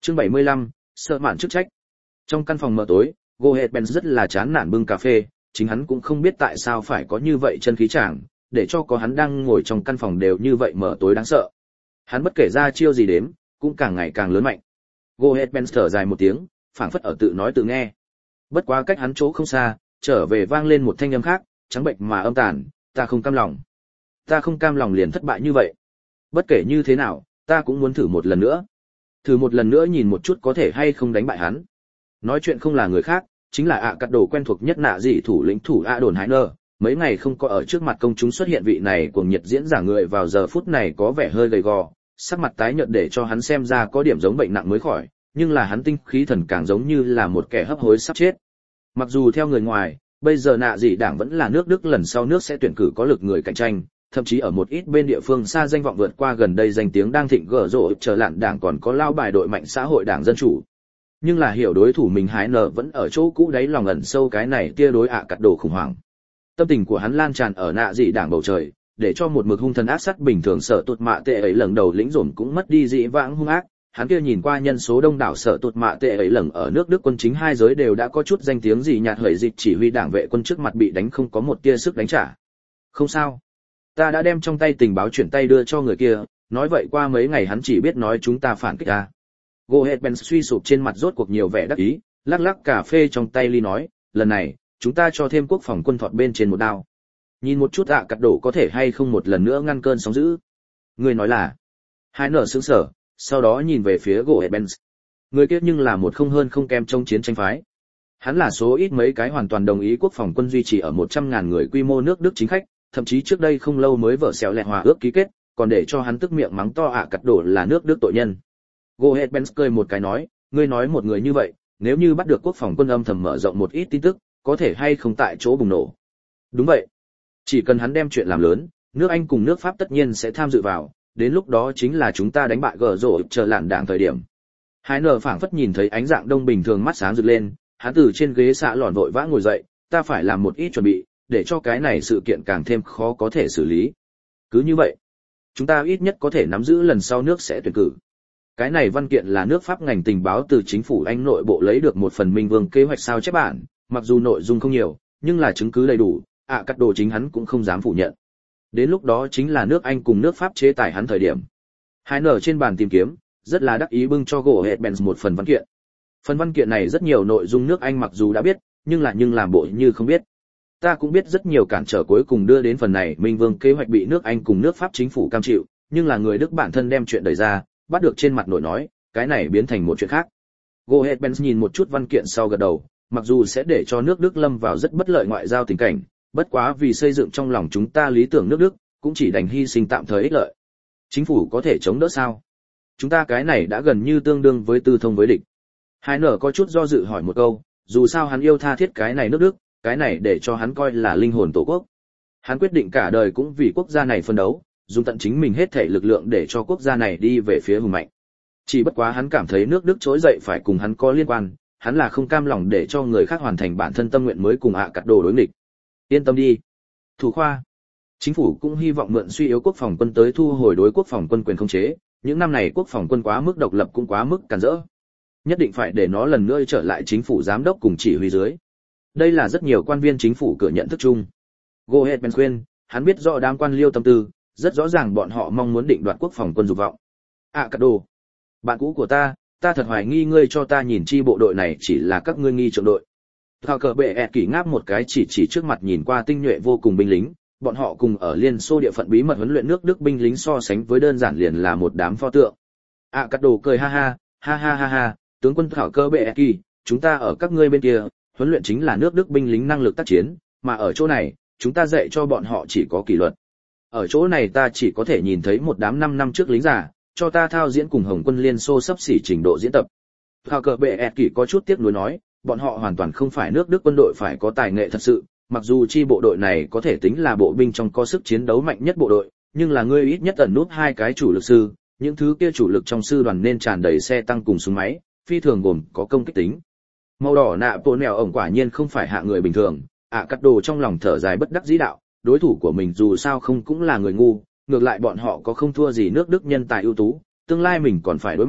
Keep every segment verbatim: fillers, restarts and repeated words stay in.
Chương bảy mươi lăm, sợ mạn chức trách. Trong căn phòng mờ tối, Goetz rất là chán nản bưng cà phê, chính hắn cũng không biết tại sao phải có như vậy chân khí chàng, để cho có hắn đang ngồi trong căn phòng đều như vậy mờ tối đáng sợ. Hắn bất kể ra chiêu gì đếm, cũng càng ngày càng lớn mạnh. Goetz thở dài một tiếng, phảng phất ở tự nói tự nghe. Bất quá cách hắn chỗ không xa, trở về vang lên một thanh âm khác, trắng bệnh mà âm tàn, ta không cam lòng. Ta không cam lòng liền thất bại như vậy. Bất kể như thế nào, ta cũng muốn thử một lần nữa. Thử một lần nữa nhìn một chút có thể hay không đánh bại hắn. Nói chuyện không là người khác, chính là ạ cắt đồ quen thuộc nhất nạ dị thủ lĩnh thủ ạ đồn hải nơ. Mấy ngày không có ở trước mặt công chúng xuất hiện vị này cuồng nhiệt diễn giả người vào giờ phút này có vẻ hơi gầy gò, sắc mặt tái nhợt để cho hắn xem ra có điểm giống bệnh nặng mới khỏi, nhưng là hắn tinh khí thần càng giống như là một kẻ hấp hối sắp chết. Mặc dù theo người ngoài, bây giờ nạ dị đảng vẫn là nước Đức lần sau nước sẽ tuyển cử có lực người cạnh tranh, thậm chí ở một ít bên địa phương xa danh vọng vượt qua gần đây danh tiếng đang thịnh gở rộ trở lạn đảng còn có lao bài đội mạnh xã hội đảng dân chủ. Nhưng là hiểu đối thủ mình hái nở vẫn ở chỗ cũ đáy lòng ẩn sâu cái này tia đối ạ cắt đồ khủng hoảng. Tâm tình của hắn lan tràn ở nạ dị đảng bầu trời, để cho một mực hung thần ác sát bình thường sợ tụt mạ tệ ấy lần đầu lĩnh dồn cũng mất đi dị vãng hung ác. Hắn kia nhìn qua nhân số đông đảo sợ tụt mạ tệ ấy lần ở nước Đức quân chính hai giới đều đã có chút danh tiếng gì nhạt hởi dịch chỉ huy đảng vệ quân trước mặt bị đánh không có một tia sức đánh trả. Không sao, ta đã đem trong tay tình báo chuyển tay đưa cho người kia, nói vậy qua mấy ngày hắn chỉ biết nói chúng ta phản kích ta. Goetz suy sụp trên mặt rốt cuộc nhiều vẻ đắc ý, lắc lắc cà phê trong tay ly nói, lần này chúng ta cho thêm quốc phòng quân thọt bên trên một đao. Nhìn một chút ạ cắt đổ có thể hay không một lần nữa ngăn cơn sóng dữ. Người nói là. Hai nở sững sờ, sau đó nhìn về phía Goetz. Người kia nhưng là một không hơn không kém trong chiến tranh phái. Hắn là số ít mấy cái hoàn toàn đồng ý quốc phòng quân duy trì ở một trăm ngàn người quy mô nước Đức chính khách, thậm chí trước đây không lâu mới vợ xéo lẹt hòa ước ký kết, còn để cho hắn tức miệng mắng to ạ cắt đổ là nước Đức tội nhân. Goetz cười một cái nói, ngươi nói một người như vậy, nếu như bắt được quốc phòng quân âm thầm mở rộng một ít tin tức, có thể hay không tại chỗ bùng nổ. Đúng vậy. Chỉ cần hắn đem chuyện làm lớn, nước Anh cùng nước Pháp tất nhiên sẽ tham dự vào, đến lúc đó chính là chúng ta đánh bại gở rộ chờ lạn đảng thời điểm. Hai nở phảng phất nhìn thấy ánh dạng đông bình thường mắt sáng rực lên, hắn từ trên ghế xạ lòn vội vã ngồi dậy, ta phải làm một ít chuẩn bị, để cho cái này sự kiện càng thêm khó có thể xử lý. Cứ như vậy, chúng ta ít nhất có thể nắm giữ lần sau nước sẽ tuyển cử. Cái này văn kiện là nước Pháp ngành tình báo từ chính phủ Anh nội bộ lấy được một phần minh vương kế hoạch sao chép bản, mặc dù nội dung không nhiều, nhưng là chứng cứ đầy đủ, ạ cắt đồ chính hắn cũng không dám phủ nhận. Đến lúc đó chính là nước Anh cùng nước Pháp chế tài hắn thời điểm. Hai nở trên bàn tìm kiếm, rất là đắc ý bưng cho Goetz một phần văn kiện. Phần văn kiện này rất nhiều nội dung nước Anh mặc dù đã biết, nhưng là nhưng làm bộ như không biết. Ta cũng biết rất nhiều cản trở cuối cùng đưa đến phần này minh vương kế hoạch bị nước Anh cùng nước Pháp chính phủ cam chịu, nhưng là người Đức bản thân đem chuyện đẩy ra, bắt được trên mặt nổi nói, cái này biến thành một chuyện khác. Goetz nhìn một chút văn kiện sau gật đầu, mặc dù sẽ để cho nước Đức lâm vào rất bất lợi ngoại giao tình cảnh, bất quá vì xây dựng trong lòng chúng ta lý tưởng nước Đức, cũng chỉ đành hy sinh tạm thời ích lợi. Chính phủ có thể chống đỡ sao? Chúng ta cái này đã gần như tương đương với tư thông với địch. Hai nở có chút do dự hỏi một câu, dù sao hắn yêu tha thiết cái này nước Đức, cái này để cho hắn coi là linh hồn tổ quốc. Hắn quyết định cả đời cũng vì quốc gia này phân đấu, dùng tận chính mình hết thể lực lượng để cho quốc gia này đi về phía hùng mạnh. Chỉ bất quá hắn cảm thấy nước Đức trỗi dậy phải cùng hắn có liên quan, hắn là không cam lòng để cho người khác hoàn thành bản thân tâm nguyện mới cùng ạ cắt đồ đối nghịch. Yên tâm đi. Thủ khoa. Chính phủ cũng hy vọng mượn suy yếu quốc phòng quân tới thu hồi đối quốc phòng quân quyền khống chế, những năm này quốc phòng quân quá mức độc lập cũng quá mức cản rỡ. Nhất định phải để nó lần nữa trở lại chính phủ giám đốc cùng chỉ huy dưới. Đây là rất nhiều quan viên chính phủ cửa nhận thức chung. Goetz khuyên, hắn biết rõ đám quan liêu tâm tư, rất rõ ràng bọn họ mong muốn định đoạt quốc phòng quân dục vọng. À cắt đồ, bạn cũ của ta, ta thật hoài nghi ngươi cho ta nhìn chi bộ đội này chỉ là các ngươi nghi trưởng đội. Thao cờ bệ ẹt kỷ ngáp một cái chỉ chỉ trước mặt nhìn qua tinh nhuệ vô cùng binh lính, bọn họ cùng ở Liên Xô địa phận bí mật huấn luyện nước Đức binh lính so sánh với đơn giản liền là một đám pho tượng. À cắt đồ cười ha ha, ha ha ha ha, tướng quân thảo cơ bệ ẹt kỷ, chúng ta ở các ngươi bên kia, huấn luyện chính là nước Đức binh lính năng lực tác chiến, mà ở chỗ này, chúng ta dạy cho bọn họ chỉ có kỷ luật. Ở chỗ này ta chỉ có thể nhìn thấy một đám năm năm trước lính già, cho ta thao diễn cùng Hồng quân Liên Xô sắp xỉ trình độ diễn tập. Thao cờ bệ ẹt kỷ có chút tiếc nuối nói, bọn họ hoàn toàn không phải nước Đức quân đội phải có tài nghệ thật sự, mặc dù chi bộ đội này có thể tính là bộ binh trong có sức chiến đấu mạnh nhất bộ đội, nhưng là ngươi ít nhất ẩn nút hai cái chủ lực sư, những thứ kia chủ lực trong sư đoàn nên tràn đầy xe tăng cùng súng máy, phi thường gồm có công kích tính. Màu đỏ nạ bộ nèo ổng quả nhiên không phải hạ người bình thường, ạ cắt đồ trong lòng thở dài bất đắc dĩ đạo, đối thủ của mình dù sao không cũng là người ngu, ngược lại bọn họ có không thua gì nước Đức nhân tài ưu tú, tương lai mình còn phải đối mặt,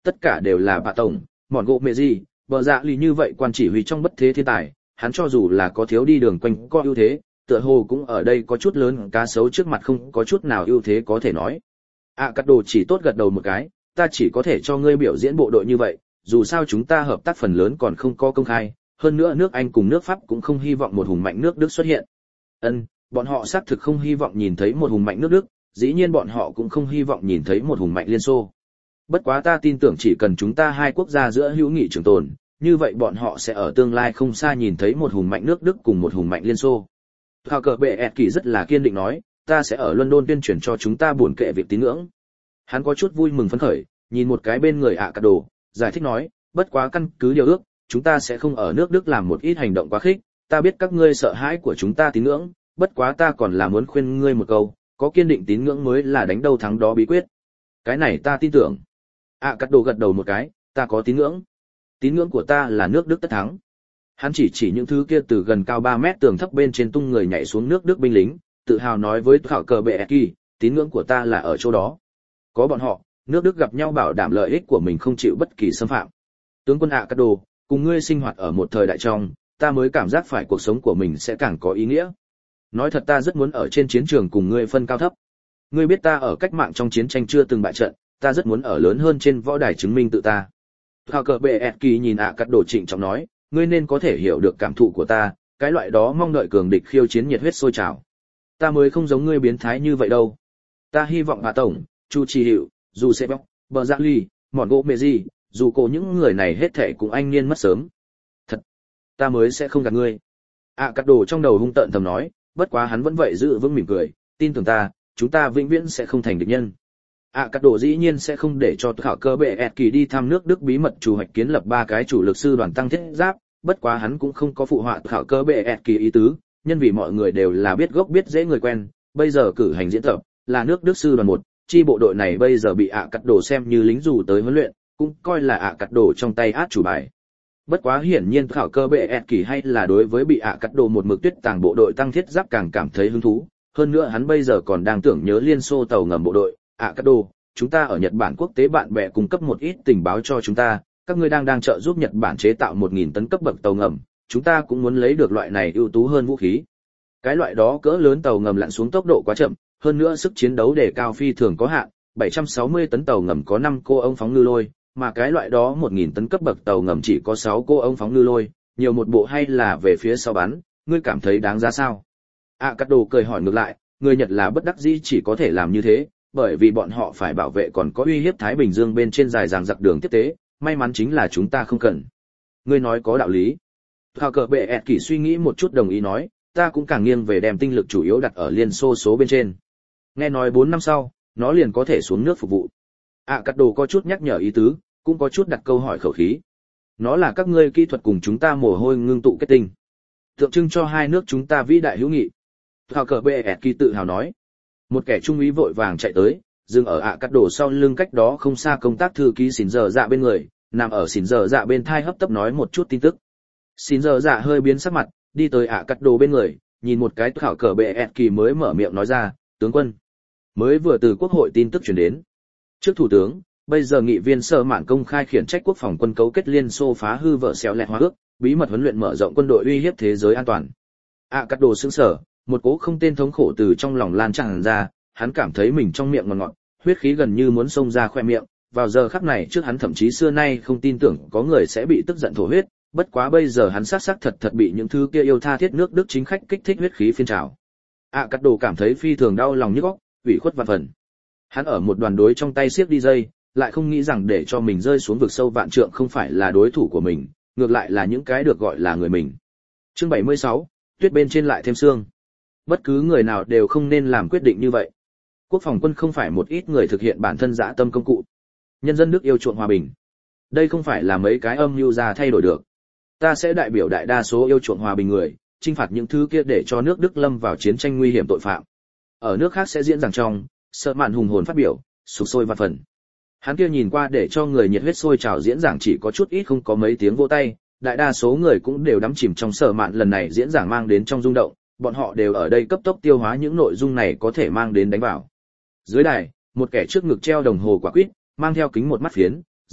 tất cả đều là bà tổng, mọn gỗ mẹ gì, bờ dạ lì như vậy quan chỉ huy trong bất thế thiên tài, hắn cho dù là có thiếu đi đường quanh có ưu thế, tựa hồ cũng ở đây có chút lớn cá sấu trước mặt không có chút nào ưu thế có thể nói. À cắt đồ chỉ tốt gật đầu một cái, ta chỉ có thể cho ngươi biểu diễn bộ đội như vậy, dù sao chúng ta hợp tác phần lớn còn không có công khai, hơn nữa nước Anh cùng nước Pháp cũng không hy vọng một hùng mạnh nước Đức xuất hiện. Ân, bọn họ xác thực không hy vọng nhìn thấy một hùng mạnh nước Đức, dĩ nhiên bọn họ cũng không hy vọng nhìn thấy một hùng mạnh Liên Xô. Bất quá ta tin tưởng chỉ cần chúng ta hai quốc gia giữa hữu nghị trường tồn, như vậy bọn họ sẽ ở tương lai không xa nhìn thấy một hùng mạnh nước Đức cùng một hùng mạnh Liên Xô. Hào cờ bệ ẹt kỳ rất là kiên định nói, ta sẽ ở London tuyên truyền cho chúng ta buồn kệ việc tín ngưỡng. Hắn có chút vui mừng phấn khởi, nhìn một cái bên người ạ cà đồ, giải thích nói, bất quá căn cứ điều ước, chúng ta sẽ không ở nước Đức làm một ít hành động quá khích, ta biết các ngươi sợ hãi của chúng ta tín ngưỡng, bất quá ta còn là muốn khuyên ngươi một câu, có kiên định tín ngưỡng mới là đánh đâu thắng đó bí quyết. Cái này ta tin tưởng. ạ cà đồ gật đầu một cái, ta có tín ngưỡng. Tín ngưỡng của ta là nước Đức tất thắng. Hắn chỉ chỉ những thứ kia từ gần cao ba mét tường thấp bên trên tung người nhảy xuống nước Đức binh lính, tự hào nói với Khảo cờ bệ kỳ, tín ngưỡng của ta là ở chỗ đó. Có bọn họ, nước Đức gặp nhau bảo đảm lợi ích của mình không chịu bất kỳ xâm phạm. Tướng quân ạ cát đồ, cùng ngươi sinh hoạt ở một thời đại trong, ta mới cảm giác phải cuộc sống của mình sẽ càng có ý nghĩa. Nói thật ta rất muốn ở trên chiến trường cùng ngươi phân cao thấp. Ngươi biết ta ở cách mạng trong chiến tranh chưa từng bại trận, ta rất muốn ở lớn hơn trên võ đài chứng minh tự ta. Khảo cờ bệ kỳ nhìn ạ cát đồ trịnh trọng nói, ngươi nên có thể hiểu được cảm thụ của ta, cái loại đó mong đợi cường địch khiêu chiến nhiệt huyết sôi trào. Ta mới không giống ngươi biến thái như vậy đâu. Ta hy vọng bà tổng, Chu Chi Hiệu, dù sẽ bóc, bờ giác ly, mọn gỗ mẹ gì, dù cổ những người này hết thảy cùng anh niên mất sớm. Thật, ta mới sẽ không gạt ngươi. À cắt đồ trong đầu hung tợn thầm nói, bất quá hắn vẫn vậy giữ vững mỉm cười, tin tưởng ta, chúng ta vĩnh viễn sẽ không thành địch nhân. À cắt đồ dĩ nhiên sẽ không để cho Khảo cơ bệ ẹt kỳ đi thăm nước Đức bí mật chủ hoạch kiến lập ba cái chủ lực sư đoàn tăng thiết giáp, bất quá hắn cũng không có phụ họa Khảo cơ bệ ẹt kỳ ý tứ, nhân vì mọi người đều là biết gốc biết dễ người quen, bây giờ cử hành diễn tập, là nước Đức sư đoàn một, chi bộ đội này bây giờ bị ạ cắt đồ xem như lính dù tới huấn luyện, cũng coi là ạ cắt đồ trong tay át chủ bài. Bất quá hiển nhiên Khảo cơ bệ ẹt kỳ hay là đối với bị ạ cắt đồ một mực tuyết tàng bộ đội tăng thiết giáp càng cảm thấy hứng thú, hơn nữa hắn bây giờ còn đang tưởng nhớ Liên Xô tàu ngầm bộ đội, ạ cắt đồ, chúng ta ở Nhật Bản quốc tế bạn bè cung cấp một ít tình báo cho chúng ta, các ngươi đang đang trợ giúp Nhật Bản chế tạo một nghìn tấn cấp bậc tàu ngầm, chúng ta cũng muốn lấy được loại này ưu tú hơn vũ khí. Cái loại đó cỡ lớn tàu ngầm lặn xuống tốc độ quá chậm, hơn nữa sức chiến đấu đề cao phi thường có hạn, bảy trăm sáu mươi tấn tàu ngầm có năm cô ống phóng ngư lôi, mà cái loại đó một nghìn tấn cấp bậc tàu ngầm chỉ có sáu cô ống phóng ngư lôi, nhiều một bộ hay là về phía sau bắn, ngươi cảm thấy đáng giá sao? À Cát Đồ cười hỏi ngược lại, người Nhật là bất đắc dĩ chỉ có thể làm như thế, bởi vì bọn họ phải bảo vệ còn có uy hiếp Thái Bình Dương bên trên dài dằng dặc đường tiếp tế, may mắn chính là chúng ta không cần. Ngươi nói có đạo lý. Khảo cờ bệ ẹt kỳ suy nghĩ một chút đồng ý nói, ta cũng càng nghiêng về đem tinh lực chủ yếu đặt ở Liên Xô số bên trên. Nghe nói bốn năm sau, nó liền có thể xuống nước phục vụ. À Cát Đồ có chút nhắc nhở ý tứ, cũng có chút đặt câu hỏi khẩu khí. Nó là các ngươi kỹ thuật cùng chúng ta mồ hôi ngưng tụ kết tinh, tượng trưng cho hai nước chúng ta vĩ đại hữu nghị. Khảo cờ bệ ẹt kỳ tự hào nói. Một kẻ trung úy vội vàng chạy tới, dừng ở ạ Cát Đồ sau lưng cách đó không xa công tác thư ký xỉn giờ dạ bên người, nằm ở xỉn giờ dạ bên thai hấp tấp nói một chút tin tức. Xỉn giờ dạ hơi biến sắc mặt, đi tới ạ Cát Đồ bên người, nhìn một cái khảo cờ bệ ẹt kỳ mới mở miệng nói ra, tướng quân, mới vừa từ quốc hội tin tức truyền đến. Trước thủ tướng, bây giờ nghị viên Sơ Mạn công khai khiển trách quốc phòng quân cấu kết Liên Xô phá hư vợ xéo lẹt hóa ước, bí mật huấn luyện mở rộng quân đội uy hiếp thế giới an toàn. ạ Cát Đồ sững sờ, một cố không tên thống khổ từ trong lòng lan tràn ra, hắn cảm thấy mình trong miệng ngọt ngọt, huyết khí gần như muốn xông ra khoe miệng, vào giờ khắc này trước hắn thậm chí xưa nay không tin tưởng có người sẽ bị tức giận thổ huyết, bất quá bây giờ hắn xác xác thật thật bị những thứ kia yêu tha thiết nước Đức chính khách kích thích huyết khí phiên trào. À Cát Đồ cảm thấy phi thường đau lòng nhức óc, ủy khuất vạn phần. Hắn ở một đoàn đối trong tay siết đi dây, lại không nghĩ rằng để cho mình rơi xuống vực sâu vạn trượng không phải là đối thủ của mình, ngược lại là những cái được gọi là người mình. Chương bảy mươi sáu, tuyết bên trên lại thêm sương. Bất cứ người nào đều không nên làm quyết định như vậy. Quốc phòng quân không phải một ít người thực hiện bản thân dã tâm công cụ. Nhân dân nước yêu chuộng hòa bình. Đây không phải là mấy cái âm mưu ra thay đổi được. Ta sẽ đại biểu đại đa số yêu chuộng hòa bình người, chinh phạt những thứ kia để cho nước Đức lâm vào chiến tranh nguy hiểm tội phạm. Ở nước khác sẽ diễn rằng trong, Sợ Mạn hùng hồn phát biểu, sục sôi vạn phần. Hắn kia nhìn qua để cho người nhiệt huyết sôi trào diễn giảng chỉ có chút ít không có mấy tiếng vỗ tay, đại đa số người cũng đều đắm chìm trong Sợ Mạn lần này diễn giảng mang đến trong rung động, bọn họ đều ở đây cấp tốc tiêu hóa những nội dung này có thể mang đến đánh vào. Dưới đài, một kẻ trước ngực treo đồng hồ quả quýt, mang theo kính một mắt phiến,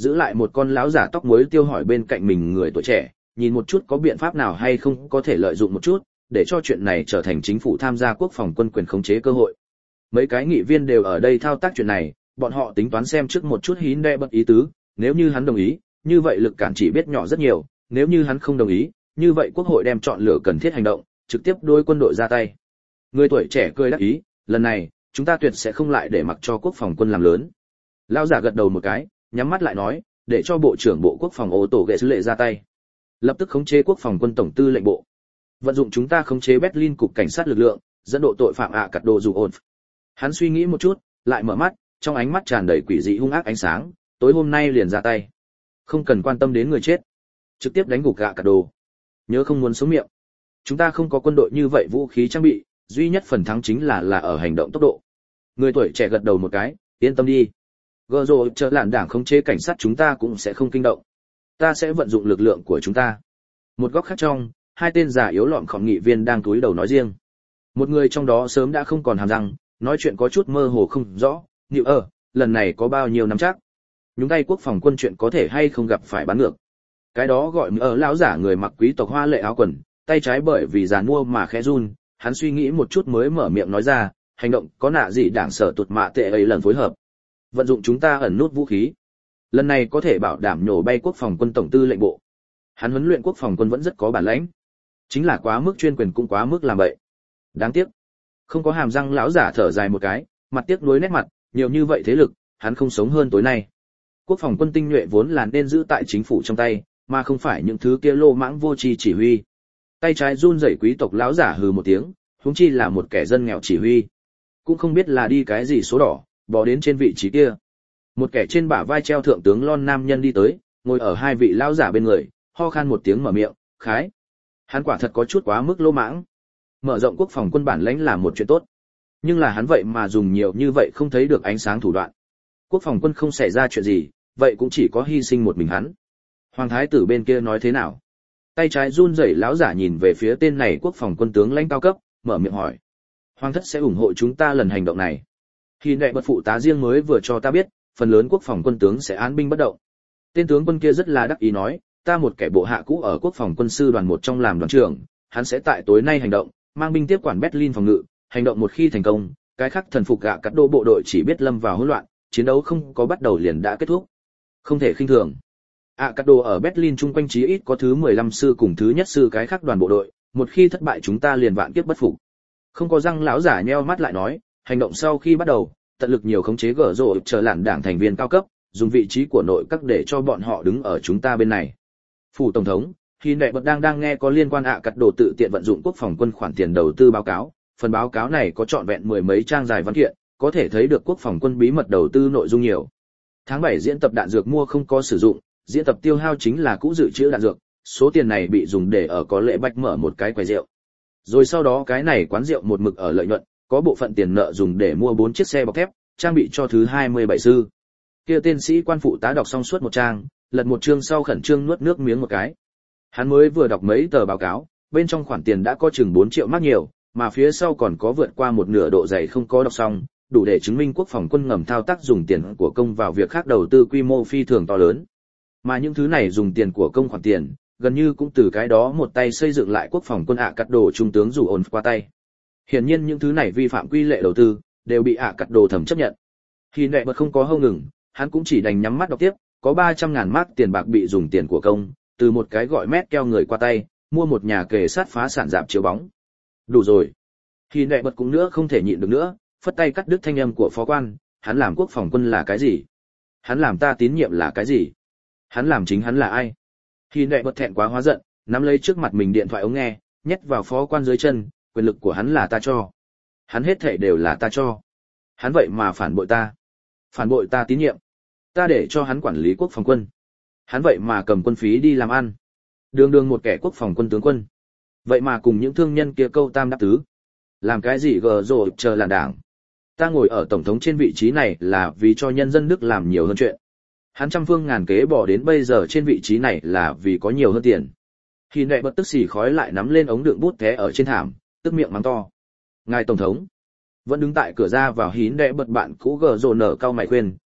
giữ lại một con lão giả tóc muối tiêu hỏi bên cạnh mình người tuổi trẻ, nhìn một chút có biện pháp nào hay không có thể lợi dụng một chút, để cho chuyện này trở thành chính phủ tham gia quốc phòng quân quyền khống chế cơ hội. Mấy cái nghị viên đều ở đây thao tác chuyện này, bọn họ tính toán xem trước một chút hín đệ bật ý tứ, nếu như hắn đồng ý, như vậy lực cản chỉ biết nhỏ rất nhiều, nếu như hắn không đồng ý, như vậy quốc hội đem chọn lựa cần thiết hành động, trực tiếp đối quân đội ra tay. Người tuổi trẻ cười đáp ý, lần này, chúng ta tuyệt sẽ không lại để mặc cho quốc phòng quân làm lớn. Lão giả gật đầu một cái, nhắm mắt lại nói, để cho bộ trưởng bộ quốc phòng ô tổ ghệ sứ lệ ra tay. Lập tức khống chế quốc phòng quân tổng tư lệnh bộ. Vận dụng chúng ta khống chế Berlin cục cảnh sát lực lượng, dẫn độ tội phạm ạ cắt đồ dù ổn. Hắn suy nghĩ một chút, lại mở mắt, trong ánh mắt tràn đầy quỷ dị hung ác ánh sáng, tối hôm nay liền ra tay. Không cần quan tâm đến người chết, trực tiếp đánh gục gạ cắt đồ. Nhớ không muốn sống miệng. Chúng ta không có quân đội như vậy vũ khí trang bị, duy nhất phần thắng chính là là ở hành động tốc độ. Người tuổi trẻ gật đầu một cái, yên tâm đi. Gờ rồi chờ lạn đảng khống chế cảnh sát chúng ta cũng sẽ không kinh động. Ta sẽ vận dụng lực lượng của chúng ta. Một góc khác trong, hai tên già yếu lọm khom nghị viên đang cúi đầu nói riêng. Một người trong đó sớm đã không còn hàm răng, nói chuyện có chút mơ hồ không rõ. Nhịu ở, lần này có bao nhiêu năm chắc? Nhúng tay quốc phòng quân chuyện có thể hay không gặp phải bán ngược. Cái đó gọi ở lão giả người mặc quý tộc hoa lệ áo quần, tay trái bởi vì già mua mà khẽ run, hắn suy nghĩ một chút mới mở miệng nói ra, hành động có nạ gì đảng sở tuột mạ tệ ấy lần phối hợp. Vận dụng chúng ta ẩn nút vũ khí. Lần này có thể bảo đảm nhổ bay quốc phòng quân tổng tư lệnh bộ. Hắn huấn luyện quốc phòng quân vẫn rất có bản lĩnh. Chính là quá mức chuyên quyền cũng quá mức làm bậy. Đáng tiếc. Không có hàm răng lão giả thở dài một cái, mặt tiếc nuối nét mặt, nhiều như vậy thế lực, hắn không sống hơn tối nay. Quốc phòng quân tinh nhuệ vốn là nên giữ tại chính phủ trong tay, mà không phải những thứ kia lô mãng vô tri chỉ huy. Tay trái run rẩy quý tộc lão giả hừ một tiếng, huống chi là một kẻ dân nghèo chỉ huy. Cũng không biết là đi cái gì số đỏ, bỏ đến trên vị trí kia. Một kẻ trên bả vai treo thượng tướng lon nam nhân đi tới, ngồi ở hai vị lão giả bên người, ho khan một tiếng mở miệng, khái. Hắn quả thật có chút quá mức lô mãng. Mở rộng quốc phòng quân bản lãnh là một chuyện tốt, nhưng là hắn vậy mà dùng nhiều như vậy không thấy được ánh sáng thủ đoạn. Quốc phòng quân không xảy ra chuyện gì, vậy cũng chỉ có hy sinh một mình hắn. Hoàng thái tử bên kia nói thế nào? Tay trái run rẩy lão giả nhìn về phía tên này quốc phòng quân tướng lãnh cao cấp, mở miệng hỏi. Hoàng thất sẽ ủng hộ chúng ta lần hành động này. Khi đệ bật phụ tá riêng mới vừa cho ta biết, phần lớn quốc phòng quân tướng sẽ án binh bất động. Tên tướng quân kia rất là đắc ý nói, ta một kẻ bộ hạ cũ ở quốc phòng quân sư đoàn một trong làm đoàn trưởng, hắn sẽ tại tối nay hành động, mang binh tiếp quản Berlin phòng ngự, hành động một khi thành công, cái khác thần phục gạ cắt đô bộ đội chỉ biết lâm vào hỗn loạn, chiến đấu không có bắt đầu liền đã kết thúc. Không thể khinh thường. ạ cắt đô ở Berlin chung quanh chí ít có thứ mười lăm sư cùng thứ nhất sư cái khác đoàn bộ đội, một khi thất bại chúng ta liền vạn kiếp bất phục. Không có răng lão giả nheo mắt lại nói, hành động sau khi bắt đầu, tận lực nhiều khống chế gở rộ chờ lạn đảng thành viên cao cấp, dùng vị trí của nội các để cho bọn họ đứng ở chúng ta bên này. Phủ tổng thống, khi đệ bật đang đang nghe có liên quan ạ cắt đồ tự tiện vận dụng quốc phòng quân khoản tiền đầu tư báo cáo, phần báo cáo này có trọn vẹn mười mấy trang dài văn kiện, có thể thấy được quốc phòng quân bí mật đầu tư nội dung nhiều. Tháng bảy diễn tập đạn dược mua không có sử dụng, diễn tập tiêu hao chính là cũ dự trữ đạn dược, số tiền này bị dùng để ở có lệ bách mở một cái quầy rượu. Rồi sau đó cái này quán rượu một mực ở lợi nhuận, có bộ phận tiền nợ dùng để mua bốn chiếc xe bọc thép, trang bị cho thứ hai mươi bảy sư. Kia tên sĩ quan phụ tá đọc xong suốt một trang, lật một chương sau khẩn trương nuốt nước miếng một cái. Hắn mới vừa đọc mấy tờ báo cáo, bên trong khoản tiền đã có chừng bốn triệu mác nhiều, mà phía sau còn có vượt qua một nửa độ dày không có đọc xong, đủ để chứng minh quốc phòng quân ngầm thao tác dùng tiền của công vào việc khác đầu tư quy mô phi thường to lớn. Mà những thứ này dùng tiền của công khoản tiền, gần như cũng từ cái đó một tay xây dựng lại quốc phòng quân ạ cắt đồ trung tướng rủ ổn qua tay. Hiển nhiên những thứ này vi phạm quy lệ đầu tư, đều bị ạ cắt đồ thẩm chấp nhận. Khi nệ bật không có hâu ngừng, hắn cũng chỉ đành nhắm mắt đọc tiếp, có ba trăm ngàn mark tiền bạc bị dùng tiền của công, từ một cái gọi mét keo người qua tay, mua một nhà kề sát phá sản dạp chiếu bóng. Đủ rồi. Khi nệ bật cũng nữa không thể nhịn được nữa, phất tay cắt đứt thanh âm của phó quan, hắn làm quốc phòng quân là cái gì? Hắn làm ta tín nhiệm là cái gì? Hắn làm chính hắn là ai? Khi nệ bật thẹn quá hóa giận, nắm lấy trước mặt mình điện thoại ống nghe, nhét vào phó quan dưới chân, quyền lực của hắn là ta cho. Hắn hết thảy đều là ta cho. Hắn vậy mà phản bội ta. Phản bội ta tín nhiệm. Ta để cho hắn quản lý quốc phòng quân. Hắn vậy mà cầm quân phí đi làm ăn. Đường đường một kẻ quốc phòng quân tướng quân. Vậy mà cùng những thương nhân kia câu tam đáp tứ. Làm cái gì gờ rồi chờ là đảng. Ta ngồi ở tổng thống trên vị trí này là vì cho nhân dân Đức làm nhiều hơn chuyện. Hắn trăm phương ngàn kế bỏ đến bây giờ trên vị trí này là vì có nhiều hơn tiền. Khi nệ bật tức xì khói lại nắm lên ống đựng bút té ở trên thảm, tức miệng mắng to. Ngài tổng thống. Vẫn đứng tại cửa ra vào hín đệ bật bạn cũ gờ rồ nở cao mày khuyên,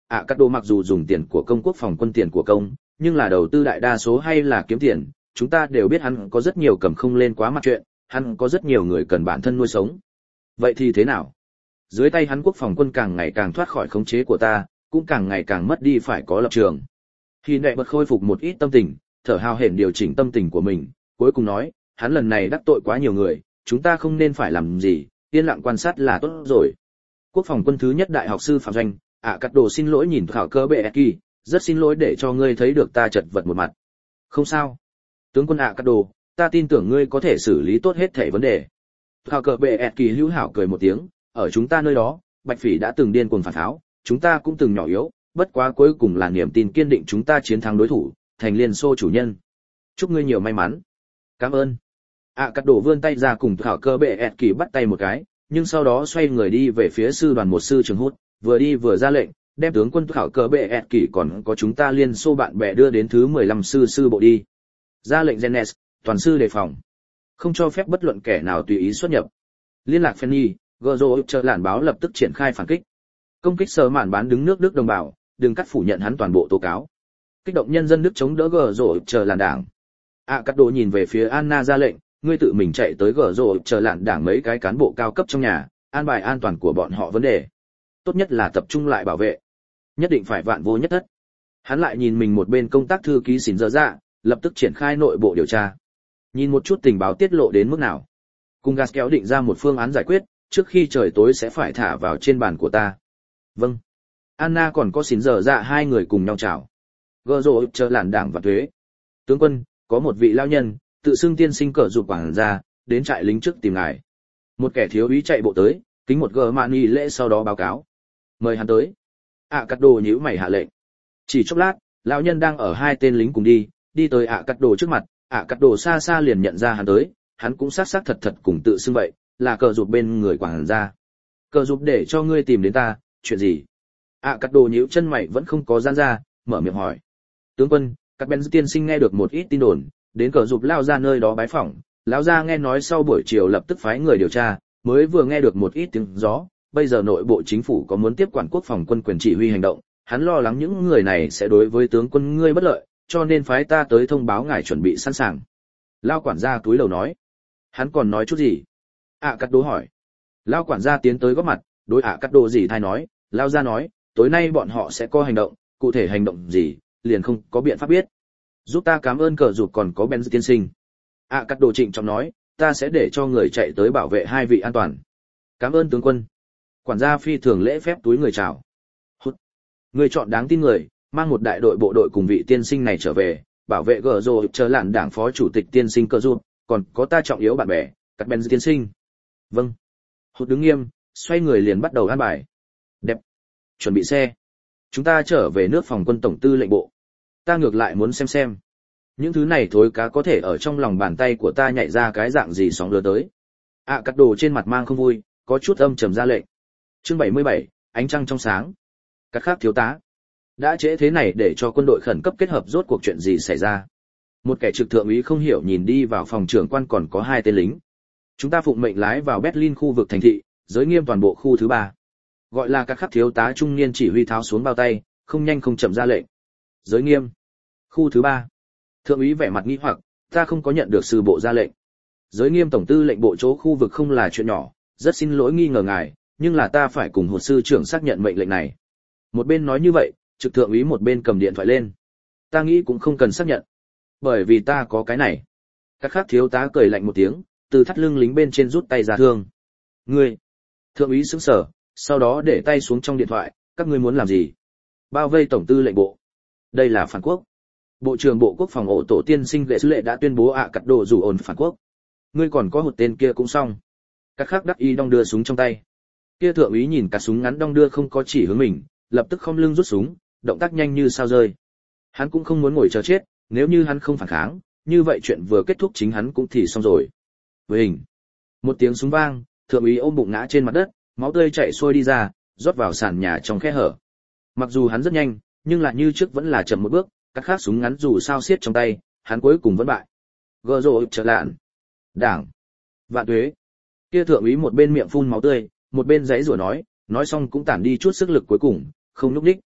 ạ cắt đồ mặc dù dùng tiền của công quốc phòng quân tiền của công, nhưng là đầu tư đại đa số hay là kiếm tiền, chúng ta đều biết hắn có rất nhiều cầm không lên quá mặt chuyện, hắn có rất nhiều người cần bản thân nuôi sống. Vậy thì thế nào? Dưới tay hắn quốc phòng quân càng ngày càng thoát khỏi khống chế của ta, cũng càng ngày càng mất đi phải có lập trường. Khi nệ bật khôi phục một ít tâm tình, thở hào hển điều chỉnh tâm tình của mình, cuối cùng nói, hắn lần này đắc tội quá nhiều người, chúng ta không nên phải làm gì, yên lặng quan sát là tốt rồi. Quốc phòng quân thứ nhất đại học sư Phạm Doanh, ạ cắt đồ xin lỗi nhìn khảo cơ bệ kỳ, rất xin lỗi để cho ngươi thấy được ta chật vật một mặt. Không sao. Tướng quân ạ cắt đồ, ta tin tưởng ngươi có thể xử lý tốt hết thể vấn đề. Khảo cơ bệ kỳ hữu hảo cười một tiếng, ở chúng ta nơi đó, Bạch Phỉ đã từng điên cuồng phản tháo, chúng ta cũng từng nhỏ yếu, bất quá cuối cùng là niềm tin kiên định chúng ta chiến thắng đối thủ, thành Liên Xô chủ nhân. Chúc ngươi nhiều may mắn. Cảm ơn. ạ cắt đồ vươn tay ra cùng khảo cơ bệ kỳ bắt tay một cái, nhưng sau đó xoay người đi về phía sư đoàn một sư trường hút, vừa đi vừa ra lệnh, đem tướng quân khảo cơ bệ kỳ còn có chúng ta Liên Xô bạn bè đưa đến thứ mười lăm sư sư bộ đi. Ra lệnh Genes, toàn sư đề phòng, không cho phép bất luận kẻ nào tùy ý xuất nhập. Liên lạc Fanny, Gro chờ lản báo lập tức triển khai phản kích. Công kích Sở Mạn bán đứng nước Đức đồng bào, đừng cắt phủ nhận hắn toàn bộ tố cáo. Kích động nhân dân Đức chống đỡ Gro chờ lản đảng. À cắt đồ nhìn về phía Anna ra lệnh, ngươi tự mình chạy tới Gro chờ lản đảng mấy cái cán bộ cao cấp trong nhà, an bài an toàn của bọn họ vấn đề. Tốt nhất là tập trung lại bảo vệ. Nhất định phải vạn vô nhất thất. Hắn lại nhìn mình một bên công tác thư ký xỉn dơ dạ, lập tức triển khai nội bộ điều tra. Nhìn một chút tình báo tiết lộ đến mức nào. Cùng Gas kéo định ra một phương án giải quyết, trước khi trời tối sẽ phải thả vào trên bàn của ta. Vâng. Anna còn có xỉn dơ dạ hai người cùng nhau chào. Gơ rộ chờ làn đảng và thuế. Tướng quân, có một vị lao nhân, tự xưng tiên sinh cờ rụt quảng ra, đến trại lính trước tìm ngài. Một kẻ thiếu úy chạy bộ tới, kính một gờ mạn nghi lễ sau đó báo cáo. Mời hắn tới. ạ cắt đồ nhíu mày hạ lệnh. Chỉ chốc lát, lão nhân đang ở hai tên lính cùng đi, đi tới ạ cắt đồ trước mặt, ạ cắt đồ xa xa liền nhận ra hắn tới, hắn cũng xác xác thật thật cùng tự xưng vậy, là cờ rụt bên người quảng ra. Cờ rụt để cho ngươi tìm đến ta, chuyện gì? ạ cắt đồ nhíu chân mày vẫn không có gian ra, mở miệng hỏi. Tướng quân, các bên tiên sinh nghe được một ít tin đồn, đến cờ rụt lao ra nơi đó bái phỏng, lão gia nghe nói sau buổi chiều lập tức phái người điều tra, mới vừa nghe được một ít tiếng gió, bây giờ nội bộ chính phủ có muốn tiếp quản quốc phòng quân quyền chỉ huy hành động, hắn lo lắng những người này sẽ đối với tướng quân ngươi bất lợi, cho nên phái ta tới thông báo ngài chuẩn bị sẵn sàng. Lao quản gia túi lầu nói. Hắn còn nói chút gì? ạ cắt đồ hỏi. Lao quản gia tiến tới góp mặt, đối ạ cắt đồ gì thay nói, Lao gia nói, tối nay bọn họ sẽ có hành động, cụ thể hành động gì, liền không có biện pháp biết. Giúp ta cảm ơn cờ rụt còn có Ben tiên sinh. ạ cắt đồ trịnh trọng nói, ta sẽ để cho người chạy tới bảo vệ hai vị an toàn. Cảm ơn tướng quân. Quản gia phi thường lễ phép túi người chào. Hút. Người chọn đáng tin người, mang một đại đội bộ đội cùng vị tiên sinh này trở về, bảo vệ gờ rồ chờ lạn đảng phó chủ tịch tiên sinh cơ rụt, còn có ta trọng yếu bạn bè, các Ben tiên sinh. Vâng. Hút đứng nghiêm, xoay người liền bắt đầu an bài. Đẹp. Chuẩn bị xe. Chúng ta trở về nước phòng quân tổng tư lệnh bộ. Ta ngược lại muốn xem xem. Những thứ này thối cá có thể ở trong lòng bàn tay của ta nhảy ra cái dạng gì sóng lừa tới. À cắt đồ trên mặt mang không vui, có chút âm trầm ra lệnh. Chương bảy mươi bảy, ánh trăng trong sáng. Các khác thiếu tá. Đã trễ thế này để cho quân đội khẩn cấp kết hợp rốt cuộc chuyện gì xảy ra. Một kẻ trực thượng úy không hiểu nhìn đi vào phòng trưởng quan còn có hai tên lính. Chúng ta phụng mệnh lái vào Berlin khu vực thành thị, giới nghiêm toàn bộ khu thứ ba. Gọi là các khắc thiếu tá trung niên chỉ huy tháo xuống bao tay, không nhanh không chậm ra lệnh. Giới nghiêm. Khu thứ ba. Thượng úy vẻ mặt nghi hoặc, ta không có nhận được sư bộ ra lệnh. Giới nghiêm tổng tư lệnh bộ chỗ khu vực không là chuyện nhỏ, rất xin lỗi nghi ngờ ngài, nhưng là ta phải cùng hồ sư trưởng xác nhận mệnh lệnh này. Một bên nói như vậy, trực thượng úy một bên cầm điện thoại lên. Ta nghĩ cũng không cần xác nhận, bởi vì ta có cái này. Các khác thiếu tá cười lạnh một tiếng, từ thắt lưng lính bên trên rút tay ra thương. Ngươi. Thượng úy sững sờ, sau đó để tay xuống trong điện thoại, các ngươi muốn làm gì? Bao vây tổng tư lệnh bộ. Đây là phản quốc. Bộ trưởng Bộ Quốc phòng ổ tổ tiên sinh Lệ Sư Lệ đã tuyên bố ạ cắt đồ rủ ổn phản quốc. Ngươi còn có một tên kia cũng xong. Các khác đắc y đong đưa súng trong tay. Kia thượng úy nhìn cả súng ngắn đong đưa không có chỉ hướng mình, lập tức khom lưng rút súng, động tác nhanh như sao rơi. Hắn cũng không muốn ngồi chờ chết, nếu như hắn không phản kháng, như vậy chuyện vừa kết thúc chính hắn cũng thì xong rồi. Với hình. Một tiếng súng vang, thượng úy ôm bụng ngã trên mặt đất, máu tươi chảy xuôi đi ra, rót vào sàn nhà trong khe hở. Mặc dù hắn rất nhanh, nhưng lại như trước vẫn là chậm một bước. Các khác súng ngắn dù sao xiết trong tay, hắn cuối cùng vẫn bại. Gờ rồ trở lạn. Đảng. Vạn tuế. Kia thượng úy một bên miệng phun máu tươi, một bên giãy rủa nói, nói xong cũng tản đi chút sức lực cuối cùng, không lúc đích.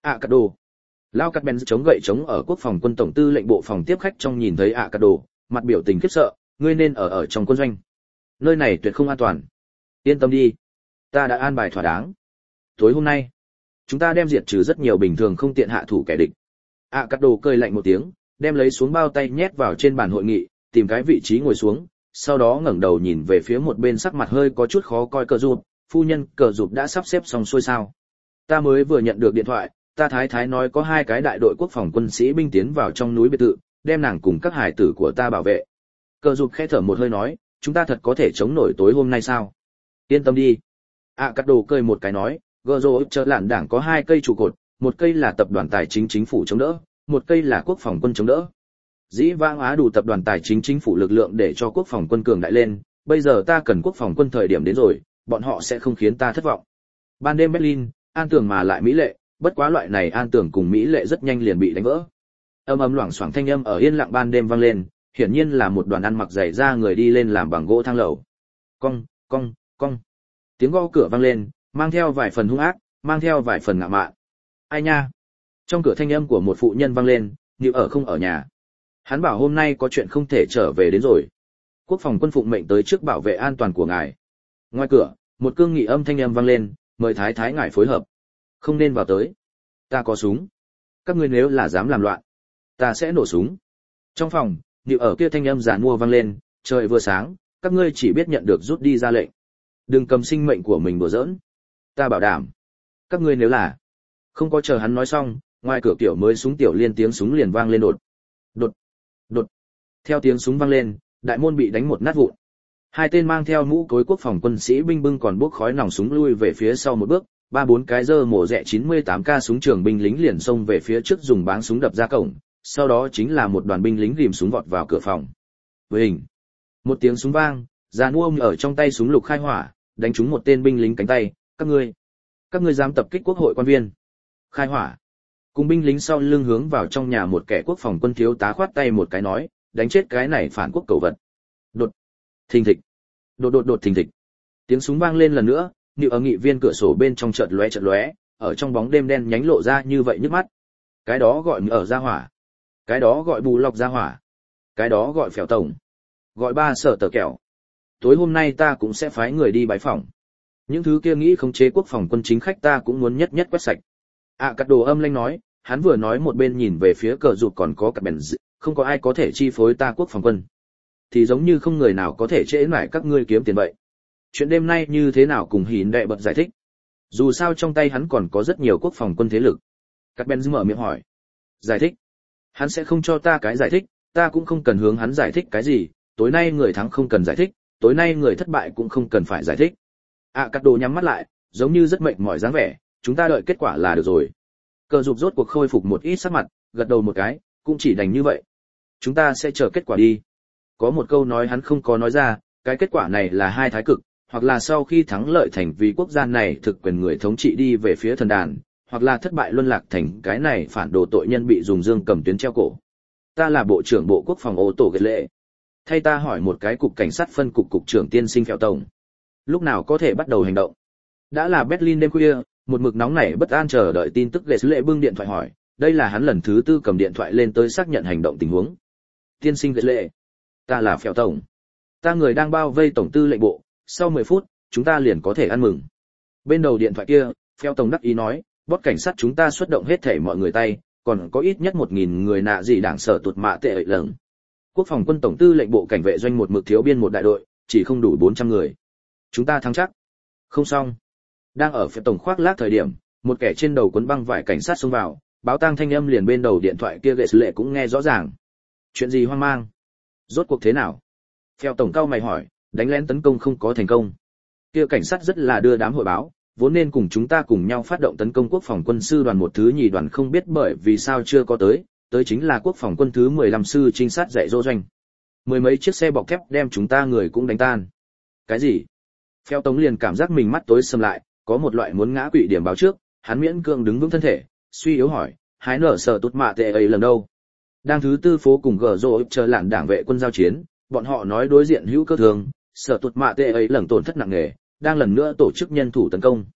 ạ cắt đồ. Lao cắt bèn chống gậy chống ở quốc phòng quân tổng tư lệnh bộ phòng tiếp khách trong nhìn thấy ạ cắt đồ, mặt biểu tình khiếp sợ, ngươi nên ở ở trong quân doanh. Nơi này tuyệt không an toàn. Yên tâm đi, ta đã an bài thỏa đáng. Tối hôm nay, chúng ta đem diệt trừ rất nhiều bình thường không tiện hạ thủ kẻ địch. ạ cắt đồ cười lạnh một tiếng, đem lấy xuống bao tay nhét vào trên bàn hội nghị, tìm cái vị trí ngồi xuống, sau đó ngẩng đầu nhìn về phía một bên sắc mặt hơi có chút khó coi cờ rụp, phu nhân, cờ rụp đã sắp xếp xong xuôi sao? Ta mới vừa nhận được điện thoại, ta thái thái nói có hai cái đại đội quốc phòng quân sĩ binh tiến vào trong núi biệt thự, đem nàng cùng các hải tử của ta bảo vệ. Cờ rụp khẽ thở một hơi nói, chúng ta thật có thể chống nổi tối hôm nay sao? Yên tâm đi. ạ cắt đồ cười một cái nói, gờ rô chợ lạn đảng có hai cây trụ cột, một cây là tập đoàn tài chính chính phủ chống đỡ, một cây là quốc phòng quân chống đỡ. Dĩ vãng Á đủ tập đoàn tài chính chính phủ lực lượng để cho quốc phòng quân cường đại lên, bây giờ ta cần quốc phòng quân thời điểm đến rồi, bọn họ sẽ không khiến ta thất vọng. Ban đêm Berlin, an tường mà lại mỹ lệ, bất quá loại này an tường cùng mỹ lệ rất nhanh liền bị đánh vỡ. Âm ầm loảng xoảng thanh âm ở yên lặng ban đêm vang lên, hiển nhiên là một đoàn ăn mặc dày da người đi lên làm bằng gỗ thang lầu. Cong, cong, cong. Tiếng gõ cửa vang lên, mang theo vài phần hung ác, mang theo vài phần ngạo mạn. Ai nha? Trong cửa thanh âm của một phụ nhân vang lên, như ở không ở nhà. Hắn bảo hôm nay có chuyện không thể trở về đến rồi. Quốc phòng quân phụng mệnh tới trước bảo vệ an toàn của ngài. Ngoài cửa, một cương nghị âm thanh âm vang lên, mời thái thái ngài phối hợp. Không nên vào tới. Ta có súng. Các ngươi nếu là dám làm loạn, ta sẽ nổ súng. Trong phòng, như ở kia thanh âm giàn mua vang lên, trời vừa sáng, các ngươi chỉ biết nhận được rút đi ra lệnh. Đừng cầm sinh mệnh của mình đùa giỡn. Ta bảo đảm. Các ngươi nếu là... Không có chờ hắn nói xong, ngoài cửa kiểu mới súng tiểu liên tiếng súng liền vang lên đột. Đột. Đột. Theo tiếng súng vang lên, đại môn bị đánh một nát vụn. Hai tên mang theo mũ cối quốc phòng quân sĩ binh bưng còn bốc khói nòng súng lui về phía sau một bước, ba bốn cái dơ mổ rẻ chín mươi tám ca súng trường binh lính liền xông về phía trước dùng báng súng đập ra cổng, sau đó chính là một đoàn binh lính rìm súng vọt vào cửa phòng. Với hình, một tiếng súng vang, giàn mua ở trong tay súng lục khai hỏa, đánh trúng một tên binh lính cánh tay, các ngươi, các ngươi dám tập kích quốc hội quan viên. Khai hỏa. Cùng binh lính sau lưng hướng vào trong nhà một kẻ quốc phòng quân thiếu tá khoát tay một cái nói, đánh chết cái này phản quốc cầu vật. Đột. Thình thịch. Đột đột đột thình thịch. Tiếng súng vang lên lần nữa, như ở nghị viên cửa sổ bên trong chợt lóe chợt lóe, ở trong bóng đêm đen nhánh lộ ra như vậy nhức mắt. Cái đó gọi ở ra hỏa. Cái đó gọi bù lọc ra hỏa. Cái đó gọi phèo tổng. Gọi ba sở tờ kẹo. Tối hôm nay ta cũng sẽ phái người đi bái phỏng. Những thứ kia nghĩ khống chế quốc phòng quân chính khách ta cũng muốn nhất nhất quét sạch. À cắt đồ âm lanh nói, hắn vừa nói một bên nhìn về phía cờ rụt còn có cả bèn dị, không có ai có thể chi phối ta quốc phòng quân. Thì giống như không người nào có thể trễ nải các ngươi kiếm tiền vậy. Chuyện đêm nay như thế nào cùng hỉn đệ bật giải thích. Dù sao trong tay hắn còn có rất nhiều quốc phòng quân thế lực. Các bèn dị mở miệng hỏi. Giải thích. Hắn sẽ không cho ta cái giải thích, ta cũng không cần hướng hắn giải thích cái gì, tối nay người thắng không cần giải thích, tối nay người thất bại cũng không cần phải giải thích. À cắt đồ nhắm mắt lại, giống như rất mệt mỏi dáng vẻ, chúng ta đợi kết quả là được rồi. Cờ dục rốt cuộc khôi phục một ít sắc mặt, gật đầu một cái, cũng chỉ đành như vậy. Chúng ta sẽ chờ kết quả đi. Có một câu nói hắn không có nói ra, cái kết quả này là hai thái cực, hoặc là sau khi thắng lợi thành vì quốc gia này thực quyền người thống trị đi về phía thần đàn, hoặc là thất bại luân lạc thành cái này phản đồ tội nhân bị dùng dương cầm tuyến treo cổ. Ta là bộ trưởng bộ quốc phòng ô tổ ghét lệ. Thay ta hỏi một cái cục cảnh sát phân cục cục trưởng tiên sinh phèo tổng. Lúc nào có thể bắt đầu hành động? Đã là Berlin đêm khuya, một mực nóng nảy bất an chờ đợi tin tức ghét lệ bưng điện thoại hỏi, đây là hắn lần thứ tư cầm điện thoại lên tới xác nhận hành động tình huống. Tiên sinh ghét lệ. Ta là phèo tổng. Ta người đang bao vây tổng tư lệnh bộ, sau mười phút, chúng ta liền có thể ăn mừng. Bên đầu điện thoại kia, phèo tổng đắc ý nói, bót cảnh sát chúng ta xuất động hết thảy mọi người tay, còn có ít nhất một nghìn người nạ gì đảng sở tuột mạ tệ lầng. Quốc phòng quân tổng tư lệnh bộ cảnh vệ doanh một mực thiếu biên một đại đội, chỉ không đủ bốn trăm người. Chúng ta thắng chắc. Không xong. Đang ở phía tổng khoác lác thời điểm, một kẻ trên đầu cuốn băng vải cảnh sát xông vào, báo tang thanh âm liền bên đầu điện thoại kia ghệ lệ cũng nghe rõ ràng. Chuyện gì hoang mang? Rốt cuộc thế nào? Phèo tổng cao mày hỏi, đánh lén tấn công không có thành công. Kia cảnh sát rất là đưa đám hội báo, vốn nên cùng chúng ta cùng nhau phát động tấn công quốc phòng quân sư đoàn một thứ nhì đoàn không biết bởi vì sao chưa có tới, tới chính là quốc phòng quân thứ mười lăm sư trinh sát dạy dỗ doanh. Mười mấy chiếc xe bọc thép đem chúng ta người cũng đánh tan. Cái gì? Phèo tổng liền cảm giác mình mắt tối sầm lại, có một loại muốn ngã quỵ điểm báo trước, hắn miễn cưỡng đứng vững thân thể, suy yếu hỏi, hái nở sở tút mạ tệ ấy lần đâu? Đang thứ tư phố cùng gờ rô chờ lạn đảng vệ quân giao chiến, bọn họ nói đối diện hữu cơ thường, sở tút mạ tệ ấy lần tổn thất nặng nề, đang lần nữa tổ chức nhân thủ tấn công.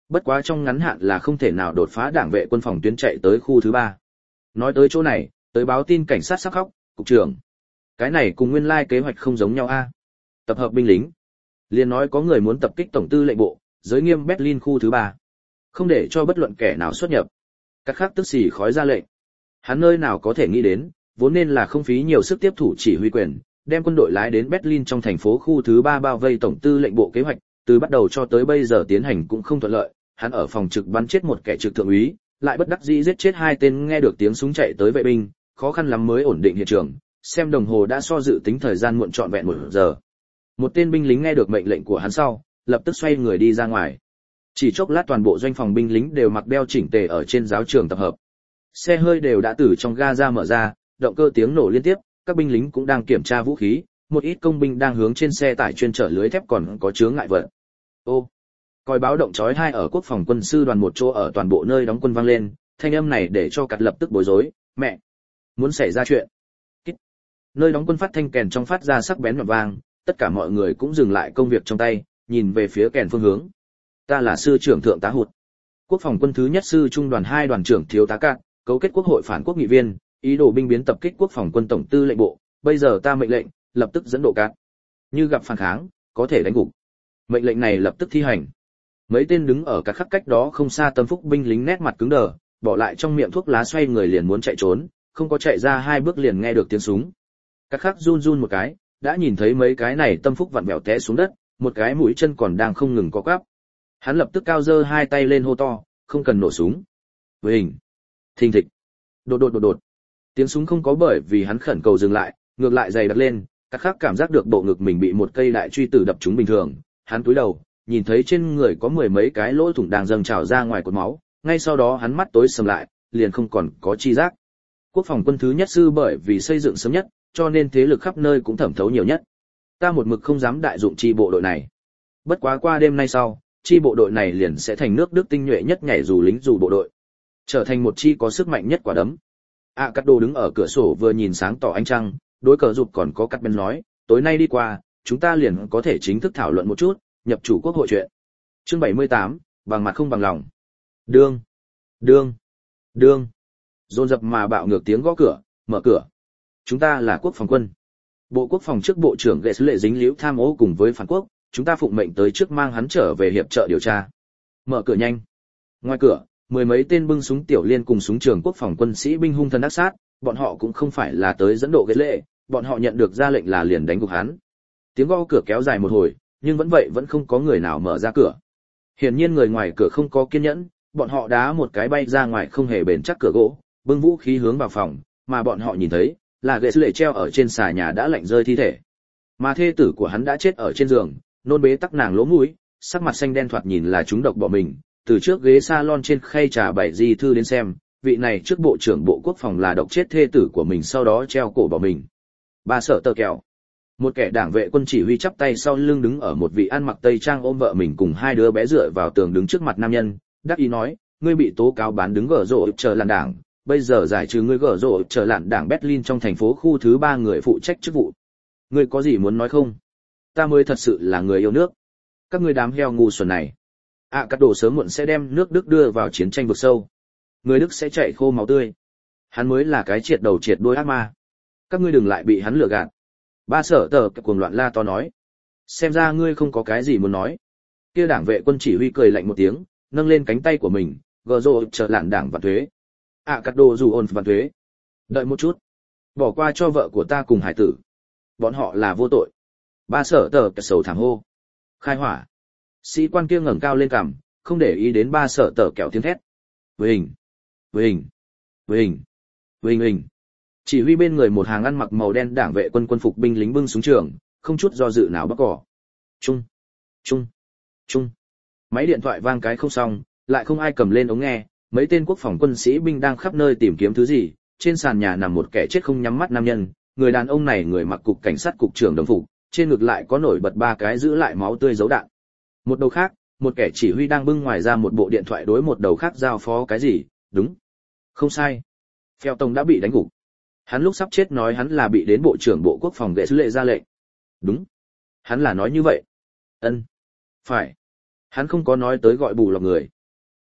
Bất quá trong ngắn hạn là không thể nào đột phá đảng vệ quân phòng tuyến chạy tới khu thứ ba. Nói tới chỗ này, tới báo tin cảnh sát sắc khóc, cục trưởng. Cái này cùng nguyên lai kế hoạch không giống nhau a. Tập hợp binh lính. Liền nói có người muốn tập kích tổng tư lệnh bộ, giới nghiêm Berlin khu thứ ba. Không để cho bất luận kẻ nào xuất nhập. Các khác tức xì khói ra lệnh. Hắn nơi nào có thể nghĩ đến, vốn nên là không phí nhiều sức tiếp thủ chỉ huy quyền, đem quân đội lái đến Berlin trong thành phố khu thứ ba bao vây tổng tư lệnh bộ kế hoạch, từ bắt đầu cho tới bây giờ tiến hành cũng không thuận lợi, hắn ở phòng trực bắn chết một kẻ trực thượng úy, lại bất đắc dĩ giết chết hai tên nghe được tiếng súng chạy tới vệ binh, khó khăn lắm mới ổn định hiện trường, xem đồng hồ đã so dự tính thời gian muộn trọn vẹn một giờ. Một tên binh lính nghe được mệnh lệnh của hắn sau, lập tức xoay người đi ra ngoài. Chỉ chốc lát toàn bộ doanh phòng binh lính đều mặc đeo chỉnh tề ở trên giáo trường tập hợp. Xe hơi đều đã từ trong ga ra mở ra, động cơ tiếng nổ liên tiếp, các binh lính cũng đang kiểm tra vũ khí, một ít công binh đang hướng trên xe tải chuyên chở lưới thép còn có chướng ngại vật. Ô, còi báo động chói tai ở quốc phòng quân sư đoàn một chỗ ở toàn bộ nơi đóng quân vang lên, thanh âm này để cho Cắt lập tức bối rối, mẹ, muốn xảy ra chuyện. Kít. Nơi đóng quân phát thanh kèn trong phát ra sắc bén nhọn vang, tất cả mọi người cũng dừng lại công việc trong tay, nhìn về phía kèn phương hướng. Ta là sư trưởng thượng tá Hụt, quốc phòng quân thứ nhất sư trung đoàn hai đoàn trưởng thiếu tá Cát, cấu kết quốc hội phản quốc nghị viên, ý đồ binh biến tập kích quốc phòng quân tổng tư lệnh bộ, bây giờ ta mệnh lệnh, lập tức dẫn độ Cát. Như gặp phản kháng, có thể đánh gục. Mệnh lệnh này lập tức thi hành. Mấy tên đứng ở các khắc cách đó không xa tâm phúc binh lính nét mặt cứng đờ, bỏ lại trong miệng thuốc lá xoay người liền muốn chạy trốn, không có chạy ra hai bước liền nghe được tiếng súng. Các khắc run run một cái, đã nhìn thấy mấy cái này tâm phúc vặn vẹo té xuống đất, một cái mũi chân còn đang không ngừng co quắp. Hắn lập tức cao giơ hai tay lên hô to, không cần nổ súng. Với hình, thình thịch, đột đột đột đột. Tiếng súng không có bởi vì hắn khẩn cầu dừng lại, ngược lại dày đặc lên, các khắc cảm giác được bộ ngực mình bị một cây đại truy tử đập trúng bình thường, hắn cúi đầu, nhìn thấy trên người có mười mấy cái lỗ thủng đang dâng trào ra ngoài cột máu, ngay sau đó hắn mắt tối sầm lại, liền không còn có chi giác. Quốc phòng quân thứ nhất sư bởi vì xây dựng sớm nhất, cho nên thế lực khắp nơi cũng thẩm thấu nhiều nhất. Ta một mực không dám đại dụng chi bộ đội này. Bất quá qua đêm nay sau, chi bộ đội này liền sẽ thành nước Đức tinh nhuệ nhất nhảy dù lính dù bộ đội, trở thành một chi có sức mạnh nhất quả đấm. À, Cắt Đồ đứng ở cửa sổ vừa nhìn sáng tỏ ánh trăng, đối cờ dục còn có Cắt bên nói, tối nay đi qua, chúng ta liền có thể chính thức thảo luận một chút, nhập chủ quốc hội chuyện. Chương bảy mươi tám, bằng mặt không bằng lòng. Đương, đương, đương. Dồn dập mà bạo ngược tiếng gõ cửa, mở cửa. Chúng ta là quốc phòng quân. Bộ quốc phòng trước bộ trưởng Ghệ Sứ Lệ dính líu tham ô cùng với phản quốc, chúng ta phụng mệnh tới trước mang hắn trở về hiệp trợ điều tra. Mở cửa nhanh. Ngoài cửa, mười mấy tên bưng súng tiểu liên cùng súng trường quốc phòng quân sĩ binh hung thần ác sát, bọn họ cũng không phải là tới dẫn độ Ghệ Lệ, bọn họ nhận được ra lệnh là liền đánh gục hắn. Tiếng gõ cửa kéo dài một hồi, nhưng vẫn vậy vẫn không có người nào mở ra cửa. Hiển nhiên người ngoài cửa không có kiên nhẫn, bọn họ đá một cái bay ra ngoài không hề bền chắc cửa gỗ, bưng vũ khí hướng vào phòng, mà bọn họ nhìn thấy là Ghệ Sứ Lệ treo ở trên xà nhà đã lạnh rơi thi thể, mà thê tử của hắn đã chết ở trên giường, nôn bế tắc nàng lỗ mũi, sắc mặt xanh đen thoạt nhìn là chúng độc bỏ mình. Từ trước ghế salon trên khay trà bày di thư đến xem, vị này trước bộ trưởng bộ quốc phòng là độc chết thê tử của mình sau đó treo cổ bỏ mình. Bà sợ tờ kẹo. Một kẻ đảng vệ quân chỉ huy chắp tay sau lưng đứng ở một vị ăn mặc tây trang ôm vợ mình cùng hai đứa bé dựa vào tường đứng trước mặt nam nhân, đắc ý nói, ngươi bị tố cáo bán đứng gở rộ chờ làn đảng, bây giờ giải trừ ngươi gở rộ chờ làn đảng Berlin trong thành phố khu thứ ba người phụ trách chức vụ. Ngươi có gì muốn nói không? Ta mới thật sự là người yêu nước. Các ngươi đám heo ngu xuẩn này. À, Cắt Đồ sớm muộn sẽ đem nước Đức đưa vào chiến tranh vực sâu. Người Đức sẽ chạy khô máu tươi. Hắn mới là cái triệt đầu triệt đuôi ác ma. Các ngươi đừng lại bị hắn lừa gạt. Ba sở tờ cái cuồng loạn la to nói. Xem ra ngươi không có cái gì muốn nói. Kia đảng vệ quân chỉ huy cười lạnh một tiếng, nâng lên cánh tay của mình, gờ rộ chờ lạn đảng và thuế. À, Cắt Đồ dù ôn và thuế. Đợi một chút. Bỏ qua cho vợ của ta cùng hải tử. Bọn họ là vô tội. Ba sở tờ cái sầu thảm hô. Khai hỏa. Sĩ quan kia ngẩng cao lên cằm, không để ý đến ba sợ tờ kẹo tiếng thét. Với hình, với hình, với hình, với hình hình. Chỉ huy bên người một hàng ăn mặc màu đen đảng vệ quân quân phục binh lính bưng súng trường, không chút do dự nào bóc cỏ. Trung, trung, trung. Máy điện thoại vang cái không xong, lại không ai cầm lên ống nghe, mấy tên quốc phòng quân sĩ binh đang khắp nơi tìm kiếm thứ gì, trên sàn nhà nằm một kẻ chết không nhắm mắt nam nhân, người đàn ông này người mặc cục cảnh sát cục trưởng đồng phục, trên ngực lại có nổi bật ba cái giữ lại máu tươi dấu đạn. Một đầu khác, một kẻ chỉ huy đang bưng ngoài ra một bộ điện thoại đối một đầu khác giao phó cái gì, đúng. Không sai. Phèo Tông đã bị đánh gục. Hắn lúc sắp chết nói hắn là bị đến bộ trưởng bộ quốc phòng Ghệ Sứ Lệ ra lệnh. Đúng. Hắn là nói như vậy. Ân. Phải. Hắn không có nói tới gọi bù lọc người.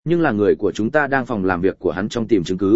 Nhưng là người của chúng ta đang phòng làm việc của hắn trong tìm chứng cứ.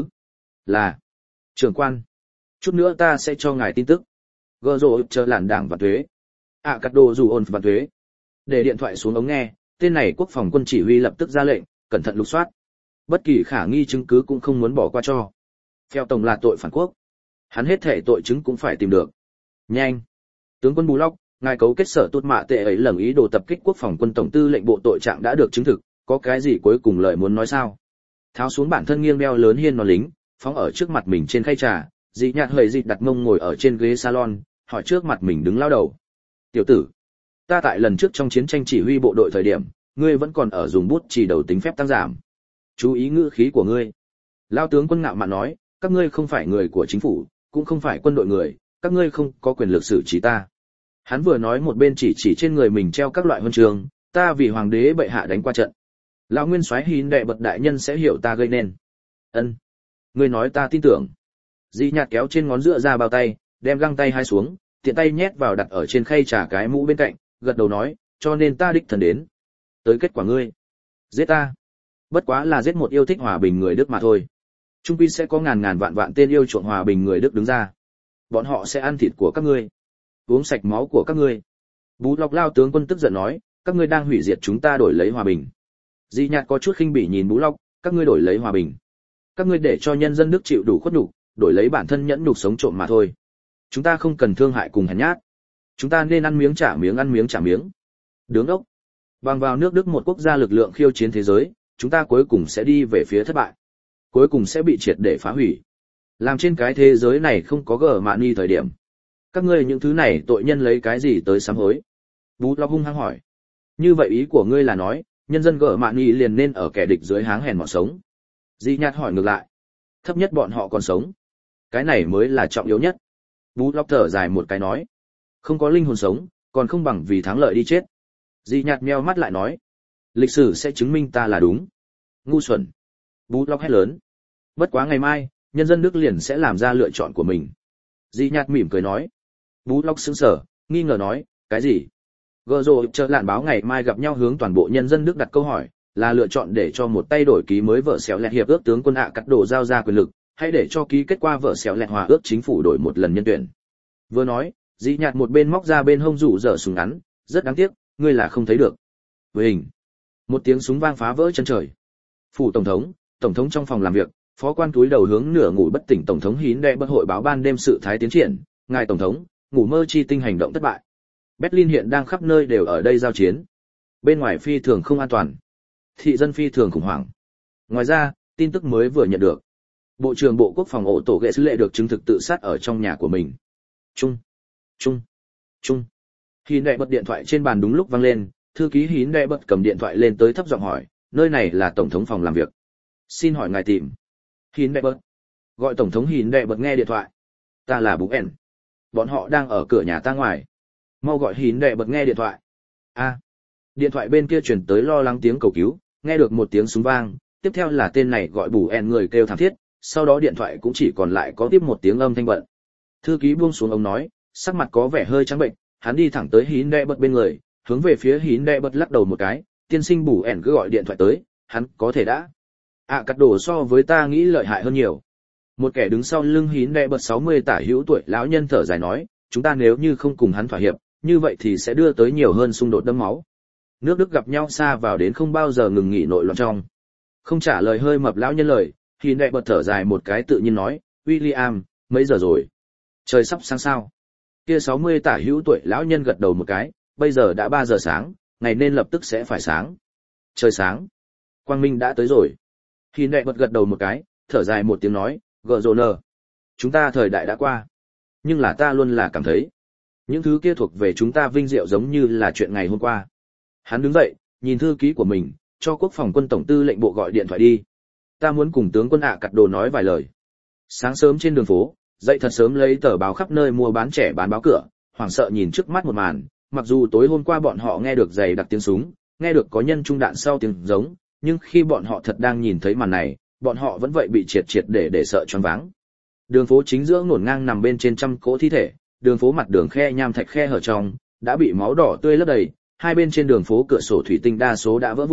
Là trưởng quan. Chút nữa ta sẽ cho ngài tin tức. Gơ rộ chờ làn đảng và thuế. À cắt đồ dù ôn và thuế. Để điện thoại xuống ống nghe, tên này quốc phòng quân chỉ huy lập tức ra lệnh, cẩn thận lục soát. Bất kỳ khả nghi chứng cứ cũng không muốn bỏ qua cho. Phèo tổng là tội phản quốc. Hắn hết thể tội chứng cũng phải tìm được. Nhanh. Tướng quân Bù Lóc, ngài cấu kết sở tốt mạ tệ ấy lầm ý đồ tập kích quốc phòng quân tổng tư lệnh bộ tội trạng đã được chứng thực, có cái gì cuối cùng lời muốn nói sao? Tháo xuống bản thân nghiêng đeo lớn hiên nón lính, phóng ở trước mặt mình trên khay trà, dị nhạt hơi dị đặt mông ngồi ở trên ghế salon, hỏi trước mặt mình đứng lao đầu. Tiểu tử, ta tại lần trước trong chiến tranh chỉ huy bộ đội thời điểm, ngươi vẫn còn ở dùng bút chỉ đầu tính phép tăng giảm. Chú ý ngữ khí của ngươi. Lao tướng quân ngạo mạn nói, các ngươi không phải người của chính phủ, cũng không phải quân đội người, các ngươi không có quyền lực xử trí ta. Hắn vừa nói một bên chỉ chỉ trên người mình treo các loại huân trường, ta vì hoàng đế bệ hạ đánh qua trận. Lão nguyên soái hín đệ bật đại nhân sẽ hiểu ta gây nên. Ân, ngươi nói ta tin tưởng. Dị nhạt kéo trên ngón giữa ra bao tay, đem găng tay hai xuống, tiện tay nhét vào đặt ở trên khay trà cái mũ bên cạnh, gật đầu nói, cho nên ta đích thân đến. Tới kết quả ngươi, giết ta. Bất quá là giết một yêu thích hòa bình người Đức mà thôi. Trung quy sẽ có ngàn ngàn vạn vạn tên yêu chuộng hòa bình người Đức đứng ra. Bọn họ sẽ ăn thịt của các ngươi, uống sạch máu của các ngươi. Bú Lọc Lao tướng quân tức giận nói, các ngươi đang hủy diệt chúng ta đổi lấy hòa bình. Dị nhạt có chút khinh bỉ nhìn Bú Lọc, các ngươi đổi lấy hòa bình. Các ngươi để cho nhân dân Đức chịu đủ khuất nhục, đổi lấy bản thân nhẫn nhục sống trộm mà thôi. Chúng ta không cần thương hại cùng hèn nhát. Chúng ta nên ăn miếng trả miếng ăn miếng trả miếng. Đứng ốc. Bằng vào nước Đức một quốc gia lực lượng khiêu chiến thế giới, chúng ta cuối cùng sẽ đi về phía thất bại. Cuối cùng sẽ bị triệt để phá hủy. Làm trên cái thế giới này không có gờ mạn ni thời điểm. Các ngươi những thứ này tội nhân lấy cái gì tới sám hối? Bú Lọc hung hăng hỏi. Như vậy ý của ngươi là nói, nhân dân gờ mạn ni liền nên ở kẻ địch dưới háng hèn mọn sống. Dị nhạt hỏi ngược lại. Thấp nhất bọn họ còn sống. Cái này mới là trọng yếu nhất. Bú Lọc thở dài một cái nói. Không có linh hồn sống, còn không bằng vì thắng lợi đi chết. Dị nhạt meo mắt lại nói. Lịch sử sẽ chứng minh ta là đúng. Ngu xuẩn. Bú Lọc hét lớn. Bất quá ngày mai, nhân dân Đức liền sẽ làm ra lựa chọn của mình. Dị nhạt mỉm cười nói. Bú Lọc sững sờ, nghi ngờ nói, cái gì? Gờ rồi chờ lạn báo ngày mai gặp nhau hướng toàn bộ nhân dân Đức đặt câu hỏi, là lựa chọn để cho một tay đổi ký mới vợ xéo lẹt hiệp ước tướng quân ạ cắt đổ giao ra quyền lực, hay để cho ký kết qua vợ xéo lẹt hòa ước chính phủ đổi một lần nhân tuyển. Vừa nói, Dị nhạt một bên móc ra bên hông rủ dở súng ngắn, rất đáng tiếc, ngươi là không thấy được. Với hình, một tiếng súng vang phá vỡ chân trời. Phủ tổng thống, tổng thống trong phòng làm việc, phó quan túi đầu hướng nửa ngủ bất tỉnh tổng thống hín đệ bất hội báo ban đêm sự thái tiến triển, ngài tổng thống, ngủ mơ chi tinh hành động thất bại. Berlin hiện đang khắp nơi đều ở đây giao chiến. Bên ngoài phi thường không an toàn. Thị dân phi thường khủng hoảng. Ngoài ra, tin tức mới vừa nhận được. Bộ trưởng Bộ Quốc phòng ổ tổ ghệ sứ lệ được chứng thực tự sát ở trong nhà của mình. Trung, trung, trung. Hín đệ bật điện thoại trên bàn đúng lúc vang lên, thư ký Hín đệ bật cầm điện thoại lên tới thấp giọng hỏi, nơi này là tổng thống phòng làm việc. Xin hỏi ngài tìm. Hín đệ bật. Gọi tổng thống Hín đệ bật nghe điện thoại. Ta là Bú ẻn. Bọn họ đang ở cửa nhà ta ngoài. Mau gọi Hín đệ bật nghe điện thoại. A. Điện thoại bên kia truyền tới lo lắng tiếng cầu cứu, nghe được một tiếng súng vang, tiếp theo là tên này gọi Bú ẻn người kêu thảm thiết, sau đó điện thoại cũng chỉ còn lại có tiếp một tiếng âm thanh bận. Thư ký buông xuống ông nói, sắc mặt có vẻ hơi trắng bệnh, hắn đi thẳng tới Hín đệ bật bên người, hướng về phía Hín đệ bật lắc đầu một cái, tiên sinh Bú ẻn cứ gọi điện thoại tới, hắn có thể đã. À cắt đổ so với ta nghĩ lợi hại hơn nhiều. Một kẻ đứng sau lưng Hín đệ bật sáu mươi tả hữu tuổi lão nhân thở dài nói, chúng ta nếu như không cùng hắn thỏa hiệp, như vậy thì sẽ đưa tới nhiều hơn xung đột đẫm máu. Nước Đức gặp nhau xa vào đến không bao giờ ngừng nghỉ nội loạn trong. Không trả lời hơi mập lão nhân lời, Hín đệ bật thở dài một cái tự nhiên nói, William, mấy giờ rồi? Trời sắp sáng sao? Kia sáu mươi tả hữu tuổi lão nhân gật đầu một cái, bây giờ đã ba giờ sáng, ngày nên lập tức sẽ phải sáng. Trời sáng. Quang minh đã tới rồi. Hín đệ bật gật đầu một cái, thở dài một tiếng nói, gờ rồ nờ. Chúng ta thời đại đã qua. Nhưng là ta luôn là cảm thấy, những thứ kia thuộc về chúng ta vinh diệu giống như là chuyện ngày hôm qua. Hắn đứng dậy, nhìn thư ký của mình, cho quốc phòng quân tổng tư lệnh bộ gọi điện thoại đi. Ta muốn cùng tướng quân ạ cặt đồ nói vài lời. Sáng sớm trên đường phố, dậy thật sớm lấy tờ báo khắp nơi mua bán trẻ bán báo cửa, hoảng sợ nhìn trước mắt một màn, mặc dù tối hôm qua bọn họ nghe được giày đặc tiếng súng, nghe được có nhân trung đạn sau tiếng giống, nhưng khi bọn họ thật đang nhìn thấy màn này, bọn họ vẫn vậy bị triệt triệt để để sợ choáng váng. Đường phố chính giữa ngổn ngang nằm bên trên trăm cỗ thi thể, đường phố mặt đường khe nham thạch khe hở trong, đã bị máu đỏ tươi lấp đầy, hai bên trên đường phố cửa sổ thủy tinh đa số đã vỡ vụn,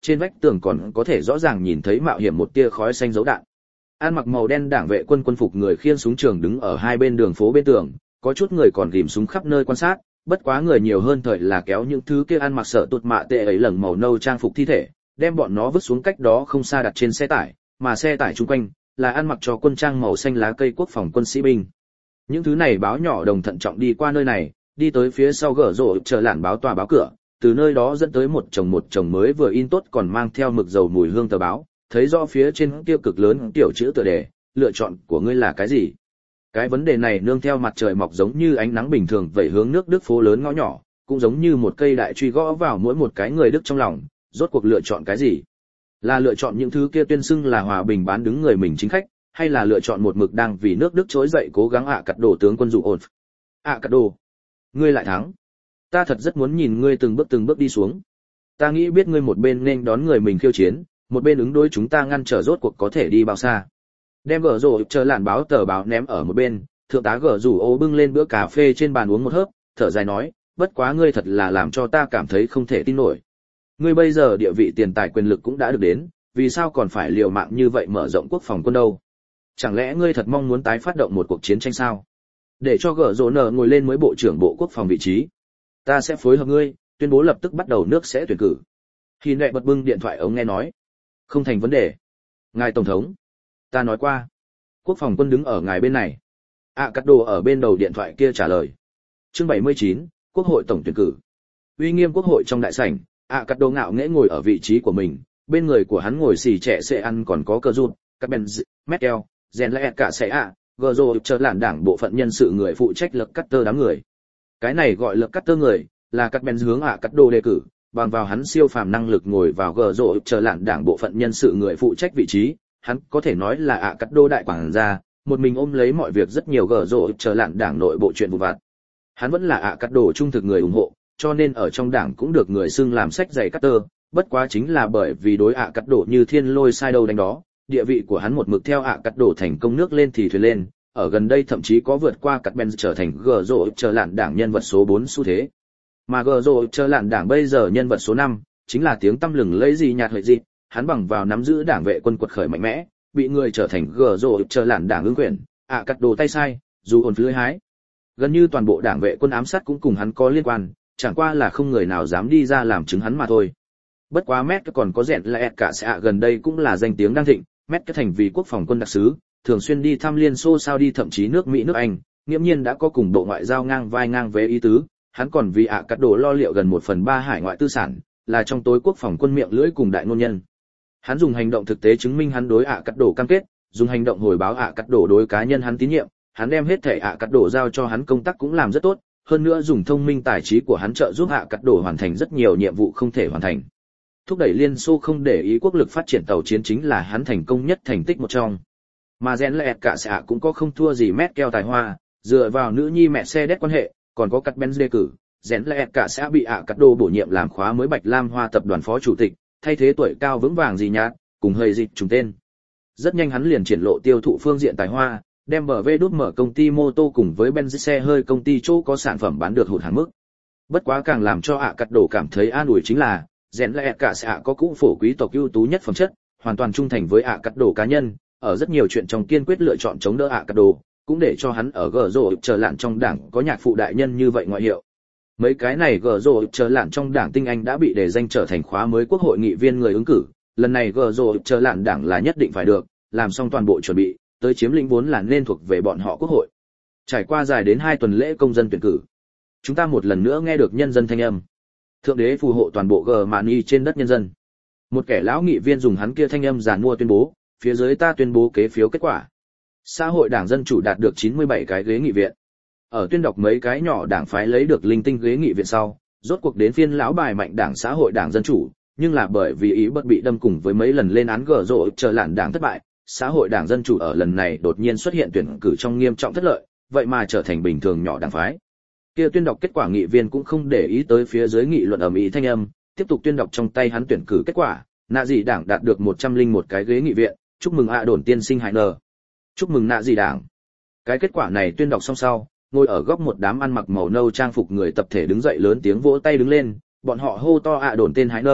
trên vách tường còn có thể rõ ràng nhìn thấy mạo hiểm một tia khói xanh dấu đạn. Ăn mặc màu đen đảng vệ quân quân phục người khiêng súng trường đứng ở hai bên đường phố bên tường, có chút người còn ghim súng khắp nơi quan sát, bất quá người nhiều hơn thời là kéo những thứ kia ăn mặc sợ tụt mạ tệ ấy lởng màu nâu trang phục thi thể, đem bọn nó vứt xuống cách đó không xa đặt trên xe tải, mà xe tải chung quanh là ăn mặc cho quân trang màu xanh lá cây quốc phòng quân sĩ binh. Những thứ này báo nhỏ đồng thận trọng đi qua nơi này, đi tới phía sau gở rộ chờ lản báo tòa báo cửa, từ nơi đó dẫn tới một chồng một chồng mới vừa in tốt còn mang theo mực dầu mùi hương tờ báo, thấy rõ phía trên tiêu cực lớn tiểu chữ tựa đề, lựa chọn của ngươi là cái gì? Cái vấn đề này nương theo mặt trời mọc giống như ánh nắng bình thường vẩy hướng nước Đức phố lớn ngõ nhỏ, cũng giống như một cây đại truy gõ vào mỗi một cái người Đức trong lòng, rốt cuộc lựa chọn cái gì? Là lựa chọn những thứ kia tuyên xưng là hòa bình bán đứng người mình chính khách, hay là lựa chọn một mực đang vì nước Đức trỗi dậy cố gắng ạ cắt đổ tướng quân dụ ổn? ạ cắt đồ, ngươi lại thắng. Ta thật rất muốn nhìn ngươi từng bước từng bước đi xuống. Ta nghĩ biết ngươi một bên nên đón người mình khiêu chiến, một bên ứng đối chúng ta ngăn trở rốt cuộc có thể đi bao xa. Đem gở rổ chờ lạn báo tờ báo ném ở một bên, thượng tá gở rủ ô bưng lên bữa cà phê trên bàn uống một hớp, thở dài nói, bất quá ngươi thật là làm cho ta cảm thấy không thể tin nổi. Ngươi bây giờ địa vị tiền tài quyền lực cũng đã được đến, vì sao còn phải liều mạng như vậy mở rộng quốc phòng quân đâu? Chẳng lẽ ngươi thật mong muốn tái phát động một cuộc chiến tranh sao? Để cho gở rổ nở ngồi lên mới bộ trưởng bộ quốc phòng vị trí. Ta sẽ phối hợp ngươi, tuyên bố lập tức bắt đầu nước sẽ tuyển cử. Khi nệ bật bưng điện thoại ống nghe nói. Không thành vấn đề. Ngài Tổng thống. Ta nói qua. Quốc phòng quân đứng ở ngài bên này. À cắt đồ ở bên đầu điện thoại kia trả lời. Chương bảy mươi chín, Quốc hội tổng tuyển cử. Uy nghiêm quốc hội trong đại sảnh, À cắt đồ ngạo nghễ ngồi ở vị trí của mình, bên người của hắn ngồi xì trẻ sẽ ăn còn có cơ rụt, các Ben, Merkel, Gen Lệ cả sẽ ạ, gờ rồi chờ lản đảng bộ phận nhân sự người phụ trách lập cắt tơ đám người. Cái này gọi lập cắt tơ người, là các Ben hướng À cắt đồ đề cử, bằng vào hắn siêu phàm năng lực ngồi vào gờ rồi chờ lản đảng bộ phận nhân sự người phụ trách vị trí, hắn có thể nói là ạ cắt đô đại quản gia, một mình ôm lấy mọi việc rất nhiều gở rộ chờ lạn đảng nội bộ chuyện vụ vặt. Hắn vẫn là ạ cắt đồ trung thực người ủng hộ, cho nên ở trong đảng cũng được người xưng làm sách giày cắt tơ, bất quá chính là bởi vì đối ạ cắt đồ như thiên lôi sai đâu đánh đó, địa vị của hắn một mực theo ạ cắt đồ thành công nước lên thì thuyền lên, ở gần đây thậm chí có vượt qua cắt Ben trở thành gở rộ chờ lạn đảng nhân vật số bốn xu thế. Mà gở rộ chờ lạn đảng bây giờ nhân vật số năm, chính là tiếng tăm lừng lấy gì nhạt hợi gì, hắn bằng vào nắm giữ đảng vệ quân quật khởi mạnh mẽ, bị người trở thành gở rộ chờ lạn đảng ứng quyền, ạ cắt đồ tay sai, dù ổn lưới hái. Gần như toàn bộ đảng vệ quân ám sát cũng cùng hắn có liên quan, chẳng qua là không người nào dám đi ra làm chứng hắn mà thôi. Bất quá Mét còn có rèn là cả sẽ gần đây cũng là danh tiếng đang thịnh, Mét thành vì quốc phòng quân đặc sứ, thường xuyên đi thăm Liên Xô sao đi thậm chí nước Mỹ nước Anh, nghiễm nhiên đã có cùng bộ ngoại giao ngang vai ngang vế ý tứ, hắn còn vì ạ cắt đồ lo liệu gần một phần ba hải ngoại tư sản, là trong tối quốc phòng quân miệng lưỡi cùng đại ngôn nhân. Hắn dùng hành động thực tế chứng minh hắn đối ạ cắt đổ cam kết, dùng hành động hồi báo ạ cắt đổ đối cá nhân hắn tín nhiệm, hắn đem hết thể ạ cắt đổ giao cho hắn công tác cũng làm rất tốt, hơn nữa dùng thông minh tài trí của hắn trợ giúp ạ cắt đổ hoàn thành rất nhiều nhiệm vụ không thể hoàn thành. Thúc đẩy Liên Xô không để ý quốc lực phát triển tàu chiến chính là hắn thành công nhất thành tích một trong. Mà Gen Lệ cả sẽ cũng có không thua gì Merkel tài hoa, dựa vào nữ nhi mẹ xe đét quan hệ, còn có cắt Benz đề cử, Gen Lệ cả sẽ bị ạ cắt đổ bổ nhiệm làm khóa mới Bạch Lam Hoa tập đoàn phó chủ tịch, thay thế tuổi cao vững vàng gì nhạt, cùng hơi dịch trùng tên. Rất nhanh hắn liền triển lộ tiêu thụ phương diện tài hoa, đem bờ vê đút mở công ty mô tô cùng với Benz xe hơi công ty chỗ có sản phẩm bán được hụt hẳn mức. Bất quá càng làm cho ạ cắt đổ cảm thấy an ủi chính là, Gen Lệ cả sẽ có cũ phổ quý tộc ưu tú nhất phẩm chất, hoàn toàn trung thành với ạ cắt đổ cá nhân, ở rất nhiều chuyện trong kiên quyết lựa chọn chống đỡ ạ cắt đổ, cũng để cho hắn ở gở rộ chờ lạn trong đảng có nhạc phụ đại nhân như vậy ngoại hiệu. Mấy cái này gở rộ chờ lạn trong đảng tinh anh đã bị đề danh trở thành khóa mới quốc hội nghị viên người ứng cử, lần này gở rộ chờ lạn đảng là nhất định phải được, làm xong toàn bộ chuẩn bị, tới chiếm lĩnh vốn là nên thuộc về bọn họ quốc hội. Trải qua dài đến hai tuần lễ công dân tuyển cử, chúng ta một lần nữa nghe được nhân dân thanh âm. Thượng đế phù hộ toàn bộ Germany trên đất nhân dân. Một kẻ lão nghị viên dùng hắn kia thanh âm giàn mua tuyên bố, phía dưới ta tuyên bố kế phiếu kết quả. Xã hội đảng dân chủ đạt được chín mươi bảy cái ghế nghị viện. Ở tuyên đọc mấy cái nhỏ đảng phái lấy được linh tinh ghế nghị viện sau, rốt cuộc đến phiên lão bài mạnh đảng xã hội đảng dân chủ, nhưng là bởi vì ý bất bị đâm cùng với mấy lần lên án gở rộ chờ lạn đảng thất bại, xã hội đảng dân chủ ở lần này đột nhiên xuất hiện tuyển cử trong nghiêm trọng thất lợi, vậy mà trở thành bình thường nhỏ đảng phái. Kia tuyên đọc kết quả nghị viên cũng không để ý tới phía dưới nghị luận ầm ĩ thanh âm, tiếp tục tuyên đọc trong tay hắn tuyển cử kết quả, nạ dị đảng đạt được một trăm lẻ một cái ghế nghị viện, chúc mừng ạ đồn tiên sinh hải nờ. Chúc mừng nạ dị đảng. Cái kết quả này tuyên đọc xong sau, ngồi ở góc một đám ăn mặc màu nâu trang phục người tập thể đứng dậy lớn tiếng vỗ tay đứng lên, bọn họ hô to ạ đồn tên hải nờ,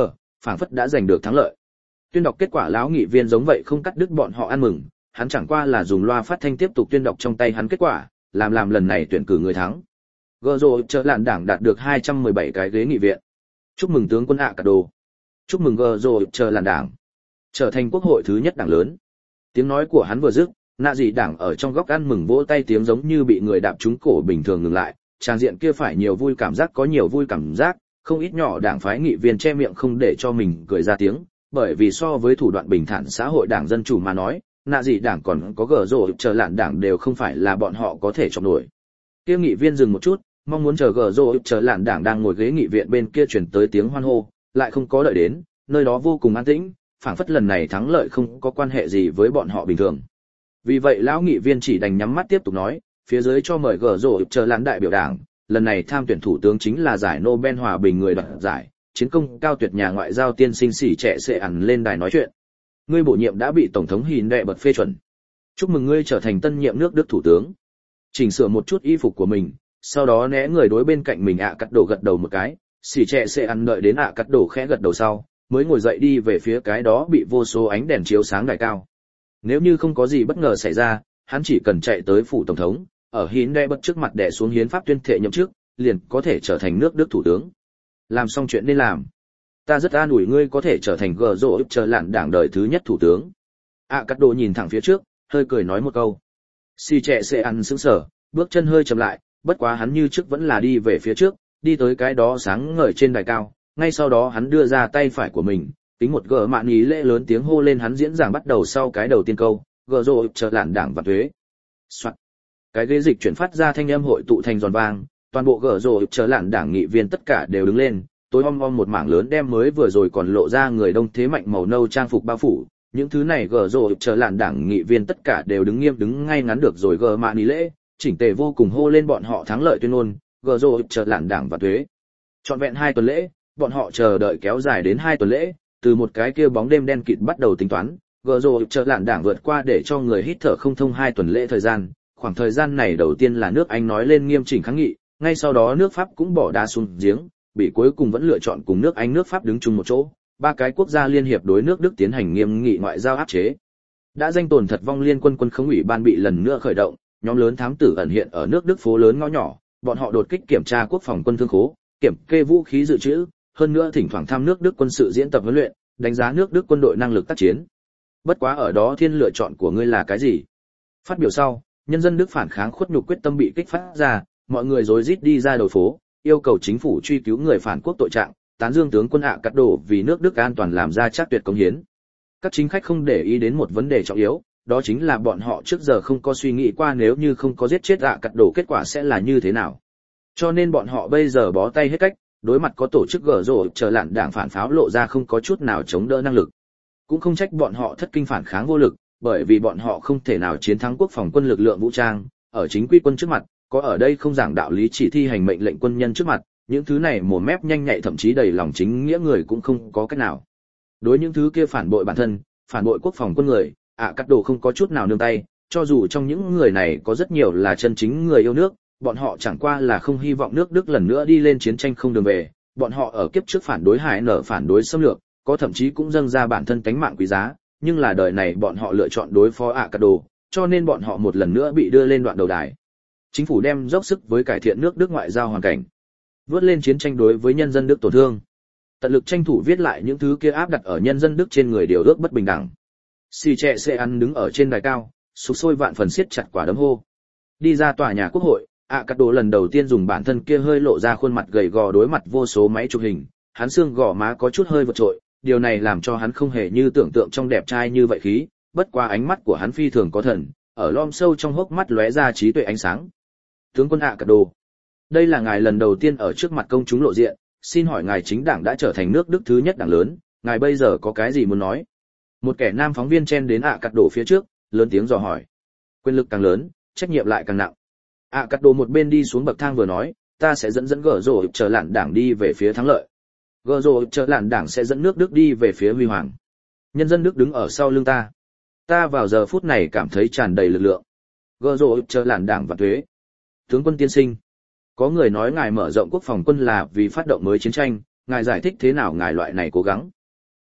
phảng phất đã giành được thắng lợi. Tuyên đọc kết quả lão nghị viên giống vậy không cắt đứt bọn họ ăn mừng, hắn chẳng qua là dùng loa phát thanh tiếp tục tuyên đọc trong tay hắn kết quả, làm làm lần này tuyển cử người thắng. Gờ rồ trợ lạn đảng đạt được hai trăm mười bảy cái ghế nghị viện. Chúc mừng tướng quân ạ cà đồ. Chúc mừng gờ rồ trợ lạn đảng trở thành quốc hội thứ nhất đảng lớn. Tiếng nói của hắn vừa dứt, nạ dị đảng ở trong góc ăn mừng vỗ tay tiếng giống như bị người đạp trúng cổ bình thường ngừng lại, trang diện kia phải nhiều vui cảm giác có nhiều vui cảm giác, không ít nhỏ đảng phái nghị viên che miệng không để cho mình cười ra tiếng, bởi vì so với thủ đoạn bình thản xã hội đảng dân chủ mà nói, nạ dị đảng còn có gờ rồ chờ lạn đảng đều không phải là bọn họ có thể chọc nổi. Kia nghị viên dừng một chút, mong muốn chờ gờ rồ chờ lạn đảng đang ngồi ghế nghị viện bên kia chuyển tới tiếng hoan hô, lại không có đợi đến, nơi đó vô cùng an tĩnh, phảng phất lần này thắng lợi không có quan hệ gì với bọn họ bình thường. Vì vậy lão nghị viên chỉ đành nhắm mắt tiếp tục nói, phía dưới cho mời gờ rồ chờ lạn đại biểu đảng, lần này tham tuyển thủ tướng chính là giải Nobel hòa bình người đoạt giải, chiến công cao tuyệt nhà ngoại giao tiên sinh sĩ trẻ sẽ ẩn lên đài nói chuyện. Ngươi bổ nhiệm đã bị tổng thống Hìn đệ bật phê chuẩn. Chúc mừng ngươi trở thành tân nhiệm nước Đức thủ tướng. Chỉnh sửa một chút y phục của mình, sau đó né người đối bên cạnh mình ạ cắt đổ gật đầu một cái, sĩ trẻ sẽ ăn đợi đến ạ cắt đổ khẽ gật đầu sau, mới ngồi dậy đi về phía cái đó bị vô số ánh đèn chiếu sáng đài cao. Nếu như không có gì bất ngờ xảy ra, hắn chỉ cần chạy tới phủ tổng thống, ở Hìn đệ bật trước mặt đè xuống hiến pháp tuyên thệ nhậm chức, liền có thể trở thành nước Đức thủ tướng. Làm xong chuyện nên làm. Ta rất an ủi ngươi có thể trở thành gờ rồ chờ lạn đảng đời thứ nhất thủ tướng. ạ cắt đồ nhìn thẳng phía trước, hơi cười nói một câu. Si trẻ sẽ ăn sững sờ, bước chân hơi chậm lại, bất quá hắn như trước vẫn là đi về phía trước, đi tới cái đó sáng ngời trên đài cao, ngay sau đó hắn đưa ra tay phải của mình, tính một gờ mạn ý lễ lớn tiếng hô lên hắn diễn giảng bắt đầu sau cái đầu tiên câu, gờ rồ chờ lạn đảng và thuế. Soạn. Cái ghế dịch chuyển phát ra thanh âm hội tụ thành giòn vang, toàn bộ gờ rồ chờ lạn đảng nghị viên tất cả đều đứng lên, tối om om một mảng lớn đem mới vừa rồi còn lộ ra người đông thế mạnh màu nâu trang phục bao phủ, những thứ này gờ rồ chờ lạn đảng nghị viên tất cả đều đứng nghiêm đứng ngay ngắn được rồi gờ mạn ý lễ, chỉnh tề vô cùng hô lên bọn họ thắng lợi tuyên ngôn, gờ rồ chờ lạn đảng và thuế. Trọn vẹn hai tuần lễ, bọn họ chờ đợi kéo dài đến hai tuần lễ, từ một cái kia bóng đêm đen kịt bắt đầu tính toán, gờ rồ chờ lạn đảng vượt qua để cho người hít thở không thông hai tuần lễ thời gian, khoảng thời gian này đầu tiên là nước Anh nói lên nghiêm chỉnh kháng nghị, ngay sau đó nước Pháp cũng bỏ đá xuống giếng, bị cuối cùng vẫn lựa chọn cùng nước Anh nước Pháp đứng chung một chỗ, ba cái quốc gia liên hiệp đối nước Đức tiến hành nghiêm nghị ngoại giao áp chế. Đã danh tồn thật vong liên quân quân khống ủy ban bị lần nữa khởi động, nhóm lớn thám tử ẩn hiện ở nước Đức phố lớn ngõ nhỏ, bọn họ đột kích kiểm tra quốc phòng quân thương khố, kiểm kê vũ khí dự trữ, hơn nữa thỉnh thoảng thăm nước Đức quân sự diễn tập huấn luyện, đánh giá nước Đức quân đội năng lực tác chiến. Bất quá ở đó thiên lựa chọn của ngươi là cái gì? Phát biểu sau, nhân dân Đức phản kháng khuất nhục quyết tâm bị kích phát ra, mọi người rối rít đi ra đầu phố, yêu cầu chính phủ truy cứu người phản quốc tội trạng, tán dương tướng quân ạ cắt đổ vì nước Đức an toàn làm ra chắc tuyệt công hiến. Các chính khách không để ý đến một vấn đề trọng yếu, đó chính là bọn họ trước giờ không có suy nghĩ qua nếu như không có giết chết ạ cắt đổ kết quả sẽ là như thế nào. Cho nên bọn họ bây giờ bó tay hết cách, đối mặt có tổ chức gở rổ chờ lạn đảng phản pháo lộ ra không có chút nào chống đỡ năng lực. Cũng không trách bọn họ thất kinh phản kháng vô lực, bởi vì bọn họ không thể nào chiến thắng quốc phòng quân lực lượng vũ trang, ở chính quy quân trước mặt, có ở đây không giảng đạo lý chỉ thi hành mệnh lệnh quân nhân trước mặt, những thứ này mồm mép nhanh nhạy thậm chí đầy lòng chính nghĩa người cũng không có cách nào. Đối những thứ kia phản bội bản thân, phản bội quốc phòng quân người, ạ cắt đồ không có chút nào nương tay, cho dù trong những người này có rất nhiều là chân chính người yêu nước, bọn họ chẳng qua là không hy vọng nước Đức lần nữa đi lên chiến tranh không đường về, bọn họ ở kiếp trước phản đối hải nở phản đối xâm lược, có thậm chí cũng dâng ra bản thân tánh mạng quý giá, nhưng là đời này bọn họ lựa chọn đối phó ạ cắt đồ, cho nên bọn họ một lần nữa bị đưa lên đoạn đầu đài. Chính phủ đem dốc sức với cải thiện nước Đức ngoại giao hoàn cảnh, vớt lên chiến tranh đối với nhân dân Đức tổn thương, tận lực tranh thủ viết lại những thứ kia áp đặt ở nhân dân Đức trên người điều ước bất bình đẳng. Xì trẻ sẽ ăn đứng ở trên đài cao, sục sôi vạn phần siết chặt quả đấm hô. Đi ra tòa nhà quốc hội, ạ cắt đồ lần đầu tiên dùng bản thân kia hơi lộ ra khuôn mặt gầy gò đối mặt vô số máy chụp hình, hắn xương gò má có chút hơi vượt trội, điều này làm cho hắn không hề như tưởng tượng trong đẹp trai như vậy khí, bất qua ánh mắt của hắn phi thường có thần, ở lom sâu trong hốc mắt lóe ra trí tuệ ánh sáng. Tướng quân ạ cắt đồ, đây là ngài lần đầu tiên ở trước mặt công chúng lộ diện, xin hỏi ngài chính đảng đã trở thành nước Đức thứ nhất đảng lớn, ngài bây giờ có cái gì muốn nói? Một kẻ nam phóng viên chen đến ạ cắt đồ phía trước, lớn tiếng dò hỏi. Quyền lực càng lớn, trách nhiệm lại càng nặng. ạ cắt đồ một bên đi xuống bậc thang vừa nói, ta sẽ dẫn dẫn gở rổ chờ lạn đảng đi về phía thắng lợi. Gở rổ chờ lạn đảng sẽ dẫn nước Đức đi về phía huy hoàng. Nhân dân Đức đứng ở sau lưng ta. Ta vào giờ phút này cảm thấy tràn đầy lực lượng. Gở rổ chờ lạn đảng và thuế. Tướng quân tiên sinh, có người nói ngài mở rộng quốc phòng quân là vì phát động mới chiến tranh, ngài giải thích thế nào ngài loại này cố gắng?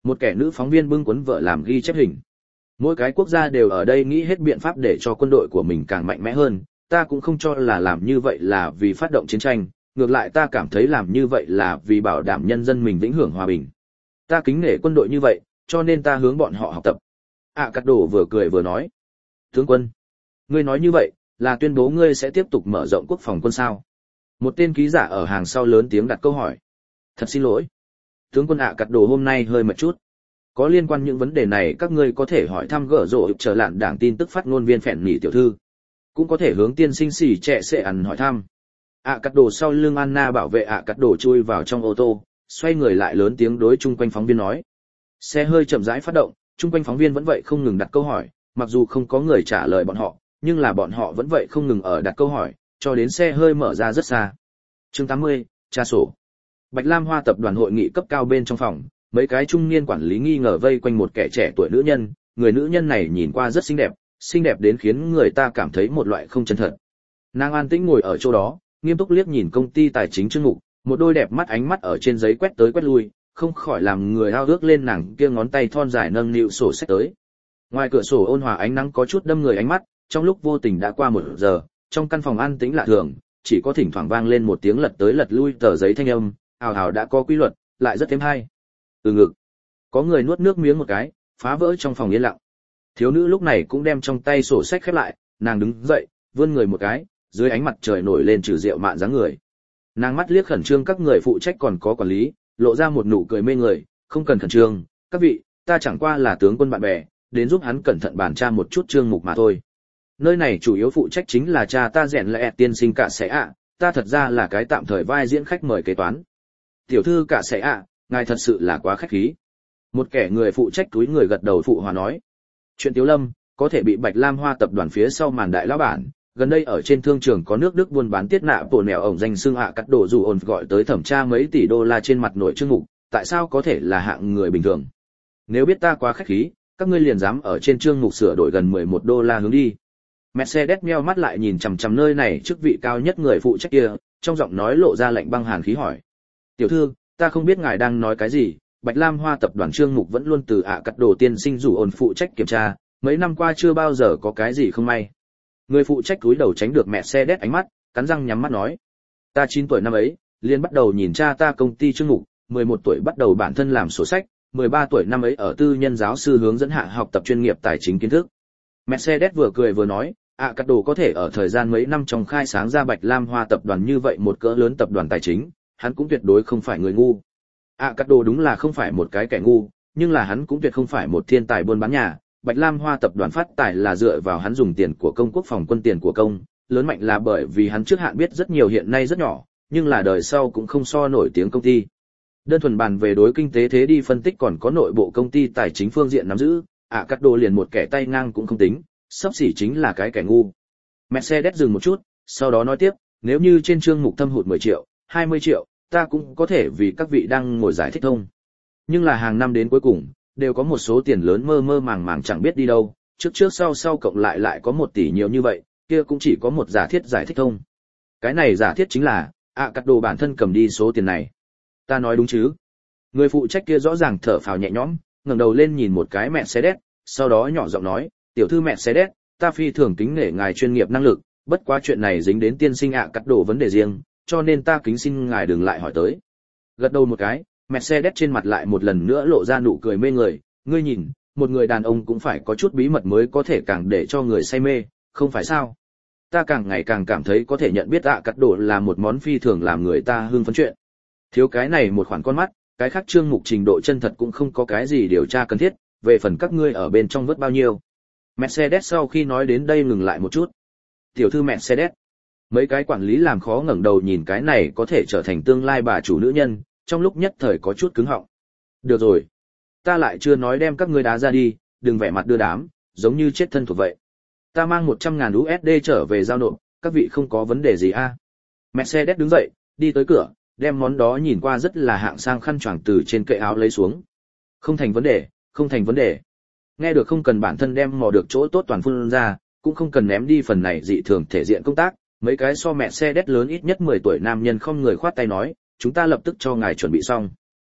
Một kẻ nữ phóng viên bưng cuốn vợ làm ghi chép hình. Mỗi cái quốc gia đều ở đây nghĩ hết biện pháp để cho quân đội của mình càng mạnh mẽ hơn, ta cũng không cho là làm như vậy là vì phát động chiến tranh, ngược lại ta cảm thấy làm như vậy là vì bảo đảm nhân dân mình vĩnh hưởng hòa bình. Ta kính nể quân đội như vậy, cho nên ta hướng bọn họ học tập. À Cắt Đồ vừa cười vừa nói. Tướng quân, ngươi nói như vậy, là tuyên bố ngươi sẽ tiếp tục mở rộng quốc phòng quân sao? Một tên ký giả ở hàng sau lớn tiếng đặt câu hỏi. Thật xin lỗi. Tướng quân ạ Cắt Đồ hôm nay hơi mệt chút. Có liên quan những vấn đề này các ngươi có thể hỏi thăm gỡ rộ trở lạn đảng tin tức phát ngôn viên Phèn Nỉ tiểu thư. Cũng có thể hướng tiên sinh xỉ trẻ sẽ ăn hỏi thăm. ạ Cắt Đồ sau lưng Anna bảo vệ ạ Cắt Đồ chui vào trong ô tô, xoay người lại lớn tiếng đối chung quanh phóng viên nói. Xe hơi chậm rãi phát động, chung quanh phóng viên vẫn vậy không ngừng đặt câu hỏi, mặc dù không có người trả lời bọn họ, nhưng là bọn họ vẫn vậy không ngừng ở đặt câu hỏi, cho đến xe hơi mở ra rất xa. Chương tám mươi, tra sổ. Bạch Lam Hoa tập đoàn hội nghị cấp cao bên trong phòng, mấy cái trung niên quản lý nghi ngờ vây quanh một kẻ trẻ tuổi nữ nhân, người nữ nhân này nhìn qua rất xinh đẹp, xinh đẹp đến khiến người ta cảm thấy một loại không chân thật. Nàng an tĩnh ngồi ở chỗ đó, nghiêm túc liếc nhìn công ty tài chính Trương Mục, một đôi đẹp mắt ánh mắt ở trên giấy quét tới quét lui, không khỏi làm người ao ước lên nàng kia ngón tay thon dài nâng niu sổ sách tới. Ngoài cửa sổ ôn hòa ánh nắng có chút đâm người ánh mắt, trong lúc vô tình đã qua một giờ, trong căn phòng an tĩnh lạ thường, chỉ có thỉnh thoảng vang lên một tiếng lật tới lật lui tờ giấy thanh âm, ào ào đã có quy luật, lại rất thêm hay. Từ ngực. Có người nuốt nước miếng một cái, phá vỡ trong phòng yên lặng. Thiếu nữ lúc này cũng đem trong tay sổ sách khép lại, nàng đứng dậy, vươn người một cái, dưới ánh mặt trời nổi lên trừ rượu mạn dáng người. Nàng mắt liếc khẩn trương các người phụ trách còn có quản lý, lộ ra một nụ cười mê người, không cần khẩn trương, các vị, ta chẳng qua là tướng quân bạn bè, đến giúp hắn cẩn thận bàn tra một chút chương mục mà thôi. Nơi này chủ yếu phụ trách chính là cha ta rèn lẽ tiên sinh cả sẽ ạ, ta thật ra là cái tạm thời vai diễn khách mời kế toán. Tiểu thư cả sẽ ạ, ngài thật sự là quá khách khí. Một kẻ người phụ trách túi người gật đầu phụ hòa nói. Chuyện Tiếu Lâm, có thể bị Bạch Lam Hoa tập đoàn phía sau màn đại lão bản, gần đây ở trên thương trường có nước Đức buôn bán tiết nạ bộ nẻo ổng danh xưng ạ Cắt Đồ dù ồn gọi tới thẩm tra mấy tỷ đô la trên mặt nội chương mục, tại sao có thể là hạng người bình thường? Nếu biết ta quá khách khí, các ngươi liền dám ở trên chương mục sửa đổi gần mười một đô la hướng đi. Mercedes meo mắt lại nhìn chằm chằm nơi này chức vị cao nhất người phụ trách kia, trong giọng nói lộ ra lạnh băng hàn khí hỏi. Tiểu thư, ta không biết ngài đang nói cái gì, Bạch Lam Hoa tập đoàn chương mục vẫn luôn từ ạ Cắt Đồ tiên sinh rủ ổn phụ trách kiểm tra, mấy năm qua chưa bao giờ có cái gì không may. Người phụ trách cúi đầu tránh được Mercedes ánh mắt, cắn răng nhắm mắt nói. Ta chín tuổi năm ấy, liền bắt đầu nhìn cha ta công ty chương mục, mười một tuổi bắt đầu bản thân làm sổ sách, mười ba tuổi năm ấy ở tư nhân giáo sư hướng dẫn hạ học tập chuyên nghiệp tài chính kiến thức. Mercedes vừa cười vừa nói, ạ Cắt Đồ có thể ở thời gian mấy năm trong khai sáng ra Bạch Lam Hoa tập đoàn như vậy một cỡ lớn tập đoàn tài chính, hắn cũng tuyệt đối không phải người ngu. ạ Cắt Đồ đúng là không phải một cái kẻ ngu, nhưng là hắn cũng tuyệt không phải một thiên tài buôn bán nhà. Bạch Lam Hoa tập đoàn phát tài là dựa vào hắn dùng tiền của công quốc phòng quân tiền của công, lớn mạnh là bởi vì hắn trước hạn biết rất nhiều hiện nay rất nhỏ, nhưng là đời sau cũng không so nổi tiếng công ty. Đơn thuần bàn về đối kinh tế thế đi phân tích còn có nội bộ công ty tài chính phương diện nắm giữ, ạ Cắt Đồ liền một kẻ tay ngang cũng không tính, sắp xỉ chính là cái kẻ ngu. Mercedes dừng một chút, sau đó nói tiếp, nếu như trên chương mục thâm hụt mười triệu, hai mươi triệu, ta cũng có thể vì các vị đang ngồi giải thích thông. Nhưng là hàng năm đến cuối cùng, đều có một số tiền lớn mơ mơ màng màng chẳng biết đi đâu, trước trước sau sau cộng lại lại có một tỷ nhiều như vậy, kia cũng chỉ có một giả thiết giải thích thông. Cái này giả thiết chính là, ạ Cắt Đồ bản thân cầm đi số tiền này. Ta nói đúng chứ? Người phụ trách kia rõ ràng thở phào nhẹ nhõm, ngẩng đầu lên nhìn một cái Mercedes, sau đó nhỏ giọng nói, tiểu thư Mercedes, ta phi thường kính nể ngài chuyên nghiệp năng lực, bất quá chuyện này dính đến tiên sinh ạ Cắt Đồ vấn đề riêng, cho nên ta kính xin ngài đừng lại hỏi tới. Gật đầu một cái, Mercedes trên mặt lại một lần nữa lộ ra nụ cười mê người, ngươi nhìn, một người đàn ông cũng phải có chút bí mật mới có thể càng để cho người say mê, không phải sao? Ta càng ngày càng cảm thấy có thể nhận biết ạ Cắt Đồ là một món phi thường làm người ta hưng phấn chuyện. Thiếu cái này một khoản con mắt, cái khác chương mục trình độ chân thật cũng không có cái gì điều tra cần thiết, về phần các ngươi ở bên trong vớt bao nhiêu. Mercedes sau khi nói đến đây ngừng lại một chút. Tiểu thư Mercedes. Mấy cái quản lý làm khó ngẩng đầu nhìn cái này có thể trở thành tương lai bà chủ nữ nhân, trong lúc nhất thời có chút cứng họng. Được rồi, ta lại chưa nói đem các ngươi đá ra đi, đừng vẻ mặt đưa đám, giống như chết thân thuộc vậy. Ta mang một trăm ngàn u ét đê trở về giao nộp, các vị không có vấn đề gì a? À? Mercedes đứng dậy, đi tới cửa, đem món đó nhìn qua rất là hạng sang khăn choàng từ trên kệ áo lấy xuống. Không thành vấn đề, không thành vấn đề. Nghe được không cần bản thân đem mò được chỗ tốt toàn phun ra, cũng không cần ném đi phần này dị thường thể diện công tác, mấy cái so Mercedes lớn ít nhất mười tuổi nam nhân không người khoát tay nói, chúng ta lập tức cho ngài chuẩn bị xong.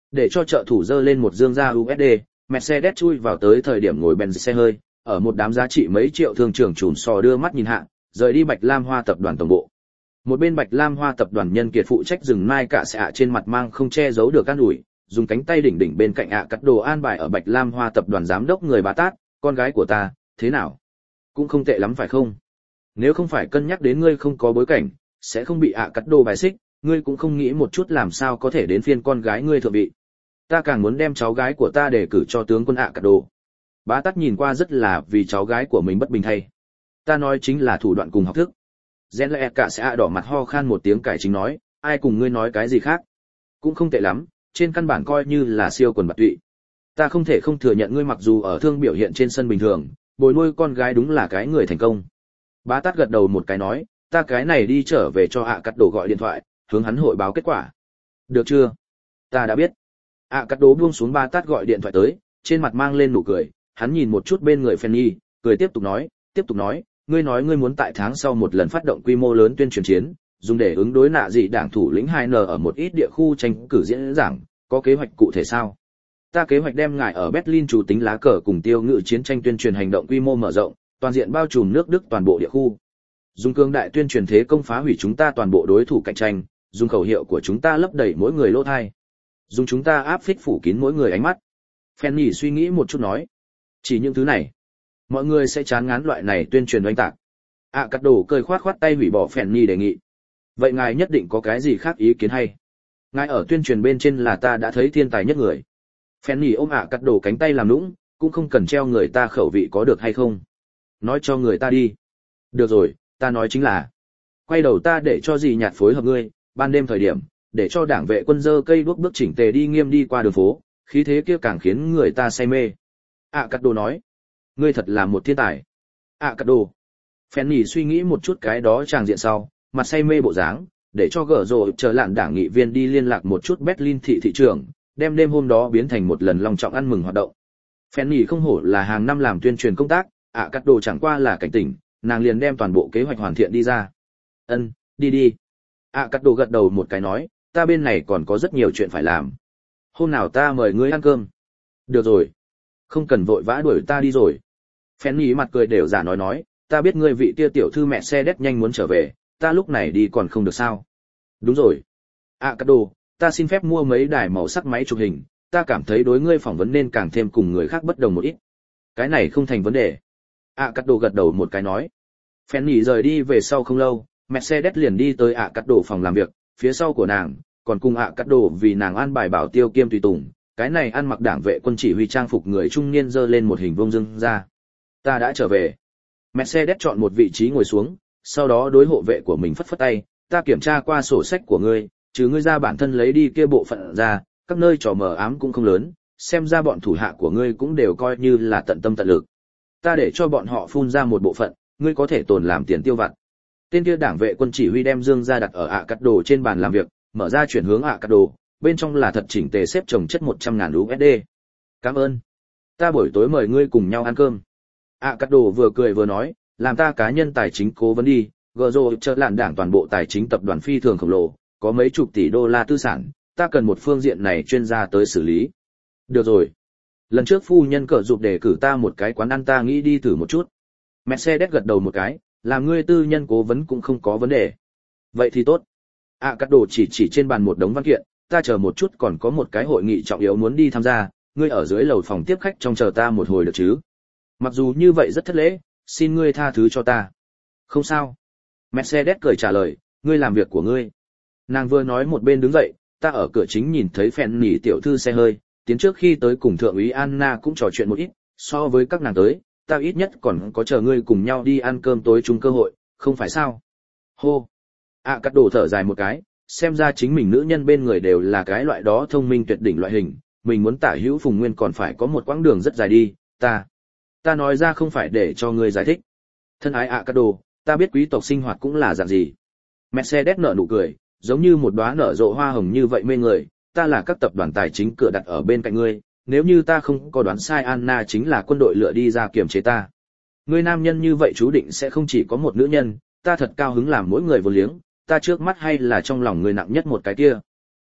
Để cho trợ thủ dơ lên một dương ra u ét đê, Mercedes chui vào tới thời điểm ngồi Benz xe hơi, ở một đám giá trị mấy triệu thương trưởng trùm sò đưa mắt nhìn hạ, rời đi Bạch Lam Hoa tập đoàn tổng bộ. Một bên Bạch Lam Hoa tập đoàn nhân kiệt phụ trách dừng mai cả sẽ ạ trên mặt mang không che giấu được can ủi, dùng cánh tay đỉnh đỉnh bên cạnh ạ cắt đồ an bài ở Bạch Lam Hoa tập đoàn giám đốc người Bá Tát, con gái của ta, thế nào? Cũng không tệ lắm phải không? Nếu không phải cân nhắc đến ngươi không có bối cảnh, sẽ không bị ạ cắt đồ bài xích, ngươi cũng không nghĩ một chút làm sao có thể đến phiên con gái ngươi thượng vị. Ta càng muốn đem cháu gái của ta để cử cho tướng quân ạ cắt đồ. Bá Tát nhìn qua rất là vì cháu gái của mình bất bình thay. Ta nói chính là thủ đoạn cùng học thức. Gen lẽ cả sẽ ạ đỏ mặt ho khan một tiếng cải chính nói, ai cùng ngươi nói cái gì khác? Cũng không tệ lắm, trên căn bản coi như là siêu quần bạc tụy. Ta không thể không thừa nhận ngươi mặc dù ở thương biểu hiện trên sân bình thường, bồi nuôi con gái đúng là cái người thành công. Bá Tát gật đầu một cái nói, ta cái này đi trở về cho ạ cắt đồ gọi điện thoại, hướng hắn hội báo kết quả. Được chưa? Ta đã biết. ạ cắt đồ buông xuống Bá Tát gọi điện thoại tới, trên mặt mang lên nụ cười, hắn nhìn một chút bên người Fanny, cười tiếp tục nói, tiếp tục nói, ngươi nói ngươi muốn tại tháng sau một lần phát động quy mô lớn tuyên truyền chiến, dùng để ứng đối nạ dị đảng thủ lĩnh hai N ở một ít địa khu tranh cử diễn giảng, có kế hoạch cụ thể sao? Ta kế hoạch đem ngài ở Berlin chủ tính lá cờ cùng tiêu ngự chiến tranh tuyên truyền hành động quy mô mở rộng, toàn diện bao trùm nước Đức toàn bộ địa khu. Dùng cương đại tuyên truyền thế công phá hủy chúng ta toàn bộ đối thủ cạnh tranh, dùng khẩu hiệu của chúng ta lấp đầy mỗi người lỗ thai. Dùng chúng ta áp phích phủ kín mỗi người ánh mắt. Fanny suy nghĩ một chút nói, chỉ những thứ này, mọi người sẽ chán ngán loại này tuyên truyền oanh tạc. ạ cắt đồ cười khoát khoát tay hủy bỏ Fanny đề nghị. Vậy ngài nhất định có cái gì khác ý kiến hay? Ngài ở tuyên truyền bên trên là ta đã thấy thiên tài nhất người. Fanny ôm ạ cắt đồ cánh tay làm nũng, cũng không cần treo người ta khẩu vị có được hay không. Nói cho người ta đi. Được rồi, ta nói chính là. Quay đầu ta để cho dì nhạt phối hợp ngươi, ban đêm thời điểm, để cho đảng vệ quân dơ cây đuốc bước chỉnh tề đi nghiêm đi qua đường phố, khí thế kia càng khiến người ta say mê. ạ cắt đồ nói. Ngươi thật là một thiên tài. ạ cắt đồ. Fanny suy nghĩ một chút cái đó tràng diện sau, mặt say mê bộ dáng, để cho gở rồ chờ lạn đảng nghị viên đi liên lạc một chút Berlin thị thị trưởng, đem đêm hôm đó biến thành một lần long trọng ăn mừng hoạt động. Fanny không hổ là hàng năm làm tuyên truyền công tác, ạ cắt đồ chẳng qua là cảnh tỉnh, nàng liền đem toàn bộ kế hoạch hoàn thiện đi ra. Ân, đi đi. ạ cắt đồ gật đầu một cái nói, ta bên này còn có rất nhiều chuyện phải làm. Hôm nào ta mời ngươi ăn cơm. Được rồi. Không cần vội vã đuổi ta đi rồi. Fanny mặt cười đều giả nói nói, ta biết ngươi vị kia tiểu thư mẹ xe đét nhanh muốn trở về, ta lúc này đi còn không được sao? Đúng rồi. ạ cắt đồ, ta xin phép mua mấy đài màu sắc máy chụp hình, ta cảm thấy đối ngươi phỏng vấn nên càng thêm cùng người khác bất đồng một ít. Cái này không thành vấn đề. ạ cắt đồ gật đầu một cái nói. Fanny rời đi về sau không lâu, Mercedes liền đi tới ạ cắt đồ phòng làm việc, phía sau của nàng, còn cùng ạ cắt đồ vì nàng an bài bảo tiêu kiêm tùy tùng, cái này ăn mặc đảng vệ quân chỉ huy trang phục người trung niên giơ lên một hình vuông dưng ra. Ta đã trở về. Mercedes chọn một vị trí ngồi xuống, sau đó đối hộ vệ của mình phất phất tay, ta kiểm tra qua sổ sách của ngươi, trừ ngươi ra bản thân lấy đi kia bộ phận ra, các nơi trò mờ ám cũng không lớn, xem ra bọn thủ hạ của ngươi cũng đều coi như là tận tâm tận lực. Ta để cho bọn họ phun ra một bộ phận, ngươi có thể tồn làm tiền tiêu vặt. Tên kia đảng vệ quân chỉ huy đem dương ra đặt ở ạ cắt đồ trên bàn làm việc, mở ra chuyển hướng ạ cắt đồ, bên trong là thật chỉnh tề xếp chồng chất một trăm ngàn u ét đê. Cảm ơn. Ta buổi tối mời ngươi cùng nhau ăn cơm. ạ cắt đồ vừa cười vừa nói, làm ta cá nhân tài chính cố vấn đi, gờ rồ trợ lạn đảng toàn bộ tài chính tập đoàn phi thường khổng lồ, có mấy chục tỷ đô la tư sản, ta cần một phương diện này chuyên gia tới xử lý. Được rồi. Lần trước phu nhân cờ dục để cử ta một cái quán ăn ta nghĩ đi thử một chút. Mercedes gật đầu một cái, làm ngươi tư nhân cố vấn cũng không có vấn đề. Vậy thì tốt. ạ cắt đồ chỉ chỉ trên bàn một đống văn kiện, ta chờ một chút còn có một cái hội nghị trọng yếu muốn đi tham gia, ngươi ở dưới lầu phòng tiếp khách trong chờ ta một hồi được chứ? Mặc dù như vậy rất thất lễ, xin ngươi tha thứ cho ta. Không sao. Mercedes cười trả lời, ngươi làm việc của ngươi. Nàng vừa nói một bên đứng dậy, ta ở cửa chính nhìn thấy phèn nỉ tiểu thư xe hơi, tiến trước khi tới cùng thượng úy Anna cũng trò chuyện một ít, so với các nàng tới, ta ít nhất còn có chờ ngươi cùng nhau đi ăn cơm tối chung cơ hội, không phải sao? Hô. À cắt đồ thở dài một cái, xem ra chính mình nữ nhân bên người đều là cái loại đó thông minh tuyệt đỉnh loại hình, mình muốn tả hữu Phùng Nguyên còn phải có một quãng đường rất dài đi, ta. Ta nói ra không phải để cho ngươi giải thích. Thân ái ạ cắt đồ, ta biết quý tộc sinh hoạt cũng là dạng gì. Mercedes nở nụ cười, giống như một đóa nở rộ hoa hồng như vậy mê người, ta là các tập đoàn tài chính cửa đặt ở bên cạnh ngươi, nếu như ta không có đoán sai Anna chính là quân đội lựa đi ra kiềm chế ta. Ngươi nam nhân như vậy chú định sẽ không chỉ có một nữ nhân, ta thật cao hứng làm mỗi người vô liếng, ta trước mắt hay là trong lòng người nặng nhất một cái kia.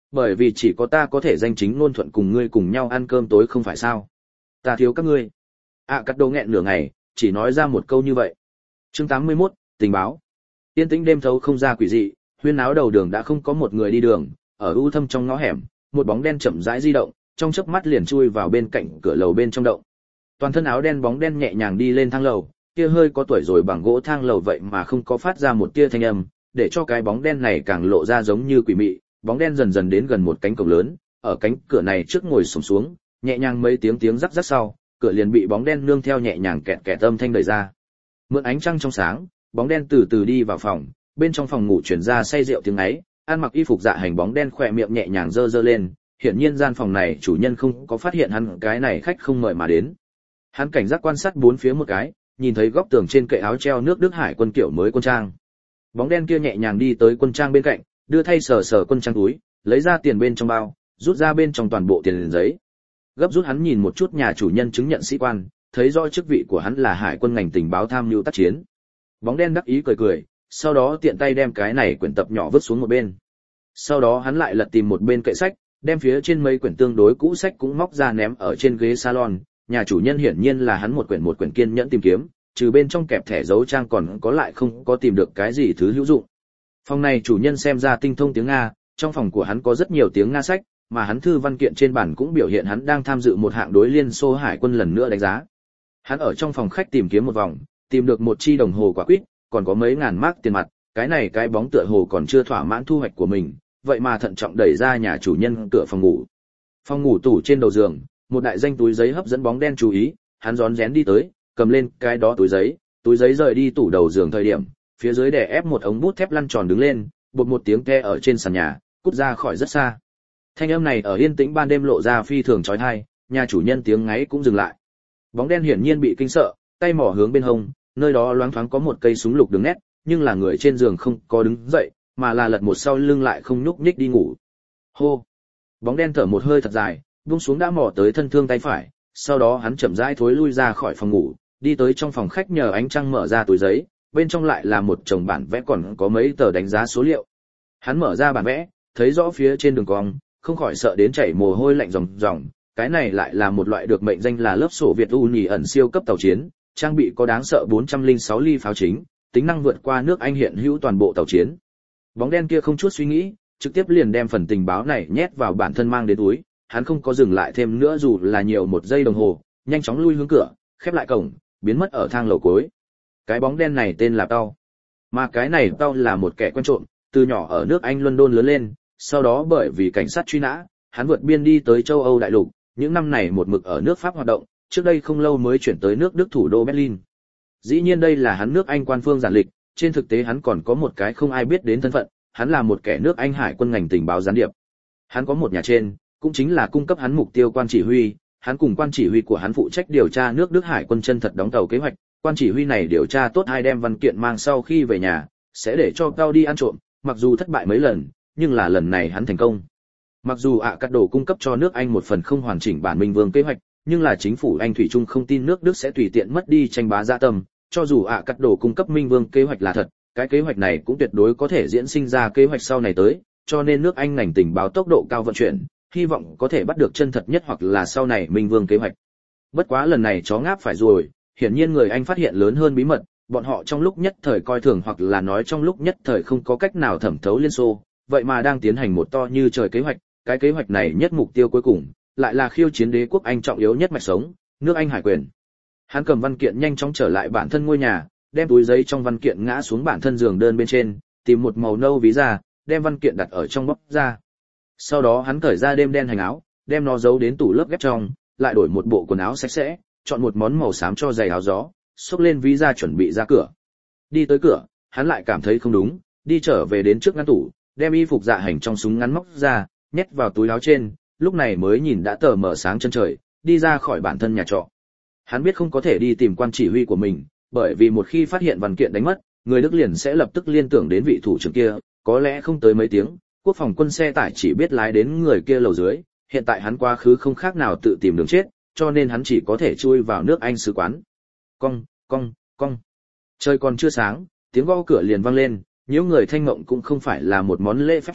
Bởi vì chỉ có ta có thể danh chính ngôn thuận cùng ngươi cùng nhau ăn cơm tối không phải sao? Ta thiếu các ngươi. À cắt đồ nghẹn nửa ngày, chỉ nói ra một câu như vậy. Chương tám mươi mốt, tình báo. Tiên tĩnh đêm thấu không ra quỷ dị, huyên náo đầu đường đã không có một người đi đường, ở u thâm trong ngõ hẻm, một bóng đen chậm rãi di động, trong chớp mắt liền chui vào bên cạnh cửa lầu bên trong động. Toàn thân áo đen bóng đen nhẹ nhàng đi lên thang lầu, kia hơi có tuổi rồi bằng gỗ thang lầu vậy mà không có phát ra một tia thanh âm, để cho cái bóng đen này càng lộ ra giống như quỷ mị. Bóng đen dần dần đến gần một cánh cổng lớn, ở cánh cửa này trước ngồi xổm xuống, nhẹ nhàng mấy tiếng tiếng rắc rắc sau, cửa liền bị bóng đen nương theo nhẹ nhàng kẹt kẹt âm thanh đẩy ra. Mượn ánh trăng trong sáng, bóng đen từ từ đi vào phòng, bên trong phòng ngủ truyền ra say rượu tiếng ấy, ăn mặc y phục dạ hành bóng đen khỏe miệng nhẹ nhàng giơ giơ lên, hiển nhiên gian phòng này chủ nhân không có phát hiện hắn cái này khách không mời mà đến. Hắn cảnh giác quan sát bốn phía một cái, nhìn thấy góc tường trên kệ áo treo nước Đức Hải quân kiểu mới quân trang. Bóng đen kia nhẹ nhàng đi tới quân trang bên cạnh, đưa thay sờ sờ quân trang túi, lấy ra tiền bên trong bao, rút ra bên trong toàn bộ tiền giấy. Gấp rút hắn nhìn một chút nhà chủ nhân chứng nhận sĩ quan, thấy rõ chức vị của hắn là hải quân ngành tình báo tham mưu tác chiến. Bóng đen đắc ý cười cười, sau đó tiện tay đem cái này quyển tập nhỏ vứt xuống một bên. Sau đó hắn lại lật tìm một bên kệ sách, đem phía trên mấy quyển tương đối cũ sách cũng móc ra ném ở trên ghế salon. Nhà chủ nhân hiển nhiên là hắn một quyển một quyển kiên nhẫn tìm kiếm, trừ bên trong kẹp thẻ dấu trang còn có lại không có tìm được cái gì thứ hữu dụng. Phòng này chủ nhân xem ra tinh thông tiếng Nga, trong phòng của hắn có rất nhiều tiếng Nga sách, mà hắn thư văn kiện trên bản cũng biểu hiện hắn đang tham dự một hạng đối Liên Xô hải quân lần nữa đánh giá. Hắn ở trong phòng khách tìm kiếm một vòng, tìm được một chi đồng hồ quả quýt, còn có mấy ngàn mark tiền mặt, cái này cái bóng tựa hồ còn chưa thỏa mãn thu hoạch của mình, vậy mà thận trọng đẩy ra nhà chủ nhân cửa phòng ngủ. Phòng ngủ tủ trên đầu giường, một đại danh túi giấy hấp dẫn bóng đen chú ý, hắn rón rén đi tới, cầm lên cái đó túi giấy, túi giấy rời đi tủ đầu giường thời điểm, phía dưới đè ép một ống bút thép lăn tròn đứng lên, bột một tiếng ke ở trên sàn nhà, cút ra khỏi rất xa. Thanh âm này ở yên tĩnh ban đêm lộ ra phi thường chói tai, nhà chủ nhân tiếng ngáy cũng dừng lại. Bóng đen hiển nhiên bị kinh sợ, tay mỏ hướng bên hông, nơi đó loáng thoáng có một cây súng lục đứng nét, nhưng là người trên giường không có đứng dậy, mà là lật một sau lưng lại không nhúc nhích đi ngủ. Hô. Bóng đen thở một hơi thật dài, buông xuống đã mò tới thân thương tay phải, sau đó hắn chậm rãi thối lui ra khỏi phòng ngủ, đi tới trong phòng khách nhờ ánh trăng mở ra túi giấy, bên trong lại là một chồng bản vẽ còn có mấy tờ đánh giá số liệu. Hắn mở ra bản vẽ, thấy rõ phía trên đường cong, không khỏi sợ đến chảy mồ hôi lạnh ròng ròng, cái này lại là một loại được mệnh danh là lớp sổ Việt U nhì ẩn siêu cấp tàu chiến, trang bị có đáng sợ bốn trăm lẻ sáu ly pháo chính, tính năng vượt qua nước Anh hiện hữu toàn bộ tàu chiến. Bóng đen kia không chút suy nghĩ, trực tiếp liền đem phần tình báo này nhét vào bản thân mang đến túi, hắn không có dừng lại thêm nữa dù là nhiều một giây đồng hồ, nhanh chóng lui hướng cửa, khép lại cổng, biến mất ở thang lầu cuối. Cái bóng đen này tên là Tao, mà cái này Tao là một kẻ quen trộm, từ nhỏ ở nước Anh London lớn lên, sau đó bởi vì cảnh sát truy nã, hắn vượt biên đi tới châu Âu đại lục, những năm này một mực ở nước Pháp hoạt động, trước đây không lâu mới chuyển tới nước Đức thủ đô Berlin. Dĩ nhiên đây là hắn nước Anh quan phương giản lịch, trên thực tế hắn còn có một cái không ai biết đến thân phận, hắn là một kẻ nước Anh hải quân ngành tình báo gián điệp. Hắn có một nhà trên, cũng chính là cung cấp hắn mục tiêu quan chỉ huy, hắn cùng quan chỉ huy của hắn phụ trách điều tra nước Đức hải quân chân thật đóng tàu kế hoạch, quan chỉ huy này điều tra tốt hai đem văn kiện mang sau khi về nhà, sẽ để cho Cao đi ăn trộm, mặc dù thất bại mấy lần, nhưng là lần này hắn thành công. Mặc dù ạ cắt đồ cung cấp cho nước Anh một phần không hoàn chỉnh bản Minh Vương kế hoạch, nhưng là chính phủ Anh thủy chung không tin nước Đức sẽ tùy tiện mất đi tranh bá dạ tâm, cho dù ạ cắt đồ cung cấp Minh Vương kế hoạch là thật, cái kế hoạch này cũng tuyệt đối có thể diễn sinh ra kế hoạch sau này tới, cho nên nước Anh ngành tình báo tốc độ cao vận chuyển, hy vọng có thể bắt được chân thật nhất hoặc là sau này Minh Vương kế hoạch. Bất quá lần này chó ngáp phải rồi, hiển nhiên người Anh phát hiện lớn hơn bí mật, bọn họ trong lúc nhất thời coi thường hoặc là nói trong lúc nhất thời không có cách nào thẩm thấu Liên Xô, vậy mà đang tiến hành một to như trời kế hoạch, cái kế hoạch này nhất mục tiêu cuối cùng lại là khiêu chiến đế quốc Anh trọng yếu nhất mạch sống, nước Anh hải quyền. Hắn cầm văn kiện nhanh chóng trở lại bản thân ngôi nhà, đem túi giấy trong văn kiện ngã xuống bản thân giường đơn bên trên, tìm một màu nâu ví ra, đem văn kiện đặt ở trong bóp ra. Sau đó hắn cởi ra đêm đen hành áo, đem nó giấu đến tủ lớp ghép trong, lại đổi một bộ quần áo sạch sẽ, chọn một món màu xám cho giày áo gió, xốc lên ví ra chuẩn bị ra cửa. Đi tới cửa, hắn lại cảm thấy không đúng, đi trở về đến trước ngăn tủ, đem y phục dạ hành trong súng ngắn móc ra, nhét vào túi áo trên, lúc này mới nhìn đã tờ mở sáng chân trời, đi ra khỏi bản thân nhà trọ. Hắn biết không có thể đi tìm quan chỉ huy của mình, bởi vì một khi phát hiện văn kiện đánh mất, người Đức liền sẽ lập tức liên tưởng đến vị thủ trưởng kia, có lẽ không tới mấy tiếng, quốc phòng quân xe tải chỉ biết lái đến người kia lầu dưới, hiện tại hắn quá khứ không khác nào tự tìm đường chết, cho nên hắn chỉ có thể chui vào nước Anh sứ quán. Cong, cong, cong. Trời còn chưa sáng, tiếng gõ cửa liền vang lên, nhiễu người thanh mộng cũng không phải là một món lễ phép chuyện,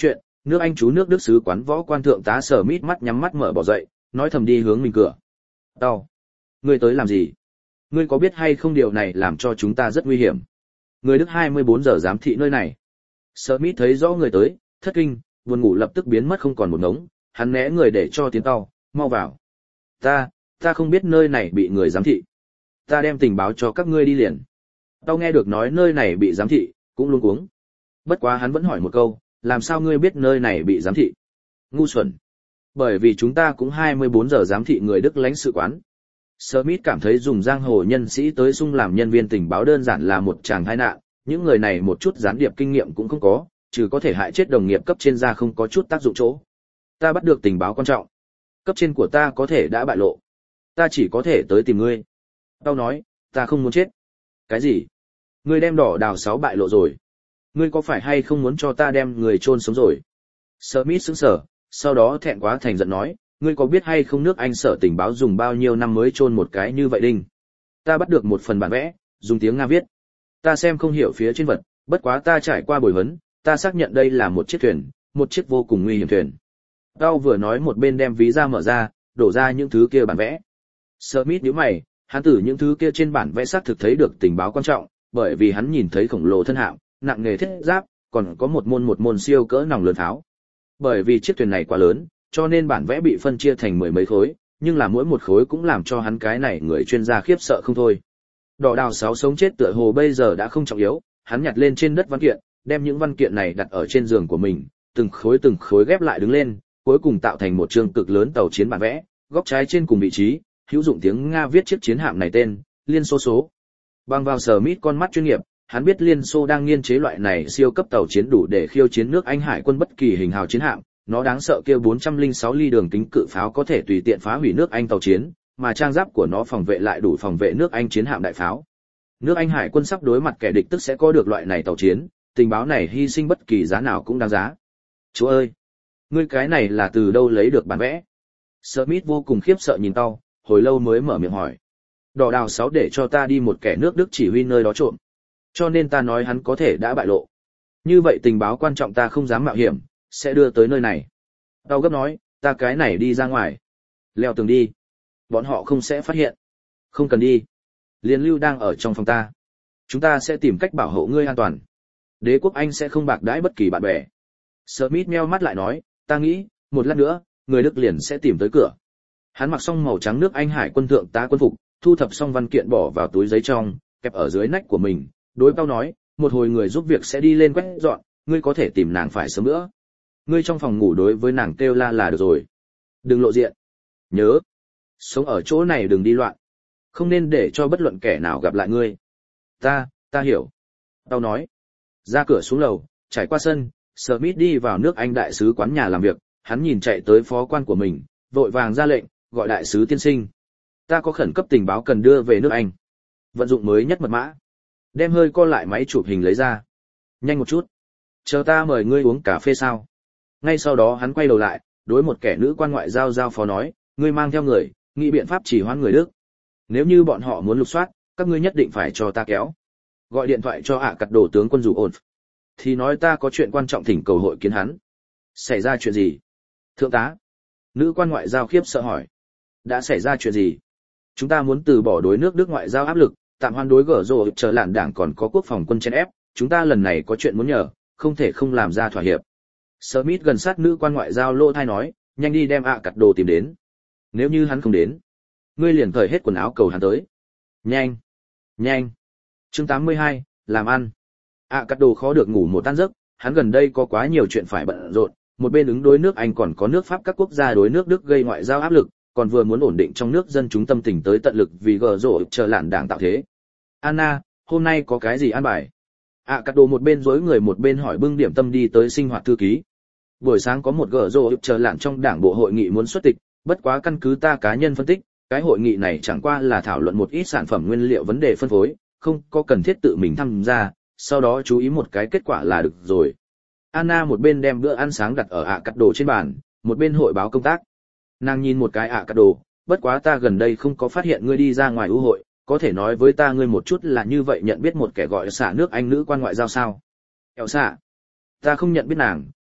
Nước Anh chú nước Đức sứ quán võ quan thượng tá Sở mít mắt nhắm mắt mở bỏ dậy, nói thầm đi hướng mình cửa. Tao, ngươi tới làm gì? Ngươi có biết hay không điều này làm cho chúng ta rất nguy hiểm. Người Đức hai mươi bốn giờ giám thị nơi này. Sở mít thấy rõ người tới, thất kinh, buồn ngủ lập tức biến mất không còn một ngống, hắn né người để cho tiến tao, mau vào. Ta, ta không biết nơi này bị người giám thị. Ta đem tình báo cho các ngươi đi liền. Tao nghe được nói nơi này bị giám thị, cũng luống cuống. Bất quá hắn vẫn hỏi một câu, làm sao ngươi biết nơi này bị giám thị? Ngu xuẩn. Bởi vì chúng ta cũng hai mươi bốn giờ giám thị người Đức lãnh sự quán. Smith cảm thấy dùng giang hồ nhân sĩ tới sung làm nhân viên tình báo đơn giản là một tràng tai nạn, những người này một chút gián điệp kinh nghiệm cũng không có, trừ có thể hại chết đồng nghiệp cấp trên ra không có chút tác dụng chỗ. Ta bắt được tình báo quan trọng. Cấp trên của ta có thể đã bại lộ. Ta chỉ có thể tới tìm ngươi. Tao nói, ta không muốn chết. Cái gì? Ngươi đem đỏ đào sáu bại lộ rồi. Ngươi có phải hay không muốn cho ta đem người chôn sống rồi? Smith sững sờ, sau đó thẹn quá thành giận nói, ngươi có biết hay không nước Anh sở tình báo dùng bao nhiêu năm mới chôn một cái như vậy đinh? Ta bắt được một phần bản vẽ, dùng tiếng Nga viết. Ta xem không hiểu phía trên vật, bất quá ta trải qua bồi huấn, ta xác nhận đây là một chiếc thuyền, một chiếc vô cùng nguy hiểm thuyền. Tao vừa nói một bên đem ví ra mở ra, đổ ra những thứ kia bản vẽ. Smith nhíu mày, hắn từ những thứ kia trên bản vẽ xác thực thấy được tình báo quan trọng, bởi vì hắn nhìn thấy khổng lồ thân hạm, nặng nghề thiết giáp, còn có một môn một môn siêu cỡ nòng lớn pháo. Bởi vì chiếc thuyền này quá lớn, cho nên bản vẽ bị phân chia thành mười mấy khối, nhưng là mỗi một khối cũng làm cho hắn cái này người chuyên gia khiếp sợ không thôi. Đỏ đào sáu sống chết tựa hồ bây giờ đã không trọng yếu, hắn nhặt lên trên đất văn kiện, đem những văn kiện này đặt ở trên giường của mình, từng khối từng khối ghép lại đứng lên, cuối cùng tạo thành một chương cực lớn tàu chiến bản vẽ, góc trái trên cùng vị trí, hữu dụng tiếng Nga viết chiếc chiến hạm này tên, Liên Xô số. Bằng vào Smith con mắt chuyên nghiệp, hắn biết Liên Xô đang nghiên chế loại này siêu cấp tàu chiến đủ để khiêu chiến nước Anh hải quân bất kỳ hình hào chiến hạm, nó đáng sợ kia bốn trăm lẻ sáu ly đường kính cự pháo có thể tùy tiện phá hủy nước Anh tàu chiến, mà trang giáp của nó phòng vệ lại đủ phòng vệ nước Anh chiến hạm đại pháo. Nước Anh hải quân sắp đối mặt kẻ địch tức sẽ có được loại này tàu chiến, tình báo này hy sinh bất kỳ giá nào cũng đáng giá. Chúa ơi, ngươi cái này là từ đâu lấy được bản vẽ? Smith vô cùng khiếp sợ nhìn tao, hồi lâu mới mở miệng hỏi. Đỏ đào sáu để cho ta đi một kẻ nước Đức chỉ huy nơi đó trộm. Cho nên ta nói hắn có thể đã bại lộ. Như vậy tình báo quan trọng ta không dám mạo hiểm, sẽ đưa tới nơi này. Tao gấp nói, ta cái này đi ra ngoài. Leo tường đi. Bọn họ không sẽ phát hiện. Không cần đi. Liên Lưu đang ở trong phòng ta. Chúng ta sẽ tìm cách bảo hộ ngươi an toàn. Đế quốc Anh sẽ không bạc đãi bất kỳ bạn bè. Smith nheo mắt lại nói, ta nghĩ, một lát nữa, người Đức liền sẽ tìm tới cửa. Hắn mặc xong màu trắng nước Anh hải quân thượng tá quân phục, thu thập xong văn kiện bỏ vào túi giấy trong, kẹp ở dưới nách của mình, đối Bao nói, một hồi người giúp việc sẽ đi lên quét dọn, ngươi có thể tìm nàng phải sớm nữa. Ngươi trong phòng ngủ đối với nàng kêu la là được rồi. Đừng lộ diện. Nhớ, sống ở chỗ này đừng đi loạn. Không nên để cho bất luận kẻ nào gặp lại ngươi. Ta, ta hiểu. Bao nói. Ra cửa xuống lầu, trải qua sân, Smith đi vào nước Anh đại sứ quán nhà làm việc, hắn nhìn chạy tới phó quan của mình, vội vàng ra lệnh, gọi đại sứ tiên sinh. Ta có khẩn cấp tình báo cần đưa về nước Anh. Vận dụng mới nhất mật mã. Đem hơi co lại máy chụp hình lấy ra. Nhanh một chút. Chờ ta mời ngươi uống cà phê sao? Ngay sau đó hắn quay đầu lại, đối một kẻ nữ quan ngoại giao giao phó nói, ngươi mang theo người, nghĩ biện pháp chỉ hoãn người Đức. Nếu như bọn họ muốn lục soát, các ngươi nhất định phải cho ta kéo. Gọi điện thoại cho ạ cặt đổ tướng quân dù ổn. Thì nói ta có chuyện quan trọng thỉnh cầu hội kiến hắn. Xảy ra chuyện gì? Thượng tá. Nữ quan ngoại giao khiếp sợ hỏi. Đã xảy ra chuyện gì? Chúng ta muốn từ bỏ đối nước Đức ngoại giao áp lực, tạm hoãn đối gở rồ chờ lạn đảng còn có quốc phòng quân chen ép, chúng ta lần này có chuyện muốn nhờ, không thể không làm ra thỏa hiệp. Smith gần sát nữ quan ngoại giao lỗ thai nói, nhanh đi đem ạ cặt đồ tìm đến. Nếu như hắn không đến, ngươi liền cởi hết quần áo cầu hắn tới. Nhanh, nhanh. Chương tám mươi hai, làm ăn. ạ cặt đồ khó được ngủ một tan giấc, hắn gần đây có quá nhiều chuyện phải bận rộn, một bên ứng đối nước Anh còn có nước Pháp các quốc gia đối nước Đức gây ngoại giao áp lực, còn vừa muốn ổn định trong nước dân chúng tâm tình tới tận lực vì gờ rổ chờ lạn đảng tạo thế. Anna, hôm nay có cái gì an bài? ạ cặt đồ một bên dối người một bên hỏi bưng điểm tâm đi tới sinh hoạt thư ký. Buổi sáng có một gờ rổ chờ lạn trong đảng bộ hội nghị muốn xuất tịch, bất quá căn cứ ta cá nhân phân tích, cái hội nghị này chẳng qua là thảo luận một ít sản phẩm nguyên liệu vấn đề phân phối, không có cần thiết tự mình tham gia, sau đó chú ý một cái kết quả là được rồi. Anna một bên đem bữa ăn sáng đặt ở ạ cặt đồ trên bàn, một bên hội báo công tác. Nàng nhìn một cái ạ cặt đồ, bất quá ta gần đây không có phát hiện ngươi đi ra ngoài ưu hội, có thể nói với ta ngươi một chút là như vậy nhận biết một kẻ gọi xả nước Anh nữ quan ngoại giao sao? Eo xả. Ta không nhận biết nàng,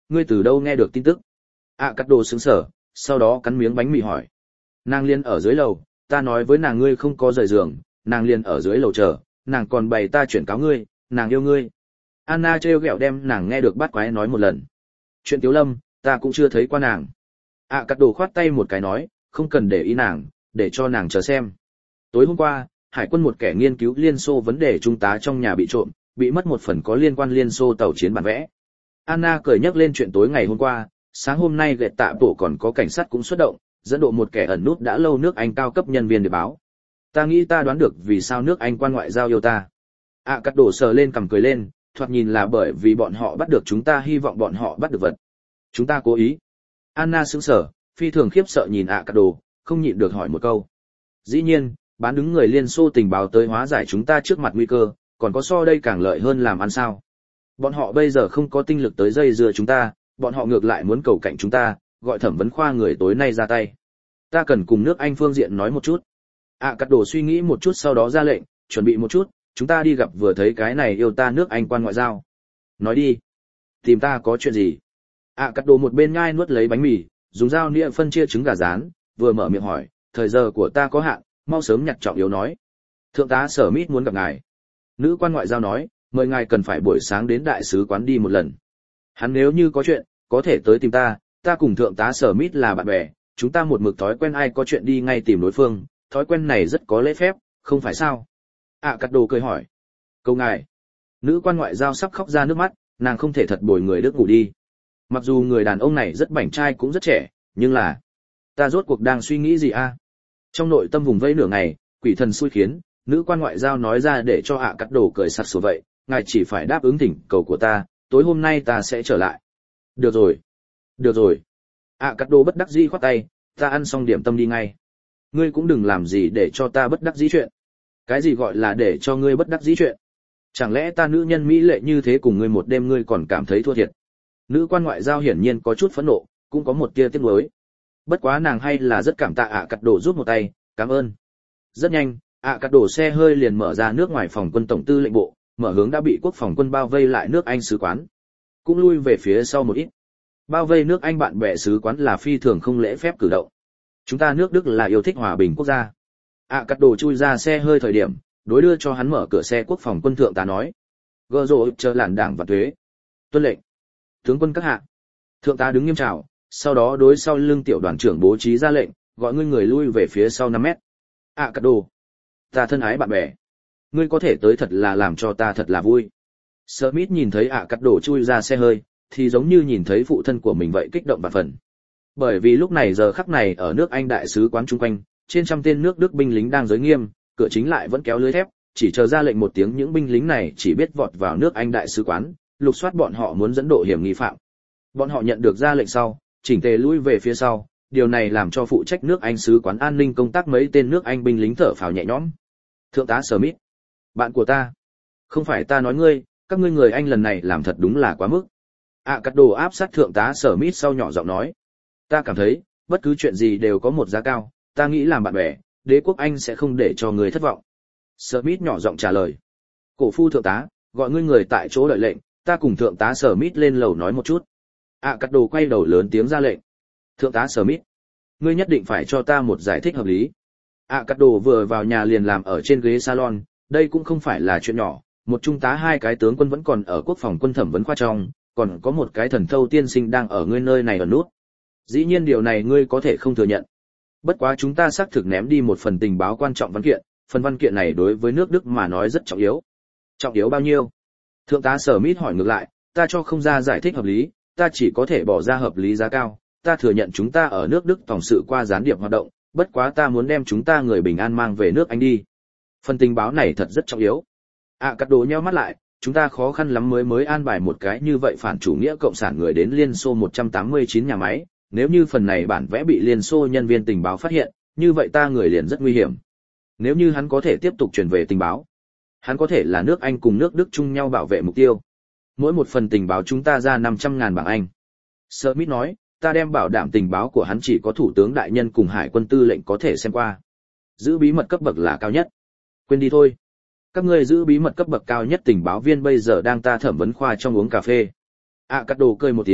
ngươi từ đâu nghe được tin tức? ạ cắt đồ sững sờ, sau đó cắn miếng bánh mì hỏi. Nàng liền ở dưới lầu, ta nói với nàng ngươi không có rời giường, nàng liền ở dưới lầu chờ, nàng còn bày ta chuyển cáo ngươi, nàng yêu ngươi. Anna trêu ghẹo đem nàng nghe được bắt quái nói một lần. Chuyện Tiếu Lâm, ta cũng chưa thấy qua nàng. ạ cắt đồ khoát tay một cái nói, không cần để ý nàng, để cho nàng chờ xem. Tối hôm qua, Hải quân một kẻ nghiên cứu Liên Xô vấn đề trung tá trong nhà bị trộm, bị mất một phần có liên quan Liên Xô tàu chiến bản vẽ. Anna cười nhắc lên chuyện tối ngày hôm qua, sáng hôm nay gậy tạ bộ còn có cảnh sát cũng xuất động, dẫn độ một kẻ ẩn nút đã lâu nước Anh cao cấp nhân viên để báo. Ta nghĩ ta đoán được vì sao nước Anh quan ngoại giao yêu ta. ạ cắt đồ sờ lên cằm cười lên, thoạt nhìn là bởi vì bọn họ bắt được chúng ta, hy vọng bọn họ bắt được vật. Chúng ta cố ý. Anna sững sờ, phi thường khiếp sợ nhìn ạ cắt đồ, không nhịn được hỏi một câu. Dĩ nhiên, bán đứng người Liên Xô tình báo tới hóa giải chúng ta trước mặt nguy cơ, còn có so đây càng lợi hơn làm ăn sao? Bọn họ bây giờ không có tinh lực tới dây dưa chúng ta, bọn họ ngược lại muốn cầu cạnh chúng ta, gọi thẩm vấn khoa người tối nay ra tay. Ta cần cùng nước Anh phương diện nói một chút. ạ cắt đồ suy nghĩ một chút sau đó ra lệnh, chuẩn bị một chút, chúng ta đi gặp vừa thấy cái này yêu ta nước Anh quan ngoại giao. Nói đi. Tìm ta có chuyện gì? ạ cắt đồ một bên nhai nuốt lấy bánh mì, dùng dao nĩa phân chia trứng gà rán, vừa mở miệng hỏi, thời giờ của ta có hạn, mau sớm nhặt trọng yếu nói. Thượng tá Sở Mít muốn gặp ngài. Nữ quan ngoại giao nói, mời ngài cần phải buổi sáng đến đại sứ quán đi một lần. Hắn nếu như có chuyện, có thể tới tìm ta, ta cùng thượng tá Sở Mít là bạn bè, chúng ta một mực thói quen ai có chuyện đi ngay tìm đối phương, thói quen này rất có lễ phép, không phải sao? ạ cắt đồ cười hỏi. Câu ngài. Nữ quan ngoại giao sắp khóc ra nước mắt, nàng không thể thật bồi người Đức ngủ đi. Mặc dù người đàn ông này rất bảnh trai cũng rất trẻ, nhưng là... Ta rốt cuộc đang suy nghĩ gì a? Trong nội tâm vùng vẫy nửa ngày, quỷ thần xui khiến, nữ quan ngoại giao nói ra để cho ạ cắt đồ cười sặc sủa vậy, ngài chỉ phải đáp ứng thỉnh cầu của ta, tối hôm nay ta sẽ trở lại. Được rồi. Được rồi. ạ cắt đồ bất đắc dĩ khoát tay, ta ăn xong điểm tâm đi ngay. Ngươi cũng đừng làm gì để cho ta bất đắc dĩ chuyện. Cái gì gọi là để cho ngươi bất đắc dĩ chuyện? Chẳng lẽ ta nữ nhân mỹ lệ như thế cùng ngươi một đêm ngươi còn cảm thấy thua thiệt? Nữ quan ngoại giao hiển nhiên có chút phẫn nộ, cũng có một tia tiếc nuối. Bất quá nàng hay là rất cảm tạ ạ cắt đồ giúp một tay, cảm ơn. Rất nhanh, ạ cắt đồ xe hơi liền mở ra nước ngoài phòng quân tổng tư lệnh bộ, mở hướng đã bị quốc phòng quân bao vây lại nước Anh sứ quán. Cũng lui về phía sau một ít. Bao vây nước Anh bạn bè sứ quán là phi thường không lễ phép cử động. Chúng ta nước Đức là yêu thích hòa bình quốc gia. ạ cắt đồ chui ra xe hơi thời điểm, đối đưa cho hắn mở cửa xe quốc phòng quân thượng tá nói. Gơ rộ chờ làn đảng và thuế. Tuân lệnh. Tướng quân các hạ. Thượng tá đứng nghiêm chào, sau đó đối sau lưng tiểu đoàn trưởng bố trí ra lệnh, gọi ngươi người lui về phía sau năm mét. ạ cắt đồ. Ta thân ái bạn bè. Ngươi có thể tới thật là làm cho ta thật là vui. Smith nhìn thấy ạ cắt đồ chui ra xe hơi, thì giống như nhìn thấy phụ thân của mình vậy kích động vạn phần. Bởi vì lúc này giờ khắc này ở nước Anh đại sứ quán chung quanh, trên trăm tên nước Đức binh lính đang giới nghiêm, cửa chính lại vẫn kéo lưới thép, chỉ chờ ra lệnh một tiếng những binh lính này chỉ biết vọt vào nước Anh đại sứ quán, lục soát bọn họ muốn dẫn độ hiểm nghi phạm. Bọn họ nhận được ra lệnh sau, chỉnh tề lui về phía sau, điều này làm cho phụ trách nước Anh sứ quán an ninh công tác mấy tên nước Anh binh lính thở phào nhẹ nhõm. Thượng tá Smith, bạn của ta, không phải ta nói ngươi, các ngươi người Anh lần này làm thật đúng là quá mức. ạ cắt đồ áp sát thượng tá Smith sau nhỏ giọng nói, ta cảm thấy bất cứ chuyện gì đều có một giá cao, ta nghĩ làm bạn bè, đế quốc Anh sẽ không để cho người thất vọng. Smith nhỏ giọng trả lời, cổ phu thượng tá, gọi ngươi người tại chỗ đợi lệnh, ta cùng thượng tá Smith lên lầu nói một chút. ạ cắt đồ quay đầu lớn tiếng ra lệnh, thượng tá Smith, ngươi nhất định phải cho ta một giải thích hợp lý. ạ cắt đồ vừa vào nhà liền làm ở trên ghế salon, đây cũng không phải là chuyện nhỏ, một trung tá hai cái tướng quân vẫn còn ở quốc phòng quân thẩm vấn khoa trong, còn có một cái thần thâu tiên sinh đang ở ngươi nơi này ở nút. Dĩ nhiên điều này ngươi có thể không thừa nhận. Bất quá chúng ta xác thực ném đi một phần tình báo quan trọng văn kiện, phần văn kiện này đối với nước Đức mà nói rất trọng yếu. Trọng yếu bao nhiêu? Thượng tá Smith hỏi ngược lại, ta cho không ra giải thích hợp lý, ta chỉ có thể bỏ ra hợp lý giá cao, ta thừa nhận chúng ta ở nước Đức tổng sự qua gián điệp hoạt động, bất quá ta muốn đem chúng ta người bình an mang về nước Anh đi. Phần tình báo này thật rất trọng yếu. ạ cắt đồ nheo mắt lại, chúng ta khó khăn lắm mới mới an bài một cái như vậy phản chủ nghĩa cộng sản người đến Liên Xô một trăm tám mươi chín nhà máy, nếu như phần này bản vẽ bị Liên Xô nhân viên tình báo phát hiện, như vậy ta người liền rất nguy hiểm. Nếu như hắn có thể tiếp tục truyền về tình báo, hắn có thể là nước Anh cùng nước Đức chung nhau bảo vệ mục tiêu. Mỗi một phần tình báo chúng ta ra năm trăm ngàn bảng Anh. Smith nói, ta đem bảo đảm tình báo của hắn chỉ có thủ tướng đại nhân cùng hải quân tư lệnh có thể xem qua. Giữ bí mật cấp bậc là cao nhất. Quên đi thôi. Các ngươi giữ bí mật cấp bậc cao nhất tình báo viên bây giờ đang ta thẩm vấn khoa trong uống cà phê. ạ cắt đồ cười một tiếng,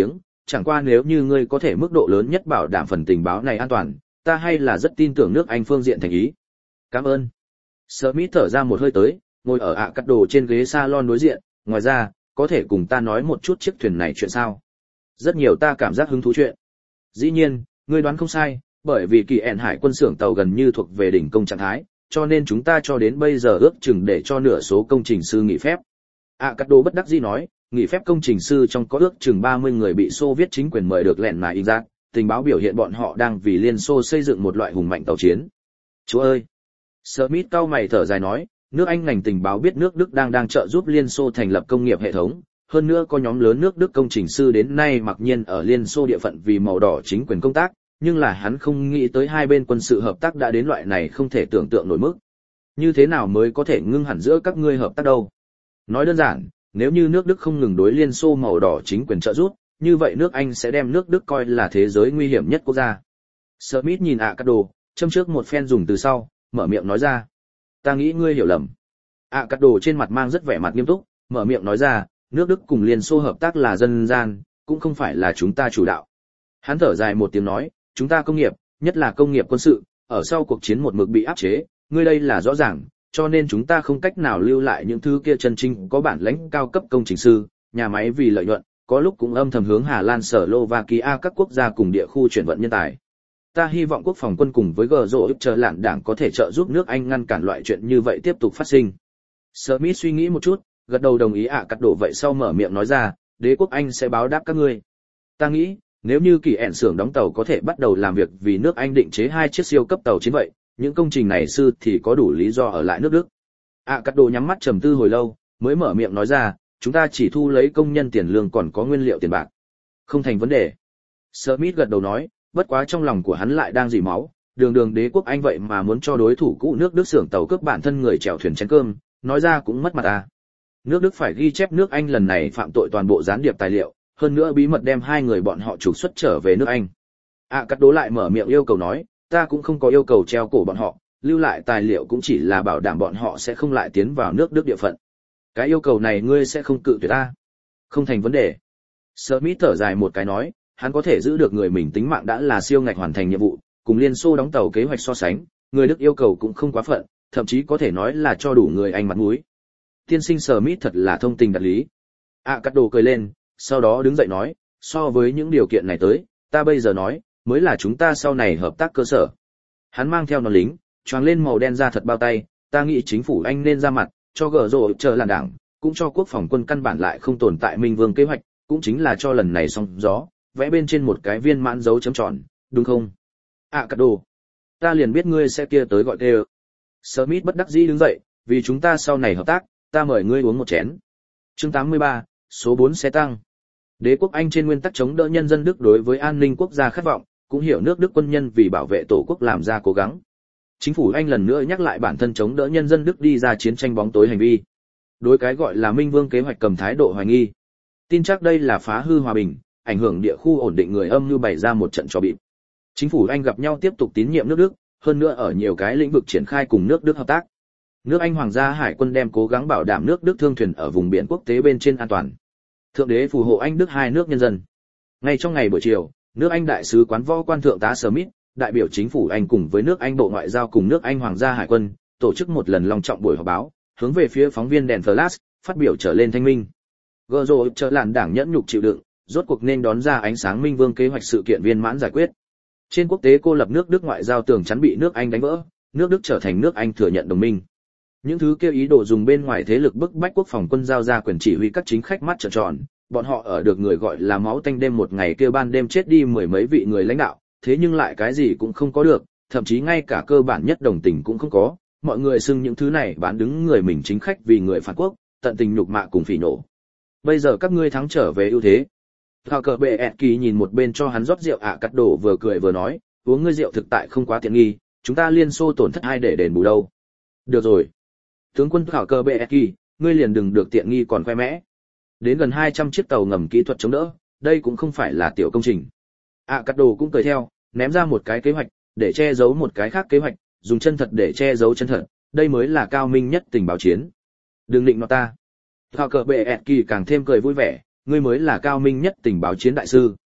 chẳng qua nếu như ngươi có thể mức độ lớn nhất bảo đảm phần tình báo này an toàn, ta hay là rất tin tưởng nước Anh phương diện thành ý. Cảm ơn. Smith thở ra một hơi tới, ngồi ở ạ cắt đồ trên ghế salon đối diện, ngoài ra, có thể cùng ta nói một chút chiếc thuyền này chuyện sao? Rất nhiều ta cảm giác hứng thú chuyện. Dĩ nhiên, ngươi đoán không sai, bởi vì kỳ ẻn hải quân xưởng tàu gần như thuộc về đỉnh công trạng thái, cho nên chúng ta cho đến bây giờ ước chừng để cho nửa số công trình sư nghỉ phép. ạ cắt đồ bất đắc dĩ nói, nghỉ phép công trình sư trong có ước chừng ba mươi người bị Xô Viết chính quyền mời được lẹn mà in ra, tình báo biểu hiện bọn họ đang vì Liên Xô xây dựng một loại hùng mạnh tàu chiến. Chúa ơi! Smith cau mày thở dài nói, nước Anh ngành tình báo biết nước Đức đang đang trợ giúp Liên Xô thành lập công nghiệp hệ thống, hơn nữa có nhóm lớn nước Đức công trình sư đến nay mặc nhiên ở Liên Xô địa phận vì màu đỏ chính quyền công tác, nhưng là hắn không nghĩ tới hai bên quân sự hợp tác đã đến loại này không thể tưởng tượng nổi mức. Như thế nào mới có thể ngưng hẳn giữa các ngươi hợp tác đâu? Nói đơn giản, nếu như nước Đức không ngừng đối Liên Xô màu đỏ chính quyền trợ giúp, như vậy nước Anh sẽ đem nước Đức coi là thế giới nguy hiểm nhất quốc gia. Smith nhìn ạ cắt đồ, châm trước một phen dùng từ sau, mở miệng nói ra. Ta nghĩ ngươi hiểu lầm. ạ cắt đồ trên mặt mang rất vẻ mặt nghiêm túc, mở miệng nói ra, nước Đức cùng Liên Xô hợp tác là dân gian, cũng không phải là chúng ta chủ đạo. Hắn thở dài một tiếng nói, chúng ta công nghiệp, nhất là công nghiệp quân sự, ở sau cuộc chiến một mực bị áp chế, ngươi đây là rõ ràng, cho nên chúng ta không cách nào lưu lại những thứ kia chân chính có bản lĩnh cao cấp công trình sư, nhà máy vì lợi nhuận, có lúc cũng âm thầm hướng Hà Lan, Slovakia các quốc gia cùng địa khu chuyển vận nhân tài. Ta hy vọng quốc phòng quân cùng với gờ rỗ chờ lạn đảng có thể trợ giúp nước Anh ngăn cản loại chuyện như vậy tiếp tục phát sinh. Smith suy nghĩ một chút, gật đầu đồng ý ạ cắt đổ vậy sau mở miệng nói ra, đế quốc Anh sẽ báo đáp các ngươi. Ta nghĩ, nếu như kỳ ẻn xưởng đóng tàu có thể bắt đầu làm việc vì nước Anh định chế hai chiếc siêu cấp tàu chiến vậy, những công trình này sư thì có đủ lý do ở lại nước Đức. ạ cắt đồ nhắm mắt trầm tư hồi lâu, mới mở miệng nói ra, chúng ta chỉ thu lấy công nhân tiền lương còn có nguyên liệu tiền bạc. Không thành vấn đề. Smith gật đầu nói, bất quá trong lòng của hắn lại đang dỉ máu, đường đường đế quốc Anh vậy mà muốn cho đối thủ cũ nước Đức xưởng tàu cướp bản thân người chèo thuyền chén cơm, nói ra cũng mất mặt à. Nước Đức phải ghi chép nước Anh lần này phạm tội toàn bộ gián điệp tài liệu, hơn nữa bí mật đem hai người bọn họ trục xuất trở về nước Anh. À cắt đố lại mở miệng yêu cầu nói, ta cũng không có yêu cầu treo cổ bọn họ, lưu lại tài liệu cũng chỉ là bảo đảm bọn họ sẽ không lại tiến vào nước Đức địa phận. Cái yêu cầu này ngươi sẽ không cự tuyệt ta? Không thành vấn đề. Smith thở dài một cái nói, hắn có thể giữ được người mình tính mạng đã là siêu ngạch hoàn thành nhiệm vụ, cùng Liên Xô đóng tàu kế hoạch so sánh, người Đức yêu cầu cũng không quá phận, thậm chí có thể nói là cho đủ người Anh mặt mũi. Tiên sinh Smith thật là thông tình đạt lý. À cắt đồ cười lên, sau đó đứng dậy nói, so với những điều kiện này tới, ta bây giờ nói, mới là chúng ta sau này hợp tác cơ sở. Hắn mang theo nón lính, choàng lên màu đen da thật bao tay, ta nghĩ chính phủ Anh nên ra mặt, cho gỡ rồ chờ làn đảng, cũng cho quốc phòng quân căn bản lại không tồn tại Minh Vương kế hoạch, cũng chính là cho lần này sóng gió, vẽ bên trên một cái viên mãn dấu chấm tròn, đúng không? À cắt đồ, ta liền biết ngươi sẽ kia tới gọi kêu. Smith bất đắc dĩ đứng dậy, vì chúng ta sau này hợp tác, ta mời ngươi uống một chén. Chương tám mươi ba, số bốn sẽ tăng. Đế quốc Anh trên nguyên tắc chống đỡ nhân dân Đức đối với an ninh quốc gia khát vọng, cũng hiểu nước Đức quân nhân vì bảo vệ tổ quốc làm ra cố gắng. Chính phủ Anh lần nữa nhắc lại bản thân chống đỡ nhân dân Đức đi ra chiến tranh bóng tối hành vi. Đối cái gọi là Minh Vương kế hoạch cầm thái độ hoài nghi. Tin chắc đây là phá hư hòa bình, ảnh hưởng địa khu ổn định người âm như bày ra một trận trò bịp. Chính phủ Anh gặp nhau tiếp tục tín nhiệm nước Đức, hơn nữa ở nhiều cái lĩnh vực triển khai cùng nước Đức hợp tác. Nước Anh Hoàng gia Hải quân đem cố gắng bảo đảm nước Đức thương thuyền ở vùng biển quốc tế bên trên an toàn. Thượng đế phù hộ Anh Đức hai nước nhân dân. Ngay trong ngày buổi chiều, nước Anh đại sứ quán võ quan thượng tá Smith, đại biểu chính phủ Anh cùng với nước Anh Bộ Ngoại giao cùng nước Anh Hoàng gia Hải quân, tổ chức một lần long trọng buổi họp báo, hướng về phía phóng viên đèn flash, phát biểu trở lên thanh minh. Gỡ rồi trở làn đảng nhẫn nhục chịu đựng, rốt cuộc nên đón ra ánh sáng Minh Vương kế hoạch sự kiện viên mãn giải quyết. Trên quốc tế cô lập nước Đức ngoại giao tường chắn bị nước Anh đánh vỡ, nước Đức trở thành nước Anh thừa nhận đồng minh. Những thứ kêu ý đồ dùng bên ngoài thế lực bức bách quốc phòng quân giao ra quyền chỉ huy các chính khách mắt trợn tròn, bọn họ ở được người gọi là máu tanh đêm một ngày kêu ban đêm chết đi mười mấy vị người lãnh đạo, thế nhưng lại cái gì cũng không có được, thậm chí ngay cả cơ bản nhất đồng tình cũng không có, mọi người xưng những thứ này bán đứng người mình chính khách vì người phản quốc, tận tình nhục mạ cùng phỉ nổ. Bây giờ các ngươi thắng trở về ưu thế. Thao cờ bệ ẹt kỳ nhìn một bên cho hắn rót rượu ạ cắt đổ vừa cười vừa nói, uống ngươi rượu thực tại không quá tiện nghi, chúng ta Liên Xô tổn thất ai để đền bù đâu. Được rồi. Tướng quân Thao cờ bệ ẹt kỳ, ngươi liền đừng được tiện nghi còn khoe mẽ. Đến gần hai trăm chiếc tàu ngầm kỹ thuật chống đỡ, đây cũng không phải là tiểu công trình. ạ cắt đồ cũng cười theo, ném ra một cái kế hoạch, để che giấu một cái khác kế hoạch, dùng chân thật để che giấu chân thật, đây mới là cao minh nhất tình báo chiến. Đừng định nó ta. Thao cờ bệ ẹt kỳ càng thêm cười vui vẻ, ngươi mới là cao minh nhất tình báo chiến đại sư.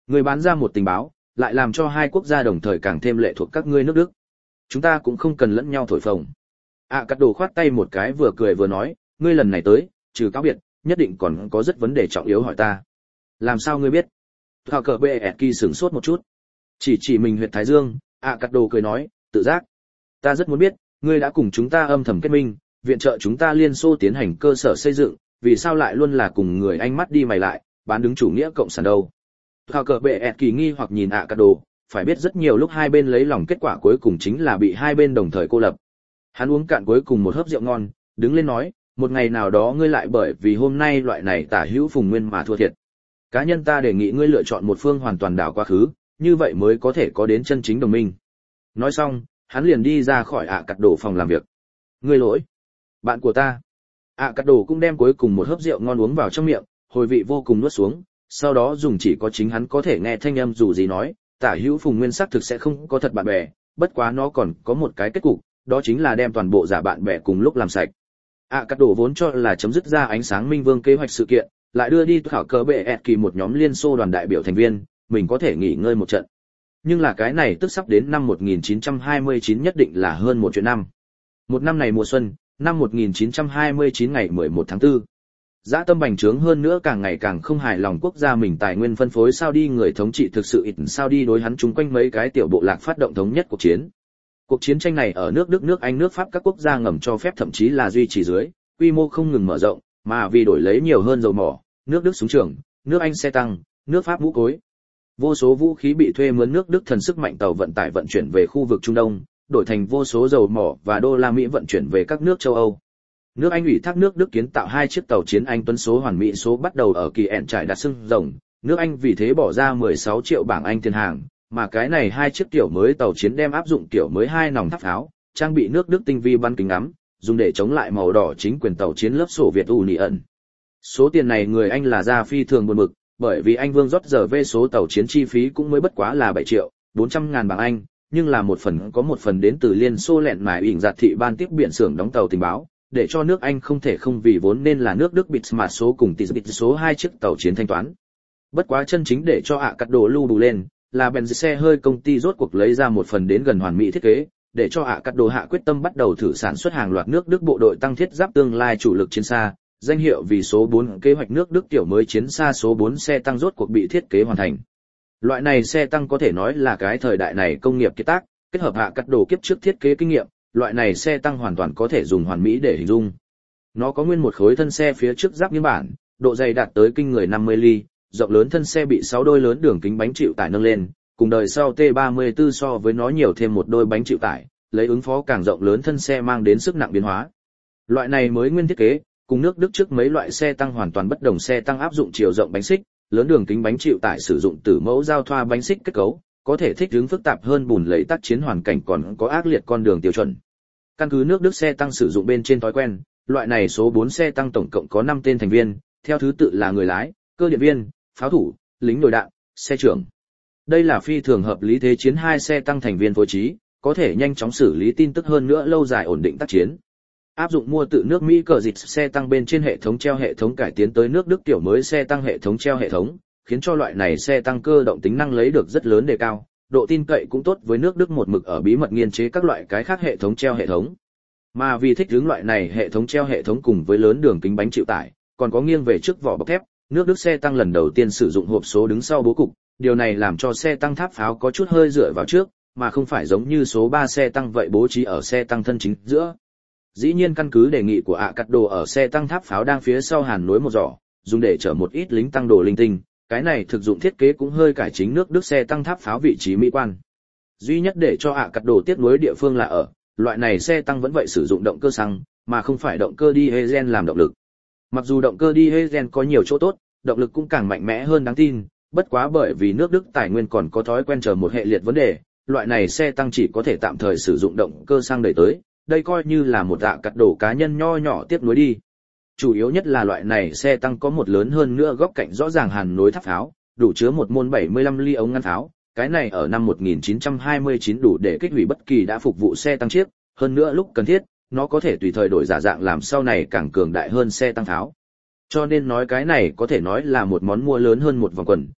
Người bán ra một tình báo, lại làm cho hai quốc gia đồng thời càng thêm lệ thuộc các ngươi nước Đức. Chúng ta cũng không cần lẫn nhau thổi phồng. À Cắt Đồ khoát tay một cái vừa cười vừa nói, ngươi lần này tới, trừ cáo biệt, nhất định còn có rất vấn đề trọng yếu hỏi ta. Làm sao ngươi biết? Thảo cờ bê ẹt kỳ sửng sốt một chút. Chỉ chỉ mình huyệt Thái Dương, À Cắt Đồ cười nói, tự giác. Ta rất muốn biết, ngươi đã cùng chúng ta âm thầm kết minh, viện trợ chúng ta Liên Xô tiến hành cơ sở xây dựng, vì sao lại luôn là cùng người Anh mắt đi mày lại, bán đứng chủ nghĩa cộng sản đâu? Thảo cờ bệ ẹt kỳ nghi hoặc nhìn ạ cà đồ, phải biết rất nhiều lúc hai bên lấy lòng kết quả cuối cùng chính là bị hai bên đồng thời cô lập. Hắn uống cạn cuối cùng một hớp rượu ngon, đứng lên nói, một ngày nào đó ngươi lại bởi vì hôm nay loại này tả hữu phùng nguyên mà thua thiệt. Cá nhân ta đề nghị ngươi lựa chọn một phương hoàn toàn đảo quá khứ, như vậy mới có thể có đến chân chính đồng minh. Nói xong, hắn liền đi ra khỏi ạ cà đồ phòng làm việc. Ngươi lỗi, bạn của ta. ạ cà đồ cũng đem cuối cùng một hớp rượu ngon uống vào trong miệng, hồi vị vô cùng nuốt xuống. Sau đó dùng chỉ có chính hắn có thể nghe thanh âm dù gì nói, tả hữu phùng nguyên sắc thực sẽ không có thật bạn bè, bất quá nó còn có một cái kết cục, đó chính là đem toàn bộ giả bạn bè cùng lúc làm sạch. À Cắt Đồ vốn cho là chấm dứt ra ánh sáng minh vương kế hoạch sự kiện, lại đưa đi khảo cờ bệ ẹt kỳ một nhóm Liên Xô đoàn đại biểu thành viên, mình có thể nghỉ ngơi một trận. Nhưng là cái này tức sắp đến năm một nghìn chín trăm hai mươi chín nhất định là hơn một chuyện năm. Một năm này mùa xuân, năm một nghìn chín trăm hai mươi chín ngày mười một tháng tư. Dã tâm bành trướng hơn nữa càng ngày càng không hài lòng quốc gia mình tài nguyên phân phối sao đi người thống trị thực sự ít sao đi đối hắn chung quanh mấy cái tiểu bộ lạc phát động thống nhất cuộc chiến. Cuộc chiến tranh này ở nước Đức, nước Anh, nước Pháp các quốc gia ngầm cho phép thậm chí là duy trì dưới, quy mô không ngừng mở rộng, mà vì đổi lấy nhiều hơn dầu mỏ, nước Đức súng trường, nước Anh xe tăng, nước Pháp mũ cối. Vô số vũ khí bị thuê mướn nước Đức thần sức mạnh tàu vận tải vận chuyển về khu vực Trung Đông, đổi thành vô số dầu mỏ và đô la Mỹ vận chuyển về các nước châu Âu. Nước Anh ủy thác nước Đức kiến tạo hai chiếc tàu chiến Anh tuấn số hoàn mỹ số bắt đầu ở kỳ ẹn trải đặt sưng rồng, nước Anh vì thế bỏ ra mười sáu triệu bảng Anh tiền hàng, mà cái này hai chiếc kiểu mới tàu chiến đem áp dụng kiểu mới hai nòng tháp pháo, trang bị nước Đức tinh vi bắn kính ngắm, dùng để chống lại màu đỏ chính quyền tàu chiến lớp Xô Việt Union. Số tiền này người Anh là ra phi thường buồn bực, bởi vì Anh Vương rót giờ về số tàu chiến chi phí cũng mới bất quá là bảy triệu bốn trăm ngàn bảng Anh, nhưng là một phần có một phần đến từ Liên Xô lẹn mài ỉn giặt thị ban tiếp biển xưởng đóng tàu tình báo, để cho nước Anh không thể không vì vốn nên là nước Đức bịt mặt số cùng tỷ bịt số hai chiếc tàu chiến thanh toán. Bất quá chân chính để cho ạ cắt đồ lưu đủ lên, là bèn xe hơi công ty rốt cuộc lấy ra một phần đến gần hoàn mỹ thiết kế, để cho ạ cắt đồ hạ quyết tâm bắt đầu thử sản xuất hàng loạt nước Đức bộ đội tăng thiết giáp tương lai chủ lực chiến xa, danh hiệu vì số bốn kế hoạch nước Đức tiểu mới chiến xa số bốn xe tăng rốt cuộc bị thiết kế hoàn thành. Loại này xe tăng có thể nói là cái thời đại này công nghiệp kiệt tác, kết hợp ạ cắt đồ kiếp trước thiết kế kinh nghiệm. Loại này xe tăng hoàn toàn có thể dùng hoàn mỹ để hình dung. Nó có nguyên một khối thân xe phía trước giáp nghiên bản, độ dày đạt tới kinh người năm mươi ly, rộng lớn thân xe bị sáu đôi lớn đường kính bánh chịu tải nâng lên, cùng đời sau T ba mươi tư so với nó nhiều thêm một đôi bánh chịu tải, lấy ứng phó càng rộng lớn thân xe mang đến sức nặng biến hóa. Loại này mới nguyên thiết kế, cùng nước Đức trước mấy loại xe tăng hoàn toàn bất đồng xe tăng áp dụng chiều rộng bánh xích, lớn đường kính bánh chịu tải sử dụng từ mẫu giao thoa bánh xích kết cấu, có thể thích ứng phức tạp hơn bùn lầy tác chiến hoàn cảnh còn có ác liệt con đường tiêu chuẩn. Căn cứ nước Đức xe tăng sử dụng bên trên thói quen, loại này số bốn xe tăng tổng cộng có năm tên thành viên, theo thứ tự là người lái, cơ điện viên, pháo thủ, lính nồi đạn, xe trưởng. Đây là phi thường hợp lý thế chiến hai xe tăng thành viên phối trí, có thể nhanh chóng xử lý tin tức hơn nữa lâu dài ổn định tác chiến. Áp dụng mua từ nước Mỹ cờ dịch xe tăng bên trên hệ thống treo hệ thống cải tiến tới nước Đức tiểu mới xe tăng hệ thống treo hệ thống, khiến cho loại này xe tăng cơ động tính năng lấy được rất lớn đề cao, độ tin cậy cũng tốt với nước Đức một mực ở bí mật nghiên chế các loại cái khác hệ thống treo hệ thống. Mà vì thích ứng loại này hệ thống treo hệ thống cùng với lớn đường kính bánh chịu tải, còn có nghiêng về trước vỏ bọc thép, nước Đức xe tăng lần đầu tiên sử dụng hộp số đứng sau bố cục, điều này làm cho xe tăng tháp pháo có chút hơi dựa vào trước, mà không phải giống như số ba xe tăng vậy bố trí ở xe tăng thân chính giữa. Dĩ nhiên căn cứ đề nghị của ạ cắt đồ ở xe tăng tháp pháo đang phía sau hàn nối một giỏ, dùng để chở một ít lính tăng đồ linh tinh, cái này thực dụng thiết kế cũng hơi cải chính nước Đức xe tăng tháp pháo vị trí mỹ quan. Duy nhất để cho ạ cắt đồ tiếc nuối địa phương là ở, loại này xe tăng vẫn vậy sử dụng động cơ xăng, mà không phải động cơ diesel làm động lực. Mặc dù động cơ diesel có nhiều chỗ tốt, động lực cũng càng mạnh mẽ hơn đáng tin, bất quá bởi vì nước Đức tài nguyên còn có thói quen chờ một hệ liệt vấn đề, loại này xe tăng chỉ có thể tạm thời sử dụng động cơ xăng đẩy tới, đây coi như là một ạ cắt đồ cá nhân nho nhỏ tiếc nuối đi. Chủ yếu nhất là loại này xe tăng có một lớn hơn nữa góc cạnh rõ ràng hàn nối tháp pháo, đủ chứa một môn bảy mươi lăm ly ống ngăn pháo, cái này ở năm một nghìn chín trăm hai mươi chín đủ để kích hủy bất kỳ đã phục vụ xe tăng chiếc, hơn nữa lúc cần thiết, nó có thể tùy thời đổi giả dạng làm sau này càng cường đại hơn xe tăng pháo. Cho nên nói cái này có thể nói là một món mua lớn hơn một vòng quần,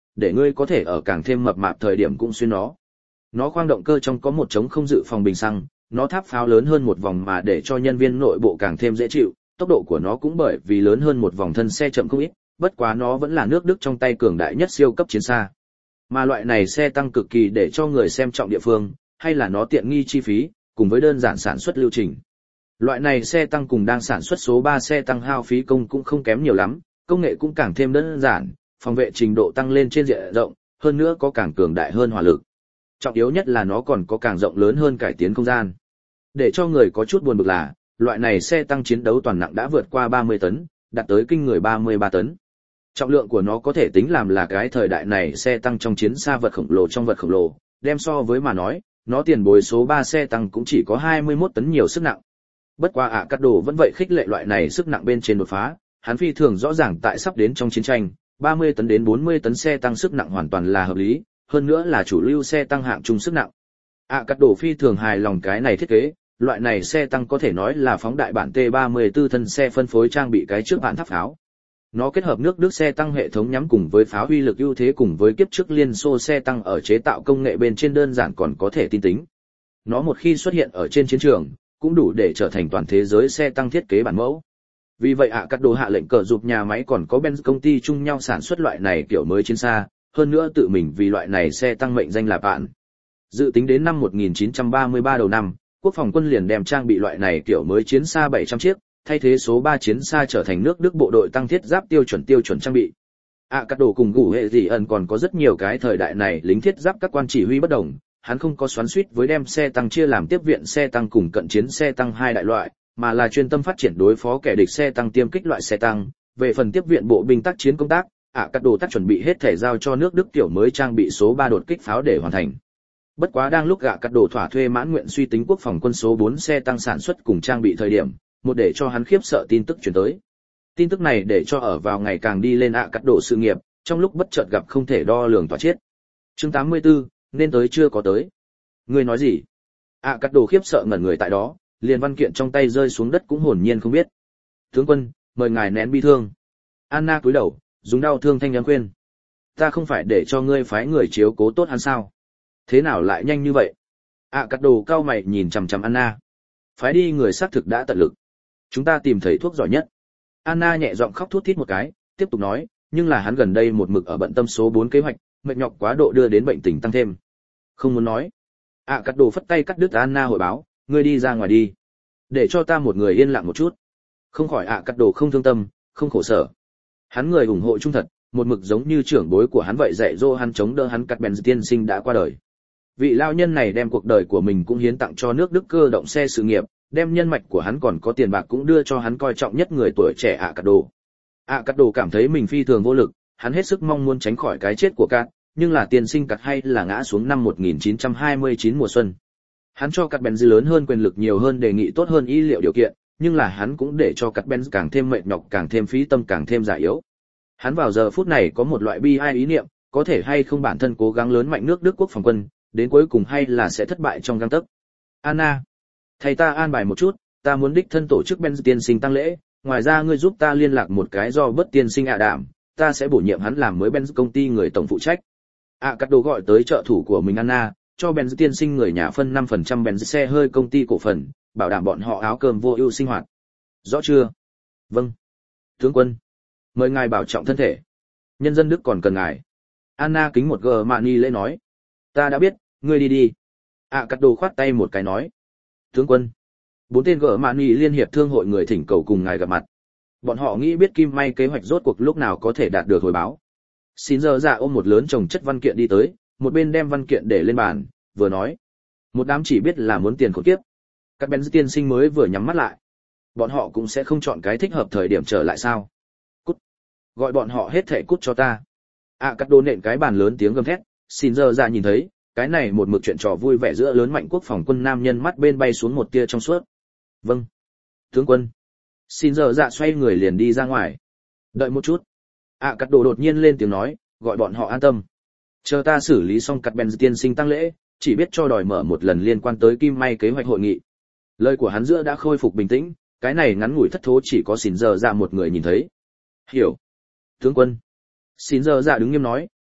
để ngươi có thể ở càng thêm mập mạp thời điểm cũng xuyên nó. Nó khoang động cơ trong có một trống không dự phòng bình xăng, nó tháp pháo lớn hơn một vòng mà để cho nhân viên nội bộ càng thêm dễ chịu, tốc độ của nó cũng bởi vì lớn hơn một vòng thân xe chậm không ít, bất quá nó vẫn là nước Đức trong tay cường đại nhất siêu cấp chiến xa. Mà loại này xe tăng cực kỳ để cho người xem trọng địa phương, hay là nó tiện nghi chi phí, cùng với đơn giản sản xuất lưu trình. Loại này xe tăng cùng đang sản xuất số ba xe tăng hao phí công cũng không kém nhiều lắm, công nghệ cũng càng thêm đơn giản, phòng vệ trình độ tăng lên trên diện rộng, hơn nữa có càng cường đại hơn hỏa lực. Trọng yếu nhất là nó còn có càng rộng lớn hơn cải tiến không gian. Để cho người có chút buồn bực là, loại này xe tăng chiến đấu toàn nặng đã vượt qua ba mươi tấn, đạt tới kinh người ba mươi ba tấn. Trọng lượng của nó có thể tính làm là cái thời đại này xe tăng trong chiến xa vật khổng lồ trong vật khổng lồ, đem so với mà nói, nó tiền bối số ba xe tăng cũng chỉ có hai mươi mốt tấn nhiều sức nặng. Bất quá ạ Cát Đồ vẫn vậy khích lệ loại này sức nặng bên trên đột phá, hắn phi thường rõ ràng tại sắp đến trong chiến tranh, ba mươi tấn đến bốn mươi tấn xe tăng sức nặng hoàn toàn là hợp lý, hơn nữa là chủ lưu xe tăng hạng trung sức nặng. ạ Cát Đồ phi thường hài lòng cái này thiết kế, loại này xe tăng có thể nói là phóng đại bản T ba mươi tư thân xe phân phối trang bị cái trước bản tháp pháo. Nó kết hợp nước Đức xe tăng hệ thống nhắm cùng với pháo uy lực ưu thế cùng với kiếp trước Liên Xô xe tăng ở chế tạo công nghệ bên trên đơn giản còn có thể tin tính. Nó một khi xuất hiện ở trên chiến trường, cũng đủ để trở thành toàn thế giới xe tăng thiết kế bản mẫu. Vì vậy ạ Cát Đồ hạ lệnh cờ giúp nhà máy còn có Benz công ty chung nhau sản xuất loại này kiểu mới chiến xa, hơn nữa tự mình vì loại này xe tăng mệnh danh là bạn. Dự tính đến năm một nghìn chín trăm ba mươi ba đầu năm, quốc phòng quân liền đem trang bị loại này kiểu mới chiến xa bảy trăm chiếc, thay thế số ba chiến xa trở thành nước Đức bộ đội tăng thiết giáp tiêu chuẩn tiêu chuẩn trang bị. ạ Cát Đồ cùng Gù Hệ Dị ẩn còn có rất nhiều cái thời đại này lính thiết giáp các quan chỉ huy bất đồng, hắn không có xoắn xuýt với đem xe tăng chia làm tiếp viện xe tăng cùng cận chiến xe tăng hai đại loại, mà là chuyên tâm phát triển đối phó kẻ địch xe tăng tiêm kích loại xe tăng. Về phần tiếp viện bộ binh tác chiến công tác, ạ Cát Đồ tác chuẩn bị hết thể giao cho nước Đức tiểu mới trang bị số ba đột kích pháo để hoàn thành. Bất quá đang lúc ạ Cát Đồ thỏa thuê mãn nguyện suy tính quốc phòng quân số bốn xe tăng sản xuất cùng trang bị thời điểm, một để cho hắn khiếp sợ tin tức truyền tới. Tin tức này để cho ở vào ngày càng đi lên ạ Cát Đồ sự nghiệp, trong lúc bất chợt gặp không thể đo lường tỏa chết. Chương tám mươi tư, nên tới chưa có tới. Ngươi nói gì? ạ Cát Đồ khiếp sợ ngẩn người tại đó, liền văn kiện trong tay rơi xuống đất cũng hồn nhiên không biết. Tướng quân, mời ngài nén bi thương. Anna cúi đầu, dùng đau thương thanh âm khuyên. Ta không phải để cho ngươi phái người chiếu cố tốt hắn sao? Thế nào lại nhanh như vậy? ạ Cát Đồ cao mày nhìn chằm chằm Anna. Phái đi người xác thực đã tận lực. Chúng ta tìm thấy thuốc giỏi nhất. Anna nhẹ giọng khóc thút thít một cái, tiếp tục nói, nhưng là hắn gần đây một mực ở bận tâm số bốn kế hoạch, mệt nhọc quá độ đưa đến bệnh tình tăng thêm. Không muốn nói. ạ Cát Đồ phất tay cắt đứt Anna hội báo, ngươi đi ra ngoài đi. Để cho ta một người yên lặng một chút. Không khỏi ạ Cát Đồ không thương tâm, không khổ sở. Hắn người ủng hộ trung thật, một mực giống như trưởng bối của hắn vậy dạy dỗ hắn chống đỡ hắn cắt bèn tiên sinh đã qua đời. Vị lao nhân này đem cuộc đời của mình cũng hiến tặng cho nước Đức cơ động xe sự nghiệp, đem nhân mạch của hắn còn có tiền bạc cũng đưa cho hắn coi trọng nhất người tuổi trẻ ạ Cát Đồ. ạ Cát Đồ cảm thấy mình phi thường vô lực, hắn hết sức mong muốn tránh khỏi cái chết của Cát, nhưng là tiên sinh Cát hay là ngã xuống năm một nghìn chín trăm hai mươi chín mùa xuân. Hắn cho Cát Benz lớn hơn quyền lực nhiều hơn đề nghị tốt hơn y liệu điều kiện, nhưng là hắn cũng để cho Cát Benz càng thêm mệt nhọc càng thêm phí tâm càng thêm già yếu. Hắn vào giờ phút này có một loại bi ai ý niệm, có thể hay không bản thân cố gắng lớn mạnh nước Đức quốc phòng quân, đến cuối cùng hay là sẽ thất bại trong gang tấc. Anna, thầy ta an bài một chút, ta muốn đích thân tổ chức Benz tiên sinh tăng lễ, ngoài ra ngươi giúp ta liên lạc một cái do bất tiên sinh ạ đảm, ta sẽ bổ nhiệm hắn làm mới Benz công ty người tổng phụ trách. ạ Cát Đồ gọi tới trợ thủ của mình Anna, cho Benz tiên sinh người nhà phân năm phần trăm Benz xe hơi công ty cổ phần, bảo đảm bọn họ áo cơm vô ưu sinh hoạt. Rõ chưa? Vâng. Tướng quân, mời ngài bảo trọng thân thể. Nhân dân Đức còn cần ngài. Anna kính một gờ mạn ni lễ nói. Ta đã biết, ngươi đi đi. ạ Cát Đồ khoát tay một cái nói. Tướng quân, bốn tên gờ mạn ni liên hiệp thương hội người thỉnh cầu cùng ngài gặp mặt. Bọn họ nghĩ biết Kim May kế hoạch rốt cuộc lúc nào có thể đạt được hồi báo. Xin giờ dạ ôm một lớn chồng chất văn kiện đi tới, một bên đem văn kiện để lên bàn, vừa nói. Một đám chỉ biết là muốn tiền khốn kiếp. Các Benz tiên sinh mới vừa nhắm mắt lại. Bọn họ cũng sẽ không chọn cái thích hợp thời điểm trở lại sao. Cút. Gọi bọn họ hết thảy cút cho ta. ạ Cát Đồ nện cái bàn lớn tiếng gầm thét, xin giờ dạ nhìn thấy, cái này một mực chuyện trò vui vẻ giữa lớn mạnh quốc phòng quân nam nhân mắt bên bay xuống một tia trong suốt. Vâng. Tướng quân. Xin giờ dạ xoay người liền đi ra ngoài. Đợi một chút. ạ Cát Đồ đột nhiên lên tiếng nói, gọi bọn họ an tâm. Chờ ta xử lý xong Cát Benz tiên sinh tăng lễ, chỉ biết cho đòi mở một lần liên quan tới Kim May kế hoạch hội nghị. Lời của hắn giữa đã khôi phục bình tĩnh, cái này ngắn ngủi thất thố chỉ có xin giờ dạ một người nhìn thấy. Hiểu. Tướng quân. Xin giờ dạ đứng nghiêm nói,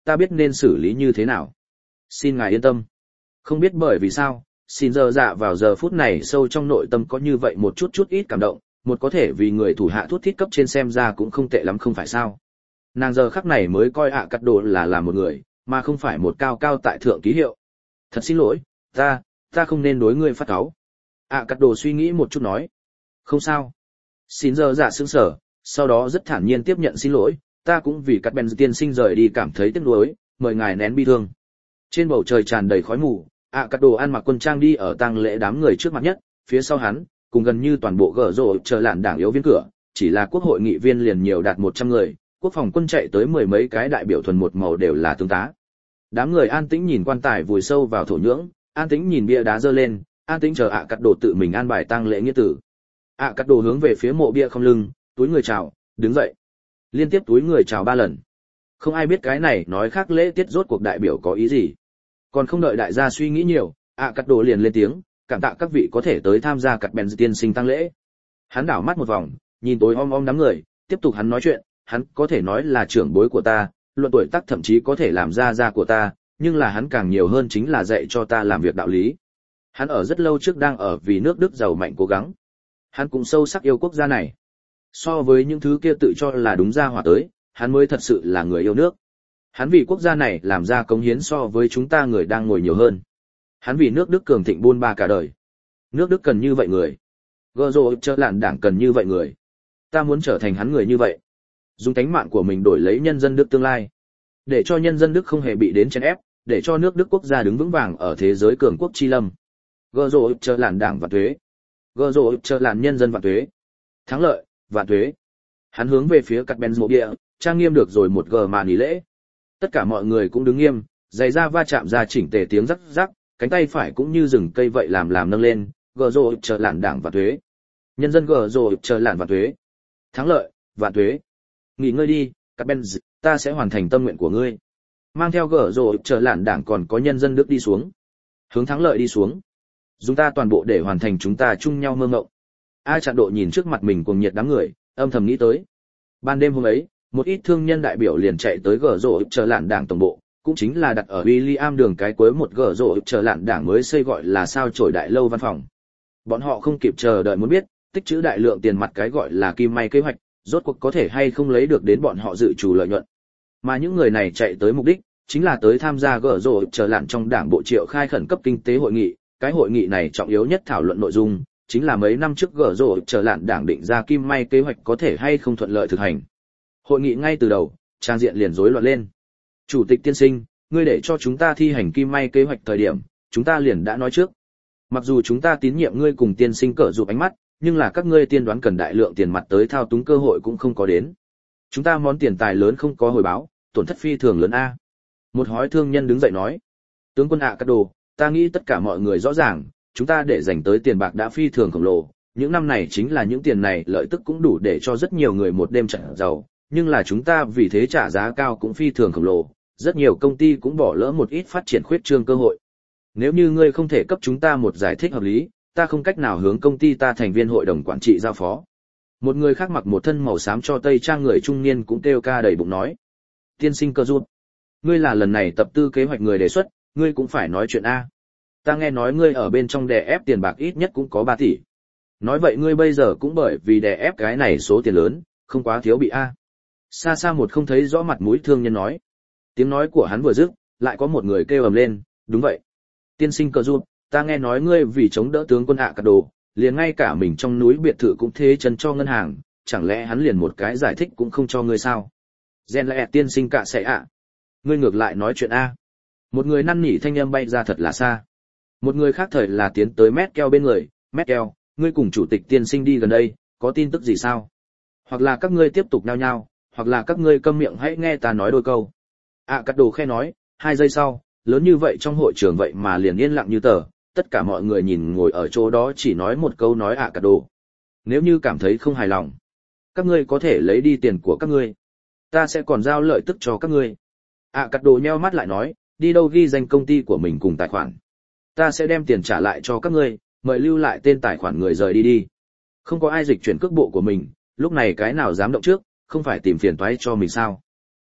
ta biết nên xử lý như thế nào. Xin ngài yên tâm. Không biết bởi vì sao, xin giờ dạ vào giờ phút này sâu trong nội tâm có như vậy một chút chút ít cảm động, một có thể vì người thủ hạ thuốc thiết cấp trên xem ra cũng không tệ lắm không phải sao. Nàng giờ khắc này mới coi ạ cắt đồ là là một người, mà không phải một cao cao tại thượng ký hiệu. Thật xin lỗi, ta, ta không nên đối ngươi phát cáu. ạ cắt đồ suy nghĩ một chút nói. Không sao. Xin giờ dạ sững sờ, sau đó rất thản nhiên tiếp nhận xin lỗi, ta cũng vì cắt bèn tiên sinh rời đi cảm thấy tiếc nuối, mời ngài nén bi thương. Trên bầu trời tràn đầy khói mù, ạ cắt đồ ăn mặc quân trang đi ở tang lễ đám người trước mặt nhất, phía sau hắn, cùng gần như toàn bộ gở rộ chờ lạn đảng yếu viên cửa, chỉ là quốc hội nghị viên liền nhiều đạt một trăm người, quốc phòng quân chạy tới mười mấy cái đại biểu thuần một màu đều là tướng tá. Đám người an tĩnh nhìn quan tài vùi sâu vào thổ nhưỡng, an tĩnh nhìn bia đá dơ lên, an tĩnh chờ ạ cắt đồ tự mình an bài tang lễ nghĩa tử. ạ cắt đồ hướng về phía mộ bia không lưng, túi người chào, đứng dậy, liên tiếp túi người chào ba lần. Không ai biết cái này nói khác lễ tiết rốt cuộc đại biểu có ý gì. Còn không đợi đại gia suy nghĩ nhiều, ạ cắt đồ liền lên tiếng, cảm tạ các vị có thể tới tham gia cắt bèn tiên sinh tang lễ. Hắn đảo mắt một vòng, nhìn tối om om đám người, tiếp tục hắn nói chuyện, hắn có thể nói là trưởng bối của ta, luận tuổi tác thậm chí có thể làm gia gia của ta, nhưng là hắn càng nhiều hơn chính là dạy cho ta làm việc đạo lý. Hắn ở rất lâu trước đang ở vì nước Đức giàu mạnh cố gắng. Hắn cũng sâu sắc yêu quốc gia này. So với những thứ kia tự cho là đúng ra hỏa tới, hắn mới thật sự là người yêu nước. Hắn vì quốc gia này làm ra cống hiến so với chúng ta người đang ngồi nhiều hơn. Hắn vì nước Đức cường thịnh buôn ba cả đời. Nước Đức cần như vậy người. Gơ rồ chợ lạn đảng cần như vậy người. Ta muốn trở thành hắn người như vậy. Dùng tánh mạng của mình đổi lấy nhân dân Đức tương lai. Để cho nhân dân Đức không hề bị đến chèn ép, để cho nước Đức quốc gia đứng vững vàng ở thế giới cường quốc chi lâm. Gơ rồ chợ lạn đảng và thuế. Gơ rồ chợ lạn nhân dân và thuế. Thắng lợi, và thuế. Hắn hướng về phía cắt bèn mộ địa, trang nghiêm được rồi một gờ màn nghỉ lễ. Tất cả mọi người cũng đứng nghiêm, giày da va chạm ra chỉnh tề tiếng rắc rắc, cánh tay phải cũng như rừng cây vậy làm làm nâng lên, gờ rồ chờ lạn đảng và thuế. Nhân dân gờ rồ chờ lạn và thuế. Thắng lợi, và thuế. Nghỉ ngơi đi, các bên ta sẽ hoàn thành tâm nguyện của ngươi. Mang theo gờ rồ chờ lạn đảng còn có nhân dân Đức đi xuống. Hướng thắng lợi đi xuống. Dùng ta toàn bộ để hoàn thành chúng ta chung nhau mơ ngộng. A Trạn Độ nhìn trước mặt mình cuồng nhiệt đám người, âm thầm nghĩ tới. Ban đêm hôm ấy, một ít thương nhân đại biểu liền chạy tới gở rộ chờ lạn đảng tổng bộ, cũng chính là đặt ở William đường cái cuối một gở rộ chờ lạn đảng mới xây gọi là sao chổi đại lâu văn phòng. Bọn họ không kịp chờ đợi muốn biết, tích trữ đại lượng tiền mặt cái gọi là kim may kế hoạch, rốt cuộc có thể hay không lấy được đến bọn họ dự trù lợi nhuận. Mà những người này chạy tới mục đích, chính là tới tham gia gở rộ chờ lạn trong đảng bộ triệu khai khẩn cấp kinh tế hội nghị. Cái hội nghị này trọng yếu nhất thảo luận nội dung, chính là mấy năm trước gở rộ chờ lạn đảng định ra kim may kế hoạch có thể hay không thuận lợi thực hành. Hội nghị ngay từ đầu, trang diện liền rối loạn lên. Chủ tịch tiên sinh, ngươi để cho chúng ta thi hành kim may kế hoạch thời điểm, chúng ta liền đã nói trước. Mặc dù chúng ta tín nhiệm ngươi cùng tiên sinh cỡ dụ ánh mắt, nhưng là các ngươi tiên đoán cần đại lượng tiền mặt tới thao túng cơ hội cũng không có đến. Chúng ta món tiền tài lớn không có hồi báo, tổn thất phi thường lớn a. Một hói thương nhân đứng dậy nói, tướng quân ạ cắt đồ, ta nghĩ tất cả mọi người rõ ràng, chúng ta để dành tới tiền bạc đã phi thường khổng lồ, những năm này chính là những tiền này lợi tức cũng đủ để cho rất nhiều người một đêm trận giàu, nhưng là chúng ta vì thế trả giá cao cũng phi thường khổng lồ, rất nhiều công ty cũng bỏ lỡ một ít phát triển khuyết trương cơ hội. Nếu như ngươi không thể cấp chúng ta một giải thích hợp lý, ta không cách nào hướng công ty ta thành viên hội đồng quản trị giao phó. Một người khác mặc một thân màu xám cho tây trang người trung niên cũng kêu ca đầy bụng nói, tiên sinh cơ rút, ngươi là lần này tập tư kế hoạch người đề xuất, ngươi cũng phải nói chuyện a. Ta nghe nói ngươi ở bên trong đè ép tiền bạc ít nhất cũng có ba tỷ. Nói vậy ngươi bây giờ cũng bởi vì đè ép cái này số tiền lớn, không quá thiếu bị a. Xa xa một không thấy rõ mặt mũi thương nhân nói. Tiếng nói của hắn vừa dứt, lại có một người kêu ầm lên, đúng vậy. Tiên sinh cờ rút, ta nghe nói ngươi vì chống đỡ tướng quân ạ cắt đồ, liền ngay cả mình trong núi biệt thự cũng thế chân cho ngân hàng, chẳng lẽ hắn liền một cái giải thích cũng không cho ngươi sao? Gen lẽ tiên sinh cạ sẽ ạ. Ngươi ngược lại nói chuyện a. Một người năn nỉ thanh âm bay ra thật là xa. Một người khác thời là tiến tới Merkel bên người, Merkel, ngươi cùng chủ tịch tiên sinh đi gần đây, có tin tức gì sao? Hoặc là các ngươi tiếp tục nhao nhao, hoặc là các ngươi câm miệng hãy nghe ta nói đôi câu. À cắt đồ khe nói, hai giây sau, lớn như vậy trong hội trường vậy mà liền yên lặng như tờ, tất cả mọi người nhìn ngồi ở chỗ đó chỉ nói một câu nói à cắt đồ. Nếu như cảm thấy không hài lòng, các ngươi có thể lấy đi tiền của các ngươi. Ta sẽ còn giao lợi tức cho các ngươi. À cắt đồ nheo mắt lại nói, đi đâu ghi danh công ty của mình cùng tài khoản. Ta sẽ đem tiền trả lại cho các ngươi, mời lưu lại tên tài khoản người rời đi đi. Không có ai dịch chuyển cước bộ của mình, lúc này cái nào dám động trước, không phải tìm phiền toái cho mình sao?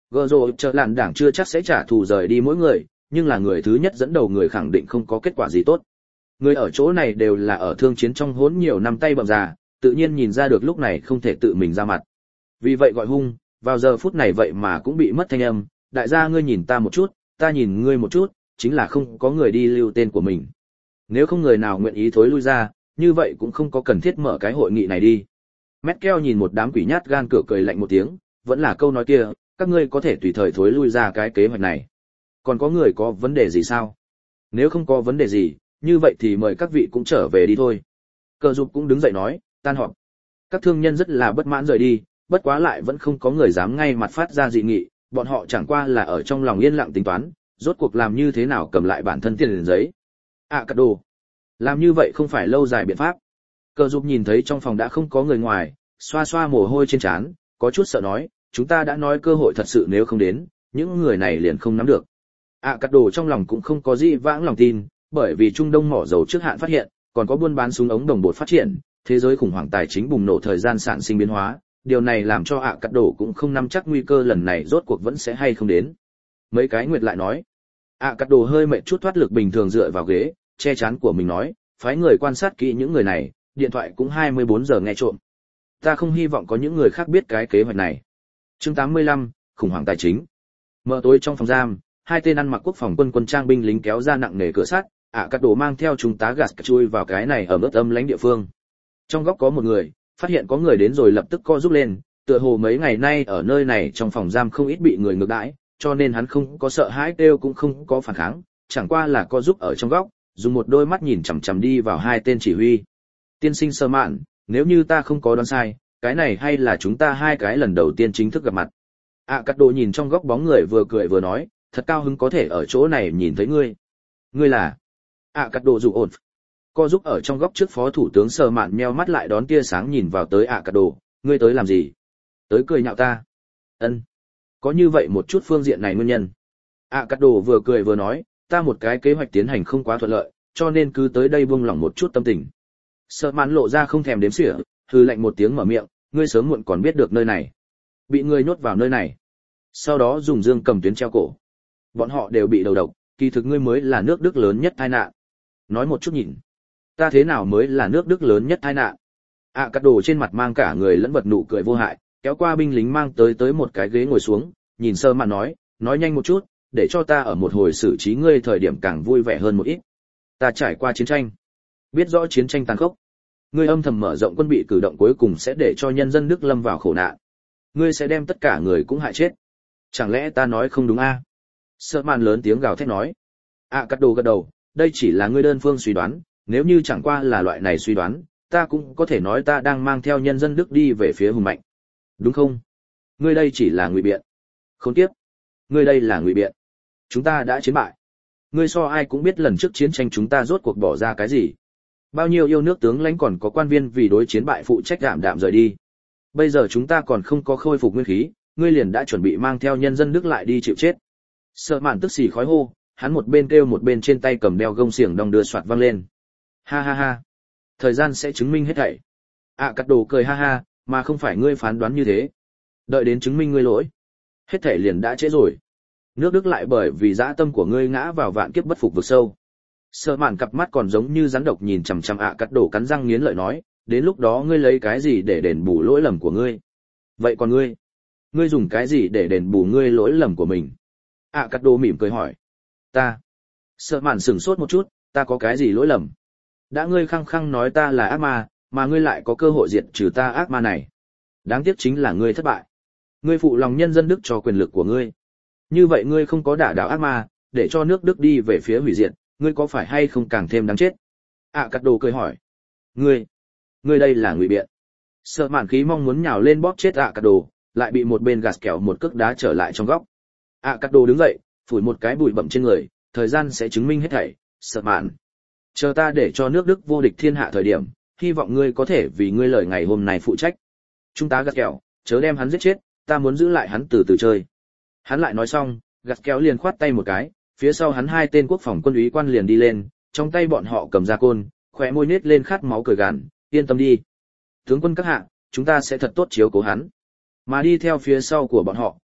Gờ rồ chờ làn đảng chưa chắc sẽ trả thù rời đi mỗi người, nhưng là người thứ nhất dẫn đầu người khẳng định không có kết quả gì tốt. Người ở chỗ này đều là ở thương chiến trong hỗn nhiều năm tay bậm già, tự nhiên nhìn ra được lúc này không thể tự mình ra mặt. Vì vậy gọi hung, vào giờ phút này vậy mà cũng bị mất thanh âm, đại gia ngươi nhìn ta một chút, ta nhìn ngươi một chút, chính là không có người đi lưu tên của mình. Nếu không người nào nguyện ý thối lui ra, như vậy cũng không có cần thiết mở cái hội nghị này đi. Merkel nhìn một đám quỷ nhát gan cửa cười lạnh một tiếng, vẫn là câu nói kia, các ngươi có thể tùy thời thối lui ra cái kế hoạch này. Còn có người có vấn đề gì sao? Nếu không có vấn đề gì, như vậy thì mời các vị cũng trở về đi thôi. Cờ Dục cũng đứng dậy nói, tan họp. Các thương nhân rất là bất mãn rời đi, bất quá lại vẫn không có người dám ngay mặt phát ra dị nghị, bọn họ chẳng qua là ở trong lòng yên lặng tính toán, rốt cuộc làm như thế nào cầm lại bản thân tiền giấy. À cắt đồ. Làm như vậy không phải lâu dài biện pháp. Cờ Dục nhìn thấy trong phòng đã không có người ngoài, xoa xoa mồ hôi trên trán, có chút sợ nói, chúng ta đã nói cơ hội thật sự nếu không đến, những người này liền không nắm được. À cắt đồ trong lòng cũng không có gì vãng lòng tin, bởi vì Trung Đông mỏ dầu trước hạn phát hiện, còn có buôn bán súng ống đồng bột phát triển, thế giới khủng hoảng tài chính bùng nổ thời gian sản sinh biến hóa, điều này làm cho ạ cắt đồ cũng không nắm chắc nguy cơ lần này rốt cuộc vẫn sẽ hay không đến. Mấy cái nguyệt lại nói, ạ cắt đồ hơi mệt chút thoát lực bình thường dựa vào ghế, che chắn của mình nói, phái người quan sát kỹ những người này, điện thoại cũng hai mươi bốn giờ nghe trộm. Ta không hy vọng có những người khác biết cái kế hoạch này. Chương tám mươi lăm, khủng hoảng tài chính. Mở tối trong phòng giam, hai tên ăn mặc quốc phòng quân quân trang binh lính kéo ra nặng nề cửa sắt, ạ cắt đồ mang theo chúng tá gạt chui vào cái này ở mức âm lãnh địa phương. Trong góc có một người, phát hiện có người đến rồi lập tức co rút lên, tựa hồ mấy ngày nay ở nơi này trong phòng giam không ít bị người ngược đãi, cho nên hắn không có sợ hãi kêu cũng không có phản kháng, chẳng qua là co giúp ở trong góc, dùng một đôi mắt nhìn chằm chằm đi vào hai tên chỉ huy. Tiên sinh Sơ Mạn, nếu như ta không có đoán sai, cái này hay là chúng ta hai cái lần đầu tiên chính thức gặp mặt. ạ cắt đồ nhìn trong góc bóng người vừa cười vừa nói, thật cao hứng có thể ở chỗ này nhìn thấy ngươi. Ngươi là? ạ cắt đồ dụ ổn. Co giúp ở trong góc trước phó thủ tướng Sơ Mạn meo mắt lại đón tia sáng nhìn vào tới ạ cắt đồ, ngươi tới làm gì? Tới cười nhạo ta. Ân. Có như vậy một chút phương diện này nguyên nhân. ạ cắt đồ vừa cười vừa nói, ta một cái kế hoạch tiến hành không quá thuận lợi, cho nên cứ tới đây buông lỏng một chút tâm tình. Sơ Mạn lộ ra không thèm đếm xỉa, hừ lạnh một tiếng mở miệng, ngươi sớm muộn còn biết được nơi này. Bị ngươi nhốt vào nơi này. Sau đó dùng dương cầm tuyến treo cổ. Bọn họ đều bị đầu độc, kỳ thực ngươi mới là nước Đức lớn nhất tai nạn. Nói một chút nhìn. Ta thế nào mới là nước Đức lớn nhất tai nạn? ạ cắt đồ trên mặt mang cả người lẫn vật nụ cười vô hại, kéo qua binh lính mang tới tới một cái ghế ngồi xuống, nhìn Sơ Mạn nói, nói nhanh một chút, để cho ta ở một hồi xử trí ngươi thời điểm càng vui vẻ hơn một ít. Ta trải qua chiến tranh, biết rõ chiến tranh tàn khốc. Ngươi âm thầm mở rộng quân bị cử động cuối cùng sẽ để cho nhân dân Đức lâm vào khổ nạn. Ngươi sẽ đem tất cả người cũng hại chết. Chẳng lẽ ta nói không đúng a? À? Sơ Mạn lớn tiếng gào thét nói. À cắt đồ gật đầu, đây chỉ là ngươi đơn phương suy đoán, nếu như chẳng qua là loại này suy đoán, ta cũng có thể nói ta đang mang theo nhân dân Đức đi về phía hùng mạnh. Đúng không? Ngươi đây chỉ là ngụy biện. Khốn kiếp. Ngươi đây là ngụy biện. Chúng ta đã chiến bại. Ngươi so ai cũng biết lần trước chiến tranh chúng ta rốt cuộc bỏ ra cái gì. Bao nhiêu yêu nước tướng lãnh còn có quan viên vì đối chiến bại phụ trách đạm đạm rời đi. Bây giờ chúng ta còn không có khôi phục nguyên khí, ngươi liền đã chuẩn bị mang theo nhân dân Đức lại đi chịu chết. Sợ Mạn tức xì khói hô, hắn một bên kêu một bên trên tay cầm đeo gông xiềng đong đưa soạt văng lên. Ha ha ha. Thời gian sẽ chứng minh hết thảy. À cắt đồ cười ha ha, mà không phải ngươi phán đoán như thế. Đợi đến chứng minh ngươi lỗi. Hết thảy liền đã trễ rồi. Nước Đức lại bởi vì dã tâm của ngươi ngã vào vạn kiếp bất phục vực sâu. Sợ Mạn cặp mắt còn giống như rắn độc nhìn chằm chằm ạ cắt đổ cắn răng nghiến lợi nói, đến lúc đó ngươi lấy cái gì để đền bù lỗi lầm của ngươi? Vậy còn ngươi? Ngươi dùng cái gì để đền bù ngươi lỗi lầm của mình? ạ cắt đổ mỉm cười hỏi. Ta. Sợ Mạn sửng sốt một chút, ta có cái gì lỗi lầm? Đã ngươi khăng khăng nói ta là ác ma, mà ngươi lại có cơ hội diệt trừ ta ác ma này. Đáng tiếc chính là ngươi thất bại. Ngươi phụ lòng nhân dân Đức cho quyền lực của ngươi. Như vậy ngươi không có đả đảo ác ma, để cho nước Đức đi về phía hủy diệt, ngươi có phải hay không càng thêm đáng chết? À cắt đồ cười hỏi. Ngươi, ngươi đây là ngụy biện. Sợ Mạn khí mong muốn nhào lên bóp chết ạ cắt đồ, lại bị một bên gạt kẹo một cước đá trở lại trong góc. À cắt đồ đứng dậy, phủi một cái bụi bặm trên người, thời gian sẽ chứng minh hết thảy. Sợ Mạn, chờ ta để cho nước Đức vô địch thiên hạ thời điểm, hy vọng ngươi có thể vì ngươi lời ngày hôm nay phụ trách. Chúng ta gạt kẹo, chớ đem hắn giết chết, ta muốn giữ lại hắn từ từ chơi. Hắn lại nói xong, gạt kéo liền khoát tay một cái, phía sau hắn hai tên quốc phòng quân úy quan liền đi lên, trong tay bọn họ cầm ra côn, khóe môi nết lên khát máu cười gằn, yên tâm đi. Tướng quân các hạ, chúng ta sẽ thật tốt chiếu cố hắn. Mà đi theo phía sau của bọn họ,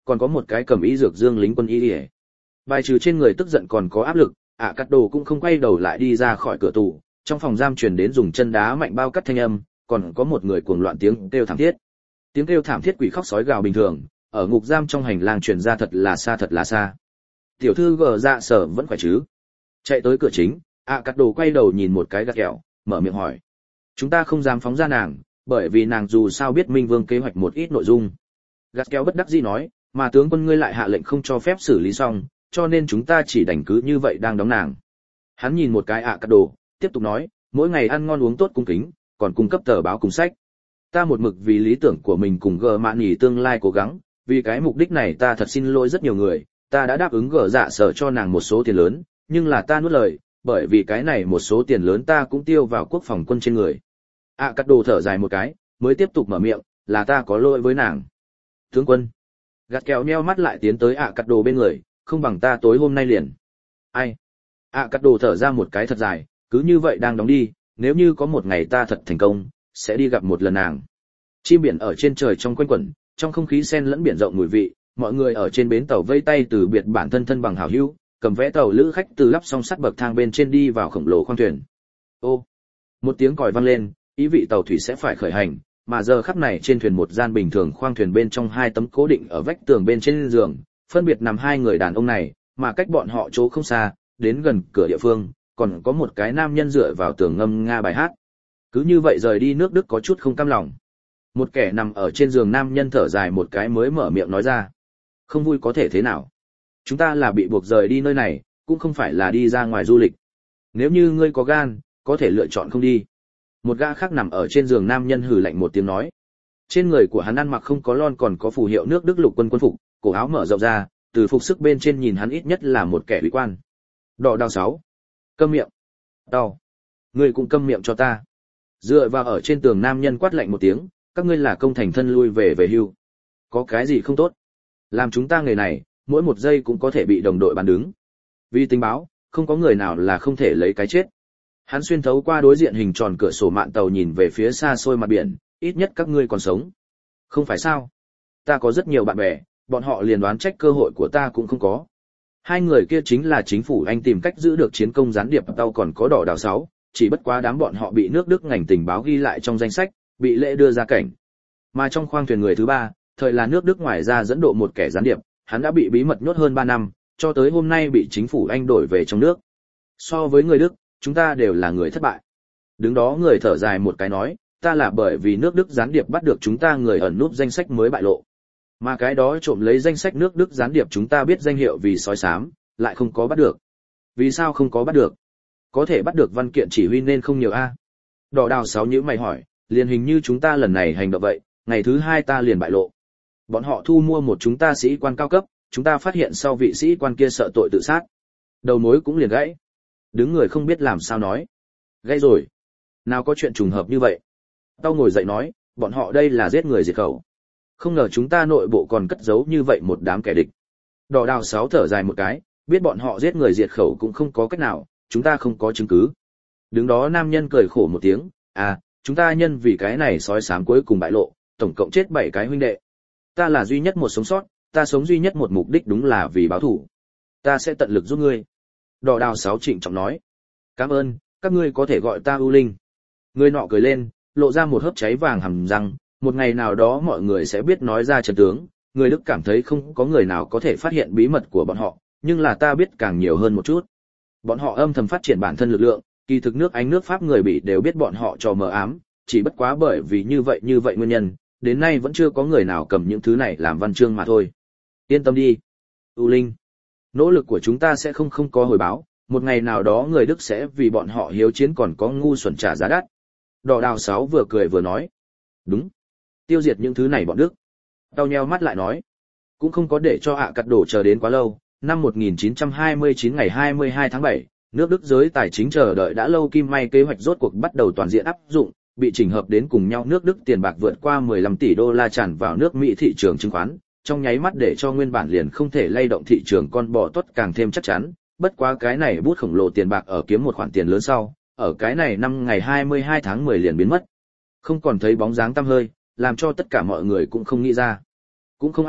còn có một cái cầm y dược dương lính quân y ỉa. Bài trừ trên người tức giận còn có áp lực, ạ cắt đồ cũng không quay đầu lại đi ra khỏi cửa tù, trong phòng giam truyền đến dùng chân đá mạnh bao cắt thanh âm, còn có một người cuồng loạn tiếng kêu thảm thiết. Tiếng kêu thảm thiết quỷ khóc sói gào bình thường, ở ngục giam trong hành lang truyền ra thật là xa thật là xa. Tiểu thư gờ dạ sở vẫn khỏe chứ? Chạy tới cửa chính, ạ cắt đồ quay đầu nhìn một cái gạt kẹo, mở miệng hỏi. Chúng ta không dám phóng ra nàng, bởi vì nàng dù sao biết Minh Vương kế hoạch một ít nội dung. Gạt kẹo bất đắc dĩ nói, mà tướng quân ngươi lại hạ lệnh không cho phép xử lý xong, cho nên chúng ta chỉ đành cứ như vậy đang đóng nàng. Hắn nhìn một cái ạ cắt đồ, tiếp tục nói, mỗi ngày ăn ngon uống tốt cung kính, còn cung cấp tờ báo cùng sách. Ta một mực vì lý tưởng của mình cùng gờ mạn nhỉ tương lai cố gắng, vì cái mục đích này ta thật xin lỗi rất nhiều người, ta đã đáp ứng gờ dạ sở cho nàng một số tiền lớn, nhưng là ta nuốt lời, bởi vì cái này một số tiền lớn ta cũng tiêu vào quốc phòng quân trên người. ạ cắt đồ thở dài một cái, mới tiếp tục mở miệng, là ta có lỗi với nàng. Tướng quân. Gạt kẹo nheo mắt lại tiến tới ạ cắt đồ bên người, không bằng ta tối hôm nay liền. Ai? ạ cắt đồ thở ra một cái thật dài, cứ như vậy đang đóng đi, nếu như có một ngày ta thật thành công, sẽ đi gặp một lần nàng. Chim biển ở trên trời trong quanh quẩn, trong không khí xen lẫn biển rộng mùi vị, mọi người ở trên bến tàu vây tay từ biệt bản thân thân bằng hảo hữu, cầm vé tàu lữ khách từ lắp song sắt bậc thang bên trên đi vào khổng lồ khoang thuyền. Ô, một tiếng còi vang lên, ý vị tàu thủy sẽ phải khởi hành, mà giờ khắc này trên thuyền một gian bình thường khoang thuyền bên trong hai tấm cố định ở vách tường bên trên giường, phân biệt nằm hai người đàn ông này, mà cách bọn họ chỗ không xa, đến gần cửa địa phương, còn có một cái nam nhân dựa vào tường ngâm nga bài hát. Cứ như vậy rời đi nước Đức có chút không cam lòng. Một kẻ nằm ở trên giường nam nhân thở dài một cái mới mở miệng nói ra. Không vui có thể thế nào? Chúng ta là bị buộc rời đi nơi này, cũng không phải là đi ra ngoài du lịch. Nếu như ngươi có gan, có thể lựa chọn không đi. Một gã khác nằm ở trên giường nam nhân hừ lạnh một tiếng nói. Trên người của hắn ăn mặc không có lon còn có phù hiệu nước Đức lục quân quân phục, cổ áo mở rộng ra, từ phục sức bên trên nhìn hắn ít nhất là một kẻ ủy quan. Đỏ đào sáu. Câm miệng. Đau. Ngươi cũng câm miệng cho ta. Dựa vào ở trên tường nam nhân quát lạnh một tiếng, các ngươi là công thành thân lui về về hưu. Có cái gì không tốt? Làm chúng ta nghề này, mỗi một giây cũng có thể bị đồng đội bắn đứng. Vì tình báo, không có người nào là không thể lấy cái chết. Hắn xuyên thấu qua đối diện hình tròn cửa sổ mạn tàu nhìn về phía xa xôi mặt biển, ít nhất các ngươi còn sống. Không phải sao? Ta có rất nhiều bạn bè, bọn họ liền đoán trách cơ hội của ta cũng không có. Hai người kia chính là chính phủ Anh tìm cách giữ được chiến công gián điệp tàu còn có đỏ đào sáu, chỉ bất quá đám bọn họ bị nước Đức ngành tình báo ghi lại trong danh sách, bị lễ đưa ra cảnh. Mà trong khoang thuyền người thứ ba, thời là nước Đức ngoài ra dẫn độ một kẻ gián điệp, hắn đã bị bí mật nhốt hơn ba năm, cho tới hôm nay bị chính phủ Anh đổi về trong nước. So với người Đức, chúng ta đều là người thất bại. Đứng đó người thở dài một cái nói, ta là bởi vì nước Đức gián điệp bắt được chúng ta người ẩn núp danh sách mới bại lộ. Mà cái đó trộm lấy danh sách nước Đức gián điệp chúng ta biết danh hiệu vì sói xám, lại không có bắt được. Vì sao không có bắt được? Có thể bắt được văn kiện chỉ huy nên không nhiều a. Đỏ đào sáu nhíu mày hỏi, liền hình như chúng ta lần này hành động vậy, ngày thứ hai ta liền bại lộ. Bọn họ thu mua một chúng ta sĩ quan cao cấp, chúng ta phát hiện sau vị sĩ quan kia sợ tội tự sát. Đầu mối cũng liền gãy. Đứng người không biết làm sao nói. Gãy rồi. Nào có chuyện trùng hợp như vậy. Tao ngồi dậy nói, bọn họ đây là giết người diệt khẩu. Không ngờ chúng ta nội bộ còn cất giấu như vậy một đám kẻ địch. Đỏ đào sáu thở dài một cái, biết bọn họ giết người diệt khẩu cũng không có cách nào, chúng ta không có chứng cứ. Đứng đó nam nhân cười khổ một tiếng, à, chúng ta nhân vì cái này sói xám cuối cùng bại lộ, tổng cộng chết bảy cái huynh đệ. Ta là duy nhất một sống sót, ta sống duy nhất một mục đích đúng là vì báo thù. Ta sẽ tận lực giúp ngươi. Đỏ đào sáu trịnh trọng nói. Cảm ơn, các ngươi có thể gọi ta ưu linh. Người nọ cười lên, lộ ra một hớp cháy vàng hầm răng, một ngày nào đó mọi người sẽ biết nói ra chân tướng. Người Đức cảm thấy không có người nào có thể phát hiện bí mật của bọn họ, nhưng là ta biết càng nhiều hơn một chút. Bọn họ âm thầm phát triển bản thân lực lượng, kỳ thực nước Anh nước Pháp người Bỉ đều biết bọn họ trò mờ ám, chỉ bất quá bởi vì như vậy như vậy nguyên nhân, đến nay vẫn chưa có người nào cầm những thứ này làm văn chương mà thôi. Yên tâm đi, U Linh. Nỗ lực của chúng ta sẽ không không có hồi báo, một ngày nào đó người Đức sẽ vì bọn họ hiếu chiến còn có ngu xuẩn trả giá đắt. Đỏ đào sáu vừa cười vừa nói. Đúng. Tiêu diệt những thứ này bọn Đức. Tao nheo mắt lại nói. Cũng không có để cho ạ cắt đổ chờ đến quá lâu. Năm một nghìn chín trăm hai mươi chín ngày hai mươi hai tháng bảy, nước Đức giới tài chính chờ đợi đã lâu kim may kế hoạch rốt cuộc bắt đầu toàn diện áp dụng, bị chỉnh hợp đến cùng nhau nước Đức tiền bạc vượt qua mười lăm tỷ đô la tràn vào nước Mỹ thị trường chứng khoán, trong nháy mắt để cho nguyên bản liền không thể lay động thị trường con bò tuất càng thêm chắc chắn, bất quá cái này bút khổng lồ tiền bạc ở kiếm một khoản tiền lớn sau, ở cái này năm ngày hai mươi hai tháng mười liền biến mất. Không còn thấy bóng dáng tăm hơi, làm cho tất cả mọi người cũng không nghĩ ra. Cũng không ai biết,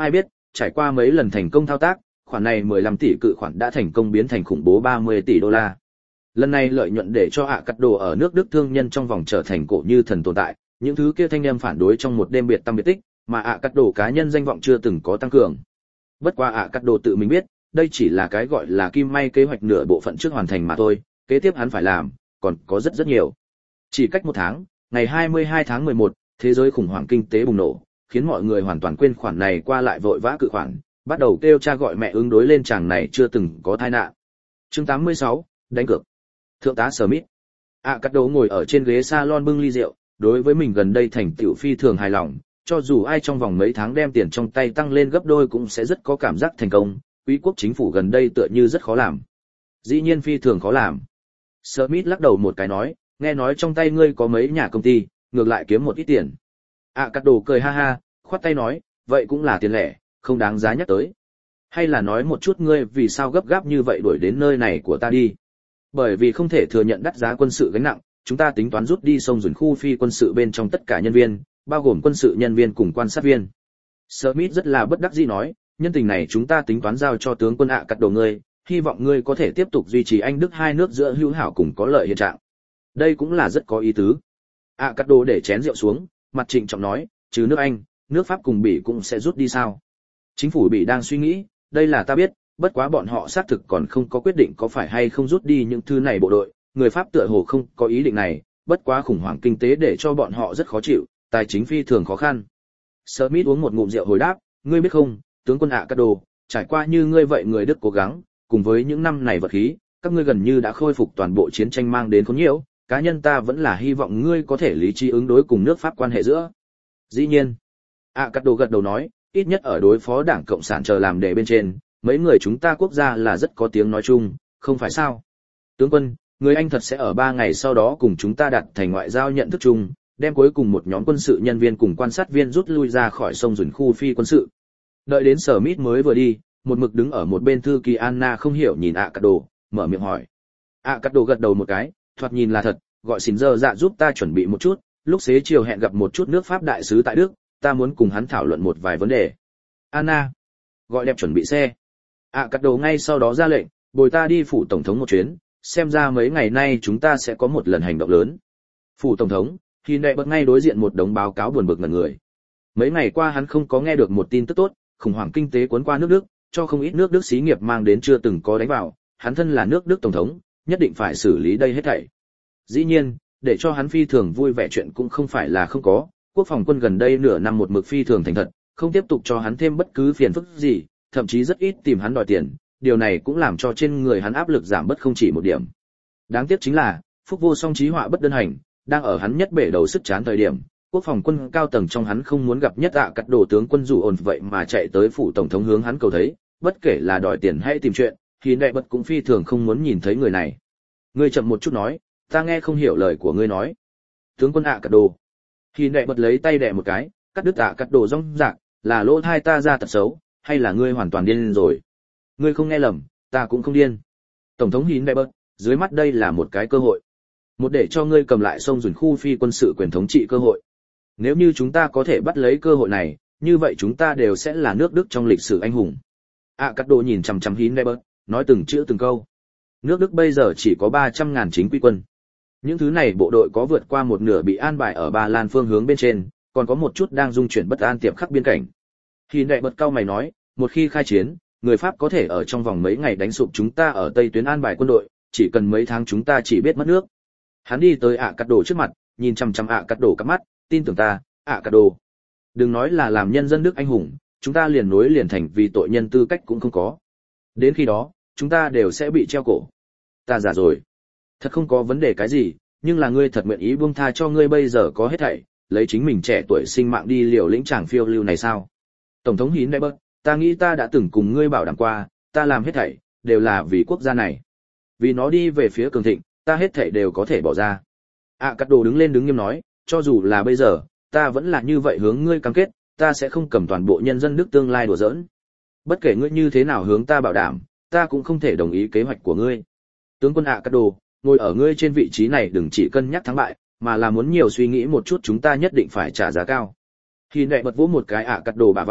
trải qua mấy lần thành công thao tác, khoản này mười lăm tỷ cự khoản đã thành công biến thành khủng bố ba mươi tỷ đô la. Lần này lợi nhuận để cho ạ cắt đồ ở nước Đức thương nhân trong vòng trở thành cổ như thần tồn tại, những thứ kia thanh em phản đối trong một đêm biệt tâm biệt tích, mà ạ cắt đồ cá nhân danh vọng chưa từng có tăng cường. Bất quá ạ cắt đồ tự mình biết, đây chỉ là cái gọi là kim may kế hoạch nửa bộ phận trước hoàn thành mà thôi, kế tiếp hắn phải làm, còn có rất rất nhiều. Chỉ cách một tháng, ngày hai mươi hai tháng mười một, thế giới khủng hoảng kinh tế bùng nổ, khiến mọi người hoàn toàn quên khoản này qua lại vội vã cự khoản, bắt đầu kêu cha gọi mẹ ứng đối lên chàng này chưa từng có tai nạn. Chương tám mươi sáu, đánh cược. Thượng tá Smith. ạ cắt đồ ngồi ở trên ghế salon bưng ly rượu, đối với mình gần đây thành tựu phi thường hài lòng, cho dù ai trong vòng mấy tháng đem tiền trong tay tăng lên gấp đôi cũng sẽ rất có cảm giác thành công, quý quốc chính phủ gần đây tựa như rất khó làm. Dĩ nhiên phi thường khó làm. Smith lắc đầu một cái nói, nghe nói trong tay ngươi có mấy nhà công ty, ngược lại kiếm một ít tiền. ạ cắt đồ cười ha ha, khoát tay nói, vậy cũng là tiền lẻ, không đáng giá nhắc tới. Hay là nói một chút ngươi vì sao gấp gáp như vậy đuổi đến nơi này của ta đi. Bởi vì không thể thừa nhận đắt giá quân sự gánh nặng, chúng ta tính toán rút đi sông dùn khu phi quân sự bên trong tất cả nhân viên, bao gồm quân sự nhân viên cùng quan sát viên. Smith rất là bất đắc dĩ nói, nhân tình này chúng ta tính toán giao cho tướng quân ạ cắt đồ ngươi, hy vọng ngươi có thể tiếp tục duy trì Anh Đức hai nước giữa hữu hảo cùng có lợi hiện trạng. Đây cũng là rất có ý tứ. ạ cắt đồ để chén rượu xuống, mặt trịnh trọng nói, trừ nước Anh, nước Pháp cùng Bỉ cũng sẽ rút đi sao? Chính phủ Bỉ đang suy nghĩ, đây là ta biết, bất quá bọn họ xác thực còn không có quyết định có phải hay không rút đi những thứ này bộ đội, người Pháp tựa hồ không có ý định này, bất quá khủng hoảng kinh tế để cho bọn họ rất khó chịu, tài chính phi thường khó khăn. Smith uống một ngụm rượu hồi đáp, ngươi biết không, tướng quân ạ cắt đồ, trải qua như ngươi vậy người Đức cố gắng, cùng với những năm này vật khí, các ngươi gần như đã khôi phục toàn bộ chiến tranh mang đến khốn nhiễu, cá nhân ta vẫn là hy vọng ngươi có thể lý trí ứng đối cùng nước Pháp quan hệ giữa. Dĩ nhiên, ạ cắt đồ gật đầu nói, ít nhất ở đối phó đảng Cộng sản chờ làm đề bên trên, mấy người chúng ta quốc gia là rất có tiếng nói chung, không phải sao? Tướng quân, người Anh thật sẽ ở ba ngày sau đó cùng chúng ta đặt thành ngoại giao nhận thức chung, đem cuối cùng một nhóm quân sự nhân viên cùng quan sát viên rút lui ra khỏi sông dùn khu phi quân sự. Đợi đến Smith mới vừa đi, một mực đứng ở một bên thư ký Anna không hiểu nhìn ạ cắt đồ, mở miệng hỏi. ạ cắt đồ gật đầu một cái, thoạt nhìn là thật, gọi xin giờ dạ giúp ta chuẩn bị một chút, lúc xế chiều hẹn gặp một chút nước Pháp đại sứ tại Đức, ta muốn cùng hắn thảo luận một vài vấn đề. Anna, gọi đẹp chuẩn bị xe. ạ cắt đồ ngay sau đó ra lệnh, bồi ta đi phủ tổng thống một chuyến, xem ra mấy ngày nay chúng ta sẽ có một lần hành động lớn. Phủ tổng thống, thì đệ bật ngay đối diện một đống báo cáo buồn bực ngẩn người. Mấy ngày qua hắn không có nghe được một tin tức tốt, khủng hoảng kinh tế cuốn qua nước Đức, cho không ít nước Đức xí nghiệp mang đến chưa từng có đánh vào, hắn thân là nước Đức tổng thống, nhất định phải xử lý đây hết thảy. Dĩ nhiên, để cho hắn phi thường vui vẻ chuyện cũng không phải là không có, quốc phòng quân gần đây nửa năm một mực phi thường thành thật, không tiếp tục cho hắn thêm bất cứ phiền phức gì, thậm chí rất ít tìm hắn đòi tiền, điều này cũng làm cho trên người hắn áp lực giảm bớt không chỉ một điểm. Đáng tiếc chính là, phúc vô song trí họa bất đơn hành, đang ở hắn nhất bể đầu sức chán thời điểm, quốc phòng quân cao tầng trong hắn không muốn gặp nhất ạ cắt đồ tướng quân dù ổn vậy mà chạy tới phủ tổng thống hướng hắn cầu thấy, bất kể là đòi tiền hay tìm chuyện, thì đệ bật cũng phi thường không muốn nhìn thấy người này. Ngươi chậm một chút nói, ta nghe không hiểu lời của ngươi nói. Tướng quân ạ cắt đồ. Thì đệ bật lấy tay đè một cái, cắt đứt ạ cắt đồ rong rạc, là lỗ thai ta ra tật xấu, hay là ngươi hoàn toàn điên rồi? Ngươi không nghe lầm, ta cũng không điên. Tổng thống Hiến Đại Bớt, dưới mắt đây là một cái cơ hội. Một để cho ngươi cầm lại sông dùn khu phi quân sự quyền thống trị cơ hội. Nếu như chúng ta có thể bắt lấy cơ hội này, như vậy chúng ta đều sẽ là nước Đức trong lịch sử anh hùng. À Cát Đồ nhìn chằm chằm Hiến Đại Bớt, nói từng chữ từng câu. Nước Đức bây giờ chỉ có ba trăm ngàn chính quy quân. Những thứ này bộ đội có vượt qua một nửa bị an bài ở Ba Lan phương hướng bên trên, còn có một chút đang dung chuyển bất an tiệp khắc biên cảnh. Hiến Đại Bớt cao mày nói, một khi khai chiến, người Pháp có thể ở trong vòng mấy ngày đánh sụp chúng ta ở Tây tuyến an bài quân đội, chỉ cần mấy tháng chúng ta chỉ biết mất nước. Hắn đi tới ạ Cát Đồ trước mặt, nhìn chằm chằm ạ Cát Đồ cặp mắt, tin tưởng ta, ạ Cát Đồ. Đừng nói là làm nhân dân Đức anh hùng, chúng ta liền nối liền thành vì tội nhân tư cách cũng không có. Đến khi đó, chúng ta đều sẽ bị treo cổ. Ta già rồi. Thật không có vấn đề cái gì, nhưng là ngươi thật nguyện ý buông tha cho ngươi bây giờ có hết thảy, lấy chính mình trẻ tuổi sinh mạng đi liều lĩnh tràng phiêu lưu này sao? Tổng thống Hiến Đại Bớt, ta nghĩ ta đã từng cùng ngươi bảo đảm qua, ta làm hết thảy đều là vì quốc gia này. Vì nó đi về phía cường thịnh, ta hết thảy đều có thể bỏ ra. À Cát Đồ đứng lên đứng nghiêm nói, cho dù là bây giờ, ta vẫn là như vậy hướng ngươi cam kết, ta sẽ không cầm toàn bộ nhân dân Đức tương lai đùa giỡn. Bất kể ngươi như thế nào hướng ta bảo đảm, ta cũng không thể đồng ý kế hoạch của ngươi. Tướng quân À Cát Đồ, ngồi ở ngươi trên vị trí này đừng chỉ cân nhắc thắng bại, mà là muốn nhiều suy nghĩ một chút chúng ta nhất định phải trả giá cao. Khi Đại Bật vỗ một cái À Cát Đồ bả vai,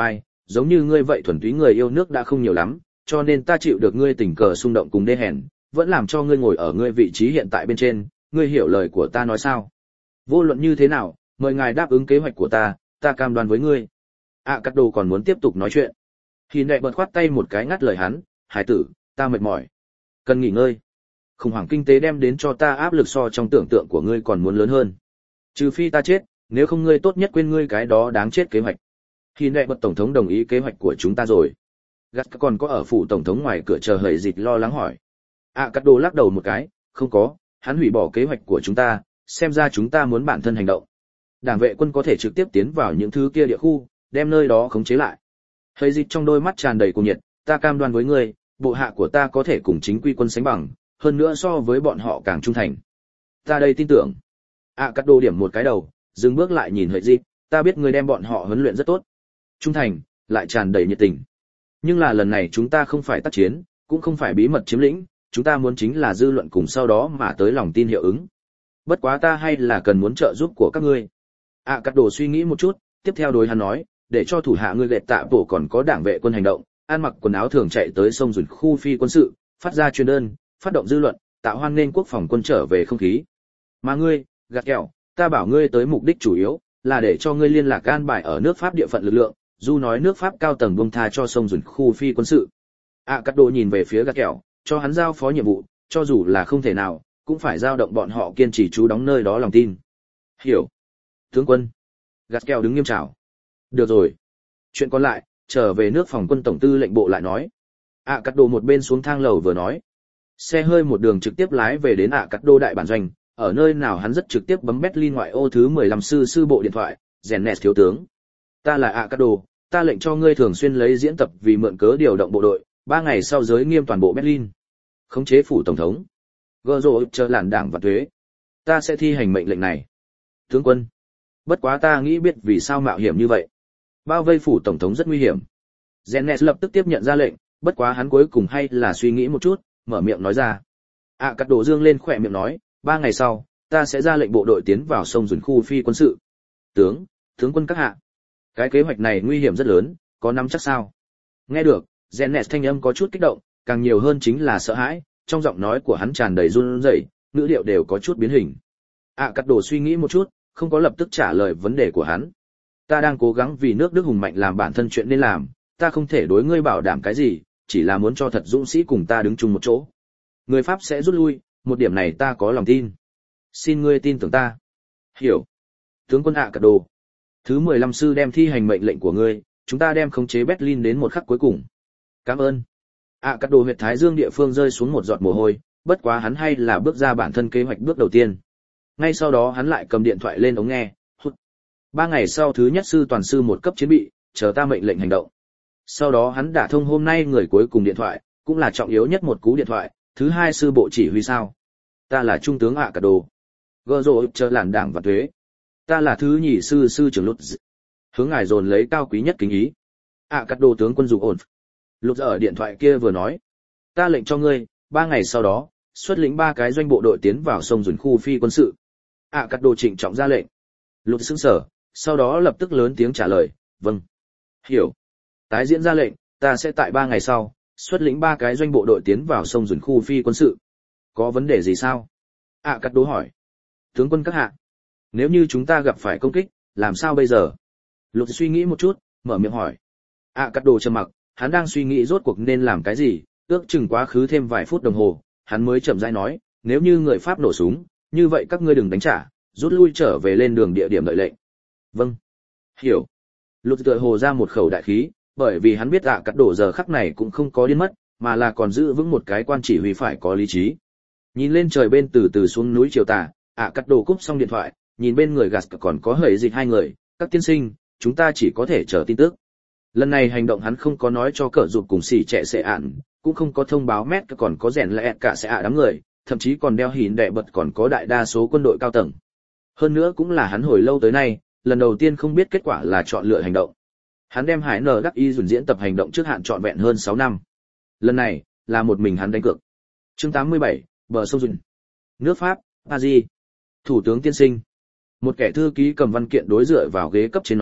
giống như ngươi vậy thuần túy người yêu nước đã không nhiều lắm, cho nên ta chịu được ngươi tình cờ xung động cùng đê hèn, vẫn làm cho ngươi ngồi ở ngươi vị trí hiện tại bên trên, ngươi hiểu lời của ta nói sao? Vô luận như thế nào, mời ngài đáp ứng kế hoạch của ta, ta cam đoan với ngươi. À Cát Đồ còn muốn tiếp tục nói chuyện. Hìn đệ bật khoát tay một cái ngắt lời hắn, hải tử, ta mệt mỏi, cần nghỉ ngơi. Khủng hoảng kinh tế đem đến cho ta áp lực so trong tưởng tượng của ngươi còn muốn lớn hơn. Trừ phi ta chết, nếu không ngươi tốt nhất quên ngươi cái đó đáng chết kế hoạch. Hìn đệ bật tổng thống đồng ý kế hoạch của chúng ta rồi. Gắt còn có ở phủ tổng thống ngoài cửa chờ hời dịch lo lắng hỏi. À Cát Đồ lắc đầu một cái, không có, hắn hủy bỏ kế hoạch của chúng ta, xem ra chúng ta muốn bản thân hành động. Đảng vệ quân có thể trực tiếp tiến vào những thứ kia địa khu, đem nơi đó khống chế lại. Hời dịch trong đôi mắt tràn đầy cuồng nhiệt, ta cam đoan với ngươi, bộ hạ của ta có thể cùng chính quy quân sánh bằng, hơn nữa so với bọn họ càng trung thành. Ta đây tin tưởng. À Cát Đồ điểm một cái đầu, dừng bước lại nhìn Hời dịch, ta biết ngươi đem bọn họ huấn luyện rất tốt. Trung thành, lại tràn đầy nhiệt tình. Nhưng là lần này chúng ta không phải tác chiến, cũng không phải bí mật chiếm lĩnh, chúng ta muốn chính là dư luận cùng sau đó mà tới lòng tin hiệu ứng. Bất quá ta hay là cần muốn trợ giúp của các ngươi. À Cát Đồ suy nghĩ một chút, tiếp theo đối hắn nói, để cho thủ hạ ngươi lệ tạ bộ còn có đảng vệ quân hành động, ăn mặc quần áo thường chạy tới sông Dùn khu phi quân sự, phát ra truyền đơn, phát động dư luận, tạo hoan nghênh quốc phòng quân trở về không khí. Mà ngươi, gạt kẹo, ta bảo ngươi tới mục đích chủ yếu là để cho ngươi liên lạc an bài ở nước Pháp địa phận lực lượng, dù nói nước Pháp cao tầng buông tha cho sông Dùn khu phi quân sự. À Cát Đồ nhìn về phía gạt kẹo, cho hắn giao phó nhiệm vụ, cho dù là không thể nào, cũng phải giao động bọn họ kiên trì trú đóng nơi đó lòng tin. Hiểu. Tướng quân. Gạt kẹo đứng nghiêm chào. Được rồi. Chuyện còn lại, trở về nước phòng quân tổng tư lệnh bộ lại nói. À Cát Đồ một bên xuống thang lầu vừa nói. Xe hơi một đường trực tiếp lái về đến À Cát Đồ đại bản doanh, ở nơi nào hắn rất trực tiếp bấm Berlin ngoại ô thứ mười lăm sư sư bộ điện thoại, Rennes thiếu tướng. Ta là À Cát Đồ, ta lệnh cho ngươi thường xuyên lấy diễn tập vì mượn cớ điều động bộ đội, ba ngày sau giới nghiêm toàn bộ Berlin. Khống chế phủ tổng thống. Gơ rộ chờ làn đảng và thuế. Ta sẽ thi hành mệnh lệnh này. Tướng quân. Bất quá ta nghĩ biết vì sao mạo hiểm như vậy. Bao vây phủ tổng thống rất nguy hiểm. Rennes lập tức tiếp nhận ra lệnh, bất quá hắn cuối cùng hay là suy nghĩ một chút, mở miệng nói ra. À Cát Đồ dương lên khỏe miệng nói, ba ngày sau, ta sẽ ra lệnh bộ đội tiến vào sông Dùn khu phi quân sự. Tướng, tướng quân các hạ. Cái kế hoạch này nguy hiểm rất lớn, có nắm chắc sao? Nghe được, Rennes thanh âm có chút kích động, càng nhiều hơn chính là sợ hãi, trong giọng nói của hắn tràn đầy run rẩy, ngữ điệu đều có chút biến hình. À Cát Đồ suy nghĩ một chút, không có lập tức trả lời vấn đề của hắn. Ta đang cố gắng vì nước Đức hùng mạnh làm bản thân chuyện nên làm, ta không thể đối ngươi bảo đảm cái gì, chỉ là muốn cho thật dũng sĩ cùng ta đứng chung một chỗ. Người Pháp sẽ rút lui, một điểm này ta có lòng tin. Xin ngươi tin tưởng ta. Hiểu. Tướng quân À Cát Đồ. Thứ mười lăm sư đem thi hành mệnh lệnh của ngươi, chúng ta đem khống chế Berlin đến một khắc cuối cùng. Cảm ơn. À Cát Đồ huyệt thái dương địa phương rơi xuống một giọt mồ hôi, bất quá hắn hay là bước ra bản thân kế hoạch bước đầu tiên. Ngay sau đó hắn lại cầm điện thoại lên ống nghe, hút. Ba ngày sau thứ nhất sư toàn sư một cấp chiến bị, chờ ta mệnh lệnh hành động. Sau đó hắn đả thông hôm nay người cuối cùng điện thoại, cũng là trọng yếu nhất một cú điện thoại, thứ hai sư bộ chỉ huy sao. Ta là trung tướng À Cát Đồ. Gơ rộ chờ làn đảng và thuế. Ta là thứ nhì sư sư trưởng Lục. Hướng ngài dồn lấy cao quý nhất kính ý. À Cát Đồ tướng quân dục ổn. Lục ở điện thoại kia vừa nói. Ta lệnh cho ngươi, ba ngày sau đó, xuất lĩnh ba cái doanh bộ đội tiến vào sông Dùn khu phi quân sự. À Cát Đồ trịnh trọng ra lệnh. Lục sững sờ, sau đó lập tức lớn tiếng trả lời, vâng. Hiểu. Tái diễn ra lệnh, ta sẽ tại ba ngày sau, xuất lĩnh ba cái doanh bộ đội tiến vào sông Dùn khu phi quân sự. Có vấn đề gì sao? À Cát Đồ hỏi. Tướng quân các hạ, nếu như chúng ta gặp phải công kích, làm sao bây giờ? Lục suy nghĩ một chút, mở miệng hỏi. À Cát Đồ trầm mặc, hắn đang suy nghĩ rốt cuộc nên làm cái gì, ước chừng quá khứ thêm vài phút đồng hồ, hắn mới chậm rãi nói, nếu như người Pháp nổ súng, như vậy các ngươi đừng đánh trả, rút lui trở về lên đường địa điểm đợi lệnh. Vâng. Hiểu. Lục tựa hồ ra một khẩu đại khí, bởi vì hắn biết À Cát Đồ giờ khắc này cũng không có điên mất, mà là còn giữ vững một cái quan chỉ huy phải có lý trí. Nhìn lên trời bên từ từ xuống núi chiều tà, À Cát Đồ cúp xong điện thoại, nhìn bên người gạt còn có hời dịch hai người, các tiên sinh, chúng ta chỉ có thể chờ tin tức. Lần này hành động hắn không có nói cho cỡ dục cùng xỉ trẻ sẽ ạn, cũng không có thông báo mét còn có rèn lẹ cả sẽ ạ đám người, thậm chí còn đeo hỉn đệ bật còn có đại đa số quân đội cao tầng. Hơn nữa cũng là hắn hồi lâu tới nay, lần đầu tiên không biết kết quả là chọn lựa hành động. Hắn đem Hải Nờ Đắc Y dùn diễn tập hành động trước hạn trọn vẹn hơn sáu năm. Lần này, là một mình hắn đánh cược. Chương tám mươi bảy, bờ sông dùn. Nước Pháp, Paris. Thủ tướng tiên sinh. Một kẻ thư ký cầm văn kiện đối dựa vào ghế cấp trên nói,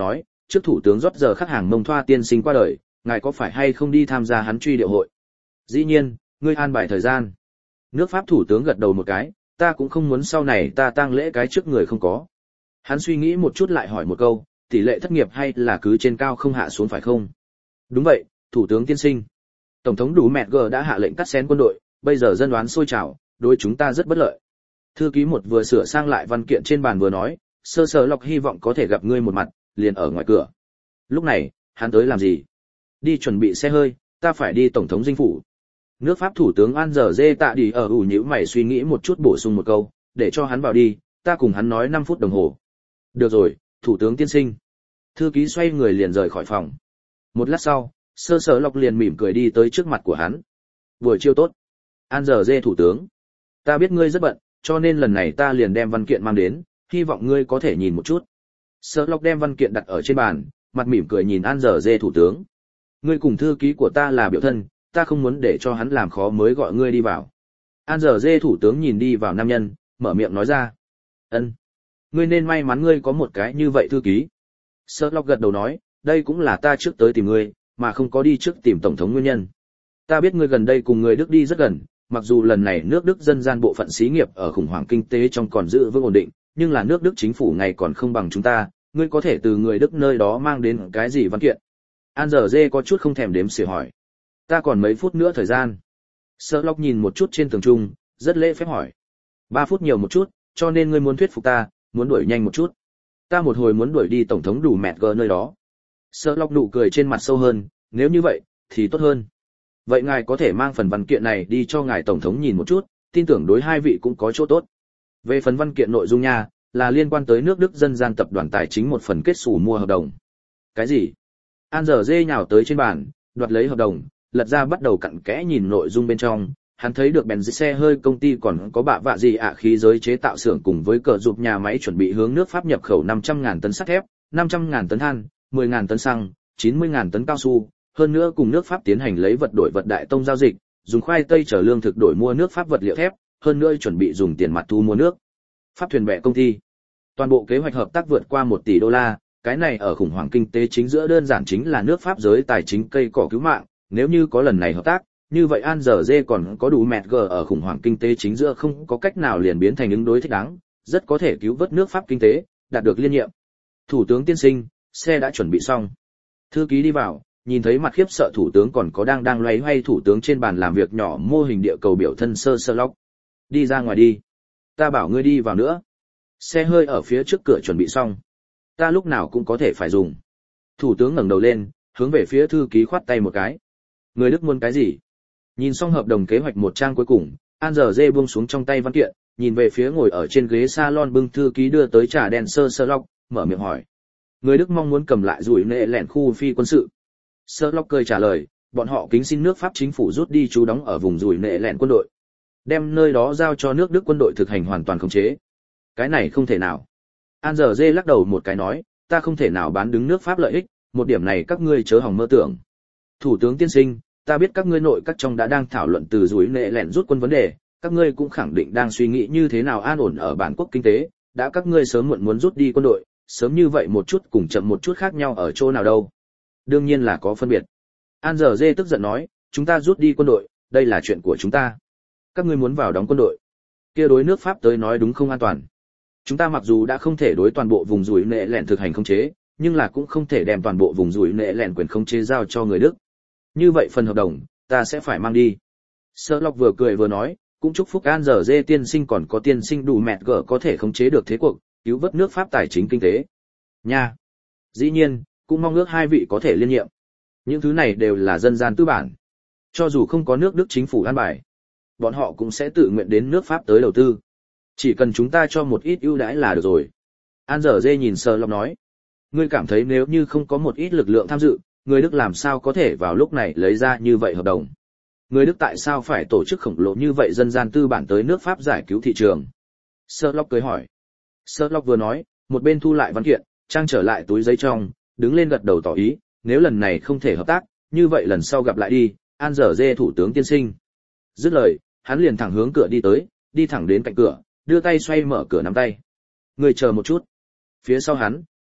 trước thủ tướng rót giờ khắc hàng mông thoa tiên sinh qua đời, ngài có phải hay không đi tham gia hắn truy điệu hội? Dĩ nhiên, ngươi an bài thời gian. Nước Pháp thủ tướng gật đầu một cái, ta cũng không muốn sau này ta tang lễ cái trước người không có. Hắn suy nghĩ một chút lại hỏi một câu, tỷ lệ thất nghiệp hay là cứ trên cao không hạ xuống phải không? Đúng vậy, thủ tướng tiên sinh. Tổng thống đủ mẹ gờ đã hạ lệnh cắt xén quân đội, bây giờ dân đoán sôi trào, đối chúng ta rất bất lợi. Thư ký một vừa sửa sang lại văn kiện trên bàn vừa nói, sơ sơ lọc hy vọng có thể gặp ngươi một mặt, liền ở ngoài cửa. Lúc này, hắn tới làm gì? Đi chuẩn bị xe hơi, ta phải đi tổng thống dinh phủ. Nước Pháp thủ tướng An giờ dê tạ đi ở ủ nhíu mày suy nghĩ một chút bổ sung một câu, để cho hắn vào đi, ta cùng hắn nói năm phút đồng hồ. Được rồi, thủ tướng tiên sinh. Thư ký xoay người liền rời khỏi phòng. Một lát sau, sơ sơ lọc liền mỉm cười đi tới trước mặt của hắn. Buổi chiều tốt. An giờ dê thủ tướng. Ta biết ngươi rất bận, cho nên lần này ta liền đem văn kiện mang đến, hy vọng ngươi có thể nhìn một chút. Sơ lọc đem văn kiện đặt ở trên bàn, mặt mỉm cười nhìn An giờ dê thủ tướng. Ngươi cùng thư ký của ta là biểu thân, ta không muốn để cho hắn làm khó mới gọi ngươi đi vào. An giờ dê thủ tướng nhìn đi vào nam nhân, mở miệng nói ra. Ân, ngươi nên may mắn ngươi có một cái như vậy thư ký. Sơ lọc gật đầu nói, đây cũng là ta trước tới tìm ngươi, mà không có đi trước tìm tổng thống nguyên nhân. Ta biết ngươi gần đây cùng người Đức đi rất gần, mặc dù lần này nước Đức dân gian bộ phận xí nghiệp ở khủng hoảng kinh tế trong còn giữ vững ổn định, nhưng là nước Đức chính phủ ngày còn không bằng chúng ta, ngươi có thể từ người Đức nơi đó mang đến cái gì văn kiện? An giờ dê có chút không thèm đếm xỉa hỏi. Ta còn mấy phút nữa thời gian. Sherlock nhìn một chút trên tường trung, rất lễ phép hỏi. Ba phút nhiều một chút, cho nên ngươi muốn thuyết phục ta, muốn đuổi nhanh một chút. Ta một hồi muốn đuổi đi tổng thống đủ mẹt gờ nơi đó. Sherlock nụ cười trên mặt sâu hơn, nếu như vậy, thì tốt hơn. Vậy ngài có thể mang phần văn kiện này đi cho ngài tổng thống nhìn một chút, tin tưởng đối hai vị cũng có chỗ tốt. Về phần văn kiện nội dung nha, là liên quan tới nước Đức dân gian tập đoàn tài chính một phần kết sủ mua hợp đồng. Cái gì? An giờ dê nhào tới trên bàn, đoạt lấy hợp đồng, lật ra bắt đầu cặn kẽ nhìn nội dung bên trong. Hắn thấy được bèn xe hơi công ty còn có bạ vạ gì ạ khí giới chế tạo xưởng cùng với cờ dục nhà máy chuẩn bị hướng nước Pháp nhập khẩu năm trăm nghìn tấn sắt thép, năm trăm nghìn tấn than, mười nghìn tấn xăng, chín mươi nghìn tấn cao su, hơn nữa cùng nước Pháp tiến hành lấy vật đổi vật đại tông giao dịch, dùng khoai tây chở lương thực đổi mua nước Pháp vật liệu thép, hơn nữa chuẩn bị dùng tiền mặt thu mua nước Pháp thuyền bè công ty. Toàn bộ kế hoạch hợp tác vượt qua một tỷ đô la, cái này ở khủng hoảng kinh tế chính giữa đơn giản chính là nước Pháp giới tài chính cây cỏ cứu mạng, nếu như có lần này hợp tác, như vậy An giờ dê còn có đủ mẹt gờ ở khủng hoảng kinh tế chính giữa không có cách nào liền biến thành ứng đối thích đáng, rất có thể cứu vớt nước Pháp kinh tế, đạt được liên nhiệm. Thủ tướng tiên sinh, xe đã chuẩn bị xong. Thư ký đi vào, nhìn thấy mặt khiếp sợ thủ tướng còn có đang đang loay hoay thủ tướng trên bàn làm việc nhỏ mô hình địa cầu biểu thân sơ sơ lóc. Đi ra ngoài đi. Ta bảo ngươi đi vào nữa. Xe hơi ở phía trước cửa chuẩn bị xong. Ta lúc nào cũng có thể phải dùng. Thủ tướng ngẩng đầu lên, hướng về phía thư ký khoát tay một cái. Người Đức muốn cái gì? Nhìn xong hợp đồng kế hoạch một trang cuối cùng, An giờ dê buông xuống trong tay văn kiện, nhìn về phía ngồi ở trên ghế salon bưng thư ký đưa tới trà đen sơ sơ lóc, mở miệng hỏi. Người Đức mong muốn cầm lại rủi nệ lẻn khu phi quân sự. Sơ lóc cười trả lời, bọn họ kính xin nước Pháp chính phủ rút đi trú đóng ở vùng rủi nệ lẻn quân đội. Đem nơi đó giao cho nước Đức quân đội thực hành hoàn toàn khống chế. Cái này không thể nào. An giờ dê lắc đầu một cái nói, ta không thể nào bán đứng nước Pháp lợi ích, một điểm này các ngươi chớ hòng mơ tưởng. Thủ tướng tiên sinh, ta biết các ngươi nội các trong đã đang thảo luận từ rủi nệ lẻn rút quân vấn đề, các ngươi cũng khẳng định đang suy nghĩ như thế nào an ổn ở bản quốc kinh tế, đã các ngươi sớm muộn muốn rút đi quân đội, sớm như vậy một chút cùng chậm một chút khác nhau ở chỗ nào đâu. Đương nhiên là có phân biệt. An giờ dê tức giận nói, chúng ta rút đi quân đội, đây là chuyện của chúng ta. Các ngươi muốn vào đóng quân đội, kia đối nước Pháp tới nói đúng không an toàn. Chúng ta mặc dù đã không thể đối toàn bộ vùng rủi nệ lẻn thực hành khống chế, nhưng là cũng không thể đem toàn bộ vùng rủi nệ lẻn quyền khống chế giao cho người Đức. Như vậy phần hợp đồng, ta sẽ phải mang đi. Sherlock vừa cười vừa nói, cũng chúc phúc An giờ dê tiên sinh còn có tiên sinh đủ mẹt gở có thể khống chế được thế cuộc, cứu vớt nước Pháp tài chính kinh tế. Nha. Dĩ nhiên, cũng mong ước hai vị có thể liên nhiệm. Những thứ này đều là dân gian tư bản. Cho dù không có nước Đức chính phủ an bài, bọn họ cũng sẽ tự nguyện đến nước Pháp tới đầu tư. Chỉ cần chúng ta cho một ít ưu đãi là được rồi. An giờ dê nhìn Sherlock nói. Ngươi cảm thấy nếu như không có một ít lực lượng tham dự, người Đức làm sao có thể vào lúc này lấy ra như vậy hợp đồng? Người Đức tại sao phải tổ chức khổng lồ như vậy dân gian tư bản tới nước Pháp giải cứu thị trường? Sherlock cười hỏi. Sherlock vừa nói, một bên thu lại văn kiện, trang trở lại túi giấy trong, đứng lên gật đầu tỏ ý, nếu lần này không thể hợp tác, như vậy lần sau gặp lại đi, An giờ dê thủ tướng tiên sinh. Dứt lời, hắn liền thẳng hướng cửa đi tới, đi thẳng đến cạnh cửa, đưa tay xoay mở cửa nắm tay. Người chờ một chút. Phía sau hắn,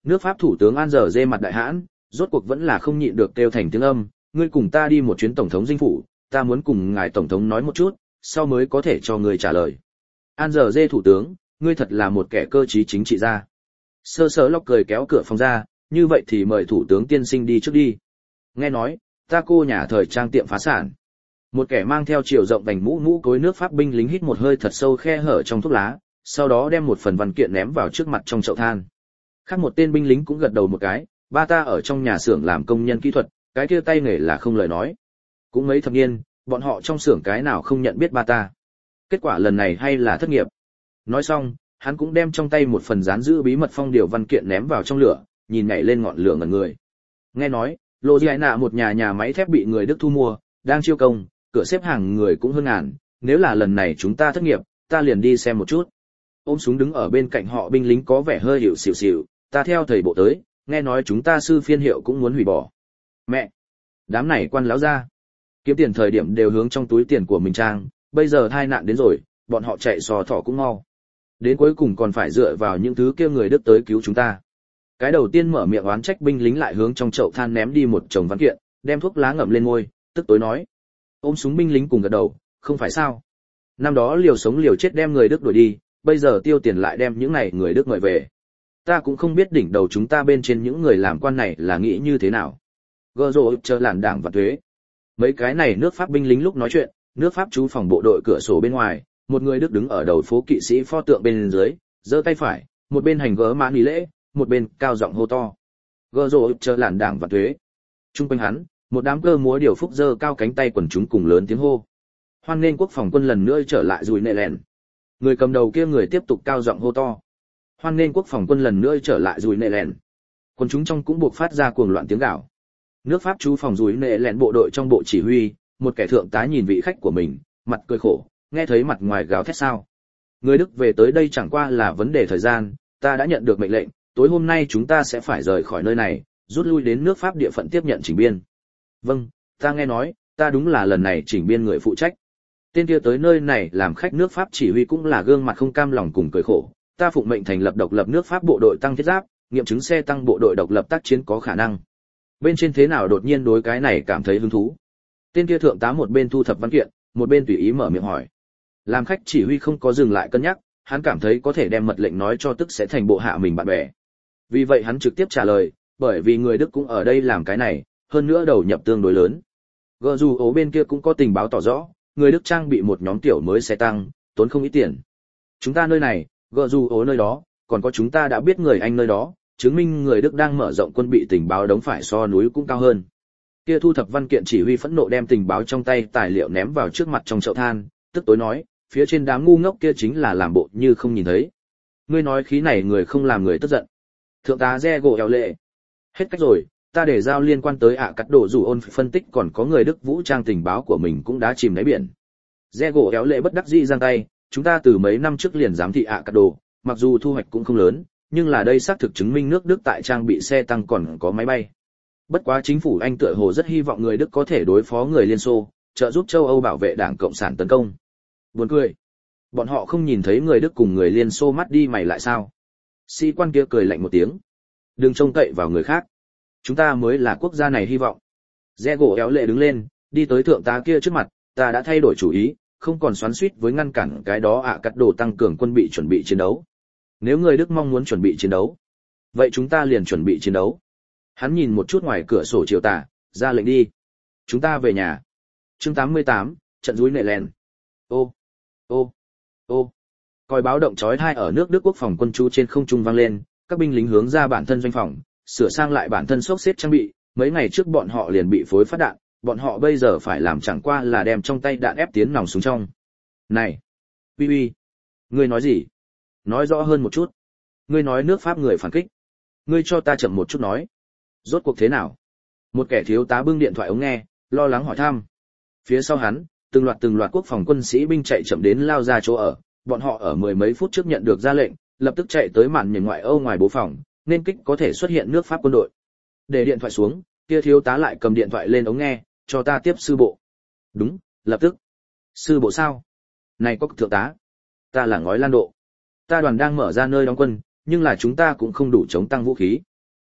Nước Pháp thủ tướng An giờ dê mặt đại hãn, rốt cuộc vẫn là không nhịn được kêu thành tiếng âm, ngươi cùng ta đi một chuyến tổng thống dinh phủ, ta muốn cùng ngài tổng thống nói một chút, sau mới có thể cho ngươi trả lời. An giờ dê thủ tướng, ngươi thật là một kẻ cơ trí chính trị gia. Sơ sớ lóc cười kéo cửa phòng ra, như vậy thì mời thủ tướng tiên sinh đi trước đi. Nghe nói, ta cô nhà thời trang tiệm phá sản. Một kẻ mang theo chiều rộng vành mũ mũ cối nước Pháp binh lính hít một hơi thật sâu khe hở trong thuốc lá, sau đó đem một phần văn kiện ném vào trước mặt trong chậu than. Khác một tên binh lính cũng gật đầu một cái, ba ta ở trong nhà xưởng làm công nhân kỹ thuật, cái kia tay nghề là không lời nói. Cũng mấy thập niên, bọn họ trong xưởng cái nào không nhận biết ba ta. Kết quả lần này hay là thất nghiệp. Nói xong, hắn cũng đem trong tay một phần dán giữ bí mật phong điều văn kiện ném vào trong lửa, nhìn nhảy lên ngọn lửa ngẩn người. Nghe nói, Lô Di Nạ một nhà nhà máy thép bị người Đức thu mua, đang chiêu công, cửa xếp hàng người cũng hơn ngàn, nếu là lần này chúng ta thất nghiệp, ta liền đi xem một chút. Ôm súng đứng ở bên cạnh họ binh lính có vẻ hơi hiểu xỉu xỉu, ta theo thầy bộ tới, nghe nói chúng ta sư phiên hiệu cũng muốn hủy bỏ. Mẹ! Đám này quan láo ra. Kiếm tiền thời điểm đều hướng trong túi tiền của mình trang, bây giờ tai nạn đến rồi, bọn họ chạy sò thỏ cũng mau. Đến cuối cùng còn phải dựa vào những thứ kia người Đức tới cứu chúng ta. Cái đầu tiên mở miệng oán trách binh lính lại hướng trong chậu than ném đi một chồng văn kiện, đem thuốc lá ngậm lên môi, tức tối nói. Ôm súng binh lính cùng gật đầu, không phải sao. Năm đó liều sống liều chết đem người Đức đuổi đi, bây giờ tiêu tiền lại đem những này người Đức mời về. Ta cũng không biết đỉnh đầu chúng ta bên trên những người làm quan này là nghĩ như thế nào. Gơ rồ chờ làn đảng và thuế. Mấy cái này nước Pháp binh lính lúc nói chuyện, nước Pháp trú phòng bộ đội cửa sổ bên ngoài, một người Đức đứng ở đầu phố kỵ sĩ pho tượng bên dưới, giơ tay phải, một bên hành gỡ mã nghỉ lễ, một bên cao giọng hô to. Gơ rồ chờ làn đảng và thuế. Trung quanh hắn, một đám cơ múa điều phúc giơ cao cánh tay quần chúng cùng lớn tiếng hô. Hoan nghênh quốc phòng quân lần nữa trở lại Dùi Nệ Lèn. Người cầm đầu kia người tiếp tục cao giọng hô to. Hoan nghênh quốc phòng quân lần nữa trở lại Dùi Nệ Lèn. Quân chúng trong cũng buộc phát ra cuồng loạn tiếng gào. Nước Pháp trú phòng Dùi Nệ Lèn bộ đội trong bộ chỉ huy, một kẻ thượng tá nhìn vị khách của mình, mặt cười khổ, nghe thấy mặt ngoài gào thét sao? Người Đức về tới đây chẳng qua là vấn đề thời gian, ta đã nhận được mệnh lệnh, tối hôm nay chúng ta sẽ phải rời khỏi nơi này, rút lui đến nước Pháp địa phận tiếp nhận chỉnh biên. Vâng, ta nghe nói, ta đúng là lần này chỉnh biên người phụ trách. Tên kia tới nơi này làm khách nước Pháp chỉ huy cũng là gương mặt không cam lòng cùng cười khổ, ta phụng mệnh thành lập độc lập nước Pháp bộ đội tăng thiết giáp, nghiệm chứng xe tăng bộ đội độc lập tác chiến có khả năng. Bên trên thế nào đột nhiên đối cái này cảm thấy hứng thú. Tên kia thượng tá một bên thu thập văn kiện, một bên tùy ý mở miệng hỏi. Làm khách chỉ huy không có dừng lại cân nhắc, hắn cảm thấy có thể đem mật lệnh nói cho tức sẽ thành bộ hạ mình bạn bè. Vì vậy hắn trực tiếp trả lời, bởi vì người Đức cũng ở đây làm cái này, hơn nữa đầu nhập tương đối lớn. Gờ dù ố bên kia cũng có tình báo tỏ rõ, người Đức trang bị một nhóm tiểu mới xe tăng, tốn không ít tiền. Chúng ta nơi này, gờ dù ố nơi đó, còn có chúng ta đã biết người Anh nơi đó, chứng minh người Đức đang mở rộng quân bị tình báo đóng phải so núi cũng cao hơn. Kia thu thập văn kiện chỉ huy phẫn nộ đem tình báo trong tay tài liệu ném vào trước mặt trong chậu than, tức tối nói, phía trên đám ngu ngốc kia chính là làm bộ như không nhìn thấy. Ngươi nói khí này người không làm người tức giận. Thượng tá Re gỗ eo lệ. Hết cách rồi, ta để giao liên quan tới ạ cắt đổ rủ ôn phân tích còn có người Đức vũ trang tình báo của mình cũng đã chìm đáy biển. Re gỗ eo lệ bất đắc dĩ giang tay, chúng ta từ mấy năm trước liền giám thị ạ cắt đồ, mặc dù thu hoạch cũng không lớn, nhưng là đây xác thực chứng minh nước Đức tại trang bị xe tăng còn có máy bay. Bất quá chính phủ Anh tựa hồ rất hy vọng người Đức có thể đối phó người Liên Xô, trợ giúp châu Âu bảo vệ Đảng Cộng sản tấn công. Buồn cười. Bọn họ không nhìn thấy người Đức cùng người Liên Xô mắt đi mày lại sao? Sĩ quan kia cười lạnh một tiếng. Đừng trông cậy vào người khác. Chúng ta mới là quốc gia này hy vọng. Re gỗ éo lệ đứng lên, đi tới thượng tá kia trước mặt, ta đã thay đổi chủ ý, không còn xoắn xuýt với ngăn cản cái đó ạ cắt đồ tăng cường quân bị chuẩn bị chiến đấu. Nếu người Đức mong muốn chuẩn bị chiến đấu, vậy chúng ta liền chuẩn bị chiến đấu. Hắn nhìn một chút ngoài cửa sổ chiều tà, ra lệnh đi. Chúng ta về nhà. Chương tám mươi tám, trận Dùi Nệ Lèn. Ô, ô, ô. Còi báo động chói tai ở nước Đức quốc phòng quân chú trên không trung vang lên, các binh lính hướng ra bản thân doanh phòng, sửa sang lại bản thân xốc xếp trang bị, mấy ngày trước bọn họ liền bị phối phát đạn, bọn họ bây giờ phải làm chẳng qua là đem trong tay đạn ép tiến nòng súng trong. Này, uy uy, ngươi nói gì? Nói rõ hơn một chút. Ngươi nói nước Pháp người phản kích. Ngươi cho ta chậm một chút nói. Rốt cuộc thế nào? Một kẻ thiếu tá bưng điện thoại ống nghe, lo lắng hỏi thăm. Phía sau hắn, từng loạt từng loạt quốc phòng quân sĩ binh chạy chậm đến lao ra chỗ ở, bọn họ ở mười mấy phút trước nhận được ra lệnh, lập tức chạy tới màn nhìn ngoại Âu ngoài bố phòng, nên kích có thể xuất hiện nước Pháp quân đội. Để điện thoại xuống, kia thiếu tá lại cầm điện thoại lên ống nghe, cho ta tiếp sư bộ. Đúng, lập tức. Sư bộ sao? Này có thượng tá, ta là ngói lan độ. Ta đoàn đang mở ra nơi đóng quân, nhưng là chúng ta cũng không đủ chống tăng vũ khí,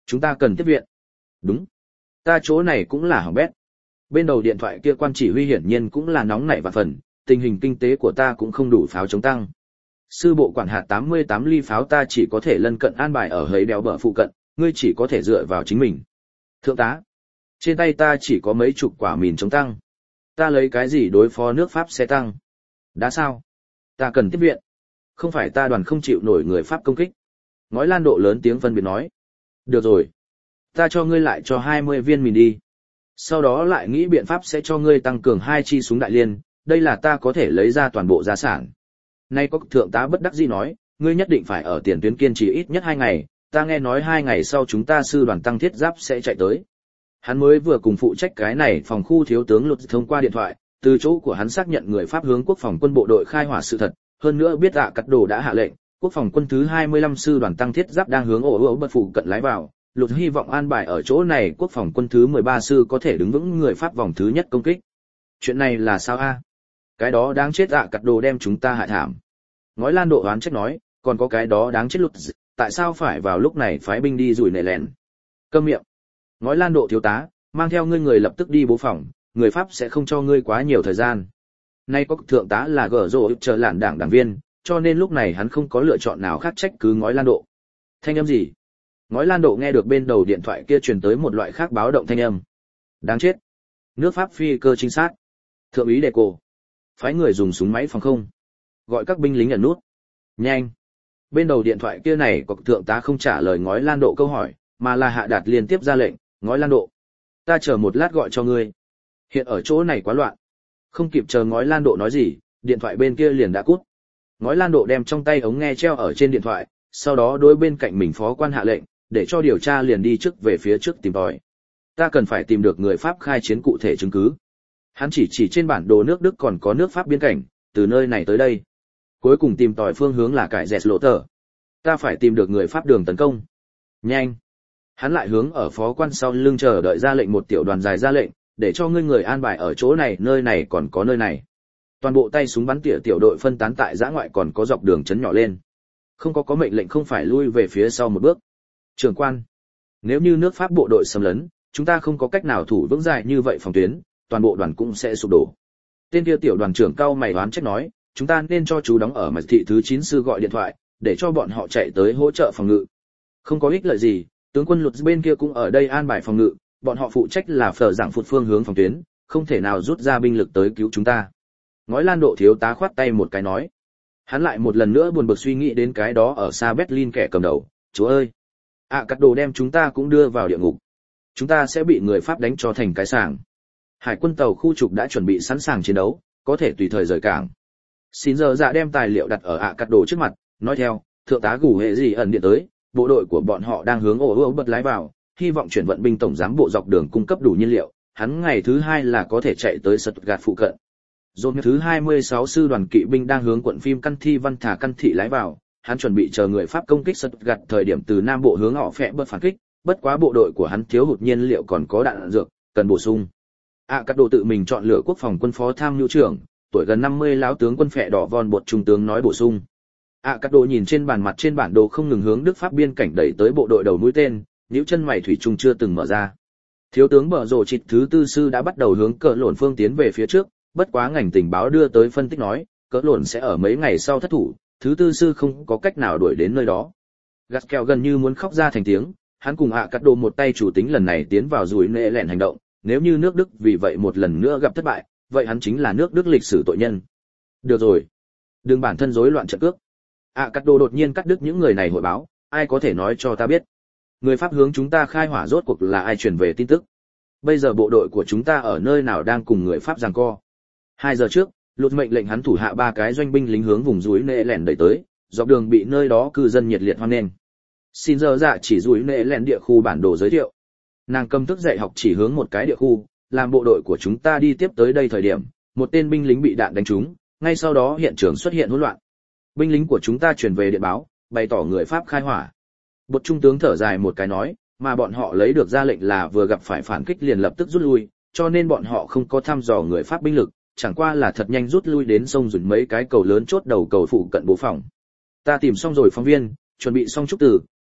Chúng ta cần tiếp viện. Đúng. Ta chỗ này cũng là hỏng bét. Bên đầu điện thoại kia quan chỉ huy hiển nhiên cũng là nóng nảy vạn phần, tình hình kinh tế của ta cũng không đủ pháo chống tăng. Sư bộ quản hạt tám mươi tám ly pháo ta chỉ có thể lân cận an bài ở hấy đèo bờ phụ cận, ngươi chỉ có thể dựa vào chính mình. Thượng tá, trên tay ta chỉ có mấy chục quả mìn chống tăng. Ta lấy cái gì đối phó nước Pháp xe tăng? Đã sao? Ta cần tiếp viện. Không phải ta đoàn không chịu nổi người Pháp công kích. Ngói Lan Độ lớn tiếng phân biệt nói. Được rồi. Ta cho ngươi lại cho hai mươi viên mìn đi. Sau đó lại nghĩ biện pháp sẽ cho ngươi tăng cường hai chi súng đại liên, đây là ta có thể lấy ra toàn bộ gia sản. Nay có thượng tá bất đắc dĩ nói, ngươi nhất định phải ở tiền tuyến kiên trì ít nhất hai ngày, ta nghe nói hai ngày sau chúng ta sư đoàn tăng thiết giáp sẽ chạy tới. Hắn mới vừa cùng phụ trách cái này phòng khu thiếu tướng Lục thông qua điện thoại, từ chỗ của hắn xác nhận người Pháp hướng quốc phòng quân bộ đội khai hỏa sự thật, hơn nữa biết ạ cắt đồ đã hạ lệnh, quốc phòng quân thứ hai mươi lăm sư đoàn tăng thiết giáp đang hướng ổ ổ bất phụ cận lái vào, Lục hy vọng an bài ở chỗ này quốc phòng quân thứ mười ba sư có thể đứng vững người Pháp vòng thứ nhất công kích. Chuyện này là sao a? Cái đó đáng chết ạ cắt đồ đem chúng ta hại thảm. Ngói Lan Độ oán trách nói, còn có cái đó đáng chết Lục, tại sao phải vào lúc này phái binh đi rủi nệ lẹn? Câm miệng. Ngói Lan Độ thiếu tá, mang theo ngươi người lập tức đi bố phòng, người Pháp sẽ không cho ngươi quá nhiều thời gian. Nay có thượng tá là gở rộ chờ lạn đảng đảng viên, cho nên lúc này hắn không có lựa chọn nào khác trách cứ Ngói Lan Độ. Thanh âm gì? Ngói Lan Độ nghe được bên đầu điện thoại kia truyền tới một loại khác báo động thanh âm. Đáng chết. Nước Pháp phi cơ trinh sát. Thượng úy Đề Cổ. Phái người dùng súng máy phòng không. Gọi các binh lính ẩn nút. Nhanh. Bên đầu điện thoại kia này có thượng tá không trả lời Ngói Lan Độ câu hỏi, mà là hạ đạt liên tiếp ra lệnh, Ngói Lan Độ. Ta chờ một lát gọi cho ngươi. Hiện ở chỗ này quá loạn. Không kịp chờ Ngói Lan Độ nói gì, điện thoại bên kia liền đã cút. Ngói Lan Độ đem trong tay ống nghe treo ở trên điện thoại, sau đó đối bên cạnh mình phó quan hạ lệnh, để cho điều tra liền đi trước về phía trước tìm tòi. Ta cần phải tìm được người Pháp khai chiến cụ thể chứng cứ. Hắn chỉ chỉ trên bản đồ nước Đức còn có nước Pháp biên cảnh, từ nơi này tới đây. Cuối cùng tìm tòi phương hướng là cải dẹt lộ tờ. Ta phải tìm được người Pháp đường tấn công. Nhanh. Hắn lại hướng ở phó quan sau lưng chờ đợi ra lệnh một tiểu đoàn dài ra lệnh, để cho ngươi người an bài ở chỗ này, nơi này còn có nơi này. Toàn bộ tay súng bắn tỉa tiểu đội phân tán tại giã ngoại còn có dọc đường chấn nhỏ lên. Không có có mệnh lệnh không phải lui về phía sau một bước. Trưởng quan, nếu như nước Pháp bộ đội xâm lấn, chúng ta không có cách nào thủ vững dài như vậy phòng tuyến, toàn bộ đoàn cũng sẽ sụp đổ. Tên kia tiểu đoàn trưởng cao mày đoán trách nói, chúng ta nên cho chú đóng ở mật thị thứ chín sư gọi điện thoại, để cho bọn họ chạy tới hỗ trợ phòng ngự. Không có ích lợi gì, tướng quân Lục bên kia cũng ở đây an bài phòng ngự, bọn họ phụ trách là phở giảng phụt phương hướng phòng tuyến, không thể nào rút ra binh lực tới cứu chúng ta. Ngói Lan Độ thiếu tá khoát tay một cái nói. Hắn lại một lần nữa buồn bực suy nghĩ đến cái đó ở xa Berlin kẻ cầm đầu, chúa ơi! À cắt đồ đem chúng ta cũng đưa vào địa ngục. Chúng ta sẽ bị người Pháp đánh cho thành cái sàng. Hải quân tàu khu trục đã chuẩn bị sẵn sàng chiến đấu, có thể tùy thời rời cảng. Xin giờ dạ đem tài liệu đặt ở ạ cắt đồ trước mặt, nói theo, thượng tá gủ hệ gì ẩn điện tới, bộ đội của bọn họ đang hướng ổ ổ bật lái vào, hy vọng chuyển vận binh tổng giám bộ dọc đường cung cấp đủ nhiên liệu, hắn ngày thứ hai là có thể chạy tới Stuttgart phụ cận. Dồn thứ hai mươi sáu sư đoàn kỵ binh đang hướng quận phim Căn Thi Văn Thả Căn Thị lái vào, hắn chuẩn bị chờ người Pháp công kích Stuttgart thời điểm từ nam bộ hướng họ phệ bớt phản kích, bất quá bộ đội của hắn thiếu hụt nhiên liệu còn có đạn dược, cần bổ sung. À các đồ tự mình chọn lựa quốc phòng quân phó tham mưu trưởng, tuổi gần năm mươi lão tướng quân phệ đỏ von bột trung tướng nói bổ sung. À các đồ nhìn trên bàn mặt trên bản đồ không ngừng hướng Đức Pháp biên cảnh đẩy tới bộ đội đầu mũi tên, nhíu chân mày thủy chung chưa từng mở ra. Thiếu tướng Bờ Rồ Trịt thứ tư sư đã bắt đầu hướng cỡ lộn phương tiến về phía trước, bất quá ngành tình báo đưa tới phân tích nói, cỡ lộn sẽ ở mấy ngày sau thất thủ, thứ tư sư không có cách nào đuổi đến nơi đó. Gắt kèo gần như muốn khóc ra thành tiếng, hắn cùng ạ cắt đồ một tay chủ tính lần này tiến vào rủi nệ lẹn hành động, nếu như nước Đức vì vậy một lần nữa gặp thất bại, vậy hắn chính là nước Đức lịch sử tội nhân. Được rồi, đừng bản thân rối loạn trận cước. ạ cắt đồ đột nhiên cắt đứt những người này hội báo, ai có thể nói cho ta biết. Người Pháp hướng chúng ta khai hỏa rốt cuộc là ai truyền về tin tức? Bây giờ bộ đội của chúng ta ở nơi nào đang cùng người Pháp giằng co? Hai giờ trước, Lục mệnh lệnh hắn thủ hạ ba cái doanh binh lính hướng vùng núi nệ lẻn đẩy tới, dọc đường bị nơi đó cư dân nhiệt liệt hoan nghênh. Xin giờ dạ chỉ núi nệ lẻn địa khu bản đồ giới thiệu. Nàng cầm thức dạy học chỉ hướng một cái địa khu, làm bộ đội của chúng ta đi tiếp tới đây thời điểm, một tên binh lính bị đạn đánh trúng, ngay sau đó hiện trường xuất hiện hỗn loạn. Binh lính của chúng ta truyền về điện báo, bày tỏ người Pháp khai hỏa. Bột trung tướng thở dài một cái nói, mà bọn họ lấy được ra lệnh là vừa gặp phải phản kích liền lập tức rút lui, cho nên bọn họ không có thăm dò người Pháp binh lực, chẳng qua là thật nhanh rút lui đến sông dùng mấy cái cầu lớn chốt đầu cầu phụ cận bố phòng. Ta tìm xong rồi phóng viên, chuẩn bị xong chúc từ,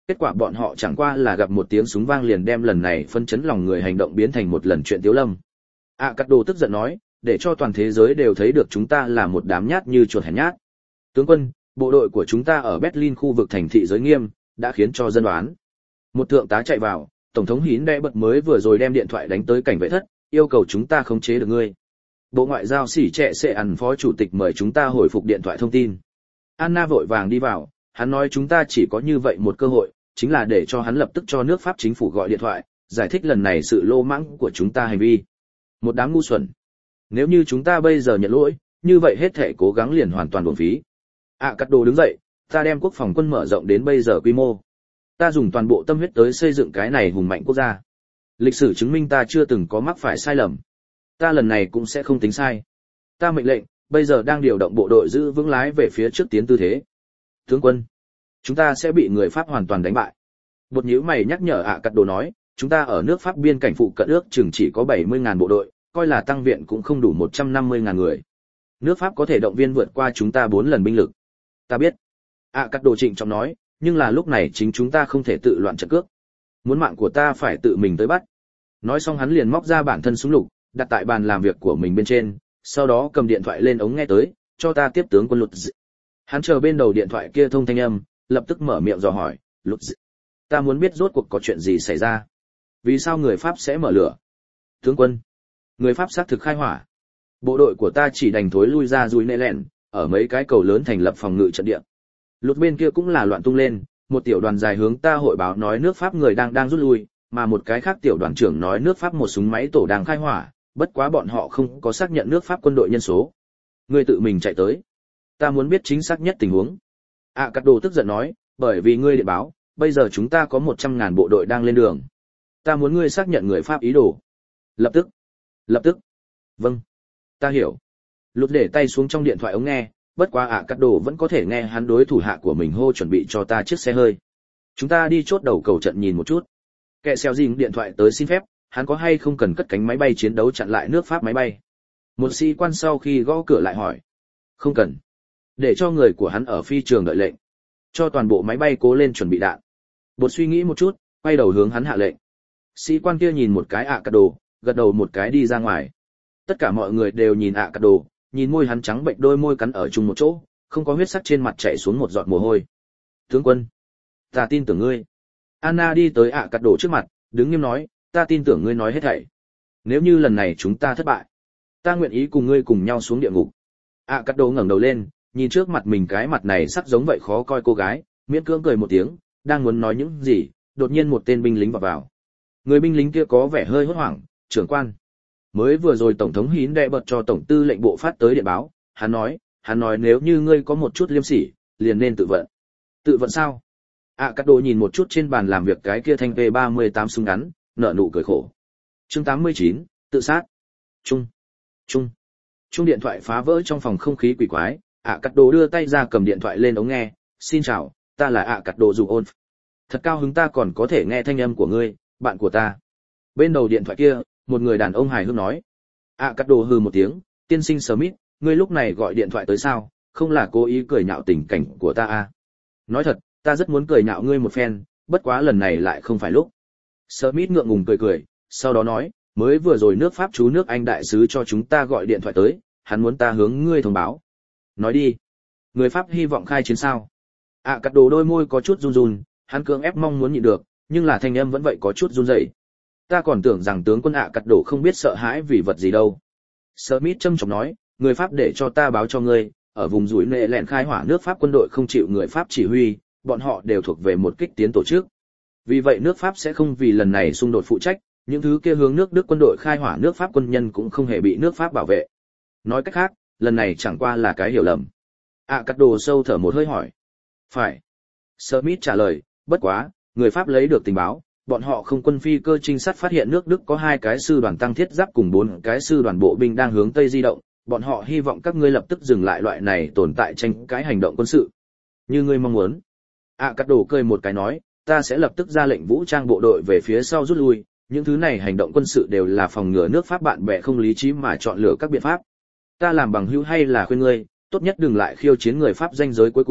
Kết quả bọn họ chẳng qua là gặp một tiếng súng vang liền đem lần này phân chấn lòng người hành động biến thành một lần chuyện tiếu lâm. ạ cắt đồ tức giận nói, để cho toàn thế giới đều thấy được chúng ta là một đám nhát như chuột hèn nhát. Tướng quân, bộ đội của chúng ta ở Berlin khu vực thành thị giới nghiêm, đã khiến cho dân đoán. Một thượng tá chạy vào, tổng thống Hín đe bật mới vừa rồi đem điện thoại đánh tới cảnh vệ thất, yêu cầu chúng ta khống chế được ngươi. Bộ ngoại giao xỉ trẻ sẽ ăn phó chủ tịch mời chúng ta hồi phục điện thoại thông tin. Anna vội vàng đi vào, hắn nói chúng ta chỉ có như vậy một cơ hội, chính là để cho hắn lập tức cho nước Pháp chính phủ gọi điện thoại, giải thích lần này sự lô mãng của chúng ta hành vi. Một đám ngu xuẩn. Nếu như chúng ta bây giờ nhận lỗi, như vậy hết thể cố gắng liền hoàn toàn uổng phí. ạ cắt đồ đứng dậy, ta đem quốc phòng quân mở rộng đến bây giờ quy mô. Ta dùng toàn bộ tâm huyết tới xây dựng cái này hùng mạnh quốc gia. Lịch sử chứng minh ta chưa từng có mắc phải sai lầm. Ta lần này cũng sẽ không tính sai. Ta mệnh lệnh, bây giờ đang điều động bộ đội giữ vững lái về phía trước tiến tư thế. Tướng quân, chúng ta sẽ bị người Pháp hoàn toàn đánh bại. Bột nhíu mày nhắc nhở ạ cắt đồ nói, chúng ta ở nước Pháp biên cảnh phụ cận ước chừng chỉ có bảy mươi ngàn bộ đội, coi là tăng viện cũng không đủ một trăm năm mươi ngàn người. Nước Pháp có thể động viên vượt qua chúng ta bốn lần binh lực. Ta biết. ạ cắt đồ trịnh trọng nói, nhưng là lúc này chính chúng ta không thể tự loạn trận cước. Muốn mạng của ta phải tự mình tới bắt. Nói xong hắn liền móc ra bản thân súng lục, đặt tại bàn làm việc của mình bên trên, sau đó cầm điện thoại lên ống nghe tới, cho ta tiếp tướng quân Lục Dị. Hắn chờ bên đầu điện thoại kia thông thanh âm, lập tức mở miệng dò hỏi, Lục Dị, ta muốn biết rốt cuộc có chuyện gì xảy ra. Vì sao người Pháp sẽ mở lửa? Tướng quân, người Pháp xác thực khai hỏa. Bộ đội của ta chỉ đành thối lui ra dùi nệ lẹn, ở mấy cái cầu lớn thành lập phòng ngự trận địa. Lục bên kia cũng là loạn tung lên, một tiểu đoàn dài hướng ta hội báo nói nước Pháp người đang đang rút lui, mà một cái khác tiểu đoàn trưởng nói nước Pháp một súng máy tổ đang khai hỏa, bất quá bọn họ không có xác nhận nước Pháp quân đội nhân số. Ngươi tự mình chạy tới. Ta muốn biết chính xác nhất tình huống. ạ cắt đồ tức giận nói, bởi vì ngươi điện báo, bây giờ chúng ta có một trăm ngàn bộ đội đang lên đường. Ta muốn ngươi xác nhận người Pháp ý đồ. Lập tức. Lập tức. Vâng. Ta hiểu. Lục để tay xuống trong điện thoại ống nghe, bất quá ạ cắt đồ vẫn có thể nghe hắn đối thủ hạ của mình hô chuẩn bị cho ta chiếc xe hơi. Chúng ta đi chốt đầu cầu trận nhìn một chút. Kẻ xèo dình điện thoại tới xin phép, hắn có hay không cần cất cánh máy bay chiến đấu chặn lại nước Pháp máy bay. Một sĩ quan sau khi gõ cửa lại hỏi. Không cần. Để cho người của hắn ở phi trường đợi lệnh. Cho toàn bộ máy bay cố lên chuẩn bị đạn. Bột suy nghĩ một chút, quay đầu hướng hắn hạ lệnh. Sĩ quan kia nhìn một cái ạ cắt đồ, gật đầu một cái đi ra ngoài. Tất cả mọi người đều nhìn ạ cắt đồ, nhìn môi hắn trắng bệnh đôi môi cắn ở chung một chỗ, không có huyết sắc trên mặt chảy xuống một giọt mồ hôi. Tướng quân, ta tin tưởng ngươi. Anna đi tới ạ cắt đồ trước mặt, đứng nghiêm nói, ta tin tưởng ngươi nói hết thảy. Nếu như lần này chúng ta thất bại, ta nguyện ý cùng ngươi cùng nhau xuống địa ngục. ạ cắt đồ ngẩng đầu lên, nhìn trước mặt mình cái mặt này sắc giống vậy khó coi cô gái, miễn cưỡng cười một tiếng, đang muốn nói những gì, đột nhiên một tên binh lính vào vào. Người binh lính kia có vẻ hơi hốt hoảng, trưởng quan. Mới vừa rồi tổng thống Hín đệ bật cho tổng tư lệnh bộ phát tới điện báo, hắn nói, hắn nói nếu như ngươi có một chút liêm sỉ, liền nên tự vận. Tự vận sao? ạ cắt đồ nhìn một chút trên bàn làm việc cái kia thanh P ba mươi tám súng ngắn, nở nụ cười khổ. Chương tám mươi chín, tự sát. Trung. Trung. Trung điện thoại phá vỡ trong phòng không khí quỷ quái, ạ cắt đồ đưa tay ra cầm điện thoại lên ống nghe, xin chào, ta là ạ cắt đồ dù ôn. Thật cao hứng ta còn có thể nghe thanh âm của ngươi, bạn của ta. Bên đầu điện thoại kia, một người đàn ông hài hước nói. ạ cắt đồ hừ một tiếng, tiên sinh Smith, ngươi lúc này gọi điện thoại tới sao, không là cố ý cười nhạo tình cảnh của ta à? Nói thật, ta rất muốn cười nhạo ngươi một phen, bất quá lần này lại không phải lúc. Smith ngượng ngùng cười cười, sau đó nói, mới vừa rồi nước Pháp chú nước Anh đại sứ cho chúng ta gọi điện thoại tới, hắn muốn ta hướng ngươi thông báo. Nói đi. Người Pháp hy vọng khai chiến sao? ạ cắt đồ đôi môi có chút run run, hắn cưỡng ép mong muốn nhịn được, nhưng là thanh âm vẫn vậy có chút run rẩy. Ta còn tưởng rằng tướng quân ạ cắt đồ không biết sợ hãi vì vật gì đâu. Smith trâm trọng nói, người Pháp để cho ta báo cho ngươi, ở vùng rủi nệ lẹn khai hỏa nước Pháp quân đội không chịu người Pháp chỉ huy, bọn họ đều thuộc về một kích tiến tổ chức. Vì vậy nước Pháp sẽ không vì lần này xung đột phụ trách, những thứ kia hướng nước Đức quân đội khai hỏa nước Pháp quân nhân cũng không hề bị nước Pháp bảo vệ. Nói cách khác, lần này chẳng qua là cái hiểu lầm. ạ cắt đồ sâu thở một hơi hỏi. Phải. Smith trả lời, bất quá, người Pháp lấy được tình báo, bọn họ không quân phi cơ trinh sát phát hiện nước Đức có hai cái sư đoàn tăng thiết giáp cùng bốn cái sư đoàn bộ binh đang hướng tây di động, bọn họ hy vọng các ngươi lập tức dừng lại loại này tồn tại tranh cãi hành động quân sự. Như ngươi mong muốn. ạ cắt đồ cười một cái nói, ta sẽ lập tức ra lệnh vũ trang bộ đội về phía sau rút lui, những thứ này hành động quân sự đều là phòng ngừa nước Pháp bạn bè không lý trí mà chọn lựa các biện pháp. Ta làm bằng hữu hay là khuyên ngươi, tốt nhất đừng lại khiêu chiến người Pháp ranh giới cuối cùng,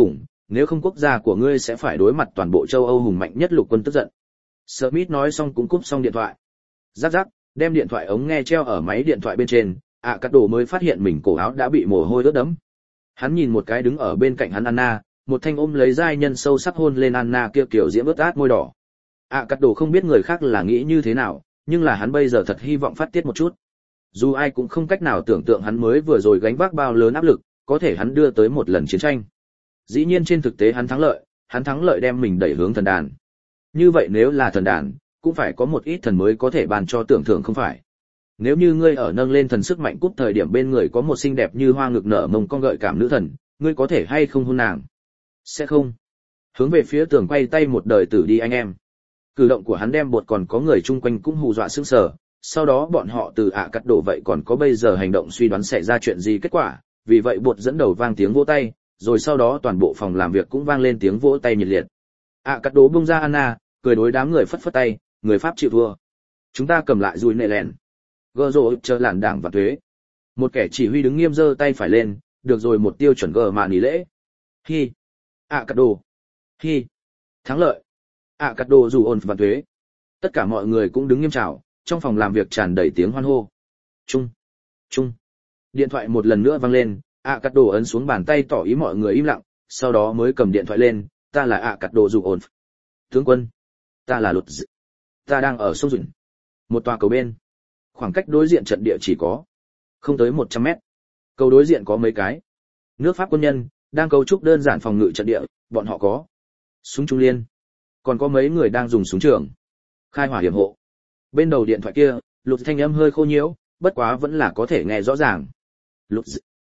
nếu không quốc gia của ngươi sẽ phải đối mặt toàn bộ châu Âu hùng mạnh nhất lục quân tức giận. Smith nói xong cũng cúp xong điện thoại. Rắc rắc, đem điện thoại ống nghe treo ở máy điện thoại bên trên, ạ cắt đồ mới phát hiện mình cổ áo đã bị mồ hôi ướt đẫm. Hắn nhìn một cái đứng ở bên cạnh hắn Anna, một thanh ôm lấy giai nhân sâu sắc hôn lên Anna kia kiểu diễm ướt át môi đỏ. ạ cắt đồ không biết người khác là nghĩ như thế nào, nhưng là hắn bây giờ thật hy vọng phát tiết một chút. Dù ai cũng không cách nào tưởng tượng hắn mới vừa rồi gánh vác bao lớn áp lực, có thể hắn đưa tới một lần chiến tranh. Dĩ nhiên trên thực tế hắn thắng lợi, hắn thắng lợi đem mình đẩy hướng thần đàn. Như vậy nếu là thần đàn, cũng phải có một ít thần mới có thể bàn cho tưởng thưởng không phải. Nếu như ngươi ở nâng lên thần sức mạnh cúp thời điểm bên người có một xinh đẹp như hoa ngực nở mông con gợi cảm nữ thần, ngươi có thể hay không hôn nàng? Sẽ không. Hướng về phía tường quay tay một đời tử đi anh em. Cử động của hắn đem bột còn có người chung quanh cũng hù dọa sững sờ, sau đó bọn họ từ ạ cắt đổ vậy còn có bây giờ hành động suy đoán sẽ ra chuyện gì kết quả, vì vậy bột dẫn đầu vang tiếng vỗ tay, rồi sau đó toàn bộ phòng làm việc cũng vang lên tiếng vỗ tay nhiệt liệt. ạ cắt đổ bung ra Anna, cười đối đám người phất phất tay, người Pháp chịu thua. Chúng ta cầm lại dùi nệ lẹn. Gơ rồi chờ làn đảng và thuế. Một kẻ chỉ huy đứng nghiêm giơ tay phải lên, được rồi một tiêu chuẩn gờ mà nghỉ lễ. Hi. ạ cắt đồ. Hi. Thắng lợi. ạ cắt đồ dù ổn và thuế. Tất cả mọi người cũng đứng nghiêm chào, trong phòng làm việc tràn đầy tiếng hoan hô. Trung. Trung. Điện thoại một lần nữa vang lên, ạ cắt đồ ấn xuống bàn tay tỏ ý mọi người im lặng, sau đó mới cầm điện thoại lên, ta là ạ cắt đồ dù ổn. Tướng quân. Ta là Lục Dị. Ta đang ở sông Duyện. Một tòa cầu bên. Khoảng cách đối diện trận địa chỉ có không tới một trăm mét. Cầu đối diện có mấy cái nước Pháp quân nhân đang cấu trúc đơn giản phòng ngự trận địa, bọn họ có súng trung liên, còn có mấy người đang dùng súng trường khai hỏa hiểm hộ. Bên đầu điện thoại kia, Lục thanh âm hơi khô nhiễu, bất quá vẫn là có thể nghe rõ ràng. Lục,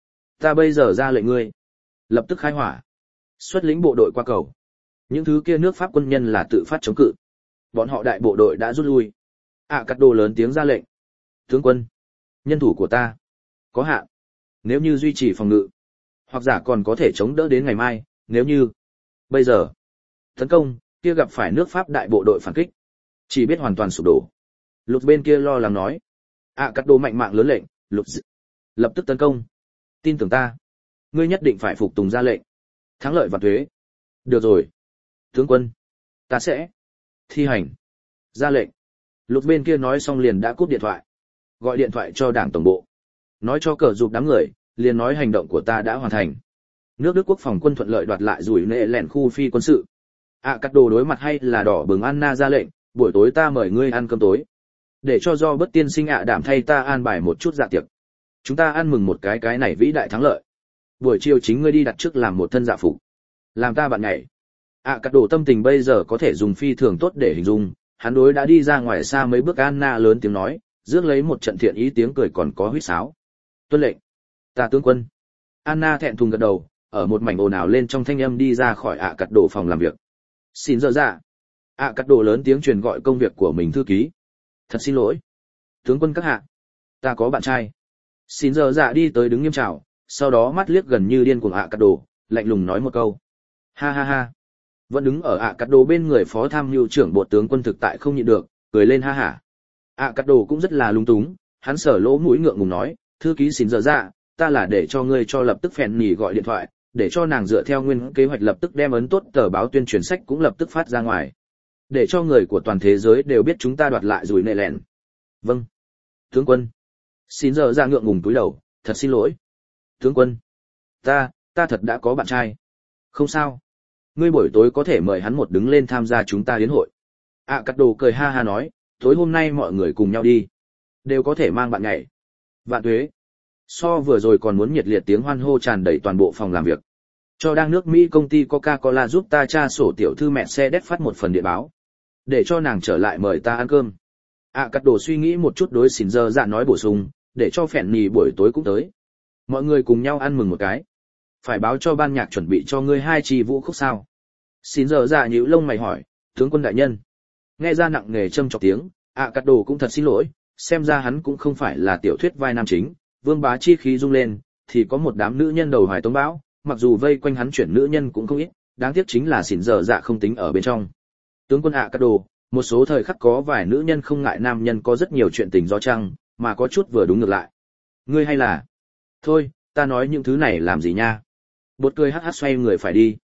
ta bây giờ ra lệnh ngươi, lập tức khai hỏa, xuất lĩnh bộ đội qua cầu. Những thứ kia nước Pháp quân nhân là tự phát chống cự, bọn họ đại bộ đội đã rút lui. ạ cắt đồ lớn tiếng ra lệnh. Tướng quân, nhân thủ của ta có hạn, nếu như duy trì phòng ngự, hoặc giả còn có thể chống đỡ đến ngày mai, nếu như bây giờ tấn công, kia gặp phải nước Pháp đại bộ đội phản kích, chỉ biết hoàn toàn sụp đổ. Lục bên kia lo lắng nói. ạ cắt đồ mạnh mạng lớn lệnh, Lục lập tức tấn công. Tin tưởng ta, ngươi nhất định phải phục tùng ra lệnh. Thắng lợi và thuế. Được rồi, tướng quân, ta sẽ thi hành ra lệnh. Lục bên kia nói xong liền đã cúp điện thoại, gọi điện thoại cho đảng tổng bộ, nói cho cờ dục đám người, liền nói hành động của ta đã hoàn thành. Nước Đức quốc phòng quân thuận lợi đoạt lại rủi nệ lẻn khu phi quân sự. ạ cắt đồ đối mặt hay là đỏ bừng Anna ra lệnh, buổi tối ta mời ngươi ăn cơm tối, để cho do bất tiên sinh ạ đảm thay ta an bài một chút dạ tiệc, chúng ta ăn mừng một cái cái này vĩ đại thắng lợi. Buổi chiều chính ngươi đi đặt trước làm một thân dạ phục, làm ta bạn nhảy. ạ cắt đồ tâm tình bây giờ có thể dùng phi thường tốt để hình dung, hắn đối đã đi ra ngoài xa mấy bước. Anna lớn tiếng nói, rước lấy một trận thiện ý tiếng cười còn có huýt sáo. Tuân lệnh, ta tướng quân. Anna thẹn thùng gật đầu, ở một mảnh ồn ào lên trong thanh âm đi ra khỏi ạ cắt đồ phòng làm việc. Xin dơ dạ. ạ cắt đồ lớn tiếng truyền gọi công việc của mình thư ký. Thật xin lỗi, tướng quân các hạ, ta có bạn trai. Xin dơ dạ đi tới đứng nghiêm chào, sau đó mắt liếc gần như điên cuồng ạ cắt đồ, lạnh lùng nói một câu. Ha ha ha. Vẫn đứng ở ạ cắt đồ bên người phó tham mưu trưởng bộ tướng quân thực tại không nhịn được, cười lên ha hả. ạ cắt đồ cũng rất là lung túng, hắn sở lỗ mũi ngượng ngùng nói, thư ký xin dơ dạ, ta là để cho ngươi cho lập tức phèn nhì gọi điện thoại, để cho nàng dựa theo nguyên kế hoạch lập tức đem ấn tốt tờ báo tuyên truyền sách cũng lập tức phát ra ngoài, để cho người của toàn thế giới đều biết chúng ta đoạt lại rủi nệ lẹn. Vâng, tướng quân. Xin giờ ra ngượng ngùng túi đầu, thật xin lỗi, tướng quân, ta ta thật đã có bạn trai. Không sao, ngươi buổi tối có thể mời hắn một đứng lên tham gia chúng ta yến hội. ạ cắt đồ cười ha ha nói, tối hôm nay mọi người cùng nhau đi, đều có thể mang bạn nhảy. Vạn tuế. So vừa rồi còn muốn nhiệt liệt tiếng hoan hô tràn đầy toàn bộ phòng làm việc. Cho đang nước Mỹ công ty Coca-Cola giúp ta tra sổ tiểu thư Mercedes phát một phần điện báo, để cho nàng trở lại mời ta ăn cơm. ạ cắt đồ suy nghĩ một chút đối xỉn dơ dạ nói bổ sung, để cho phèn nì buổi tối cũng tới. Mọi người cùng nhau ăn mừng một cái. Phải báo cho ban nhạc chuẩn bị cho ngươi hai chi vũ khúc sao? Xỉn dơ dạ nhíu lông mày hỏi, tướng quân đại nhân. Nghe ra nặng nề châm chọc tiếng, ạ cắt đồ cũng thật xin lỗi, xem ra hắn cũng không phải là tiểu thuyết vai nam chính. Vương bá chi khí rung lên, thì có một đám nữ nhân đầu hoài tống bão, mặc dù vây quanh hắn chuyển nữ nhân cũng không ít, đáng tiếc chính là xỉn dở dạ không tính ở bên trong. Tướng quân ạ cắt đồ, một số thời khắc có vài nữ nhân không ngại nam nhân có rất nhiều chuyện tình do chăng, mà có chút vừa đúng ngược lại. Ngươi hay là... Thôi, ta nói những thứ này làm gì nha. Bột cười hắc hắc xoay người phải đi.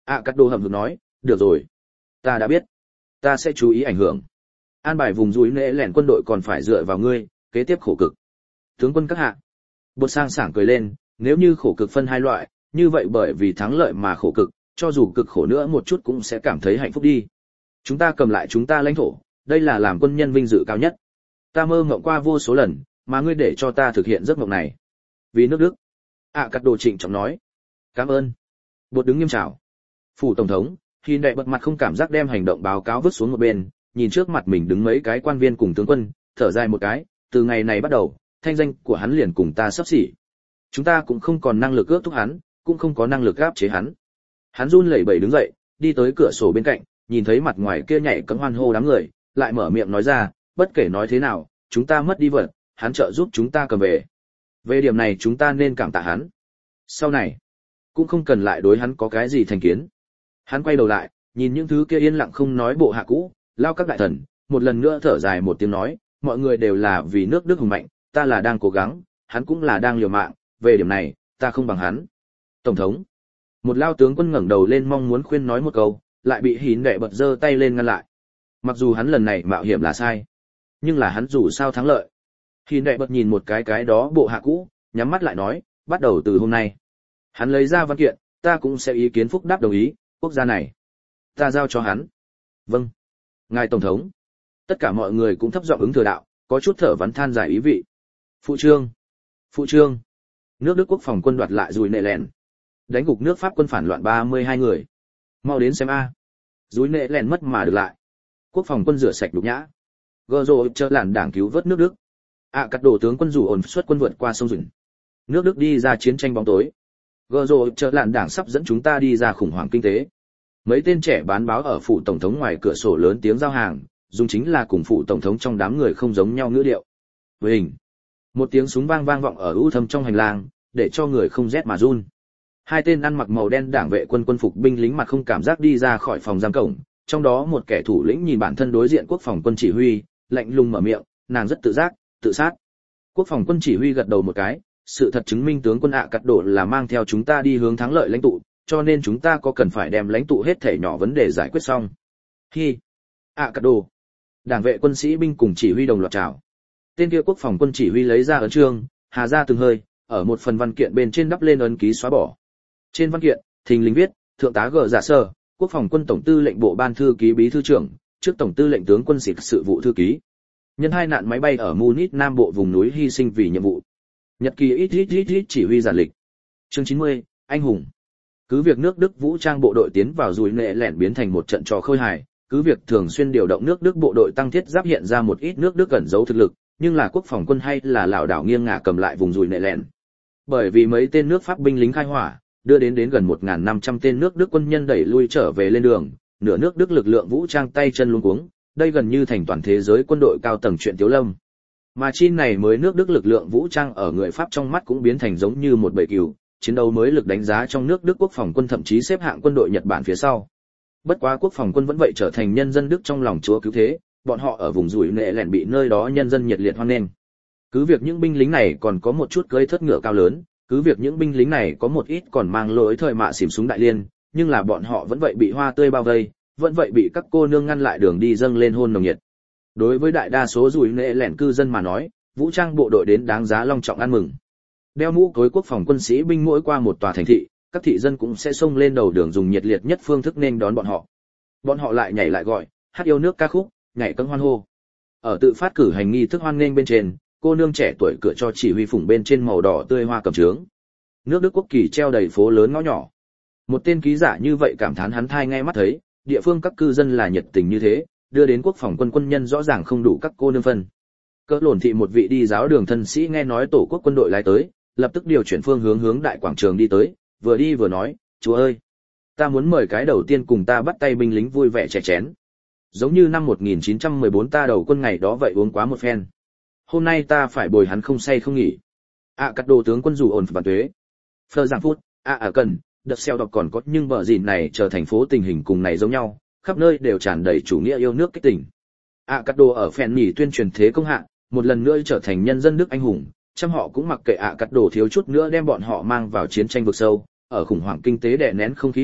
ạ cắt đồ hầm hực nói, được rồi, ta đã biết, ta sẽ chú ý ảnh hưởng. An bài vùng núi nệ lẻn quân đội còn phải dựa vào ngươi, kế tiếp khổ cực. Tướng quân các hạ. Bột sang sảng cười lên, nếu như khổ cực phân hai loại, như vậy bởi vì thắng lợi mà khổ cực, cho dù cực khổ nữa một chút cũng sẽ cảm thấy hạnh phúc đi. Chúng ta cầm lại chúng ta lãnh thổ, đây là làm quân nhân vinh dự cao nhất. Ta mơ mộng qua vô số lần, mà ngươi để cho ta thực hiện giấc mộng này. Vì nước Đức. ạ cắt đồ trịnh trọng nói. Cảm ơn. Bột đứng nghiêm chào. Phủ tổng thống, khi đệ bật mặt không cảm giác đem hành động báo cáo vứt xuống một bên, nhìn trước mặt mình đứng mấy cái quan viên cùng tướng quân, thở dài một cái, từ ngày này bắt đầu, thanh danh của hắn liền cùng ta sắp xỉ. Chúng ta cũng không còn năng lực ước thúc hắn, cũng không có năng lực áp chế hắn. Hắn run lẩy bẩy đứng dậy, đi tới cửa sổ bên cạnh, nhìn thấy mặt ngoài kia nhảy cẫng hoan hô đám người, lại mở miệng nói ra, bất kể nói thế nào, chúng ta mất đi vật, hắn trợ giúp chúng ta cầm về. Về điểm này chúng ta nên cảm tạ hắn. Sau này, cũng không cần lại đối hắn có cái gì thành kiến. Hắn quay đầu lại, nhìn những thứ kia yên lặng không nói bộ hạ cũ, lao các đại thần, một lần nữa thở dài một tiếng nói, mọi người đều là vì nước Đức hùng mạnh, ta là đang cố gắng, hắn cũng là đang liều mạng, về điểm này, ta không bằng hắn. Tổng thống. Một lao tướng quân ngẩng đầu lên mong muốn khuyên nói một câu, lại bị hín đệ bật giơ tay lên ngăn lại. Mặc dù hắn lần này mạo hiểm là sai, nhưng là hắn dù sao thắng lợi. Hín đệ bật nhìn một cái cái đó bộ hạ cũ, nhắm mắt lại nói, bắt đầu từ hôm nay. Hắn lấy ra văn kiện, ta cũng sẽ ý kiến phúc đáp đồng ý, quốc gia này. Ta giao cho hắn. Vâng. Ngài Tổng thống. Tất cả mọi người cũng thấp giọng ứng thừa đạo, có chút thở vắn than giải ý vị. Phụ trương. Phụ trương. Nước Đức quốc phòng quân đoạt lại Dùi Nệ Lèn. Đánh gục nước Pháp quân phản loạn ba mươi hai người. Mau đến xem a. Dùi Nệ Lèn mất mà được lại. Quốc phòng quân rửa sạch nhục nhã. Gờ rồ chờ làn đảng cứu vớt nước Đức. ạ à, cắt đổ tướng quân rủ ổn xuất quân vượt qua sông rừng. Nước Đức đi ra chiến tranh bóng tối. Gờ rồ chờ làn đảng sắp dẫn chúng ta đi ra khủng hoảng kinh tế. Mấy tên trẻ bán báo ở phủ tổng thống ngoài cửa sổ lớn tiếng giao hàng, dùng chính là cùng phủ tổng thống trong đám người không giống nhau ngữ điệu. Với hình, một tiếng súng vang vang vọng ở u thâm trong hành lang, để cho người không rét mà run. Hai tên ăn mặc màu đen đảng vệ quân quân phục binh lính mặt không cảm giác đi ra khỏi phòng giam cổng, trong đó một kẻ thủ lĩnh nhìn bản thân đối diện quốc phòng quân chỉ huy, lạnh lùng mở miệng, nàng rất tự giác, tự sát. Quốc phòng quân chỉ huy gật đầu một cái, sự thật chứng minh tướng quân ạ cắt đổ là mang theo chúng ta đi hướng thắng lợi lãnh tụ, cho nên chúng ta có cần phải đem lãnh tụ hết thể nhỏ vấn đề giải quyết xong. Hi, ạ cắt đổ. Đảng vệ quân sĩ binh cùng chỉ huy đồng loạt chào. Tên kia quốc phòng quân chỉ huy lấy ra ấn chương, hà ra từng hơi, ở một phần văn kiện bên trên đắp lên ấn ký xóa bỏ. Trên văn kiện, thình lình viết, thượng tá G giả sơ, quốc phòng quân tổng tư lệnh bộ ban thư ký bí thư trưởng, trước tổng tư lệnh tướng quân sĩ sự vụ thư ký. Nhân hai nạn máy bay ở Munich Nam bộ vùng núi hy sinh vì nhiệm vụ. Nhật kỳ ít ít ít ít chỉ huy giản lịch. Chương chín mươi, anh hùng. Cứ việc nước Đức vũ trang bộ đội tiến vào Dùi Nệ Lẻn biến thành một trận trò khơi hài, cứ việc thường xuyên điều động nước Đức bộ đội tăng thiết giáp hiện ra một ít nước Đức cẩn giấu thực lực, nhưng là quốc phòng quân hay là lảo đảo nghiêng ngả cầm lại vùng Dùi Nệ Lẻn. Bởi vì mấy tên nước Pháp binh lính khai hỏa, đưa đến đến gần một nghìn năm trăm tên nước Đức quân nhân đẩy lui trở về lên đường, nửa nước Đức lực lượng vũ trang tay chân luống cuống, đây gần như thành toàn thế giới quân đội cao tầng chuyện tiếu lâm. Mà chi này mới nước Đức lực lượng vũ trang ở người Pháp trong mắt cũng biến thành giống như một bầy cừu, chiến đấu mới lực đánh giá trong nước Đức quốc phòng quân thậm chí xếp hạng quân đội Nhật Bản phía sau. Bất quá quốc phòng quân vẫn vậy trở thành nhân dân Đức trong lòng chúa cứu thế, bọn họ ở vùng Dùi Nệ Lẻn bị nơi đó nhân dân nhiệt liệt hoan nghênh. Cứ việc những binh lính này còn có một chút cưỡi thất ngựa cao lớn, cứ việc những binh lính này có một ít còn mang lối thời mạ xỉm súng đại liên, nhưng là bọn họ vẫn vậy bị hoa tươi bao vây, vẫn vậy bị các cô nương ngăn lại đường đi dâng lên hôn nồng nhiệt. Đối với đại đa số Dùi Nệ Lẻn cư dân mà nói, vũ trang bộ đội đến đáng giá long trọng ăn mừng. Đeo mũ cối quốc phòng quân sĩ binh mỗi qua một tòa thành thị, các thị dân cũng sẽ xông lên đầu đường dùng nhiệt liệt nhất phương thức nên đón bọn họ. Bọn họ lại nhảy lại gọi, hát yêu nước ca khúc, nhảy cẫng hoan hô. Ở tự phát cử hành nghi thức hoan nghênh bên trên, cô nương trẻ tuổi cửa cho chỉ huy phủng bên trên màu đỏ tươi hoa cẩm trướng. Nước Đức quốc kỳ treo đầy phố lớn ngõ nhỏ. Một tên ký giả như vậy cảm thán hắn thai ngay mắt thấy, địa phương các cư dân là nhiệt tình như thế, đưa đến quốc phòng quân quân nhân rõ ràng không đủ các cô nương phân. Cỡ lổn thị một vị đi giáo đường thân sĩ nghe nói tổ quốc quân đội lái tới, lập tức điều chuyển phương hướng hướng đại quảng trường đi tới, vừa đi vừa nói, chúa ơi, ta muốn mời cái đầu tiên cùng ta bắt tay binh lính vui vẻ chè chén. Giống như năm một nghìn chín trăm mười bốn ta đầu quân ngày đó vậy uống quá một phen. Hôm nay ta phải bồi hắn không say không nghỉ. ạ à, cắt đồ tướng quân dù ổn và tuế. Phờ giảng phút, ạ à, ở cần, đợt xeo đọc còn có nhưng bờ gìn này trở thành phố tình hình cùng này giống nhau, khắp nơi đều tràn đầy chủ nghĩa yêu nước kích tình. ạ à, cắt đồ ở phèn nhỉ tuyên truyền thế công hạ, một lần nữa trở thành nhân dân Đức anh hùng, trăm họ cũng mặc kệ ạ à, cắt đồ thiếu chút nữa đem bọn họ mang vào chiến tranh vực sâu, ở khủng hoảng kinh tế đè nén không khí hạ,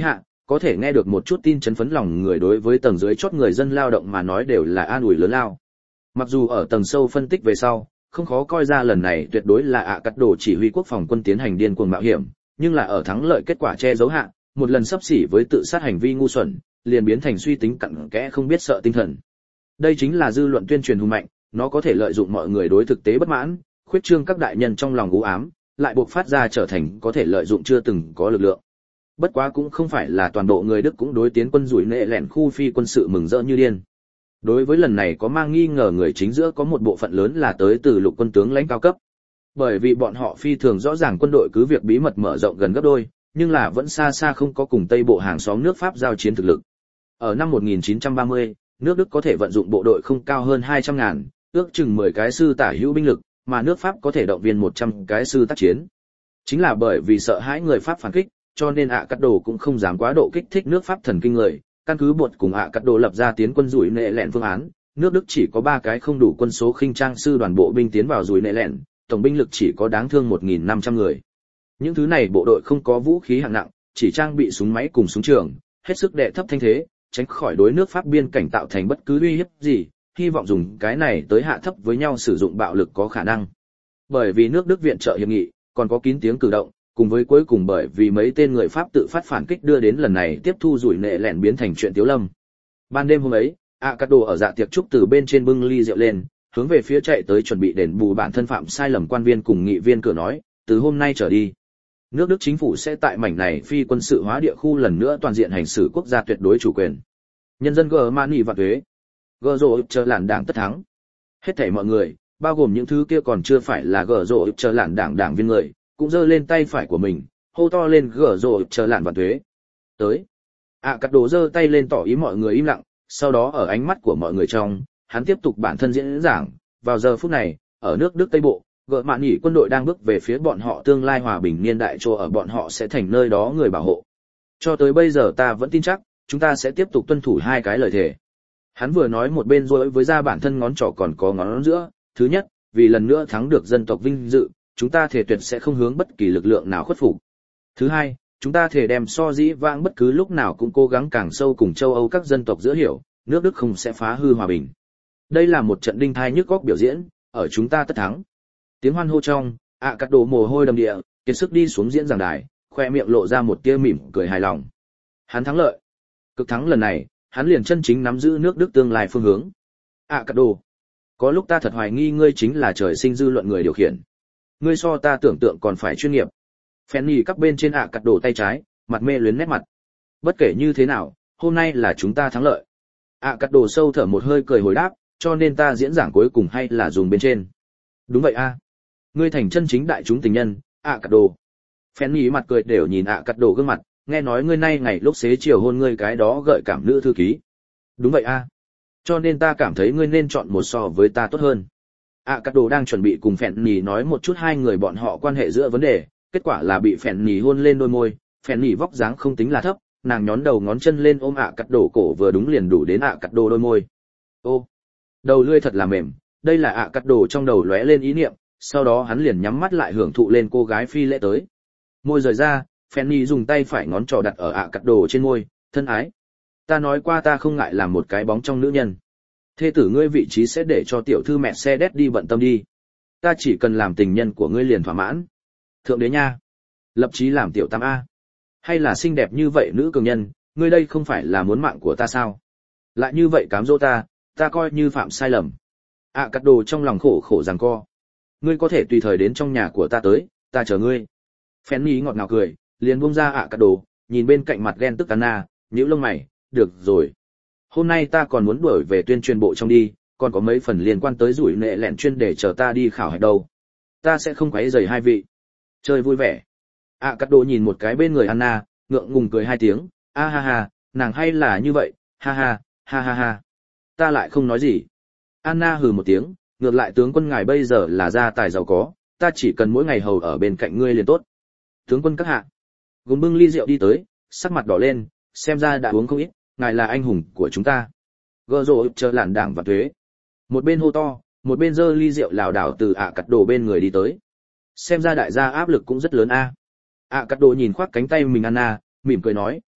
có thể nghe được một chút tin chấn phấn lòng người, đối với tầng dưới chót người dân lao động mà nói đều là an ủi lớn lao. Mặc dù ở tầng sâu phân tích về sau, không khó coi ra lần này tuyệt đối là ạ cắt đồ chỉ huy quốc phòng quân tiến hành điên cuồng mạo hiểm, nhưng là ở thắng lợi kết quả che giấu hạ, một lần sắp xỉ với tự sát hành vi ngu xuẩn, liền biến thành suy tính cặn kẽ không biết sợ tinh thần. Đây chính là dư luận tuyên truyền hùng mạnh, nó có thể lợi dụng mọi người đối thực tế bất mãn, khuyết trương các đại nhân trong lòng u ám, lại buộc phát ra trở thành có thể lợi dụng chưa từng có lực lượng. Bất quá cũng không phải là toàn bộ người Đức cũng đối tiến quân rủi nệ lẹn khu phi quân sự mừng rỡ như điên. Đối với lần này có mang nghi ngờ người chính giữa có một bộ phận lớn là tới từ lục quân tướng lãnh cao cấp. Bởi vì bọn họ phi thường rõ ràng quân đội cứ việc bí mật mở rộng gần gấp đôi, nhưng là vẫn xa xa không có cùng Tây bộ hàng xóm nước Pháp giao chiến thực lực. Ở năm một nghìn chín trăm ba mươi, nước Đức có thể vận dụng bộ đội không cao hơn hai trăm ngàn, ước chừng mười cái sư tả hữu binh lực, mà nước Pháp có thể động viên một trăm cái sư tác chiến. Chính là bởi vì sợ hãi người Pháp phản kích, cho nên ạ cắt đồ cũng không dám quá độ kích thích nước Pháp thần kinh người, căn cứ buộc cùng ạ cắt đồ lập ra tiến quân rủi nệ lẹn phương án, nước Đức chỉ có ba cái không đủ quân số khinh trang sư đoàn bộ binh tiến vào rủi nệ lẹn, tổng binh lực chỉ có đáng thương một nghìn năm trăm người. Những thứ này bộ đội không có vũ khí hạng nặng, chỉ trang bị súng máy cùng súng trường, hết sức đệ thấp thanh thế, tránh khỏi đối nước Pháp biên cảnh tạo thành bất cứ uy hiếp gì, hy vọng dùng cái này tới hạ thấp với nhau sử dụng bạo lực có khả năng. Bởi vì nước Đức viện trợ hiệp nghị, còn có kín tiếng cử động, cùng với cuối cùng bởi vì mấy tên người Pháp tự phát phản kích đưa đến lần này tiếp thu rủi nệ lẹn biến thành chuyện tiếu lâm. Ban đêm hôm ấy, ạ cắt đồ ở dạ tiệc chúc từ bên trên bưng ly rượu lên, hướng về phía chạy tới chuẩn bị đền bù bản thân phạm sai lầm quan viên cùng nghị viên cửa nói, từ hôm nay trở đi, nước Đức chính phủ sẽ tại mảnh này phi quân sự hóa địa khu lần nữa toàn diện hành xử quốc gia tuyệt đối chủ quyền. Nhân dân Germany và thuế. Gờ rộ chờ làn đảng tất thắng. Hết thảy mọi người, bao gồm những thứ kia còn chưa phải là gờ rộ chờ làn đảng đảng viên người, cũng giơ lên tay phải của mình, hô to lên gờ rộ chờ làn và thuế. Tới. ạ cắt đồ giơ tay lên tỏ ý mọi người im lặng, sau đó ở ánh mắt của mọi người trong, hắn tiếp tục bản thân diễn giảng. Vào giờ phút này, ở nước Đức Tây Bộ, gợ mạn nhỉ quân đội đang bước về phía bọn họ tương lai hòa bình niên đại, chỗ ở bọn họ sẽ thành nơi đó người bảo hộ. Cho tới bây giờ ta vẫn tin chắc, chúng ta sẽ tiếp tục tuân thủ hai cái lời thề. Hắn vừa nói một bên rối với ra bản thân ngón trỏ còn có ngón giữa. Thứ nhất, vì lần nữa thắng được dân tộc vinh dự, chúng ta thề tuyệt sẽ không hướng bất kỳ lực lượng nào khuất phục. Thứ hai, chúng ta thề đem so dĩ vãng bất cứ lúc nào cũng cố gắng càng sâu cùng châu Âu các dân tộc giữa hiểu, nước Đức không sẽ phá hư hòa bình. Đây là một trận đinh thai nhức góc biểu diễn, ở chúng ta tất thắng. Tiếng hoan hô trong, ạ cắt đồ mồ hôi đầm địa, kiệt sức đi xuống diễn giảng đài, khoe miệng lộ ra một tia mỉm cười hài lòng. Hắn thắng lợi. Cực thắng lần này, hắn liền chân chính nắm giữ nước Đức tương lai phương hướng. ạ cắt đồ, có lúc ta thật hoài nghi ngươi chính là trời sinh dư luận người điều khiển. Ngươi so ta tưởng tượng còn phải chuyên nghiệp. Fanny các bên trên ạ cắt đồ tay trái, mặt mê luyến nét mặt. Bất kể như thế nào, hôm nay là chúng ta thắng lợi. ạ cắt đồ sâu thở một hơi cười hồi đáp, cho nên ta diễn giảng cuối cùng hay là dùng bên trên. Đúng vậy a, ngươi thành chân chính đại chúng tình nhân, ạ cắt đồ. Fanny mặt cười đều nhìn ạ cắt đồ gương mặt, nghe nói ngươi nay ngày lúc xế chiều hôn ngươi cái đó gợi cảm nữ thư ký. Đúng vậy a, cho nên ta cảm thấy ngươi nên chọn một so với ta tốt hơn. ạ cắt đồ đang chuẩn bị cùng Fanny nói một chút hai người bọn họ quan hệ giữa vấn đề, kết quả là bị Fanny hôn lên đôi môi. Fanny vóc dáng không tính là thấp, nàng nhón đầu ngón chân lên ôm ạ cắt đồ cổ vừa đúng liền đủ đến ạ cắt đồ đôi môi. Ô, đầu lưỡi thật là mềm, đây là ạ cắt đồ trong đầu lóe lên ý niệm, sau đó hắn liền nhắm mắt lại hưởng thụ lên cô gái phi lễ tới. Môi rời ra, Fanny dùng tay phải ngón trỏ đặt ở ạ cắt đồ trên môi, thân ái. Ta nói qua ta không ngại làm một cái bóng trong nữ nhân. Thê tử ngươi vị trí sẽ để cho tiểu thư mẹ xe đét đi bận tâm đi. Ta chỉ cần làm tình nhân của ngươi liền thỏa mãn. Thượng đế nha. Lập chí làm tiểu tam A. Hay là xinh đẹp như vậy nữ cường nhân, ngươi đây không phải là muốn mạng của ta sao? Lại như vậy cám dỗ ta, ta coi như phạm sai lầm. ạ cắt đồ trong lòng khổ khổ giằng co. Ngươi có thể tùy thời đến trong nhà của ta tới, ta chờ ngươi. Fanny ngọt ngào cười, liền buông ra ạ cắt đồ, nhìn bên cạnh mặt ghen tức Anna, nhíu lông mày, được rồi. Hôm nay ta còn muốn đuổi về tuyên truyền bộ trong đi, còn có mấy phần liên quan tới rủi nệ lẹn chuyên để chờ ta đi khảo hạch đâu. Ta sẽ không quấy rầy hai vị. Chơi vui vẻ. ạ cắt đồ nhìn một cái bên người Anna, ngượng ngùng cười hai tiếng, a ha ha, nàng hay là như vậy, ha ha, ha ha ha. Ta lại không nói gì. Anna hừ một tiếng, ngược lại tướng quân ngài bây giờ là gia tài giàu có, ta chỉ cần mỗi ngày hầu ở bên cạnh ngươi liền tốt. Tướng quân các hạ. Gồm bưng ly rượu đi tới, sắc mặt đỏ lên, xem ra đã uống không ít, ngài là anh hùng của chúng ta. Gơ rộ chờ lản đảng và thuế. Một bên hô to, một bên giơ ly rượu lảo đảo từ ạ cắt đồ bên người đi tới. Xem ra đại gia áp lực cũng rất lớn a. ạ cắt đồ nhìn khoác cánh tay mình Anna, mỉm cười nói,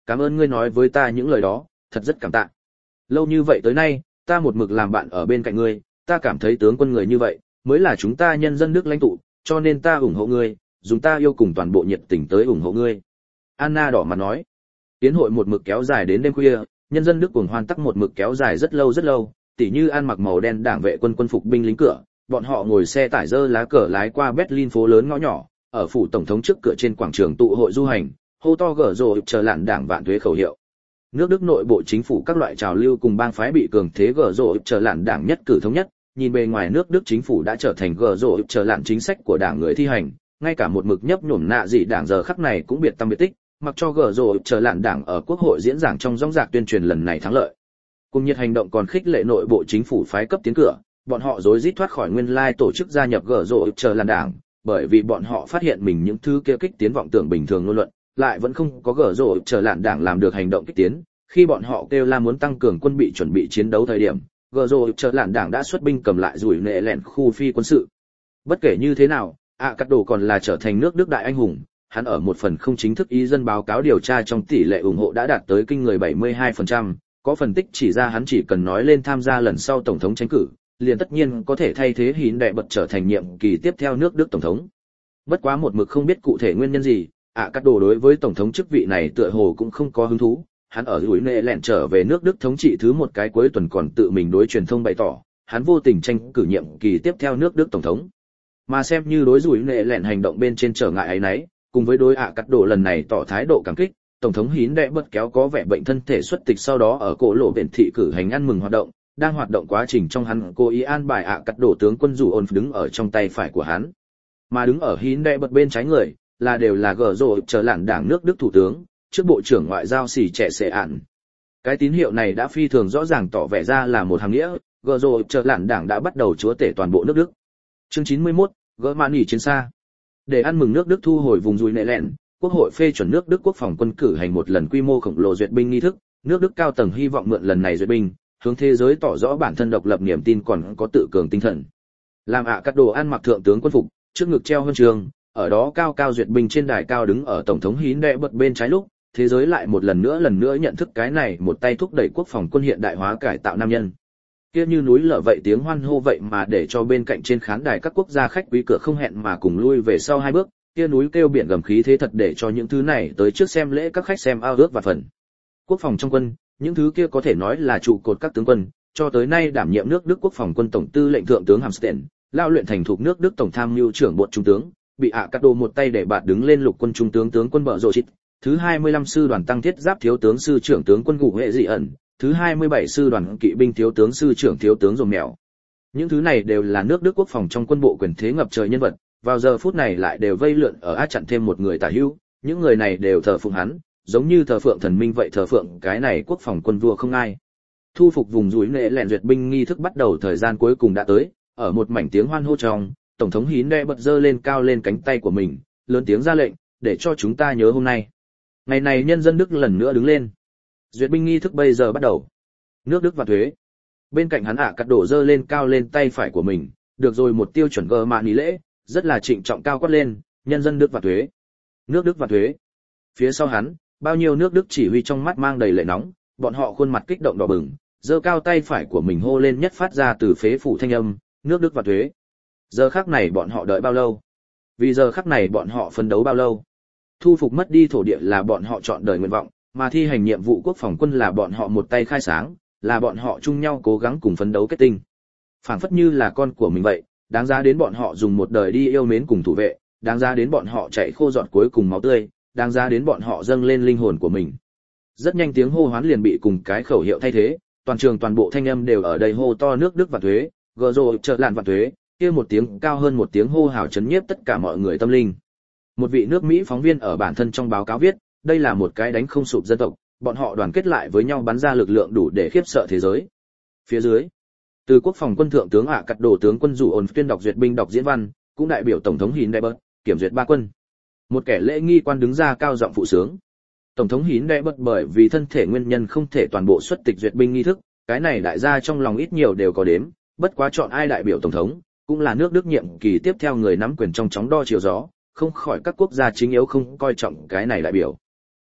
cảm ơn ngươi nói với ta những lời đó, thật rất cảm tạ. Lâu như vậy tới nay, ta một mực làm bạn ở bên cạnh ngươi, ta cảm thấy tướng quân người như vậy, mới là chúng ta nhân dân nước lãnh tụ, cho nên ta ủng hộ ngươi, dùng ta yêu cùng toàn bộ nhiệt tình tới ủng hộ ngươi. Anna đỏ mặt nói. Tiến hội một mực kéo dài đến đêm khuya, nhân dân Đức cuồng hoan tắc một mực kéo dài rất lâu rất lâu, tỉ như ăn mặc màu đen đảng vệ quân quân phục binh lính cửa, bọn họ ngồi xe tải dơ lá cờ lái qua Berlin phố lớn ngõ nhỏ, ở phủ tổng thống trước cửa trên quảng trường tụ hội du hành, hô to gở rồ chờ lạn đảng vạn thuế khẩu hiệu. Nước Đức nội bộ chính phủ các loại trào lưu cùng bang phái bị cường thế gở rồ chờ lạn đảng nhất cử thống nhất, nhìn bề ngoài nước Đức chính phủ đã trở thành gở rồ chờ lạn chính sách của đảng người thi hành, ngay cả một mực nhấp nhổm nạ gì đảng giờ khắc này cũng biệt tâm biệt tích, mặc cho gở rồ chờ lạn đảng ở quốc hội diễn giảng trong rõng rạc tuyên truyền lần này thắng lợi. Cùng nhiệt hành động còn khích lệ nội bộ chính phủ phái cấp tiến cửa, bọn họ rối rít thoát khỏi nguyên lai tổ chức gia nhập gở rồ chờ lạn đảng, bởi vì bọn họ phát hiện mình những thứ kia kích tiến vọng tưởng bình thường ngôn luận, lại vẫn không có gở rồ chờ lạn đảng làm được hành động kích tiến. Khi bọn họ kêu la muốn tăng cường quân bị chuẩn bị chiến đấu thời điểm, gở rồ chờ lạn đảng đã xuất binh cầm lại rủi nệ lẹn khu phi quân sự. Bất kể như thế nào, ạ cắt đồ còn là trở thành nước Đức đại anh hùng, hắn ở một phần không chính thức ý dân báo cáo điều tra trong tỷ lệ ủng hộ đã đạt tới kinh người bảy mươi hai phần trăm, có phân tích chỉ ra hắn chỉ cần nói lên tham gia lần sau tổng thống tranh cử, liền tất nhiên có thể thay thế Hín Đệ Bật trở thành nhiệm kỳ tiếp theo nước Đức tổng thống. Bất quá một mực không biết cụ thể nguyên nhân gì, ạ cắt đồ đối với tổng thống chức vị này tựa hồ cũng không có hứng thú. Hắn ở rủi nệ lẹn trở về nước Đức thống trị thứ một cái cuối tuần còn tự mình đối truyền thông bày tỏ, hắn vô tình tranh cử nhiệm kỳ tiếp theo nước Đức tổng thống. Mà xem như đối rủi nệ lẹn hành động bên trên trở ngại ấy nấy, cùng với đối ạ cắt đồ lần này tỏ thái độ cảm kích, tổng thống Hín Đệ Bật kéo có vẻ bệnh thân thể xuất tịch sau đó ở cổ lộ biển thị cử hành ăn mừng hoạt động, đang hoạt động quá trình trong hắn cố ý an bài ạ cắt đồ tướng quân dù ôn đứng ở trong tay phải của hắn, mà đứng ở Hín Đệ Bật bên trái người là đều là gở rồ chờ lạn đảng nước Đức thủ tướng, trước bộ trưởng ngoại giao xỉ trẻ xệ ạn. Cái tín hiệu này đã phi thường rõ ràng tỏ vẻ ra là một hàm nghĩa, gở rồ chờ lạn đảng đã bắt đầu chúa tể toàn bộ nước Đức. Chương chín mươi mốt, gỡ mạn nghỉ chiến xa. Để ăn mừng nước Đức thu hồi vùng rùi nệ lẹn, quốc hội phê chuẩn nước Đức quốc phòng quân cử hành một lần quy mô khổng lồ duyệt binh nghi thức, nước Đức cao tầng hy vọng mượn lần này duyệt binh, hướng thế giới tỏ rõ bản thân độc lập niềm tin còn có tự cường tinh thần. Làm ạ cắt đồ ăn mặc thượng tướng quân phục, trước ngực treo huân trường, ở đó cao cao duyệt binh trên đài cao đứng ở tổng thống Hín Đệ Bật bên trái lúc, thế giới lại một lần nữa lần nữa nhận thức cái này một tay thúc đẩy quốc phòng quân hiện đại hóa cải tạo nam nhân. Kia như núi lở vậy tiếng hoan hô vậy mà để cho bên cạnh trên khán đài các quốc gia khách quý cửa không hẹn mà cùng lui về sau hai bước, kia núi kêu biển gầm khí thế thật để cho những thứ này tới trước xem lễ các khách xem ao ước và phần. Quốc phòng trong quân, những thứ kia có thể nói là trụ cột các tướng quân, cho tới nay đảm nhiệm nước Đức quốc phòng quân tổng tư lệnh thượng tướng Hamstein, lao luyện thành thuộc nước Đức tổng tham mưu trưởng bộ trung tướng, bị ạ cắt đồ một tay để bạt đứng lên lục quân trung tướng tướng quân bợ rồ chít, thứ hai mươi lăm sư đoàn tăng thiết giáp thiếu tướng sư trưởng tướng quân ngụ hệ dị ẩn, thứ hai mươi bảy sư đoàn kỵ binh thiếu tướng sư trưởng thiếu tướng rồm mèo. Những thứ này đều là nước Đức quốc phòng trong quân bộ quyền thế ngập trời nhân vật, vào giờ phút này lại đều vây lượn ở át chặn thêm một người tả hữu, những người này đều thờ phụng hắn, giống như thờ phượng thần minh vậy thờ phượng cái này quốc phòng quân vua không ai. Thu phục vùng núi nệ lẹn duyệt binh nghi thức bắt đầu thời gian cuối cùng đã tới, ở một mảnh tiếng hoan hô trong, tổng thống Hín Đệ Bật giơ lên cao lên cánh tay của mình, lớn tiếng ra lệnh, để cho chúng ta nhớ hôm nay. Ngày này nhân dân Đức lần nữa đứng lên. Duyệt binh nghi thức bây giờ bắt đầu. Nước Đức và thuế. Bên cạnh hắn ạ cắt đổ giơ lên cao lên tay phải của mình, được rồi một tiêu chuẩn gờ mạn ý lễ, rất là trịnh trọng cao quát lên, nhân dân Đức và thuế. Nước Đức và thuế. Phía sau hắn, bao nhiêu nước Đức chỉ huy trong mắt mang đầy lệ nóng, bọn họ khuôn mặt kích động đỏ bừng, giơ cao tay phải của mình hô lên nhất phát ra từ phế phủ thanh âm, nước Đức và thuế. Giờ khắc này bọn họ đợi bao lâu? Vì giờ khắc này bọn họ phấn đấu bao lâu? Thu phục mất đi thổ địa là bọn họ chọn đời nguyện vọng, mà thi hành nhiệm vụ quốc phòng quân là bọn họ một tay khai sáng, là bọn họ chung nhau cố gắng cùng phấn đấu kết tinh. Phảng phất như là con của mình vậy, đáng giá đến bọn họ dùng một đời đi yêu mến cùng thủ vệ, đáng giá đến bọn họ chạy khô giọt cuối cùng máu tươi, đáng giá đến bọn họ dâng lên linh hồn của mình. Rất nhanh tiếng hô hoán liền bị cùng cái khẩu hiệu thay thế, toàn trường toàn bộ thanh âm đều ở đây hô to nước Đức và thuế, gờ rồ trợ lạn và thuế, kia một tiếng cao hơn một tiếng hô hào chấn nhiếp tất cả mọi người tâm linh. Một vị nước Mỹ phóng viên ở bản thân trong báo cáo viết, đây là một cái đánh không sụp dân tộc, bọn họ đoàn kết lại với nhau bắn ra lực lượng đủ để khiếp sợ thế giới. Phía dưới, từ quốc phòng quân thượng tướng ạ cắt đồ tướng quân dù ổn tuyên đọc duyệt binh đọc diễn văn, cũng đại biểu tổng thống Hín Đệ Bật kiểm duyệt ba quân. Một kẻ lễ nghi quan đứng ra cao giọng phụ sướng. Tổng thống Hín Đệ Bật bởi vì thân thể nguyên nhân không thể toàn bộ xuất tịch duyệt binh nghi thức, cái này đại gia trong lòng ít nhiều đều có đếm, bất quá chọn ai đại biểu tổng thống, cũng là nước Đức nhiệm kỳ tiếp theo người nắm quyền trong chóng đo chiều gió, không khỏi các quốc gia chính yếu không coi trọng cái này đại biểu.